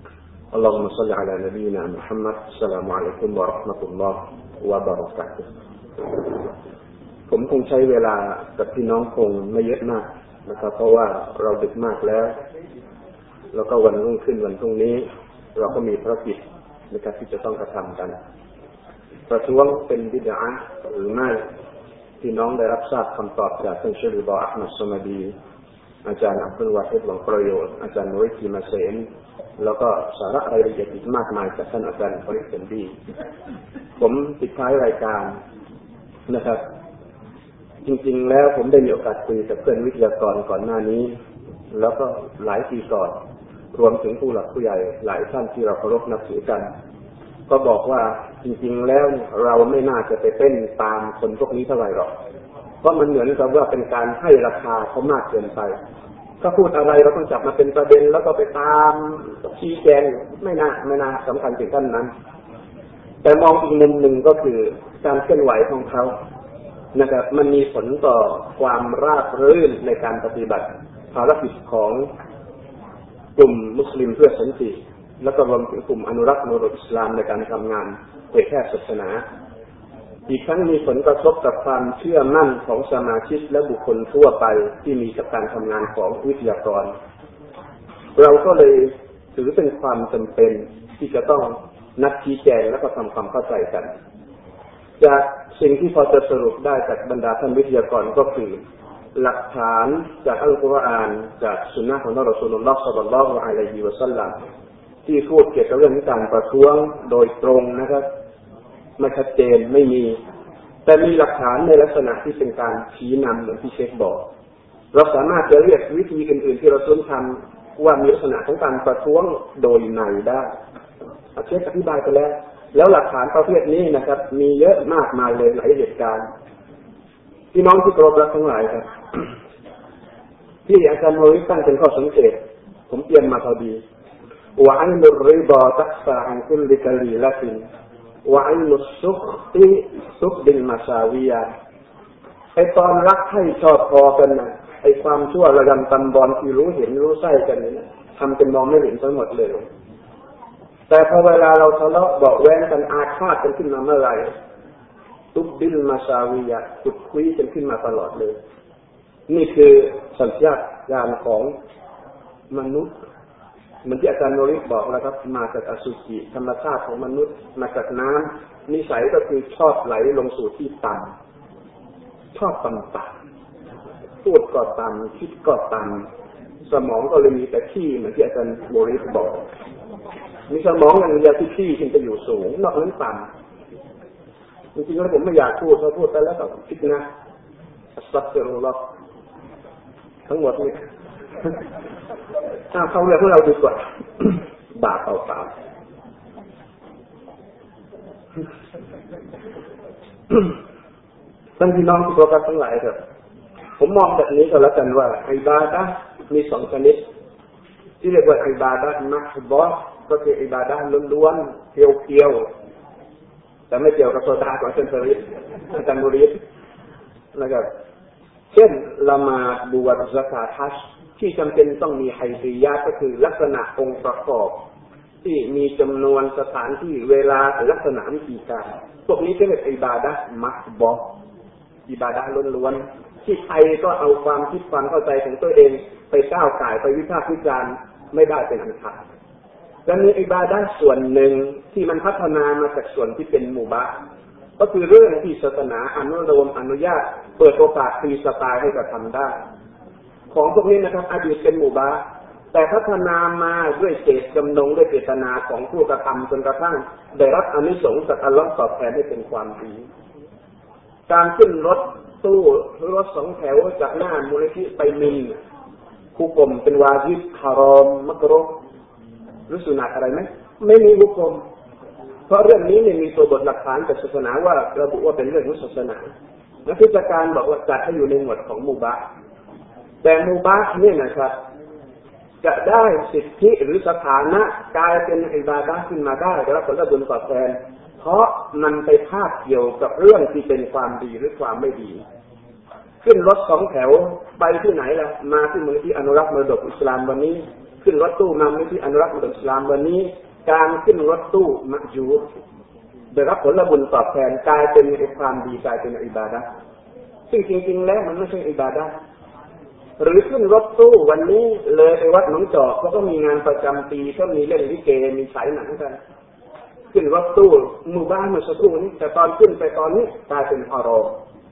اللهم صل على نبينا محمد السلام عليكم ورحمة الله وبركاته ผมคงใช้เวลากับพี่น้องคงไม่เยอะมากนะครับเพราะว่าเราดึกมากแล้วก็วันรุ่งขึ้นวันพรุ่งนี้เราก็มีภารกิจนะครับที่จะต้องกระทำกันประท้วงเป็นบิดอะห์หรือไม่พี่น้องได้รับทราบคำตอบจากท่านเชค ริฎอ อะห์มัด ซอมดีอาจารย์อับดุลวาฮิด หวังประโยชน์อาจารย์นุริกีมาเซนแล้วก็สาระรายละเอียดอีกมากมายจากท่านอาจารย์ฟาริด เซนดีผมปิดท้ายรายการนะครับจริงๆแล้วผมได้มีโอกาสคุยกับเพื่อนวิทยากรก่อนหน้านี้แล้วก็หลายปีก่อนรวมถึงผู้หลักผู้ใหญ่หลายท่านที่เราเคารพนับถือกันก็บอกว่าจริงๆแล้วเราไม่น่าจะไปเต้นตามคนพวกนี้เท่าไหร่หรอกเพราะมันเหมือนกับว่าเป็นการให้ราคาเขามากเกินไปถ้าพูดอะไรเราต้องจับมาเป็นประเด็นแล้วก็ไปตามชี้แจงไม่น่าสำคัญถึงขั้นนั้นแต่มองอีกมุมหนึ่งก็คือการเคลื่อนไหวของเขานะครับมันมีผลต่อความราบรื่นในการปฏิบัติภารกิจของกลุ่มมุสลิมเพื่อสันติและก็รวมถึงกลุ่มอนุรักษ์มรดกอิสลามในการทำงานเผยแพร่ศาสนาอีกทั้งมีผลกระทบกับความเชื่อมั่นของสมาชิกและบุคคลทั่วไปที่มีกับการทำงานของวิทยากรเราก็เลยถือเป็นความจำเป็นที่จะต้องนัดชี้แจงและก็ทำความเข้าใจกันจากสิ่งที่พอจะสรุปได้จากบรรดาท่านวิทยากรก็คือหลักฐานจากอัลกุรอานจากสุนนะของท่านรอซูลุลลอฮ์ ศ็อลลัลลอฮุอะลัยฮิวะซัลลัมที่พูดเกี่ยวกับเรื่องการประท้วงโดยตรงนะครับไม่ชัดเจนไม่มีแต่มีหลักฐานในลักษณะที่เป็นการชี้นำเหมือนที่เชคบอกเราสามารถจะเรียกวิธีอื่นๆที่เราทำว่ามีลักษณะของการประท้วงโดยในได้เชคอธิบายไปแล้วหลักฐานประเภทนี้นะครับมีเยอะมากมายเลยหลายเหตุการณ์พี่น้องที่เคารพรักทั้งหลายครับที่อาจารย์โมริตั้งเป็นข้อสังเกตผมเตรียมมาพอดีวะอันนุริฎอตักฟะอันคุลลิกะลีละตินวะอันนุสุขติสุขบิลมาซาวิยะไอ้ตอนรักให้ชอบพอกันนะไอ้ความชั่วระดำตำบอลที่รู้เห็นรู้ไส้กันนี่นะทำเป็นมองไม่เห็นทั้งหมดเลยแต่พอเวลาเราทะเลาะเบาะแว้งกันอาฆาตกันขึ้นมาเมื่อไหร่ซุบบิลมาซาวิยะขุดคุยกันขึ้นมาตลอดเลยนี่คือสัญชาตญาณของมนุษย์เหมือนที่อาจารย์โนริบอกแล้วครับมาจากอสุจิธรรมชาติของมนุษย์มาจากน้ำนิสัยก็คือชอบไหลลงสู่ที่ต่ำชอบต่ำๆพูดก็ต่ำคิดก็ต่ำสมองก็เลยมีแต่ขี้เหมือนที่อาจารย์โนริบอกมีสมองอย่างเดียวที่ขี้จึงจะอยู่สูงนอกนั้นต่ำจริงๆแล้วผมไม่อยากพูดเพราะพูดไปแล้วก็คิดนะอัสซักฟิรุลลอฮ์ทั้งหมดนี่เข้าเรื่องของเราดีกว่าบาปเปล่าท่านพี่น้องที่เคารพทั้งหลายครับผมมองแบบนี้ก็แล้วกันว่าอิบาดะห์มีสองชนิดที่เรียกว่าอิบาดะห์มัฮฎอก็คืออิบาดะห์ล้วนๆเพียวๆแต่ไม่เกี่ยวกับโซดาของอาจารย์บุรีนะครับเช่นละหมาดบวชซะกาตฮัจญ์ที่จำเป็นต้องมีไฮซียะก็คือลักษณะองค์ประกอบที่มีจำนวนสถานที่เวลาลักษณะวิธีการพวกนี้เรียกอิบาดะห์มัฮฎออิบาดะห์ล้วนๆที่ใครก็เอาความคิดความเข้าใจของตัวเองไปก้าวก่ายไปวิพากษ์วิจารณ์ไม่ได้เป็นอันขาดและมีอิบาดะห์ส่วนหนึ่งที่มันพัฒนามาจากส่วนที่เป็นมุบาฮ์ก็คือเรื่องที่ศาสนาอนุญาตเปิดโอกาสฟรีสไตล์ให้กระทำได้ของพวกนี้นะครับอดีตเป็นมุบาฮ์แต่พัฒนามาด้วยเจตจำนงด้วยเจตนาของผู้กระทำจนกระทั่งได้รับอานิสงส์จากอัลเลาะห์ตอบแทนให้เป็นความดีการขึ้นรถตู้รถสองแถวจากหน้ามูลนิธิไปมินคุกมเป็นวาญิบฮารอมมักรุฮ์หรือสุนัตอะไรไหมไม่มีคุกมเพราะเรื่องนี้เนี่ยมีตัวบทหลักฐานจากศาสนาว่าระบุว่าเป็นเรื่องของศาสนานักวิชาการบอกว่าจัดให้อยู่ในหมวดของมุบาฮ์แต่มุบาฮ์เนี่ยนะครับจะได้สิทธิหรือสถานะกลายเป็นอิบาดะห์ขึ้นมาได้ได้รับผลบุญตอบแทนเพราะมันไปพาดเกี่ยวกับเรื่องที่เป็นความดีหรือความไม่ดีขึ้นรถสองแถวไปที่ไหนล่ะมาที่มูลนิธิอนุรักษ์มรดกอิสลามวันนี้ขึ้นรถตู้มามูลนิธิอนุรักษ์มรดกอิสลามวันนี้การขึ้นรถตู้มักยูรได้รับผลบุญตอบแทนกลายเป็นความดีกลายเป็นอิบาดะห์ซึ่งจริงๆแล้วมันไม่ใช่อิบาดะห์หรือขึ้นรถตู้วันนี้เลยไปวัดหนองจอกเขาก็มีงานประจำปีก็มีเล่นลิเกมีฉายหนังกันขึ้นรถตู้หมู่บ้านเมื่อสักครู่นี้แต่ตอนขึ้นไปตอนนี้กลายเป็นฮารอม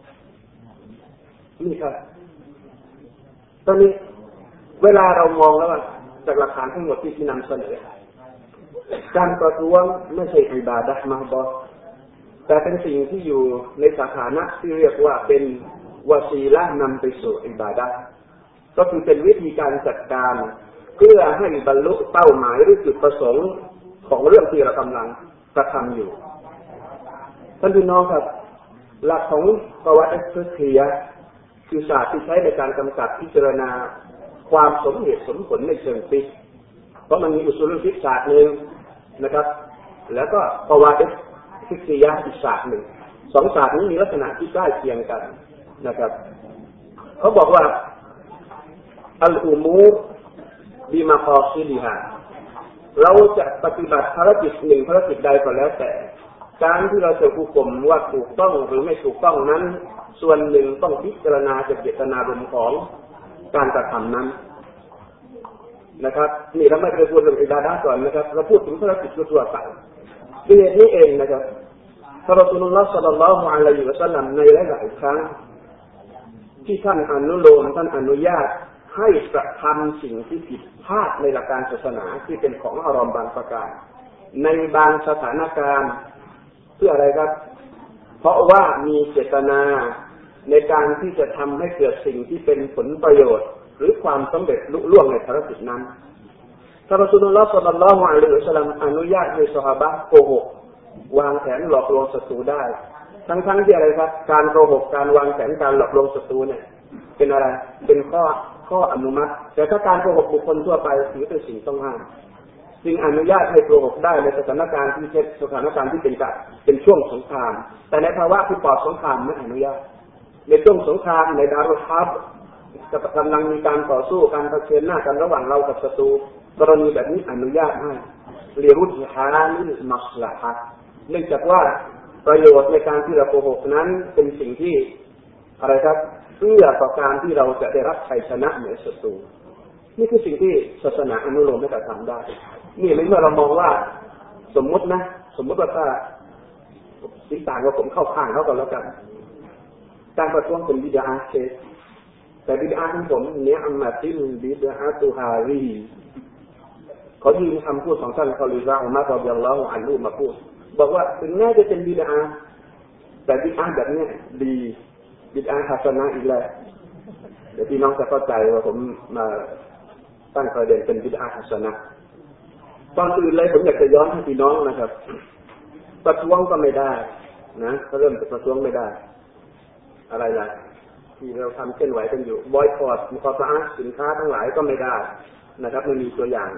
นี่ครับตอนนี้เวลาเรามองแล้วจากหลักฐานทั้งหมดที่นำเสนอการประท้วงไม่ใช่อิบาดะห์มาบอแต่เป็นสิ่งที่อยู่ในสถานะที่เรียกว่าเป็นวาซีละห์นำไปสู่อิบาดะห์ก็คือเป็นวิธีการจัดการเพื่อให้บรรลุเป้าหมายหรือจุดประสงค์ของเรื่องที่เรากำลังกระทำอยู่ท่านพี่น้องครับหลักของประวัติศาสตร์คือศาสตร์ที่ใช้ในการกำกับพิจารณาความสมเหตุสมผลในเชิงฟิกห์เพราะมันมีอุซูลุลฟิกห์ศาสตร์หนึ่งนะครับแล้วก็ประวัติฟิกห์อีกศาสตร์หนึ่งสองศาสตร์นี้มีลักษณะที่ใกล้เคียงกันนะครับเขาบอกว่าอัลอุมูรบิมากอซิดิฮาเราจะปฏิบัติภารกิจหนึ่งภารกิจใดก็แล้วแต่การที่เราจะผู้กลมว่าถูกต้องหรือไม่ถูกต้องนั้นส่วนหนึ่งต้องพิจารณาจากเจตนารมณ์ของการกระทำนั้นนะครับนี่เราไม่ได้พูดเรื่องอิบาดะห์ก่อนนะครับเราพูดถึงภารกิจทั่วไปด้วยเหตุนี้เองนะครับท่านรอซูลุลลอฮ์ ศ็อลลัลลอฮุอะลัยฮิวะซัลลัมในหลายๆครั้งที่ท่านอนุโลมท่านอนุญาตให้กระทำสิ่งที่ผิดพลาดในหลักการศาสนาที่เป็นของฮารอมบางประการในบางสถานการณ์เพื่ออะไรครับเพราะว่ามีเจตนาในการที่จะทำให้เกิดสิ่งที่เป็นผลประโยชน์หรือความสำเร็จลุล่วงในภารกิจนั้นท่านรอซูลุลลอฮ์ ศ็อลลัลลอฮุอะลัยฮิวะซัลลัมอนุญาตให้ซอฮาบะห์โกหกวางแผนหลอกลวงศัตรูได้ทั้งที่อะไรครับการโกหกการวางแผนการหลอกลวงศัตรูเนี่ยเป็นอะไรเป็นข้ออนุมัติแต่ถ้าการโกหกบุคคลทั่วไปถือเป็นสิ่งต้องห้ามจึงอนุญาตให้โกหกได้ในสถานการณ์ที่เป็นช่วงสงครามแต่ในภาวะที่ปลอดสงครามไม่อนุญาตในช่วงสงครามในดารุลฮัรบกำลังมีการต่อสู้การเผชิญหน้ากันระหว่างเรากับศัตรูกรณีแบบนี้อนุญาตให้ลิรุจฮาลิลมัศลาฮะเนื่องจากว่าประโยชน์ในการที่เราโกหกนั้นเป็นสิ่งที่อะไรครับเพื่อต่อการที่เราจะได้รับชัยชนะเหนือศัตรูนี่คือสิ่งที่ศาสนาอนุโลมให้กระทำได้นี่เมื่อเรามองว่าสมมติว่าถ้าสิ่งต่างว่าผมเข้าข้างเขากันแล้วกันการประท้วงเป็นบิดาแต่บิดาของผมเนี่ยอัมมาติลบิดาตุฮารีเขายืมคำพูดของท่านคอลิซาอุมัร รอฎิยัลลอฮุอันฮุมาพูดบอกว่าถึงแม้จะเป็นบิดาแต่บิดาแบบนี้ดีบิดาฮัสนะอีกแล้วเดี๋ยวพี่น้องจะเข้าใจว่าผมมาตั้งประเด็นเป็นบิดาฮัสนะตอนอื่นเลยผมอยากจะย้อนให้พี่น้องนะครับประท้วงก็ไม่ได้นะเขาเริ่มประท้วงไม่ได้อะไรล่ะที่เราทำเคลื่อนไหวกันอยู่บอยคอตมุคอตะห์สินค้าทั้งหลายก็ไม่ได้นะครับไม่มีตัวอย่าง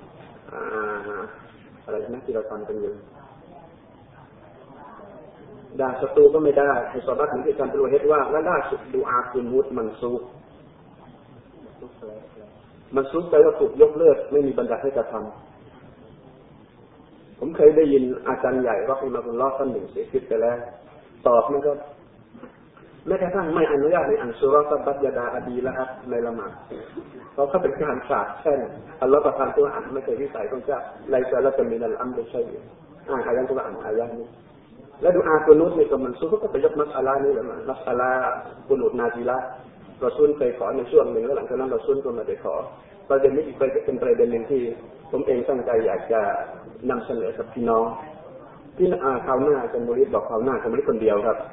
อะไรนะที่เราทำกันอยู่ด่าศัตรูก็ไม่ได้ให้ซอฮาบะห์ถึงที่การตรวจเห็นว่าและล่าสุดดูอาคุณมุตมันซุกแปลว่าถูกยกเลิกไม่มีบัญญัติให้กระทำผมเคยได้ยินอาจารย์ใหญ่รอฮิมะฮุลลอฮ์ท่านหนึ่งเสียชีวิตไปแล้วตอบมันก็แม้กระทั่งไม่อนุญาตในอันซูเราะห์บัตยาดาอดีละครับในละหมาดเขาเข้าเป็นการสาบแช่งอัลลอฮฺประทานตัวอ่านไม่เคยวิสัยของเจ้าไลซะละเป็นมินัลอัมริชัยอ่านอายะห์ตัวอ่านอายะห์นี้และดูอากุนูตในกมันซุก็ไปยกมัสอะลานี้แหละมัสอะลากุนูตนาซิละรอซูลเคยขอในช่วงหนึ่งแล้วหลังจากนั้นรอซูลก็ไม่ได้ขอประเด็นนี้เป็นประเด็นหนึ่งที่ผมเองตั้งใจอยากจะนำเสนอกับพี่น้องที่คราวหน้าจะบริบอกคราวหน้าจะบริคนเดียวครับ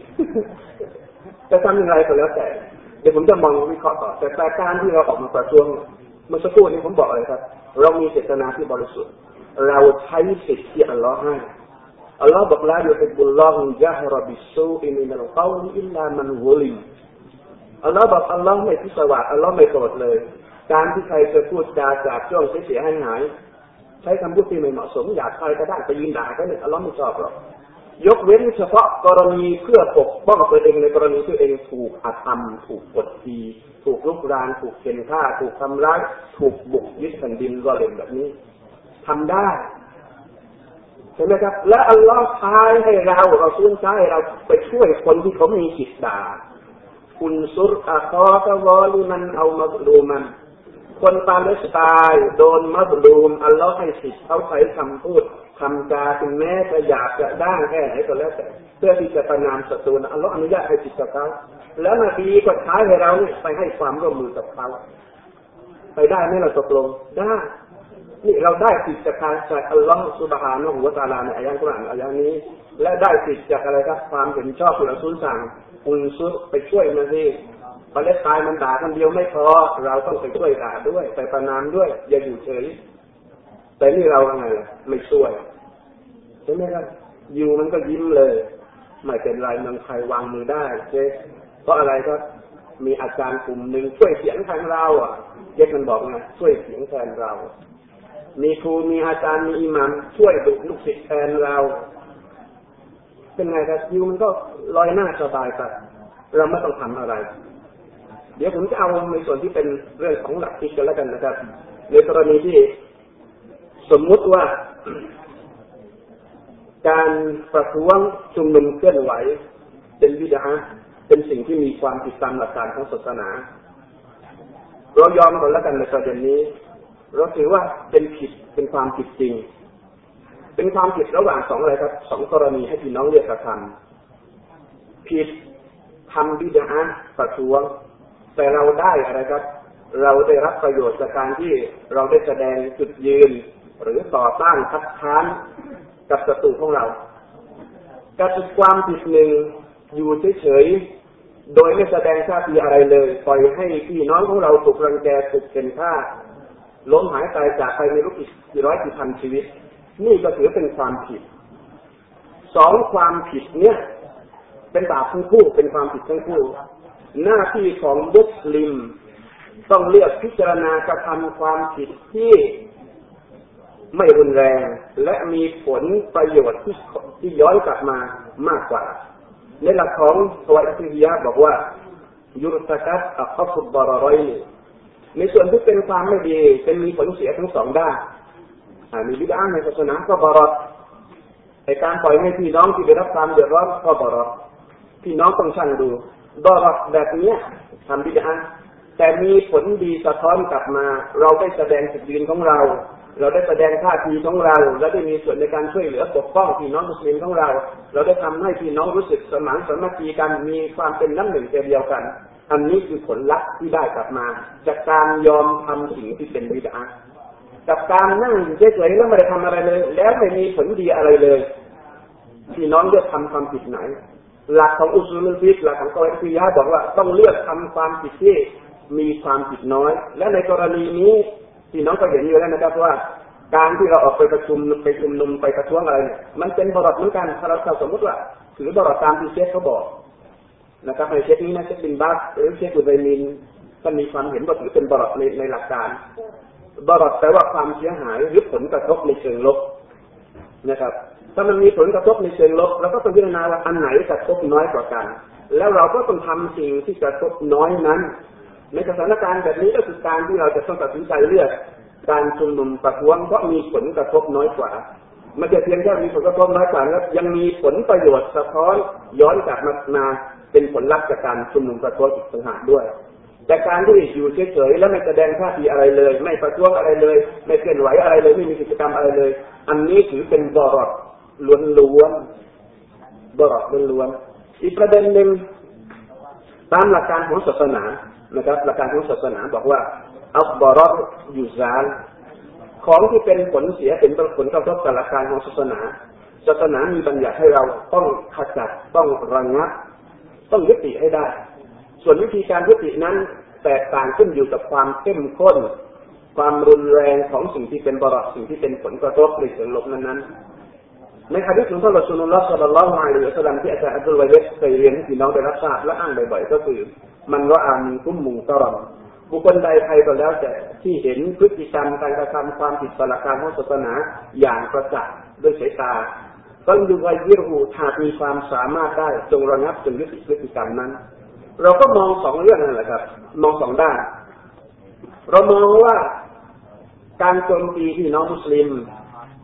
จะทำอย่างไรก็แล้วแต่เดี๋ยวผมจะมองวิเคราะห์ต่อแต่การที่เราออกมาประท้วงเมื่อสักครู่นี้ผมบอกเลยครับเรามีเจตนาที่บริสุทธิ์เราใช้สิทธิ์ที่อัลลอฮ์ให้อัลลอฮ์บอกแล้วยุฮิบบุลลอฮุญะฮรบิสซูอิมินัลกอลิอิลลามันวุลิอัลลอฮ์บอกอัลลอฮ์ไม่พิศวาสอัลลอฮ์ไม่โกรธเลยการที่ใครจะพูดจาจากช่วงเสียหายใช้คำพูดที่ไม่เหมาะสมอยากใครก็ได้ไปยืนด่ากันเนี่ยอัลลอฮ์ไม่ชอบหรอกยกเว้นเฉพาะกรณีเพื่อปกป้องตัวเองในกรณีตัวเองถูกอาธรรมถูกกดขี่ถูกลุกรานถูกเข็นฆ่าถูกทำร้ายถูกบุกยึดแผ่นดินก็เลยแบบนี้ทำได้เห็นไหมครับและอัลลอฮ์ใช้ให้เราซื้อใช้ให้เราไปช่วยคนที่เขามีจิตด่าอุนซุรอะคอตะวอลิมันเอามัซลูมันคนปาเลสไตน์โดนมัซลูมอัลลอฮ์ให้สิทธิ์เขาใช้คำพูดคำจาถึงแม้จะหยาบจะด้านแค่ไหนก็แล้วแต่เพื่อที่จะประนามศัตรูอัลลอฮ์อนุญาตให้สิทธิ์กับเขาแล้วนบีก็ใช้ให้เราเนี่ยไปให้ความร่วมมือกับเขาไปได้ไหมเราตกลงได้นี่เราได้สิทธิ์จากอัลลอฮฺซุบฮานะฮูวะตะอาลาในอายะห์กุรอานอายะห์นี้และได้สิทธิ์จากอะไรครับความเห็นชอบที่เราซุนสั่งอุนซุรไปช่วยมันสิปาเลสไตน์มันด่าคนเดียวไม่พอเราต้องไปช่วยด่าด้วยไปประนามด้วยอย่าอยู่เฉยแต่นี่เราไงล่ะไม่ช่วยใช่ไหมครับอยู่มันก็ยิ้มเลยไม่เป็นไรเมืองไทยวางมือได้เจ๊เพราะอะไรครับมีอาจารย์กลุ่มหนึ่งช่วยเสียงแทนเราเจ๊มันบอกไงช่วยเสียงแทนเรามีครูมีอาจารย์มีอิหมัมช่วยดุลูกศิษย์แทนเราเป็นไงครับอยู่มันก็ลอยหน้าสบายไปเราไม่ต้องทำอะไรเดี๋ยวผมจะเอาในส่วนที่เป็นเรื่องของหลักคิดกันแล้วกันนะครับในกรณีที่สมมุติว่าการประท้วงชุมนุมเคลื่อนไหวเป็นบิดอะห์เป็นสิ่งที่มีความผิดตามหลักการของศาสนาเรายอมกันแล้วกันในประเด็นนี้เราถือว่าเป็นผิดเป็นความผิดจริงเป็นความผิดระหว่างสองอะไรครับสองกรณีให้พี่น้องเรียกกระทำผิดทำบิดอะห์ประท้วงแต่เราได้อะไรครับเราได้รับประโยชน์จากการที่เราได้แสดงจุดยืนหรือต่อต้านคัดค้านกับศัตรูของเราการจุดความผิดหนึ่งอยู่เฉยๆโดยไม่แสดงท่าทีอะไรเลยปล่อยให้พี่น้องของเราถูกรังแกถูกเข็นฆ่าล้มหายตายจากไปในรูปกี่ร้อยกี่พันชีวิตนี่ก็ถือเป็นความผิดสองความผิดเนี่ยเป็นบาปทั้งคู่เป็นความผิดทั้งคู่หน้าที่ของมุสลิมต้องเลือกพิจารณากระทำความผิดที่ไม่รุนแรงและมีผลประโยชน์ที่ย้อนกลับมามากกว่าในหลักของสวัสดิยะบอกว่ายุรตะกัดอัคฟุบารอยในส่วนที่เป็นความไม่ดีเป็นมีผลเสียทั้งสองด้านมีบิดอะห์ในศาสนาก็บารอในการปล่อยให้พี่น้องที่ได้รับความเดือดร้อนก็บารอพี่น้องต้องชั่งดูบารอแบบนี้ทำบิดอะห์แต่มีผลดีสะท้อนกลับมาเราได้แสดงจุดยืนของเราได้แสดงท่าทีของเราและได้มีส่วนในการช่วยเหลือปกป้องพี่น้องมุสลิมของเราได้ทำให้พี่น้องรู้สึกสมานสามัคคีกันมีความเป็นน้ำหนึ่งใจเดียวกันอันนี้คือผลลัพธ์ที่ได้กลับมาจากการยอมทำสิ่งที่เป็นบิดอะห์กับการนั่งเฉยๆแล้วไม่ได้ทำอะไรเลยแล้วไม่มีผลดีอะไรเลยพี่น้องเลือกทำความผิดไหนหลักของอุซูลุลฟิกห์หลักของกออิดะห์บอกว่าต้องเลือกทำความผิดที่มีความผิดน้อยและในกรณีนี้พี่น้องก็เห็นอยู่แล้วนะครับว่าการที่เราออกไปประชุมไปชุมนุมไปประท้วงอะไรเนี่ยมันเป็นบารอเหมือนกันถ้าเราสมมติว่าถือบารอตามที่เชคเขาบอกนะครับในเชคนี้นะเชคบินบาสหรือเชคอุซัยมินท่านมีความเห็นว่าถือเป็นบารอในหลักการบารอแปลว่าความเสียหายหรือผลกระทบในเชิงลบนะครับถ้ามันมีผลกระทบในเชิงลบเราก็ต้องพิจารณาว่าอันไหนกระทบน้อยกว่ากันแล้วเราก็ต้องทำสิ่งที่กระทบน้อยนั้นในสถานการณ์แบบนี้ก็คือการที่เราจะต้องตัดสินใจเลือกการชุมนุมประท้วงเพราะมีผลกระทบน้อยกว่าไม่ใช่เพียงแค่มีผลกระทบน้อยกว่าแล้วยังมีผลประโยชน์สะท้อนย้อนกลับมาเป็นผลลัพธ์จากการชุมนุมประท้วงอีกต่างหากด้วยแต่การที่อยู่เฉยๆแล้วไม่แสดงท่าทีอะไรเลยไม่ประท้วงอะไรเลยไม่เคลื่อนไหวอะไรเลยไม่มีกิจกรรมอะไรเลยอันนี้ถือเป็นบารอล้วนๆบารอล้วนๆอีกประเด็นหนึ่งตามหลักการของศาสนานะครับหลักการของศาสนาบอกว่าอัลบารอยูซาลของที่เป็นผลเสียเป็นผลกระทบต่อหลักการของศาสนามีบัญญัติให้เราต้องขจัดต้องระงับต้องยุติให้ได้ส่วนวิธีการยุตินั้นแตกต่างขึ้นอยู่กับความเข้มข้นความรุนแรงของสิ่งที่เป็นบารอสิ่งที่เป็นผลกระทบในเชิงลบนั้นในหะดีษของท่านรอซูลุลลอฮ์ ศ็อลลัลลอฮุอะลัยฮิวะซัลลัมที่อาจารย์อับดุลวะฮีดเคยเรียนให้พี่น้องได้รับทราบและอ้างบ่อยๆก็คือมันรออามินกุมมุงกะรอมบุคคลใดใครก็แล้วแต่ที่เห็นพฤติกรรมการกระทำความผิดต่อหลักการของศาสนาอย่างประจักษ์ด้วยสายตาต้องดูว่ายิรูหากมีความสามารถได้จงระงับจงยุติพฤติกรรมนั้นเราก็มองสองเรื่องนั่นแหละครับมองสองด้านเรามองว่าการโจมตีพี่น้องมุสลิม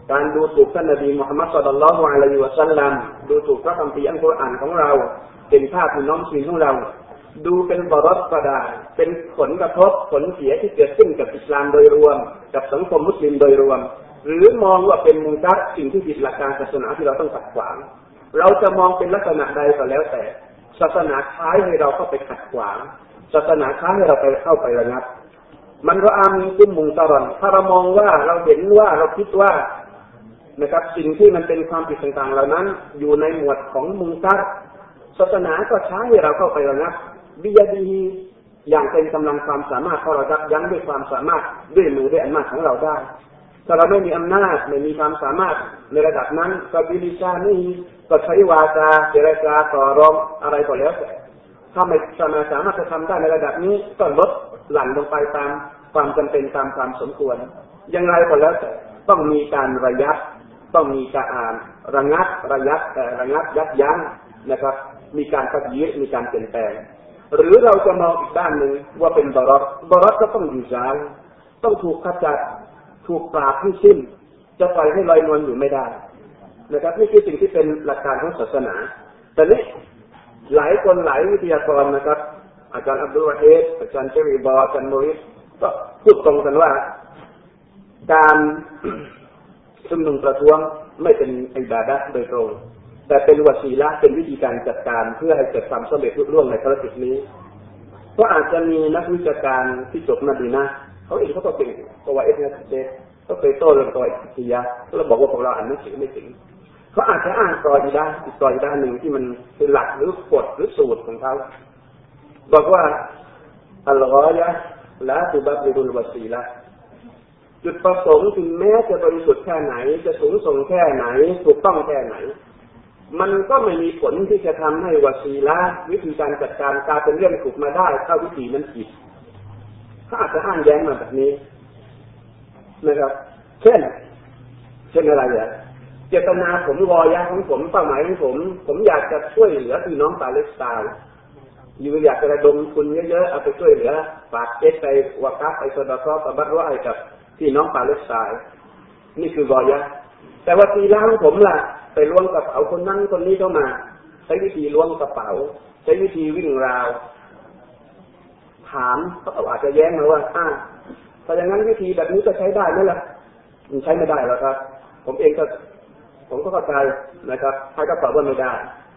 การดูถูกท่านนบีมุฮัมมัดศ็อลลัลลอฮุอะลัยฮิวะซัลลัมดูถูกพระคัมภีร์อัลกุรอานของเราเป็นภาพพี่น้องมุสลิมของเราดูเป็นบารอดก็ได้เป็นผลกระทบผลเสียที่เกิดขึ้นกับอิสลามโดยรวมกับสังคมมุสลิมโดยรวมหรือมองว่าเป็นมุนกัรสิ่งที่ผิดหลักการศาสนาที่เราต้องขัดขวางเราจะมองเป็นลักษณะใดก็แล้วแต่ศาสนาท้ายให้เราเข้าไปขัดขวางศาสนาท้ายให้เราเข้าไประงับมันก็อามีขึ้นมุงตรอนถ้าเรามองว่าเราเห็นว่าเราคิดว่านะครับสิ่งที่มันเป็นความผิดต่างๆเหล่านั้นอยู่ในหมวดของมุงกัรศาสนาก็ใช้ให้เราเข้าไประงับบิยาดีอย่างเป็นกำลังความสามารถของเรายับยั้งด้วยความสามารถด้วยมือด้วยอำนาจของเราได้ถ้าเราไม่มีอำนาจไม่มีความสามารถในระดับนั้นก็บิลิชานี่ก็ใช้วาจาเจรจาต่อรองอะไรก็แล้วแต่ถ้าไม่สามารถจะทำได้ในระดับนี้ก็ลดหลั่นลงไปตามความจำเป็นตามความสมควรอย่างไรก็แล้วแต่ต้องมีการระยับต้องมีการระงับยับยั้งนะครับมีการขัดยืดมีการเปลี่ยนแปลงหรือเราจะมองอีกด้านหนึ่งว่าเป็นบารอดก็ต้องอยู่ยาวต้องถูกขจัดถูกปราบให้สิ้นจะปล่อยให้ลอยนวลอยู่ไม่ได้นะครับนี่คือสิ่งที่เป็นหลักการของศาสนาแต่นี้หลายคนหลายวิทยากรนะครับอาจารย์อับดุลวาฮิดอาจารย์เชริบออาจารย์โมริสก็พูดตรงกันว่าการชุมนุมประท้วงไม่เป็นอิบาดะห์โดยตรงแต่เป็นวสีละเป็นวิธีการจัดการเพื่อให้เกิดความสำเร็จลุล่วงในภารกิจนี้เพราะอาจจะมีนักวิชาการที่จบมะดีนะห์เขาเองเขาก็เป็นตัวเอสเนสเดก็เคยโต้เรื่องตัวอิทยาแล้วบอกว่าพวกเราอ่านหนังสือไม่ถึงเขาอาจจะอ้างกออิดะห์อีกกออิดะห์หนึ่งที่มันเป็นหลักหรือกฎหรือสูตรของเขาบอกว่าอัลกอญะห์ละตุบัรริรุลวสีละจุดประสงค์ถึงแม้จะบริสุทธิ์แค่ไหนจะสูงส่งแค่ไหนถูกต้องแค่ไหนมันก็ไม่มีผลที่จะทำให้วสีละวิธีการจัดการกลายเป็นเรื่องถูกมาได้ถ้าวิธีนั้นผิดเขาอาจจะอ้างแย้งมาแบบนี้นะครับเช่นอะไรเนี่ยเจตนาผมวอยะของผมเป้าหมายของผมอยากจะช่วยเหลือพี่น้องปาเลสไตน์อยากจะระดมทุนเยอะๆเอาไปช่วยเหลือฝากเช็คไปวะกัฟไปซอดาซอตะบัดรอให้กับพี่น้องปาเลสไตน์นี่คือวอยะแต่ว่าตีล้างผมล่ะไปล้วงกระเป๋าคนนั้นคนนี้เข้ามาใช้วิธีล้วงกระเป๋าใช้วิธีวิ่งราวถามเขาอาจจะแย้งมาว่าถ้าอย่างนั้นวิธีแบบนี้ก็ใช้ได้ไหมล่ะมันใช้ไม่ได้หรอกครับผมก็เข้าใจนะครับใครก็ตอบว่าไม่ได้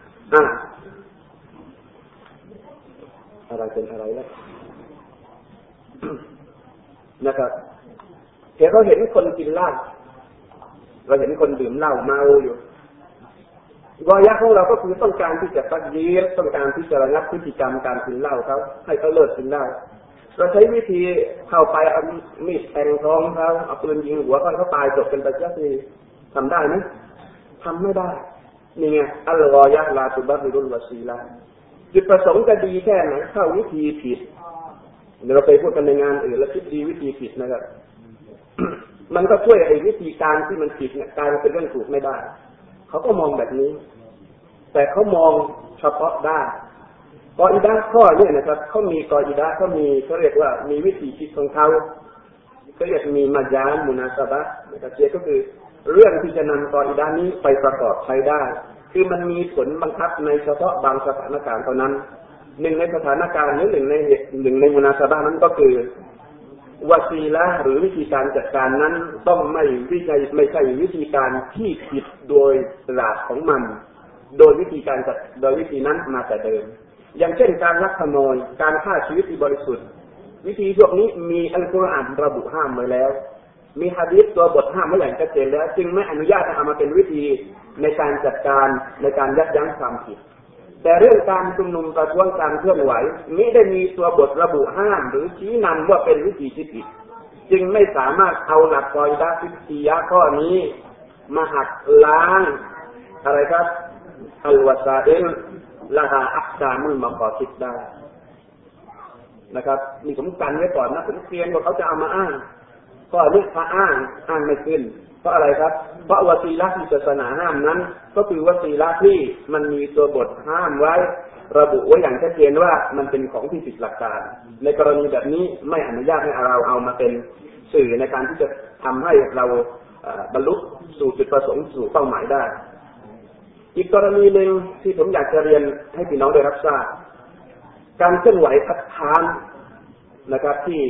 อะไรเป็นอะไรแล้วนะครับเขาเห็นคนกินเหล้าเราเห็นคนดื่มเหล้าเมาอยู่วายะของเราก็คือต้องการที่จะตักยีรต้องการที่จะระงับพฤติกรรมการกินเหล้าเขาให้เขาเลิกกินเหล้าเราใช้วิธีเข้าไปเอามีดแทงท้องเขาเอาปืนยิงหัวเขาตายจบเป็นไปเสียทีทำได้ไหมทำไม่ได้นี่ไงอัลลอฮฺยะลาตุบัรริรุลวะซีละจุดประสงค์จะดีแค่ไหนเข้าวิธีผิดเราไปพูดกันในงานอื่นแล้วคิดดีวิธีผิดนะครับ มันก็ช่วยไอ้วิธีการที่มันผิดเนี่ยกลายเป็นเรื่องถูกไม่ได้เขาก็มองแบบนี้แต่เขามองเฉพาะด้านกออิดะห์ข้อนี้นะครับเขามีกออิดะห์เขาเรียกว่ามีวิธีคิดของเขาเรียกมีมัจญานมุนาซะบะห์นะครับก็คือเรื่องที่จะนำกออิดะห์นี้ไปประกอบใช้ได้คือมันมีผลบังคับในเฉพาะบางสถานการณ์เท่านั้นหนึ่งในสถานการณ์หรือหนึ่งในมุนาซะบะห์นั้นก็คือวสีละหรือวิธีการจัดการนั้นต้องไม่ใช่วิธีการที่ผิดโดยหลักของมันโดยวิธีนั้นมาแต่เดิมอย่างเช่นการลักขโมยการฆ่าชีวิตที่บริสุทธิ์วิธีพวกนี้มีอัลกุรอานระบุห้ามไว้แล้วมีหะดีษตัวบทห้ามไว้อย่างชัดเจนแล้วจึงไม่อนุญาตให้เอามาเป็นวิธีในการจัดการในการยับยั้งความผิดแต่เรื่องการชุมนุมประท้วงการเคลื่อนไหวมิได้มีตัวบทระบุห้ามหรือชี้นำว่าเป็นวิธีที่ผิดจึงไม่สามารถเอาหลักกออิดะห์ฟิกฮียะห์ข้อนี้มาหักล้างอะไรครับอัลวะซาอิลละฮาอักซามุลมะกอซิดได้นะครับมีผมกันไว้ก่อนนะผมเตรียมว่าเขาจะเอามาอ้างก็เรื่องถ้าอ้างไม่ขึ้นเพราะอะไรครับเพราะวสีละที่ศาสนาห้ามนั้นก็คือวสีละที่มันมีตัวบทห้ามไว้ระบุไว้อย่างชัดเจนว่ามันเป็นของที่ผิดหลักการในกรณีแบบนี้ไม่อนุญาตให้เราเอามาเป็นสื่อในการที่จะทำให้เราบรรลุสู่จุดประสงค์สู่เป้าหมายได้อีกกรณีหนึ่งที่ผมอยากจะเรียนให้พี่น้องได้รับทราบการเคลื่อนไหวคัดค้านนะครับที่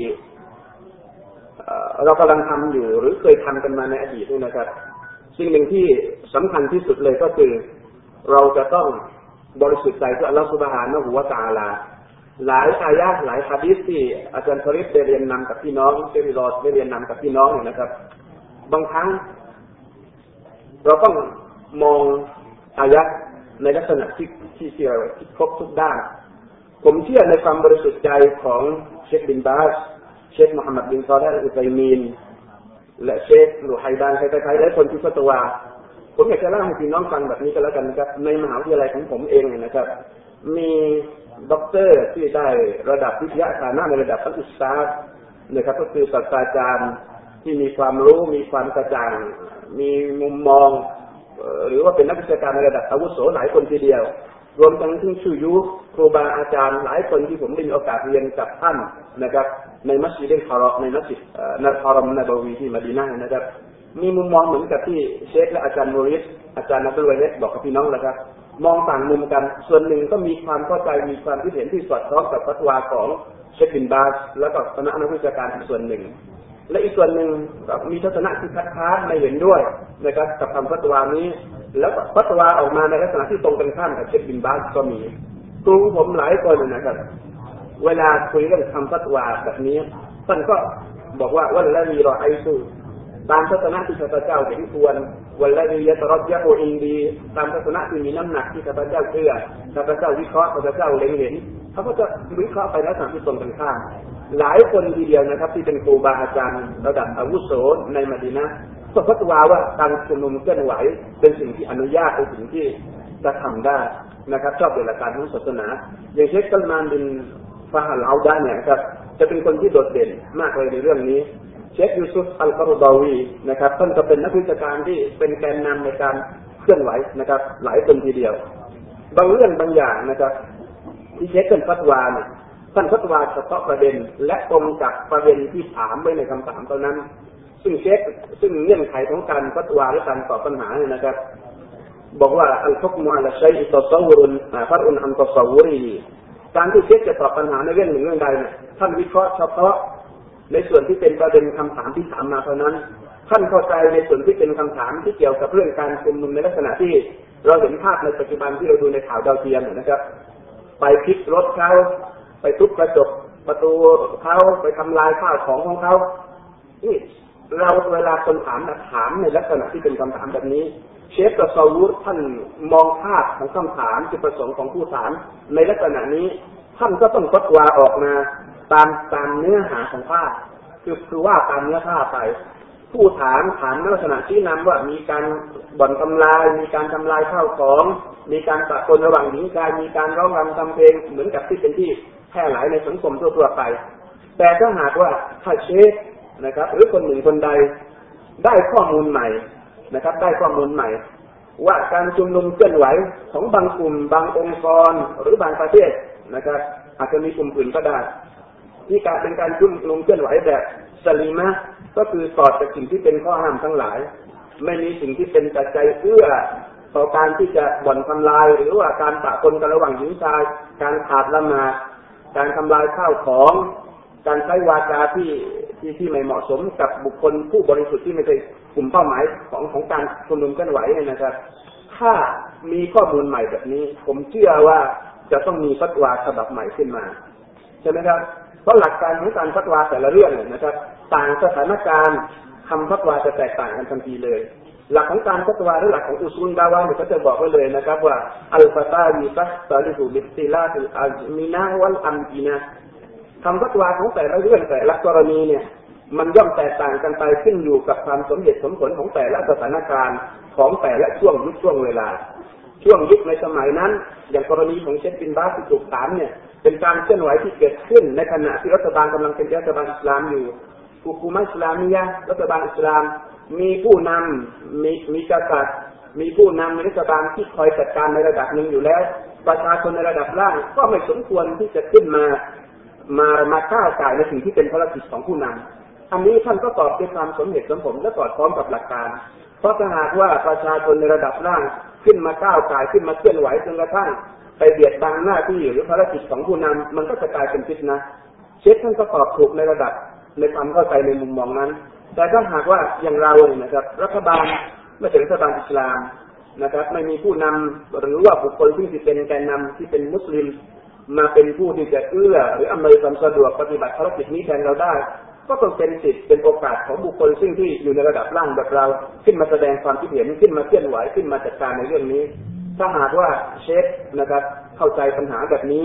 เรากำลังทำอยู่หรือเคยทำกันมาในอดีตนี่นะครับสิ่งหนึ่งที่สำคัญที่สุดเลยก็คือเราจะต้องบริสุทธิ์ใจต่ออัลเลาะห์ซุบฮานะฮูวะตะอาลาหลายอายะห์หลายหะดีษที่อาจารย์ฟาริดได้เรียนนำกับพี่น้องเซริรอดได้เรียนนำกับพี่น้องนะครับบางครั้งเราต้องมองอายะห์ในลักษณะที่ครบทุกด้านผมเชื่อในความบริสุทธิ์ใจของเชคบินบาสเชคมุฮัมมัดบินซอลิฮ์อัลอุซัยมีนและเชคลูไฮดานใครๆหลายคนที่ฟัตวาผมอยากจะเล่าให้พี่น้องฟังแบบนี้ก็แล้วกันนะครับในมหาวิทยาลัยของผมเองนะครับมีด็อกเตอร์ที่ได้ระดับวิทยาฐานะในระดับอัลอุสตาดนะครับก็คือศาสตราจารย์ที่มีความรู้มีความกระจ่างมีมุมมองหรือว่าเป็นนักวิชาการในระดับอาวุโสหลายคนทีเดียวรวมทั้งที่ชูยุครูบาอาจารย์หลายคนที่ผมได้มีโอกาสเรียนกับท่านนะครับในมัสยิดฮารอมในมัสยิดฮารอมนบวีที่มะดีนะห์นะครับมีมุมมองเหมือนกับที่เชคและอาจารย์มูริสอาจารย์นับดุลวะเฮดบอกกับพี่น้องแล้วครับมองต่างมุมกันส่วนหนึ่งก็มีความเข้าใจมีความคิดเห็นที่สอดคล้องกับฟัตวาของเชคบินบาสแล้วก็คณะนักวิชาการอีกส่วนหนึ่งและอีกส่วนหนึ่งก็มีทัศนะที่คัดค้านไม่เห็นด้วยนะครับกับคำฟัตวานี้แล้วก็ฟัตวาออกมาในลักษณะที่ตรงกันข้ามกับเชคบินบาสก็มีครูผมหลายคนนะครับเวลาคุยเรื่องคำฟัตวาแบบนี้ท่านก็บอกว่าวันละมีรอไอซูตามทัศนะที่ข้าพเจ้าเห็นควรวันละมียะตรอดยะโออินดีตามทัศนะที่มีน้ำหนักที่ข้าพเจ้าเชื่อข้าพเจ้าวิเคราะห์ข้าพเจ้าเล็งเห็นเขาก็จะวิเคราะห์ไปในลักษณะที่ตรงกันข้ามหลายคนทีเดียวนะครับที่เป็นครูบาอาจารย์ระดับอาวุโสในมะดีนะห์ก็ฟัตวาว่าการชุมนุมเคลื่อนไหวเป็นสิ่งที่อนุญาตเป็นสิ่งที่จะทำได้นะครับชอบเป็นหลักการของศาสนาอย่างเช่นซัลมานบินฟาฮัลเอาดาเนี่ยครับจะเป็นคนที่โดดเด่นมากเลยในเรื่องนี้เชคยูซุฟอัลกอรุดาวีนะครับท่านก็เป็นนักวิชาการที่เป็นแกนนำในการเคลื่อนไหวนะครับหลายคนทีเดียวบางเรื่องบางอย่างนะครับที่เชคเป็นฟัตวาเนี่ยท่านฟัตวาเฉพาะประเด็นและตรงกับประเด็นที่ถามไว้ในคำถามเท่านั้นซึ่งเชคซึ่งเงื่อนไขของการฟัตวาและการตอบปัญหาเนี่ยนะครับบอกว่าอัลฮุกมุอะลาชัยอิตะซาวรุนฟัรอุนอันตะซาวรีการที่เชคจะตอบปัญหาในเรื่องหนึ่งเรื่องใดเนี่ยท่านวิเคราะห์เฉพาะในส่วนที่เป็นประเด็นคำถามที่ถามมาเท่านั้นท่านเข้าใจในส่วนที่เป็นคำถามที่เกี่ยวกับเรื่องการชุมนุมในลักษณะที่เราเห็นภาพในปัจจุบันที่เราดูในข่าวดาวเทียมนะครับไปพลิกรถเขาไปทุบกระจกประตูเขาไปทำลายข้าวของเขานี่เราเวลาคนถามในลักษณะที่เป็นคำถามแบบนี้เชฟกับซาวูดท่านมองภาพของคำถามจุดประสงค์ของผู้ถามในลักษณะนี้ท่านก็ต้องฟัตวาออกมาตามเนื้อหาของภาพคือว่าตามเนื้อผ้าไปผู้ถามในลักษณะชี้นำว่ามีการบ่อนทำลายมีการทำลายข้าวของมีการปะปนระหว่างหญิงชายมีการร้องรำทำเพลงเหมือนกับที่เป็นที่แพร่หลายในสังคมทั่วไปแต่ถ้าหากว่าถ้าเชฟนะครับหรือคนหนึ่งคนใดได้ข้อมูลใหม่นะครับได้ข้อมูลใหม่ว่าการชุมนุมเคลื่อนไหวของบางกลุ่มบางองค์กรหรือบางประเทศนะครับอาจจะมีกลุ่มอื่นก็ได้ที่การเป็นการชุมนุมเคลื่อนไหวแบบสลีมะก็คือต่อจากสิ่งที่เป็นข้อห้ามทั้งหลายไม่มีสิ่งที่เป็นปัจจัยเอื้อต่อการที่จะบ่อนทำลายหรือว่าการปะปนกันระหว่างหญิงชายการขาดละหมาดการทำลายข้าวของการใช้วาจาที่ไม่เหมาะสมกับบุคคลผู้บริสุทธิ์ที่ไม่ใช่กลุ่มเป้าหมายของการชุมนุมเคลื่อนไหวนะครับถ้ามีข้อมูลใหม่แบบนี้ผมเชื่อว่าจะต้องมีฟัตวาฉบับใหม่ขึ้นมาใช่ไหมครับเพราะหลักการของการฟัตวาแต่ละเรื่องนะครับต่างสถานการณ์คำฟัตวาจะแตกต่างกันทันทีเลยหลักของการฟัตวาหรือหลักของอุซูลดาวะเนี่ยเขาจะบอกไว้เลยนะครับว่าอัลฟาตาวีตัสตาลิฮูบิสติลาติลอัลมินาวัลอัมกินะคำฟัตวาของแต่ละเรื่องแต่ละกรณีเนี่ยมันย่อมแตกต่างกันไปขึ้นอยู่กับความสมเหตุสมผลของแต่ละสถานการณ์ของแต่ละช่วงยุคช่วงเวลาช่วงยุคในสมัยนั้นอย่างกรณีของเชคบินบาสที่ถูกถามเนี่ยเป็นการเคลื่อนไหวที่เกิดขึ้นในขณะที่รัฐบาลกำลังเป็นรัฐบาลอิสลามอยู่กุกุมัสลามียะรัฐบาลอิสลามมีผู้นำมีกษัตริย์มีผู้นำในรัฐบาลที่คอยจัดการในระดับหนึ่งอยู่แล้วประชาชนในระดับล่างก็ไม่สมควรที่จะขึ้นมาก้าวไก่ในสิ่งที่เป็นภารกิจของผู้นำอันนี้ท่านก็ตอบด้วยความสมเหตุสมผลและสอดคล้องกับหลักการเพราะถ้าหากว่าประชาชนในระดับล่างขึ้นมาก้าวไก่ขึ้นมาเคลื่อนไหวจนกระทั่งไปเบียดบังหน้าที่หรือภารกิจของผู้นำมันก็จะกลายเป็นฟิตนะห์เชคท่านก็ตอบถูกในระดับในความเข้าใจในมุมมองนั้นแต่ถ้าหากว่าอย่างเรานะครับรัฐบาลไม่ใช่รัฐบาลอิสลามนะครับไม่มีผู้นำหรือว่าบุคคลที่เป็นแกนนำที่เป็นมุสลิมมาเป็นผู้ที่จะเอื้อหรืออำนวยความสะดวกปฏิบัติภารกิจนี้แทนเราได้ก็ต้องเป็นสิทธิ์เป็นโอกาสของบุคคลซึ่งที่อยู่ในระดับล่างแบบเราขึ้นมาแสดงความคิดเห็นขึ้นมาเคลื่อนไหวขึ้นมาจัดการในเรื่องนี้ถ้าหากว่าเชฟนะครับเข้าใจปัญหาแบบนี้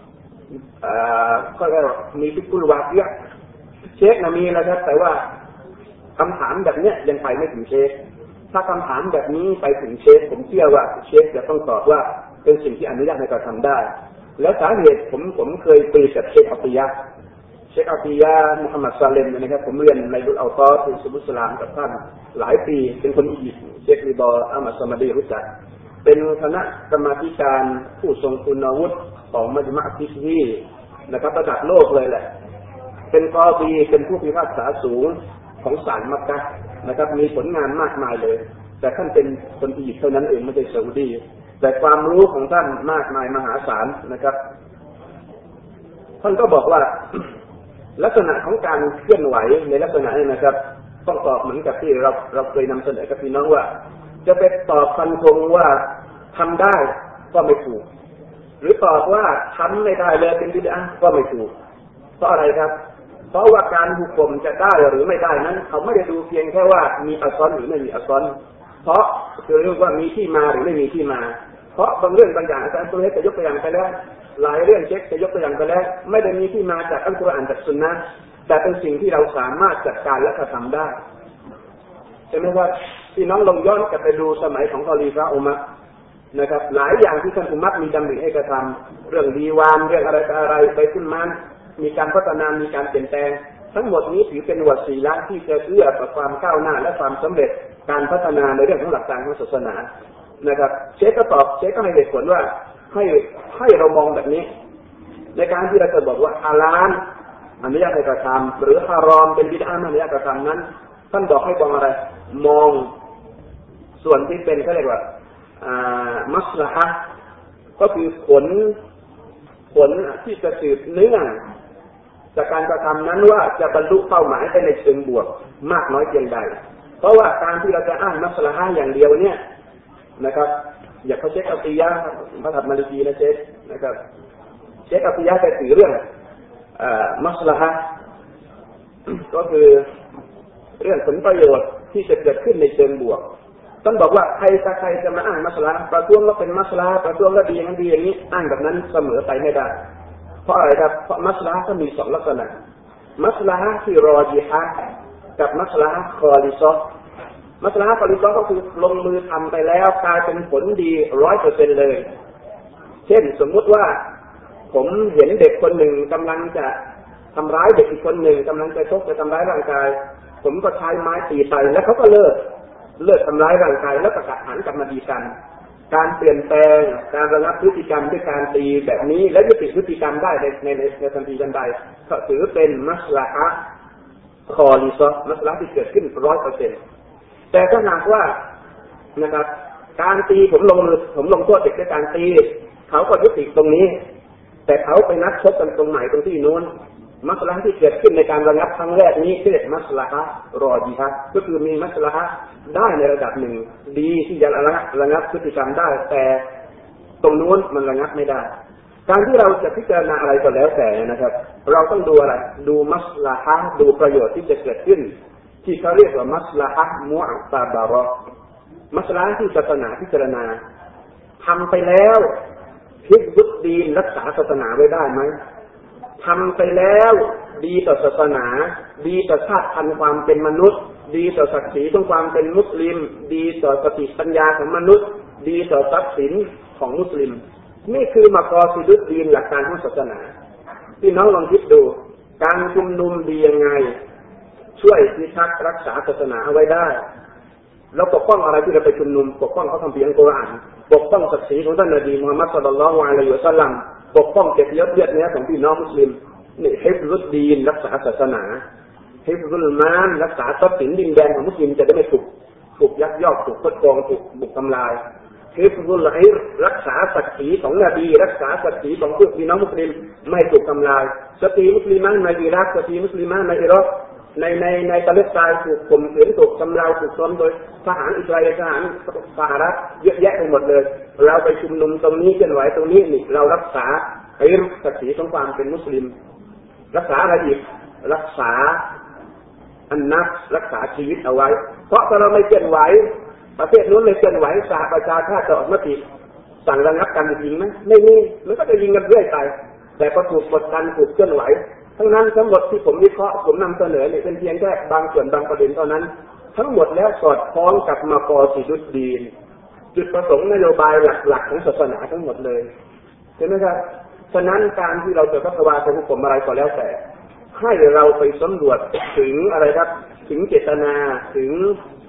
ก็ได้มีพิกุลวาเยอะเชฟนะมีแล้วครับแต่ว่าคำถามแบบนี้ยังไปไม่ถึงเชฟถ้าคำถามแบบนี้ไปถึงเชฟผมเชื่อว่าเชฟจะต้องตอบว่าเป็นสิ่งที่อนุญาตในการทำได้แล้วสาเหตุผมเคยคุยกับเชฟอัติยะมุฮัมมัดซาเลมนะครับผมเรียนในดุลอัลตอที่สุบุสลามกับท่านหลายปีเป็นคนอียิปต์เชคริบออัลมัดซามาดีรู้จักเป็นคณะกรรมาการผู้ทรงคุณวุฒิของมัจมะฟิกฮีนะครับระดับโลกเลยแหละเป็นกอดีเป็นผู้พิพากษาสูงของศาลมักกะฮ์นะครับมีผลงานมากมายเลยแต่ท่านเป็นคนอียิปต์เท่านั้นเองไม่ใช่ซาอุดีแต่ความรู้ของท่านมากมายมหาศาลนะครับท่านก็บอกว่าลักษณะของการเคลื่อนไหวในลักษณะนี้นะครับต้องตอบเหมือนกับที่เราเคยนำเสนอกับพี่น้องว่าจะไปตอบฟันธงว่าทำได้ก็ไม่ถูกหรือตอบว่าทำไม่ได้เลยเป็นบิดอะห์ก็ไม่ถูกเพราะอะไรครับเพราะว่าการหุกกลมจะได้หรือไม่ได้นั้นเขาไม่ได้ดูเพียงแค่ว่ามีอักษรหรือไม่มีอักษรเพราะคือเรื่องว่ามีที่มาหรือไม่มีที่มาเพราะบางเรื่องบางอย่างอาจารย์ตัวนี้จะยกตัวอย่างไปแล้วหลายเรื่องเช็คจะยกตัวอย่างไปแล้วไม่ได้มีที่มาจากอัลกุรอานจากซุนนะห์แต่เป็นสิ่งที่เราสามารถจัดการและกระทำได้ใช่ไหมครับพี่น้องลองย้อนกลับไปดูสมัยของคอลีฟะอุมัรนะครับหลายอย่างที่ท่านอุมัรมีดำริให้กระทำเรื่องดีวานเรื่องอะไรไปขึ้นมามีการพัฒนามีการเปลี่ยนแปลงทั้งหมดนี้ถือเป็นวสีละที่จะเอื้อต่อความก้าวหน้าและความสำเร็จการพัฒนาในเรื่องของหลักการของศาสนานะครับเชคก็ตอบเชคก็ให้เหตุผลว่าให้เรามองแบบนี้ในการที่เราจะบอกว่าฮาลาลอนุญาตให้กระทำหรือฮารอมเป็นบิดอะห์อนุญาตกระทำนั้นท่านบอกให้มองอะไรมองส่วนที่เป็นเขาเรียกว่ามัสละฮะก็คือผลที่จะสืบเนื่องจากการกระทำนั้นว่าจะบรรลุเป้าหมายไปในเชิงบวกมากน้อยเพียงใดเพราะว่าการที่เราจะอ้างมัสละฮะอย่างเดียวเนี่ยนะครับอย่าเขาเช็คอัติยะพระธรรมมาลิกีนะเช็คนะครับเช็คอัติยะจะถือเรื่องมัสละฮะก็คือเรื่องผลประโยชน์ที่จะเกิดขึ้นในเชิงบวกต้องบอกว่าใครจะมาอ้างมัสละฮะประท้วงว่าเป็นมัสละฮะประท้วงว่าดีอย่างนี้อ้างแบบนั้นเสมอไปไม่ได้เพราะอะไรครับเพราะมัสละฮะก็มีสองลักษณะมัสละฮะที่รอญิฮะกับมัสละฮะคอลิซอมัสละฮะคอลิซอก็คือลงมือทำไปแล้วกลายเป็นผลดี 100% เลยเช่นสมมุติว่าผมเห็นเด็กคนหนึ่งกำลังจะทำร้ายเด็กอีกคนหนึ่งกำลังจะชกจะทำร้ายร่างกายผมก็ใช้ไม้ตีไปแล้วเขาก็เลิกทำร้ายร่างกายแล้วประกาศหันกลับมาดีกันการเปลี่ยนแปลงการระงับพฤติกรรมด้วยการตีแบบนี้และยุติพฤติกรรมได้ในทันทีทันใดก็ถือเป็นมัสละฮะคอลิซอมัสละฮะที่เกิดขึ้น 100% แต่ถ้าหากว่านะครับการตีผมลงโทษเด็กด้วยการตีเขาก็ยุติตรงนี้แต่เขาไปนัดชกกันตรงไหนตรงที่นู้นมัสละฮะที่เกิดขึ้นในการระงับครั้งแรกนี้เรียกมัสละฮะรอญิฮะก็คือมีมัสละฮะได้ในระดับหนึ่งดีที่จะระงับพฤติกรรมได้แต่ตรงนู้นมันระงับไม่ได้การที่เราจะพิจารณาอะไรก็แล้วแต่นะครับเราต้องดูอะไรดูมัสละฮะดูประโยชน์ที่จะเกิดขึ้นที่เขาเรียกว่ามัสละฮะมุอ์ตะบะเราะห์มัสละฮะที่ศาสนาพิจารณาทำไปแล้วฮิฟซุดดีนรักษาศาสนาไว้ได้ไหมทำไปแล้วดีต่อศาสนาดีต่อชาติพันธุ์ความเป็นมนุษย์ดีต่อศักดิ์ศรีของความเป็นมุสลิมดีต่อสติปัญญาของมนุษย์ดีต่อทรัพย์สินของมุสลิมนี่คือมากอซิดุดดีนหลักการของศาสนาพี่น้องลองคิดดูการชุมนุมดียังไงช่วยพิทักษ์รักษาศาสนาเอาไว้ได้แล้วปกป้องอะไรที่เราไปชุมนุมปกป้องเขาทำเพียงกุรอานปกป้องศักดิ์ศรีของท่านนบีมุฮัมมัดศ็อลลัลลอฮุอะลัยฮิวะซัลลัมปกป้องเกียรติยศเลือดเนื้อของพี่น้องมุสลิมนี่ฮิฟซุดดีนรักษาศาสนาฮิฟซุลมานรักษาทรัพย์สินดินแดนของมุสลิมจะได้ไม่ถูกยักยอกถูกคดโกงถูกบุกทำลายฮิฟซุลอิรรักษาศักดิ์ศรีของนบีรักษาศักดิ์ศรีของพวกพี่น้องมุสลิมไม่ถูกทำลายสตรีมุสลิมในอิรักสตรีมุสลิมในอิรักในปาเลสไตน์ถูกข่มขืนถูกทำลายถูกซ้อมโดยทหารอิสราเอลทหารสหรัฐเยอะแยะไปหมดเลยเราไปชุมนุมตรงนี้เคลื่อนไหวตรงนี้นี่เรารักษาอิรศักดิ์ศรีของความเป็นมุสลิมรักษาอะไรอีกรักษาอันนับรักษาชีวิตเอาไว้เพราะถ้าเราไม่เคลื่อนไหวประเทศนู้นไม่เคลื่อนไหวสหประชาชาติจะออกมติสั่งระงับการยิงไหมไม่มีมันก็จะยิงกันเรื่อยไปแต่พอถูกกดดันถูกเคลื่อนไหวทั้งนั้นทั้งหมดที่ผมวิเคราะห์ผมนำเสนอเนี่ยเป็นเพียงแค่บางส่วนบางประเด็นเท่านั้นทั้งหมดแล้วสอดคล้องกับมากอซิดุดดีนจุดประสงค์นโยบายหลักๆของศาสนาทั้งหมดเลยใช่ไหมครับฉะนั้นการที่เราจะพัฒนาจะผู้ผมอะไรก็แล้วแต่ให้เราไปสำรวจถึงอะไรครับถึงเจตนาถึง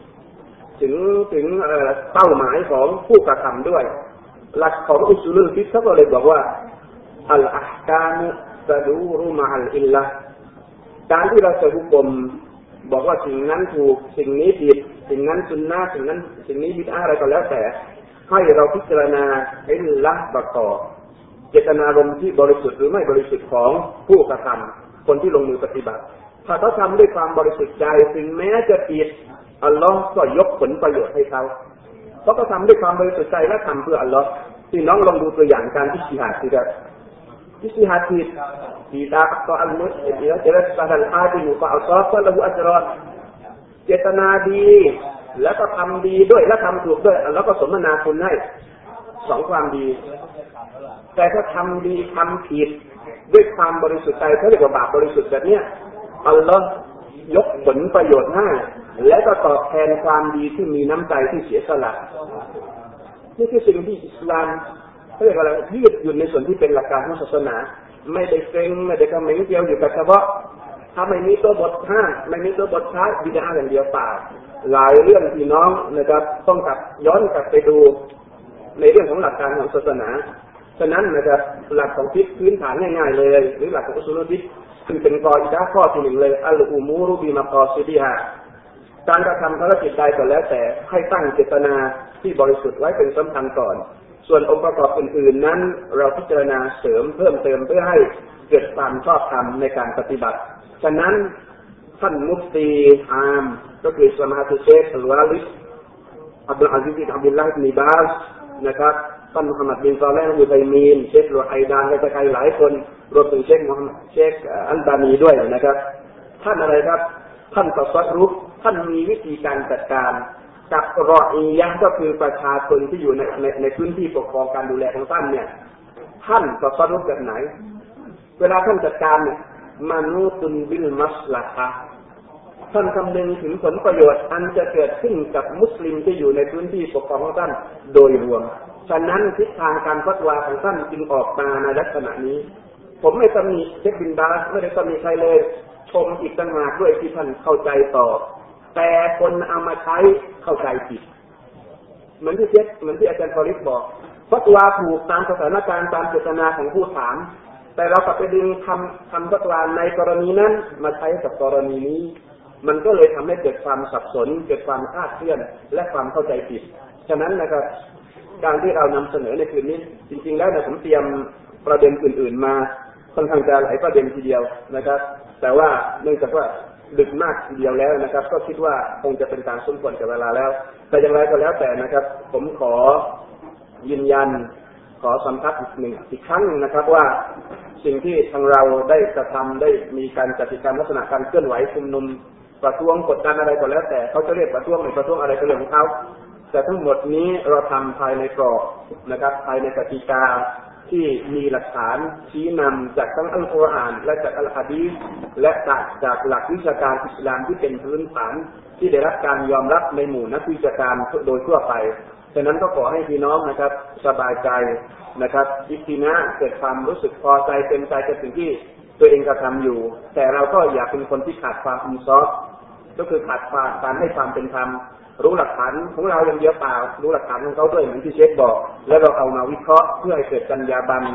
เป้าหมายของผู้กระทำด้วยหลักของอุซูลุลฟิกห์เขาก็เลยบอกว่าอัลอะห์กามุตะดูรุมะอัลอิลละห์การที่เราจะหุกมบอกว่าสิ่งนั้นถูกสิ่งนี้ผิดสิ่งนั้นซุนนะห์สิ่งนี้บิดอะห์อะไรก็แล้วแต่ให้เราพิจารณาอิลละห์ประกอบเจตนารมณ์ที่บริสุทธิ์หรือไม่บริสุทธิ์ของผู้กระทำคนที่ลงมือปฏิบัติถ้าเขาทำด้วยความบริสุทธิ์ใจถึงแม้จะผิดอัลลอฮ์ก็ยกผลประโยชน์ให้เขาเพราะเขาทำด้วยความบริสุทธิ์ใจและทำเพื่ออัลลอฮ์ที่น้องลองดูตัวอย่างการอิจติฮาดสิครับอิจติฮาดผิดที่ตาอัลมุสลิมจะได้สารอาดิมุกะอัลซอฟก็ละหูอัจรอเจตนาดีแล้วก็ทำดีด้วยและทำถูกด้วยอัลลอฮ์ก็สมนาคุณให้สองความดีแต่ถ้าทำดีทำผิดด้วยความบริสุทธิ์ใจเขาเรียกว่าบาปบริสุทธิ์แบบนี้อัลลอฮ์ยกผลประโยชน์ให้และก็ตอบแทนความดีที่มีน้ำใจที่เสียสละนี่คือสิ่งที่อิสลามเขาเรียกว่าอะไรยืดหยุ่นในส่วนที่เป็นหลักการของศาสนาไม่ได้เกรงไม่ได้กำเนิดเดียวอยู่กับเฉพาะถ้าไม่มีตัวบทห้ามไม่มีตัวบทท้ายบิดาอย่างเดียวเปล่าหลายเรื่องที่น้องนะครับต้องกลับย้อนกลับไปดูในเรื่องของหลักการของศาสนาฉะนั้นนะครับหลักของฟิกห์พื้นฐานง่ายๆเลยหรือหลักของอุซูลุลฟิกห์ซึ่งเป็นกออิดะห์ข้อที่หนึ่งเลยอัลอุมูรุบิมะกอซิดิฮาการกระทำภารกิจใดก็แล้วแต่ให้ตั้งเจตนาที่บริสุทธิ์ไว้เป็นสำคัญก่อนส่วนองค์ประกอบอื่นๆนั้นเราพิจารณาเสริมเพิ่มเติมเพื่อให้เกิดความชอบธรรมในการปฏิบัติฉะนั้นท่านมุฟตีอามก็คือสมาธิเชคอัลวาลิดอับดุลอาซิซบินอับดุลลาห์อิบนุบาสนะครับท่านมุฮัมมัดบินซอเลห์อุตัยมีนเชคลูไอดานและใครหลายคนรวมถึงเชคอัลบานีด้วยนะครับท่านอะไรครับท่านตัสรุฟท่านมีวิธีการจัดการกับรออียะห์ก็คือประชาชนที่อยู่ในพื้นที่ปกครองการดูแลของท่านเนี่ยท่านตัสรุฟแบบไหนเวลาท่านจัดการเนี่ยมานูตุนบิลมัสละฮะท่านคำนึงถึงผลประโยชน์อันจะเกิดขึ้นกับมุสลิมที่อยู่ในพื้นที่ปกครองของท่านโดยรวมฉะนั้นทิศทางการฟัตวาของท่านจึงออกมาในลักษณะนี้ผมไม่ตำหนิเชคบินบาสไม่ได้ตำหนิใครเลยชมอีกต่างหากด้วยที่ท่านเข้าใจต่อแต่คนเอามาใช้เข้าใจผิดเหมือนที่อาจารย์ฟอริสบอกฟัตวาถูกตามสถานการณ์ตามเจตนาของผู้ถามแต่เรากลับไปดึงคำฟัตวาในกรณีนั้นมาใช้กับกรณีนี้มันก็เลยทำให้เกิดความสับสนเกิดความคลาดเคลื่อนและความเข้าใจผิดฉะนั้นนะครับการที่เรานำเสนอในคืนนี้จริงๆแล้วผมเตรียมประเด็นอื่นๆมาค่อนข้างจะหลายประเด็นทีเดียวนะครับแต่ว่าเนื่องจากว่าดึกมากทีเดียวแล้วนะครับก็คิดว่าคงจะเป็นการสมควรกับเวลาแล้วแต่อย่างไรก็แล้วแต่นะครับผมขอยืนยันขอสัมผัสอีกครั้งนะครับว่าสิ่งที่ทางเราได้กระทำได้มีการจัดกิจกรรมลักษณะการเคลื่อนไหวชุมนุมประท้วงกดดันอะไรก็แล้วแต่เขาจะเรียกประท้วงหรือประท้วงอะไรก็เรื่องของเขาแต่ทั้งหมดนี้เราทำภายในกรอบนะครับภายในกติกาที่มีหลักฐานชี้นำจากทั้งอัลกุรอานและจากอัลฮะดีษและจากหลักวิชาการอิสลามที่เป็นพื้นฐานที่ได้รับการยอมรับในหมู่นักวิชาการโดยทั่วไปฉะนั้นก็ขอให้พี่น้องนะครับสบายใจนะครับอิตินะเกิดความรู้สึกพอใจเต็มใจกับสิ่งที่ตัวเองกระทำอยู่แต่เราก็อย่าเป็นคนที่ขาดความอินซอฟก็คือขาดการให้ความเป็นธรรมรู้หลักฐานของเราอย่างเดียวเปล่ารู้หลักฐานของเขาด้วยเหมือนที่เชฟบอกแล้วเราเอามาวิเคราะห์เพื่อให้เกิดจรรยาบรรณ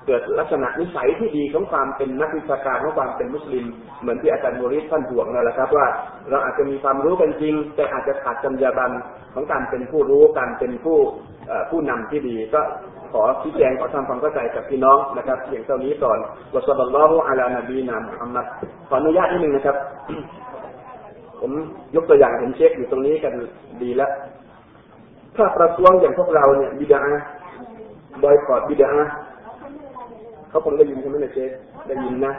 เกิดลักษณะนิสัยที่ดีของความเป็นนักวิชาการของความเป็นมุสลิมเหมือนที่อาจารย์มูริสท่านห่วงนั่นแหละครับว่าเราอาจจะมีความรู้กันจริงแต่อาจจะขาดจรรยาบรรณของการเป็นผู้รู้การเป็นผู้นำที่ดีก็ขอชี้แจงขอทำความเข้าใจกับพี่น้องนะครับเพียงเท่านี้ก่อนวะศ็อลลัลลอฮุอะลานบีนะมุฮัมมัดขออนุญาตนิดนึงนะครับผมยกตัวอย่างเห็นเช็คอยู่ตรงนี้กันดีแล้วถ้าประท้วงอย่างพวกเราเนี่ยบิดาบอยคอตบิดาเขาคงได้ยินใช่ไหมเนี่ยเช็คได้ยินนะ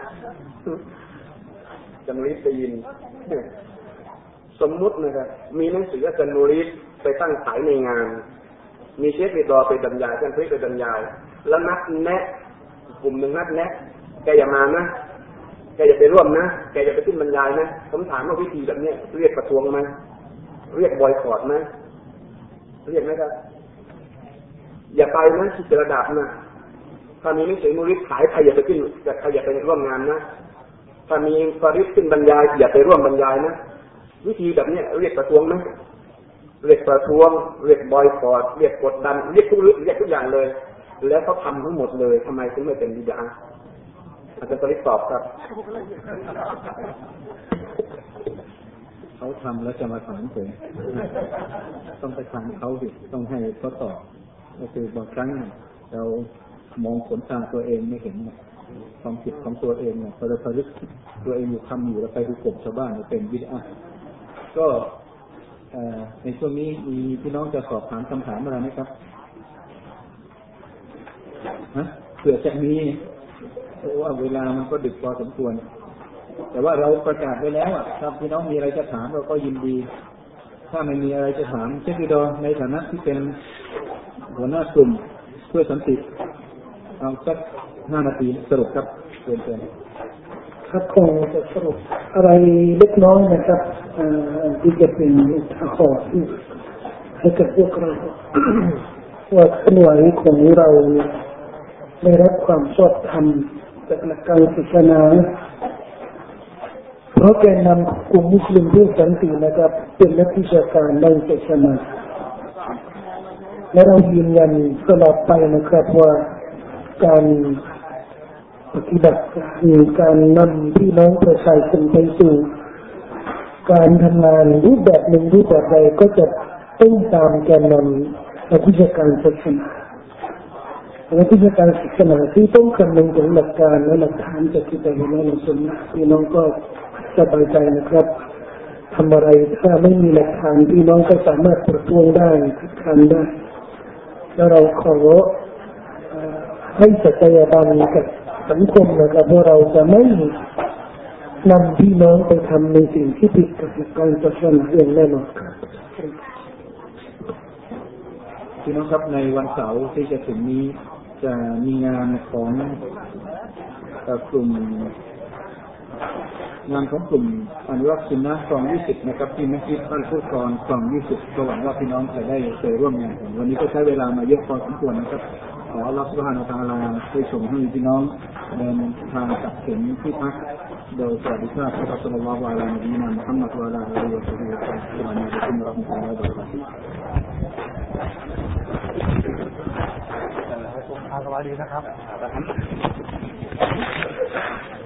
จันนูริสได้ยินสมมุตินะครับมีหนังสือจันนูริสไปตั้งขายในงานมีเชฟไปรอไปบรรยายท่านเพื่อไปบรรยายแล้วนัดแนะกลุ่มหนึ่งนัดแนะแกอย่ามานะแกอย่าไปร่วมนะแกอย่าไปขึ้นบรรยายนะผมถามว่าวิธีแบบนี้เรียกประท้วงไหมเรียกบอยคอตไหมเรียกไหมครับอย่าไปนะคิดระดับนะถ้ามีหนังสือมูริสขายใครอย่าไปขึ้นใครอย่าไปร่วมงานนะถ้ามีฟาริสขึ้นบรรยายอย่าไปร่วมบรรยายนะวิธีแบบนี้เรียกประท้วงไหมเรียกประท้วงเรียกบอยคอตเรียกกดดันเรียกทุกอย่างเลยแล้วเขาทำทั้งหมดเลยทำไมถึงไม่เป็นบิดาอาจารย์ฟาริสตอบครับเขาทำแล้วจะมาถามผมต้องไปถามเขาสิต้องให้เขาตอบก็คือบางครั้งเรามองผลทางตัวเองไม่เห็นความผิดของตัวเองเนี่ยพอเราผลิตตัวเองอยู่ทำอยู่แล้วไปดูกลุ่มชาวบ้านเป็นบิดาก็ในช่วงนี้มีพี่น้องจะสอบถามคำถามอะไรไหมครับเผื่อจะมีเพราะว่าเวลามันก็ดึกพอสมควรแต่ว่าเราประกาศไว้แล้วถ้าพี่น้องมีอะไรจะถามเราก็ยินดีถ้าไม่มีอะไรจะถามเชฟดิโดในฐานะที่เป็นหัวหน้ากลุ่มเพื่อสันติเอาสัก5 นาทีสรุปครับเชิญครับคงจะสรุปอะไรเล็กน้อยนะครับที่จะเป็นอุทาหรณ์ให้กับพวกเราว่าเคลื่อนไหวของเราได้รับความชอบธรรมจากหลักการศาสนาเพราะแกนนำกลุ่มมุสลิมด้วยสันตินะครับเป็นนักวิชาการด้านศาสนาและเรายืนยันตลอดไปนะครับว่าการปฏิบัติการนำพี่น้องประชาชนไปสู่การทำงานรูปแบบหนึ่งรูปแบบใดก็จะต้องตามแกนนำนักวิชาการศาสนานักวิชาการศาสนาที่ต้องคำนึงถึงหลักการและหลักฐานจากที่ได้ในหลักสุนนะพี่น้องก็สบายใจนะครับทำอะไรถ้าไม่มีหลักฐานพี่น้องก็สามารถประท้วงได้ทำได้แล้วเราขอให้ศักยภาพกับสังคมนะครับว่าเราจะไม่นำพี่น้องไปทำในสิ่งที่ผิดกับหลักการศาสนาอย่างแน่นอนครับพี่น้องครับในวันเสาร์ที่จะถึงนี้จะมีงานของกลุ่มอนุรักษ์สุนนะคลอง20นะครับที่มัสยิดบ้านผู้กรคลอง20ก็หวังว่าพี่น้องจะได้ไปร่วมงานวันนี้ก็ใช้เวลามาเยอะพอสมควรนะครับขออัลเลาะห์ซุบฮานะฮูวะตะอาลาได้ส่งให้พี่น้องเดินทางกลับถึงที่พักโดยสวัสดิภาพศ็อลลัลลอฮุอะลัยฮิวะซัลลัมมุฮัมมัดวะอะลาอาลีฮิวะซัลลัมอัสสลามุอะลัยกุมวะเราะห์มะตุลลอฮิวะบะเราะกาตุฮ์สวัสดีนะครับ